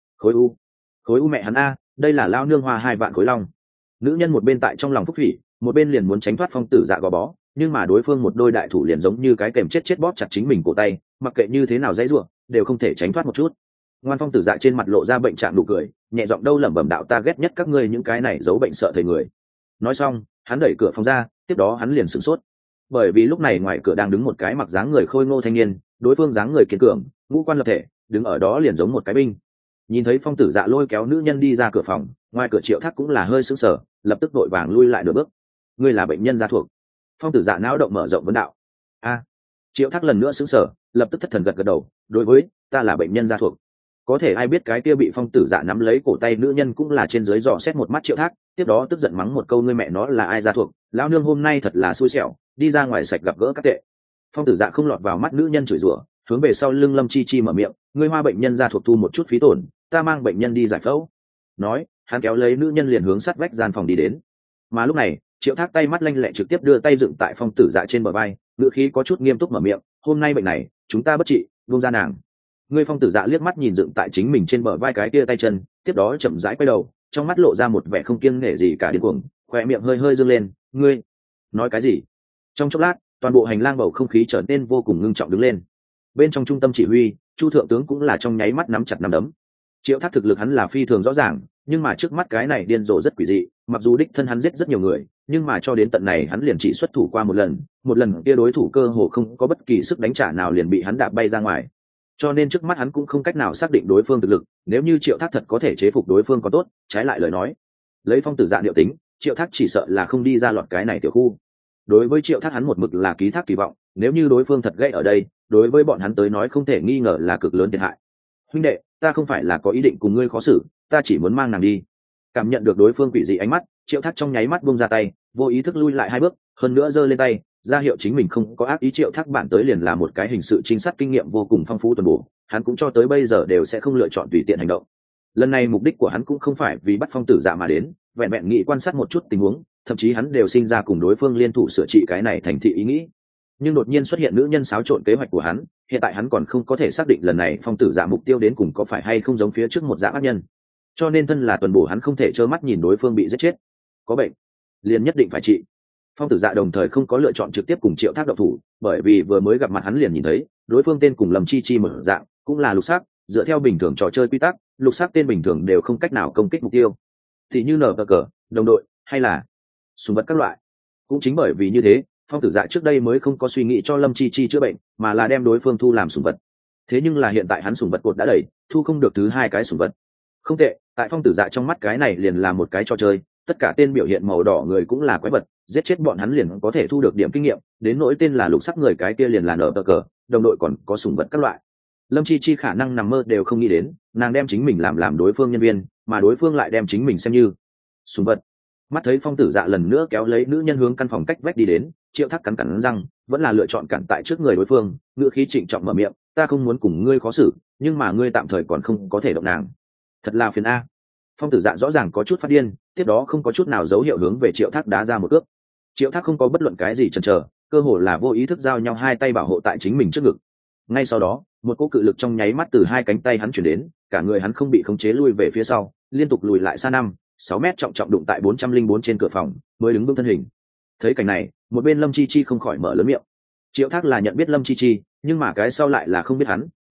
Khối u mẹ hắn a, đây là lao nương hoa 2 vạn khối long. Nữ nhân một bên tại trong lòng phúc phỉ, một bên liền muốn tránh thoát Phong Tử Dạ gò bó, nhưng mà đối phương một đôi đại thủ liền giống như cái kềm chết bóp chặt chính mình cổ tay, mặc kệ như thế nào dãy rủa, đều không thể tránh thoát một chút. Ngoan Phong Tử Dạ trên mặt lộ ra bệnh trạng nụ cười, nhẹ giọng đâu lẩm bẩm đạo ta ghét nhất các ngươi những cái này giấu bệnh sợ thầy người. Nói xong, hắn đẩy cửa phòng ra, tiếp đó hắn liền sửng sốt. Bởi vì lúc này ngoài cửa đang đứng một cái mặc dáng người khôi ngô thanh niên, đối phương dáng người kiên cường, ngũ quan lập thể, đứng ở đó liền giống một cái binh. Nhìn thấy Phong Tử Dạ lôi kéo nữ nhân đi ra cửa phòng, ngoài cửa Triệu Thác cũng là hơi sững sờ, lập tức vội vàng lui lại nửa bước. Ngươi là bệnh nhân gia thuộc? Phong Tử Dạ não động mở rộng vấn đạo. A. Triệu Thác lần nữa sững sờ, lập tức thất thần gật gật đầu, đối với ta là bệnh nhân gia thuộc. Có thể ai biết cái kia bị Phong Tử Dạ nắm lấy cổ tay nữ nhân cũng là trên dưới dò xét một mắt Triệu Thác, tiếp đó tức giận mắng một câu ngươi mẹ nó là ai gia thuộc, lão nương hôm nay thật là xui xẻo, đi ra ngoài sạch gặp gỡ các tệ. Phong Tử Dạ không lọt vào mắt nữ nhân chửi rủa, hướng về sau lưng Lâm Chi Chi mở miệng, ngươi hoa bệnh nhân gia thuộc thu một chút phí tổn, ta mang bệnh nhân đi giải phẫu. Nói, hắn kéo lấy nữ nhân liền hướng sát vách gian phòng đi đến. Mà lúc này, Triệu Thác tay mắt lanh lẹ trực tiếp đưa tay dựng tại Phong Tử Dạ trên bờ vai, ngữ khí có chút nghiêm túc mở miệng, hôm nay bệnh này, chúng ta bất trị, buông ra nàng. Ngươi Phong Tử Dạ liếc mắt nhìn dựng tại chính mình trên bờ vai cái kia tay chân, tiếp đó chậm rãi quay đầu, trong mắt lộ ra một vẻ không kiêng nể gì cả điên cuồng, khóe miệng hơi hơi dương lên, ngươi nói cái gì? Trong chốc lát, toàn bộ hành lang bầu không khí trở nên vô cùng ngưng trọng đứng lên. Bên trong trung tâm chỉ huy, Chu thượng tướng cũng là trong nháy mắt nắm chặt nắm đấm. Triệu Thác thực lực hắn là phi thường rõ ràng, nhưng mà trước mắt cái này điên rồ rất quỷ dị, mặc dù đích thân hắn giết rất nhiều người, nhưng mà cho đến tận này hắn liền chỉ xuất thủ qua một lần kia đối thủ cơ hồ không có bất kỳ sức đánh trả nào liền bị hắn đạp bay ra ngoài. Cho nên trước mắt hắn cũng không cách nào xác định đối phương thực lực, nếu như Triệu Thác thật có thể chế phục đối phương có tốt, trái lại lời nói, lấy Phong Tử Dạ liệu tính, Triệu Thác chỉ sợ là không đi ra lọt cái này tiểu khu. Đối với Triệu Thác hắn một mực là ký thác kỳ vọng, nếu như đối phương thật gãy ở đây, đối với bọn hắn tới nói không thể nghi ngờ là cực lớn thiệt hại. Huynh đệ, ta không phải là có ý định cùng ngươi khó xử, ta chỉ muốn mang nàng đi. Cảm nhận được đối phương quỷ dị ánh mắt, Triệu Thác trong nháy mắt buông ra tay, vô ý thức lui lại 2 bước, hơn nữa giơ lên tay, ra hiệu chính mình không có ác ý. Triệu Thác bản tới liền là một cái hình sự trinh sát kinh nghiệm vô cùng phong phú tuần bổ, hắn cũng cho tới bây giờ đều sẽ không lựa chọn tùy tiện hành động. Lần này mục đích của hắn cũng không phải vì bắt Phong Tử Dạ mà đến, vẹn vẹn nghĩ quan sát một chút tình huống, thậm chí hắn đều sinh ra cùng đối phương liên thủ sửa trị cái này thành thị ý nghĩ. Nhưng đột nhiên xuất hiện nữ nhân xáo trộn kế hoạch của hắn, hiện tại hắn còn không có thể xác định lần này Phong Tử Dạ mục tiêu đến cùng có phải hay không giống phía trước một dạng ác nhân, cho nên thân là tuần bổ hắn không thể trơ mắt nhìn đối phương bị giết chết. Có bệnh liền nhất định phải trị. Phong Tử Dạ đồng thời không có lựa chọn trực tiếp cùng Triệu Thác động thủ, bởi vì vừa mới gặp mặt hắn liền nhìn thấy đối phương tên cùng Lâm Chi Chi một dạng, cũng là lục sắc, dựa theo bình thường trò chơi quy tắc, lục sắc tên bình thường đều không cách nào công kích mục tiêu, thì như nở cờ, đồng đội hay là súng vật các loại. Cũng chính bởi vì như thế, Phong Tử Dạ trước đây mới không có suy nghĩ cho Lâm Chi Chi chữa bệnh, mà là đem đối phương thu làm sủng vật. Thế nhưng là hiện tại hắn sủng vật cột đã đầy, thu không được thứ 2 cái sủng vật. Không tệ, tại Phong Tử Dạ trong mắt cái này liền là một cái trò chơi, tất cả tên biểu hiện màu đỏ người cũng là quái vật, giết chết bọn hắn liền có thể thu được điểm kinh nghiệm, đến nỗi tên là lục sắc người cái kia liền là nở cờ, đồng đội còn có sủng vật các loại. Lâm Chi Chi khả năng nằm mơ đều không nghĩ đến, nàng đem chính mình làm đối phương nhân viên, mà đối phương lại đem chính mình xem như sủng vật. Mắt thấy Phong Tử Dạ lần nữa kéo lấy nữ nhân hướng căn phòng cách vách đi đến, Triệu Thác cắn răng, vẫn là lựa chọn cản tại trước người đối phương, ngữ khí trịnh trọng mở miệng, ta không muốn cùng ngươi khó xử, nhưng mà ngươi tạm thời còn không có thể động nàng. Thật là phiền a. Phong Tử Dạ rõ ràng có chút phát điên, tiếp đó không có chút nào dấu hiệu hướng về Triệu Thác đá ra một cước. Triệu Thác không có bất luận cái gì chần chờ, cơ hồ là vô ý thức giao nhau 2 tay bảo hộ tại chính mình trước ngực. Ngay sau đó, một cỗ cự lực trong nháy mắt từ 2 cánh tay hắn chuyển đến, cả người hắn không bị khống chế lui về phía sau, liên tục lùi lại xa 5-6 mét, trọng trọng đụng tại 404 trên cửa phòng, mới đứng vững thân hình. Thấy cảnh này, một bên Lâm Chi Chi không khỏi mở lớn miệng. Triệu Thác là nhận biết Lâm Chi Chi, nhưng mà cái sau lại là không biết hắn,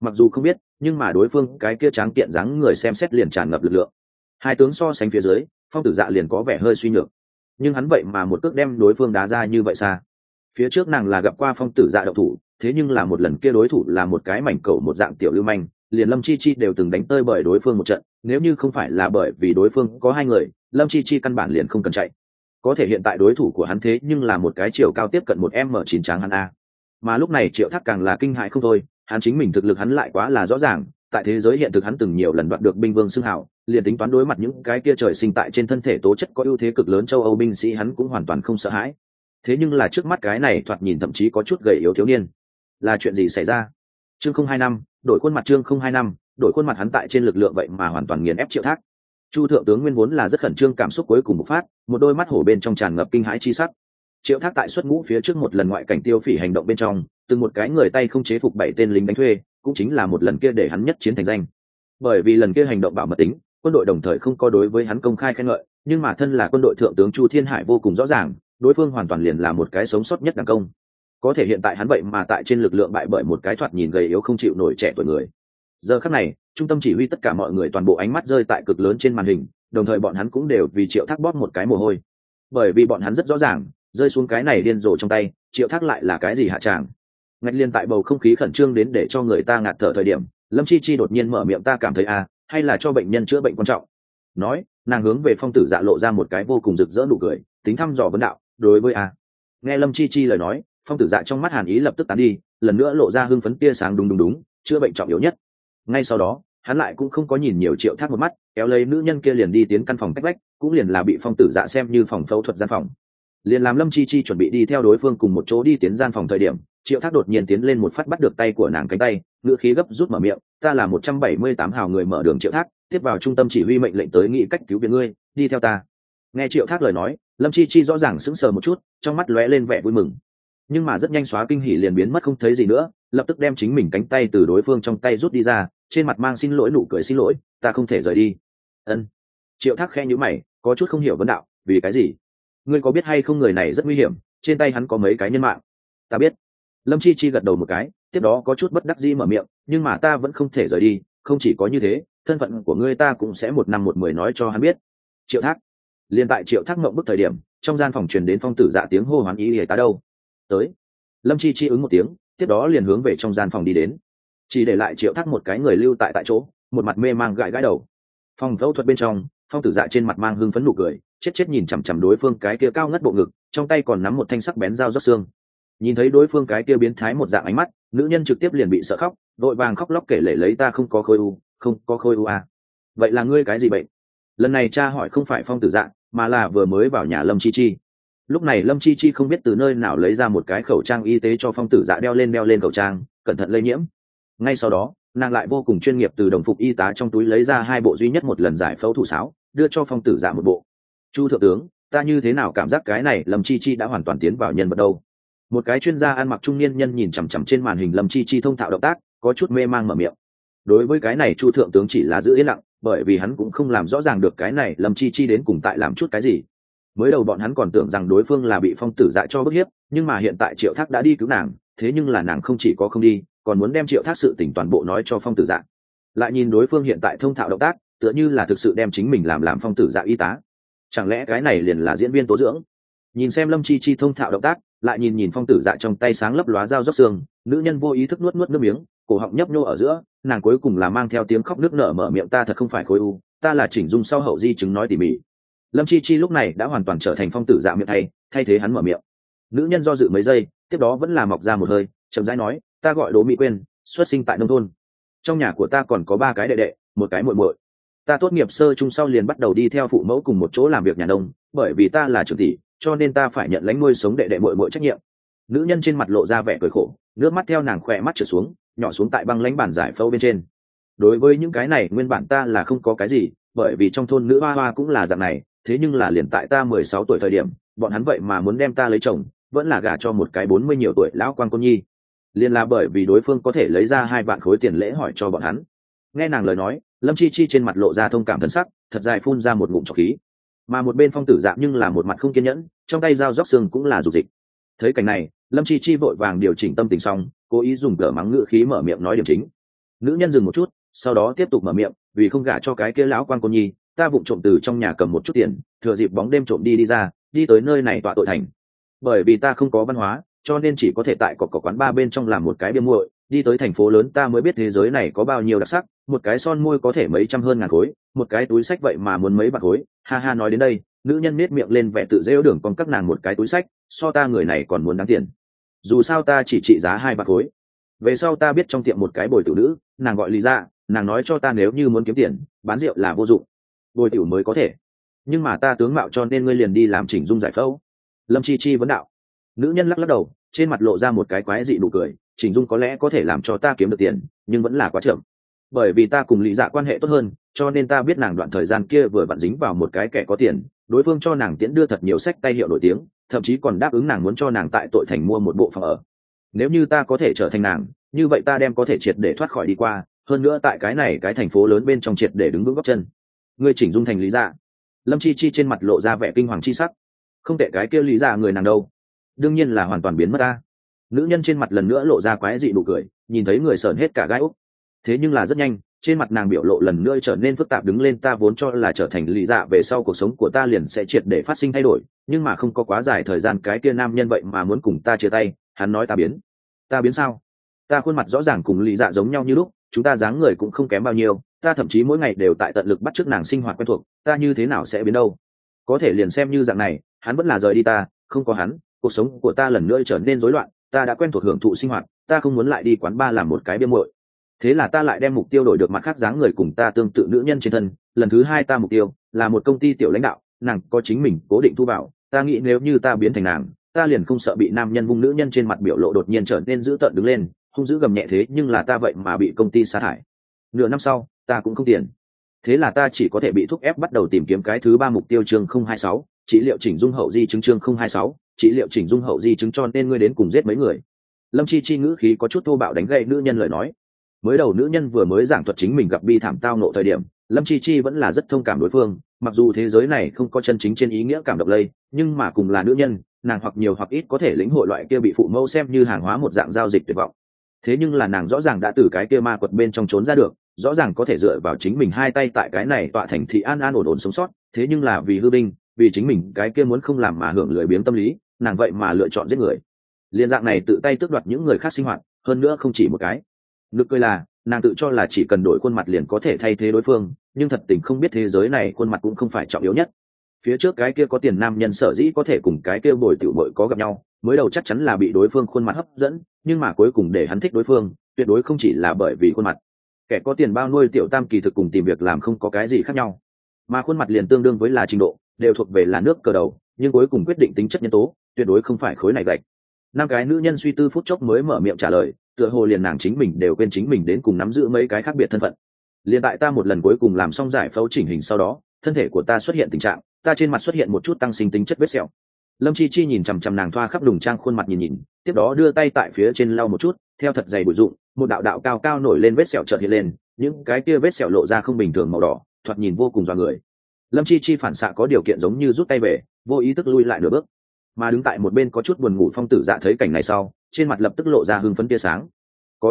mặc dù không biết nhưng mà đối phương cái kia tráng kiện dáng người xem xét liền tràn ngập lực lượng. Hai tướng so sánh phía dưới, Phong Tử Dạ liền có vẻ hơi suy nhược, nhưng hắn vậy mà một cước đem đối phương đá ra như vậy xa. Phía trước nàng là gặp qua Phong Tử Dạ động thủ, thế nhưng là một lần kia đối thủ là một cái mảnh cẩu một dạng tiểu lưu manh, liền Lâm Chi Chi đều từng đánh tơi bởi đối phương một trận, nếu như không phải là bởi vì đối phương có hai người, Lâm Chi Chi căn bản liền không cần chạy. Có thể hiện tại đối thủ của hắn thế nhưng là một cái chiều cao tiếp cận một m 9 tráng hắn a. Mà lúc này Triệu Thác càng là kinh hãi không thôi, hắn chính mình thực lực hắn lại quá là rõ ràng, tại thế giới hiện thực hắn từng nhiều lần đoạt được binh vương xưng hào, liền tính toán đối mặt những cái kia trời sinh tại trên thân thể tố chất có ưu thế cực lớn châu Âu binh sĩ hắn cũng hoàn toàn không sợ hãi. Thế nhưng là trước mắt cái này thoạt nhìn thậm chí có chút gầy yếu thiếu niên, là chuyện gì xảy ra? Chương 025, đổi khuôn mặt. Chương 025, đổi khuôn mặt. Hắn tại trên lực lượng vậy mà hoàn toàn nghiền ép Triệu Thác. Chu thượng tướng nguyên vốn là rất khẩn trương, cảm xúc cuối cùng bộc phát, một đôi mắt hổ bên trong tràn ngập kinh hãi chi sắc. Triệu Thác tại xuất ngũ phía trước một lần ngoại cảnh tiêu phỉ hành động bên trong, từng một cái người tay không chế phục 7 tên lính đánh thuê, cũng chính là một lần kia để hắn nhất chiến thành danh. Bởi vì lần kia hành động bảo mật tính, quân đội đồng thời không có đối với hắn công khai khen ngợi, nhưng mà thân là quân đội thượng tướng Chu Thiên Hải vô cùng rõ ràng, đối phương hoàn toàn liền là một cái sống sót nhất đẳng công. Có thể hiện tại hắn vậy mà tại trên lực lượng bại bởi một cái thoạt nhìn gầy yếu không chịu nổi trẻ tuổi người. Giờ khắc này, trung tâm chỉ huy tất cả mọi người toàn bộ ánh mắt rơi tại cực lớn trên màn hình, đồng thời bọn hắn cũng đều vì Triệu Thác bóp một cái mồ hôi. Bởi vì bọn hắn rất rõ ràng, rơi xuống cái này điên rồ trong tay, Triệu Thác lại là cái gì hạ tràng. Ngạch liên tại bầu không khí khẩn trương đến để cho người ta ngạt thở thời điểm, Lâm Chi Chi đột nhiên mở miệng, ta cảm thấy hay là cho bệnh nhân chữa bệnh quan trọng. Nói, nàng hướng về Phong Tử Dạ lộ ra một cái vô cùng rực rỡ nụ cười, tính thăm dò vấn đạo, đối với nghe Lâm Chi Chi lời nói, Phong Tử Dạ trong mắt hàn ý lập tức tán đi, lần nữa lộ ra hưng phấn tia sáng, đúng, chữa bệnh trọng yếu nhất. Ngay sau đó, hắn lại cũng không có nhìn nhiều Triệu Thác một mắt, kéo lấy nữ nhân kia liền đi tiến căn phòng cách vách, cũng liền là bị Phong Tử Dạ xem như phòng phẫu thuật gian phòng. Liền làm Lâm Chi Chi chuẩn bị đi theo đối phương cùng một chỗ đi tiến gian phòng thời điểm, Triệu Thác đột nhiên tiến lên một phát bắt được tay của nàng cánh tay, ngữ khí gấp rút mở miệng, ta là 178 hào người mở đường Triệu Thác, tiếp vào trung tâm chỉ huy mệnh lệnh tới nghĩ cách cứu viện ngươi, đi theo ta. Nghe Triệu Thác lời nói, Lâm Chi Chi rõ ràng sững sờ một chút, trong mắt lóe lên vẻ vui mừng, nhưng mà rất nhanh xóa kinh hỉ liền biến mất không thấy gì nữa, lập tức đem chính mình cánh tay từ đối phương trong tay rút đi ra, trên mặt mang xin lỗi nụ cười, xin lỗi, ta không thể rời đi. Ân. Triệu Thác khẽ nhíu mày, có chút không hiểu vấn đạo, vì cái gì? Ngươi có biết hay không người này rất nguy hiểm, trên tay hắn có mấy cái nhân mạng. Ta biết. Lâm Chi Chi gật đầu một cái, tiếp đó có chút bất đắc dĩ mở miệng, nhưng mà ta vẫn không thể rời đi, không chỉ có như thế, thân phận của ngươi ta cũng sẽ một năm một mười nói cho hắn biết. Triệu Thác. Liên tại Triệu Thác ngậm bức thời điểm, trong gian phòng truyền đến Phong Tử Dạ tiếng hô hoán, ý ỉa tá đâu? Tới. Lâm Chi Chi ứng một tiếng, tiếp đó liền hướng về trong gian phòng đi đến, chỉ để lại Triệu Thác một cái người lưu tại chỗ, một mặt mê mang gãi gãi đầu. Phòng phẫu thuật bên trong, Phong Tử Dạ trên mặt mang hưng phấn nụ cười, chết nhìn chằm chằm đối phương cái kia cao ngất bộ ngực, trong tay còn nắm một thanh sắc bén dao róc xương. Nhìn thấy đối phương cái kia biến thái một dạng ánh mắt, nữ nhân trực tiếp liền bị sợ khóc, vội vàng khóc lóc kể lể lấy, ta không có khối u, không có khối u à? Vậy là ngươi cái gì bệnh? Lần này cha hỏi không phải Phong Tử Dạ, mà là vừa mới vào nhà Lâm Chi Chi. Lúc này Lâm Chi Chi không biết từ nơi nào lấy ra một cái khẩu trang y tế cho Phong Tử Dạ đeo lên khẩu trang, cẩn thận lây nhiễm. Ngay sau đó, nàng lại vô cùng chuyên nghiệp từ đồng phục y tá trong túi lấy ra 2 bộ duy nhất một lần giải phẫu thủ sáo, đưa cho Phong Tử Dạ một bộ. Chu thượng tướng, ta như thế nào cảm giác cái này Lâm Chi Chi đã hoàn toàn tiến vào nhân vật đâu? Một cái chuyên gia ăn mặc trung niên nhân nhìn chằm chằm trên màn hình Lâm Chi Chi thông thạo động tác, có chút mê mang mở miệng. Đối với cái này Chu thượng tướng chỉ là giữ yên lặng, bởi vì hắn cũng không làm rõ ràng được cái này Lâm Chi Chi đến cùng tại làm chút cái gì. Mới đầu bọn hắn còn tưởng rằng đối phương là bị Phong Tử Dạ cho bức hiếp, nhưng mà hiện tại Triệu Thác đã đi cứu nàng, thế nhưng là nàng không chỉ có không đi, còn muốn đem Triệu Thác sự tình toàn bộ nói cho Phong Tử Dạ. Lại nhìn đối phương hiện tại thông thạo động tác, tựa như là thực sự đem chính mình làm Phong Tử Dạ y tá. Chẳng lẽ cái này liền là diễn viên tố dưỡng? Nhìn xem Lâm Chi Chi thông thạo động tác, lại nhìn Phong Tử Dạ trong tay sáng lấp lóa dao róc xương, nữ nhân vô ý thức nuốt nước miếng, cổ họng nhấp nhô ở giữa, nàng cuối cùng là mang theo tiếng khóc nức nở mở miệng, ta thật không phải khối u, ta là chỉnh dung sau hậu di chứng, nói tỉ mỉ. Lâm Chi Chi lúc này đã hoàn toàn trở thành Phong Tử Dạ miệng thay thế hắn mở miệng. Nữ nhân do dự mấy giây, tiếp đó vẫn là mọc ra một hơi, chậm rãi nói, ta gọi Đỗ Mỹ Quyên, xuất sinh tại nông thôn. Trong nhà của ta còn có 3 cái đệ đệ, một cái muội muội. Ta tốt nghiệp sơ trung sau liền bắt đầu đi theo phụ mẫu cùng một chỗ làm việc nhà nông, bởi vì ta là trưởng tỷ, cho nên ta phải nhận lãnh nuôi sống đệ đệ muội muội trách nhiệm. Nữ nhân trên mặt lộ ra vẻ cười khổ, nước mắt theo nàng khỏe mắt trượt xuống, nhỏ xuống tại băng lãnh bàn giải phẫu bên trên. Đối với những cái này nguyên bản ta là không có cái gì, bởi vì trong thôn nữ hoa hoa cũng là dạng này, thế nhưng là liền tại ta 16 tuổi thời điểm, bọn hắn vậy mà muốn đem ta lấy chồng, vẫn là gả cho một cái 40 nhiều tuổi lão quan cô nhi. Liền là bởi vì đối phương có thể lấy ra 2 vạn khối tiền lễ hỏi cho bọn hắn. Nghe nàng lời nói, Lâm Chi Chi trên mặt lộ ra thông cảm thần sắc, thật dài phun ra một ngụm trọc khí. Mà một bên Phong Tử Dạ nhưng là một mặt không kiên nhẫn, trong tay dao róc xương cũng là dục dịch. Thấy cảnh này, Lâm Chi Chi vội vàng điều chỉnh tâm tình xong, cố ý dùng cỡ mắng ngữ khí mở miệng nói điểm chính. Nữ nhân dừng một chút, sau đó tiếp tục mở miệng, vì không gả cho cái kia lão quan cô nhi, ta vụng trộm từ trong nhà cầm một chút tiền, thừa dịp bóng đêm trộm đi ra, đi tới nơi này tọa tội thành. Bởi vì ta không có văn hóa, cho nên chỉ có thể tại cỏ quán bar bên trong làm một cái bia muội, đi tới thành phố lớn ta mới biết thế giới này có bao nhiêu đặc sắc, một cái son môi có thể mấy trăm hơn ngàn khối, một cái túi sách vậy mà muốn mấy bạc khối. Ha ha, nói đến đây, nữ nhân nết miệng lên vẻ tự dễ đường còn các nàng một cái túi sách, so ta người này còn muốn đáng tiền. Dù sao ta chỉ trị giá 2 bạc khối. Về sau ta biết trong tiệm một cái bồi tử nữ, nàng gọi Lý Dạ, nàng nói cho ta nếu như muốn kiếm tiền, bán rượu là vô dụng, bồi tiểu mới có thể. Nhưng mà ta tướng mạo cho nên ngươi liền đi làm chỉnh dung giải phẫu. Lâm Chi Chi vấn đạo. Nữ nhân lắc lắc đầu, trên mặt lộ ra một cái quái dị nụ cười, chỉnh dung có lẽ có thể làm cho ta kiếm được tiền, nhưng vẫn là quá chậm. Bởi vì ta cùng Lý Dạ quan hệ tốt hơn, cho nên ta biết nàng đoạn thời gian kia vừa vặn dính vào một cái kẻ có tiền, đối phương cho nàng tiễn đưa thật nhiều sách tay hiệu nổi tiếng, thậm chí còn đáp ứng nàng muốn cho nàng tại tội thành mua một bộ phòng ở. Nếu như ta có thể trở thành nàng, như vậy ta đem có thể triệt để thoát khỏi đi qua, hơn nữa tại cái này cái thành phố lớn bên trong triệt để đứng vững gót chân. Ngươi chỉnh dung thành Lý Dạ? Lâm Chi Chi trên mặt lộ ra vẻ kinh hoàng chi sắc. Không tệ, cái kia Lý Dạ người nàng đâu? Đương nhiên là hoàn toàn biến mất ta. Nữ nhân trên mặt lần nữa lộ ra quái dị nụ cười, nhìn thấy người sởn hết cả gai ốc. Thế nhưng là rất nhanh, trên mặt nàng biểu lộ lần nữa trở nên phức tạp đứng lên. Ta vốn cho là trở thành Lý Dạ về sau cuộc sống của ta liền sẽ triệt để phát sinh thay đổi, nhưng mà không có quá dài thời gian cái kia nam nhân vậy mà muốn cùng ta chia tay. Hắn nói ta biến. Ta biến sao? Ta khuôn mặt rõ ràng cùng Lý Dạ giống nhau như lúc, chúng ta dáng người cũng không kém bao nhiêu, ta thậm chí mỗi ngày đều tại tận lực bắt chước nàng sinh hoạt quen thuộc, ta như thế nào sẽ biến đâu? Có thể liền xem như dạng này, hắn vẫn là rời đi ta, không có hắn, cuộc sống của ta lần nữa trở nên rối loạn, ta đã quen thuộc hưởng thụ sinh hoạt, ta không muốn lại đi quán bar làm một cái bia muội. Thế là ta lại đem mục tiêu đổi được mặt khác dáng người cùng ta tương tự nữ nhân trên thân, lần thứ hai ta mục tiêu là một công ty tiểu lãnh đạo, nàng có chính mình cố định thu vào, ta nghĩ nếu như ta biến thành nàng, ta liền không sợ bị nam nhân vung. Nữ nhân trên mặt biểu lộ đột nhiên trở nên dữ tợn đứng lên, hung dữ gầm nhẹ, thế nhưng là ta vậy mà bị công ty sa thải. Nửa năm sau, ta cũng không tiền. Thế là ta chỉ có thể bị thúc ép bắt đầu tìm kiếm cái thứ ba mục tiêu. Chương 026, trị liệu chỉnh dung hậu di chứng. Chương 026, trị liệu chỉnh dung hậu di chứng. Cho nên ngươi đến cùng giết mấy người? Lâm Chi Chi ngữ khí có chút thô bạo đánh gậy nữ nhân lời nói. Mới đầu nữ nhân vừa mới giảng thuật chính mình gặp bi thảm tao nộ thời điểm, Lâm Chi Chi vẫn là rất thông cảm đối phương, mặc dù thế giới này không có chân chính trên ý nghĩa cảm động lây, nhưng mà cùng là nữ nhân, nàng hoặc nhiều hoặc ít có thể lĩnh hội loại kia bị phụ mẫu xem như hàng hóa một dạng giao dịch tuyệt vọng. Thế nhưng là nàng rõ ràng đã từ cái kia ma quật bên trong trốn ra được, rõ ràng có thể dựa vào chính mình hai tay tại cái này tọa thành thị an an ổn ổn sống sót, thế nhưng là vì hư binh, vì chính mình cái kia muốn không làm mà hưởng lười biếng tâm lý, nàng vậy mà lựa chọn giết người. Liên dạng này tự tay tước đoạt những người khác sinh hoạt, hơn nữa không chỉ một cái. Nực cười là, nàng tự cho là chỉ cần đổi khuôn mặt liền có thể thay thế đối phương, nhưng thật tình không biết thế giới này khuôn mặt cũng không phải trọng yếu nhất. Phía trước cái kia có tiền nam nhân sở dĩ có thể cùng cái kia bồi tiểu bội có gặp nhau, mới đầu chắc chắn là bị đối phương khuôn mặt hấp dẫn, nhưng mà cuối cùng để hắn thích đối phương, tuyệt đối không chỉ là bởi vì khuôn mặt. Kẻ có tiền bao nuôi tiểu tam kỳ thực cùng tìm việc làm không có cái gì khác nhau, mà khuôn mặt liền tương đương với là trình độ, đều thuộc về là nước cờ đầu, nhưng cuối cùng quyết định tính chất nhân tố, tuyệt đối không phải khối này gạch. Năm cái nữ nhân suy tư phút chốc mới mở miệng trả lời, tựa hồ liền nàng chính mình đều quên chính mình đến cùng nắm giữ mấy cái khác biệt thân phận. Liền tại ta một lần cuối cùng làm xong giải phẫu chỉnh hình sau đó, thân thể của ta xuất hiện tình trạng, ta trên mặt xuất hiện một chút tăng sinh tính chất vết sẹo. Lâm Chi Chi nhìn chằm chằm nàng thoa khắp đùng trang khuôn mặt nhìn, tiếp đó đưa tay tại phía trên lau một chút, theo thật dày bụi rụng, một đạo đạo cao cao nổi lên vết sẹo chợt hiện lên, những cái kia vết sẹo lộ ra không bình thường màu đỏ, thoạt nhìn vô cùng dọa người. Lâm Chi Chi phản xạ có điều kiện giống như rút tay về, vô ý thức lui lại nửa bước. Mà đứng tại một bên có chút buồn ngủ Phong Tử Dạ thấy cảnh này sau, trên mặt lập tức lộ ra hưng phấn tia sáng. Có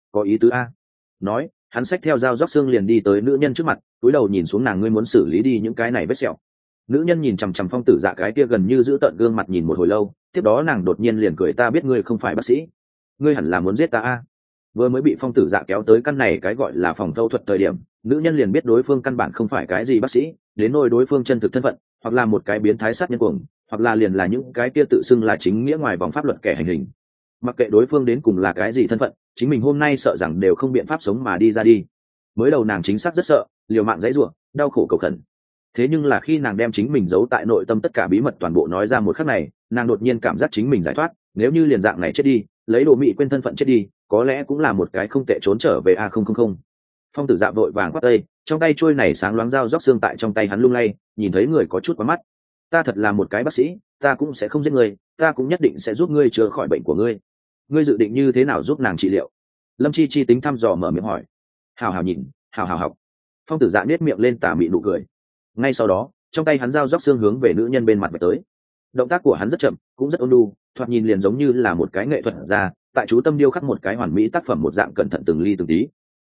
ý tứ a. Nói, hắn xách theo dao róc xương liền đi tới nữ nhân trước mặt, cúi đầu nhìn xuống nàng, ngươi muốn xử lý đi những cái này vết sẹo. Nữ nhân nhìn chằm chằm Phong Tử Dạ cái kia gần như giữ tợn gương mặt nhìn một hồi lâu, tiếp đó nàng đột nhiên liền cười, ta biết ngươi không phải bác sĩ, ngươi hẳn là muốn giết ta a. Vừa mới bị Phong Tử Dạ kéo tới căn này cái gọi là phòng phẫu thuật thời điểm, nữ nhân liền biết đối phương căn bản không phải cái gì bác sĩ, đến nỗi đối phương chân thực thân phận, hoặc là một cái biến thái sát nhân cuồng, hoặc là liền là những cái kia tự xưng là chính nghĩa ngoài vòng pháp luật kẻ hành hình. Mặc kệ đối phương đến cùng là cái gì thân phận, chính mình hôm nay sợ rằng đều không biện pháp sống mà đi ra đi. Mới đầu nàng chính xác rất sợ, liều mạng giãy giụa, đau khổ cầu khẩn. Thế nhưng là khi nàng đem chính mình giấu tại nội tâm tất cả bí mật toàn bộ nói ra một khắc này, nàng đột nhiên cảm giác chính mình giải thoát, nếu như liền dạng này chết đi, lấy đồ mị quên thân phận chết đi, có lẽ cũng là một cái không tệ trốn trở về a. Không. Phong Tử Dạ vội vàng quát tay, trong tay trôi này sáng loáng dao róc xương tại trong tay hắn lung lay, nhìn thấy người có chút quá mắt. Ta thật là một cái bác sĩ, ta cũng sẽ không giết người, ta cũng nhất định sẽ giúp ngươi chữa khỏi bệnh của ngươi. Ngươi dự định như thế nào giúp nàng trị liệu? Lâm Chi Chi tính thăm dò mở miệng hỏi. Hào hào nhìn, hào hào học. Phong Tử Dạ nết miệng lên tà mị nụ cười. Ngay sau đó, trong tay hắn dao róc xương hướng về nữ nhân bên mặt về tới. Động tác của hắn rất chậm, cũng rất ôn nhu, thoạt nhìn liền giống như là một cái nghệ thuật ra, tại chú tâm điêu khắc một cái hoàn mỹ tác phẩm một dạng, cẩn thận từng ly từng tí.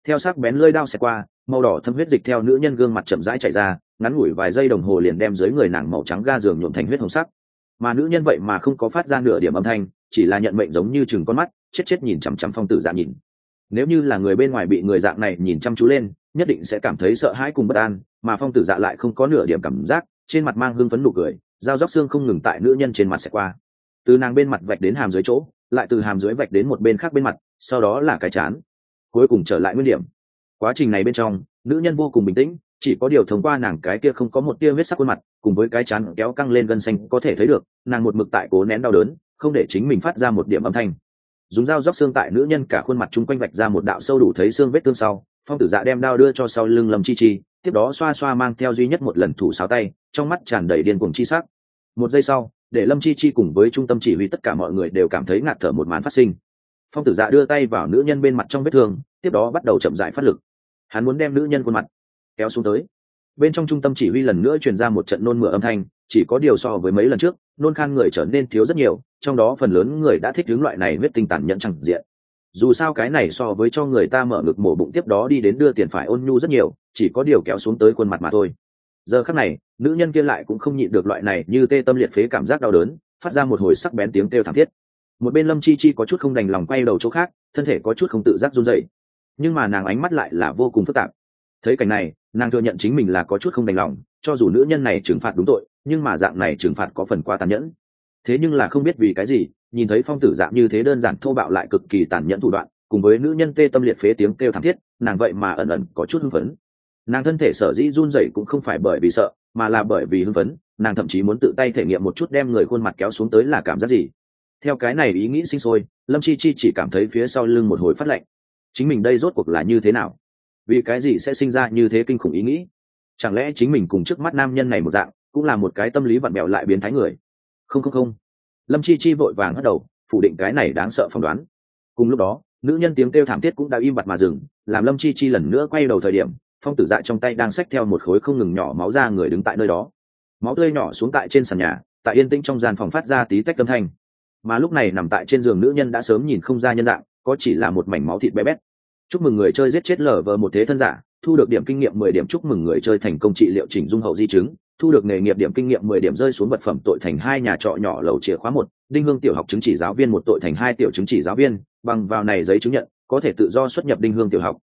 Theo sắc bén lưỡi đao xẹt qua, màu đỏ thâm huyết dịch theo nữ nhân gương mặt chậm rãi chảy ra, ngắn ngủi vài giây đồng hồ liền đem dưới người nàng màu trắng ga giường nhuộm thành huyết hồng sắc. Mà nữ nhân vậy mà không có phát ra nửa điểm âm thanh, chỉ là nhận mệnh giống như chừng con mắt, chết chết nhìn chằm chằm Phong Tử Dạ nhìn. Nếu như là người bên ngoài bị người dạng này nhìn chăm chú lên, nhất định sẽ cảm thấy sợ hãi cùng bất an, mà Phong Tử Dạ lại không có nửa điểm cảm giác, trên mặt mang hưng phấn nụ cười, dao róc xương không ngừng tại nữ nhân trên mặt xẹt qua, từ nàng bên mặt vạch đến hàm dưới chỗ, lại từ hàm dưới vạch đến một bên khác bên mặt, sau đó là cái trán, cuối cùng trở lại nguyên điểm. Quá trình này bên trong, nữ nhân vô cùng bình tĩnh, chỉ có điều thông qua nàng cái kia không có một tia huyết sắc khuôn mặt, cùng với cái trán kéo căng lên gân xanh có thể thấy được, nàng một mực tại cố nén đau đớn, không để chính mình phát ra một điểm âm thanh. Dùng dao róc xương tại nữ nhân cả khuôn mặt chung quanh vạch ra một đạo sâu đủ thấy xương vết thương sau, Phong Tử Dạ đem đao đưa cho sau lưng Lâm Chi Chi, tiếp đó xoa xoa mang theo duy nhất một lần thủ sáo tay, trong mắt tràn đầy điên cuồng chi sắc. Một giây sau, để Lâm Chi Chi cùng với trung tâm chỉ huy tất cả mọi người đều cảm thấy ngạt thở một màn phát sinh. Phong Tử Dạ đưa tay vào nữ nhân bên mặt trong vết thương, tiếp đó bắt đầu chậm rãi phát lực. Hắn muốn đem nữ nhân khuôn mặt kéo xuống tới. Bên trong trung tâm chỉ huy lần nữa truyền ra một trận nôn mửa âm thanh, chỉ có điều so với mấy lần trước, nôn khan người trở nên thiếu rất nhiều, trong đó phần lớn người đã thích hướng loại này huyết tinh tàn nhẫn chẳng diện. Dù sao cái này so với cho người ta mở ngực mổ bụng tiếp đó đi đến đưa tiền phải ôn nhu rất nhiều, chỉ có điều kéo xuống tới khuôn mặt mà thôi. Giờ khắc này, nữ nhân kia lại cũng không nhịn được loại này như tê tâm liệt phế cảm giác đau đớn, phát ra một hồi sắc bén tiếng kêu thảm thiết. Một bên Lâm Chi Chi có chút không đành lòng quay đầu chỗ khác, thân thể có chút không tự giác run rẩy, nhưng mà nàng ánh mắt lại là vô cùng phức tạp. Thấy cảnh này, nàng thừa nhận chính mình là có chút không đành lòng, cho dù nữ nhân này trừng phạt đúng tội, nhưng mà dạng này trừng phạt có phần quá tàn nhẫn. Thế nhưng là không biết vì cái gì, nhìn thấy Phong Tử Dạ như thế đơn giản thô bạo lại cực kỳ tàn nhẫn thủ đoạn, cùng với nữ nhân tê tâm liệt phế tiếng kêu thảm thiết, nàng vậy mà ẩn ẩn có chút hưng phấn. Nàng thân thể sở dĩ run rẩy cũng không phải bởi vì sợ, mà là bởi vì hưng phấn, nàng thậm chí muốn tự tay thể nghiệm một chút đem người khuôn mặt kéo xuống tới là cảm giác gì. Theo cái này ý nghĩ sinh sôi, Lâm Chi Chi chỉ cảm thấy phía sau lưng một hồi phát lạnh. Chính mình đây rốt cuộc là như thế nào? Vì cái gì sẽ sinh ra như thế kinh khủng ý nghĩ? Chẳng lẽ chính mình cùng trước mắt nam nhân này một dạng, cũng là một cái tâm lý vặn bẹo lại biến thái người? Không. Lâm Chi Chi vội vàng hất đầu, phủ định cái này đáng sợ phỏng đoán. Cùng lúc đó, nữ nhân tiếng kêu thảm thiết cũng đã im bặt mà dừng, làm Lâm Chi Chi lần nữa quay đầu thời điểm, Phong Tử Dạ trong tay đang xách theo một khối không ngừng nhỏ máu ra người đứng tại nơi đó. Máu tươi nhỏ xuống tại trên sàn nhà, tại yên tĩnh trong gian phòng phát ra tí tách âm thanh. Mà lúc này nằm tại trên giường nữ nhân đã sớm nhìn không ra nhân dạng, có chỉ là một mảnh máu thịt bé bét. Chúc mừng người chơi giết chết lở vờ một thế thân giả, thu được điểm kinh nghiệm 10 điểm. Chúc mừng người chơi thành công trị liệu chỉnh dung hậu di chứng, thu được nghề nghiệp điểm kinh nghiệm 10 điểm. Rơi xuống vật phẩm tội thành 2 nhà trọ nhỏ lầu chìa khóa 1, Đinh Hương tiểu học chứng chỉ giáo viên 1 tội thành 2 tiểu chứng chỉ giáo viên, bằng vào này giấy chứng nhận có thể tự do xuất nhập Đinh Hương tiểu học,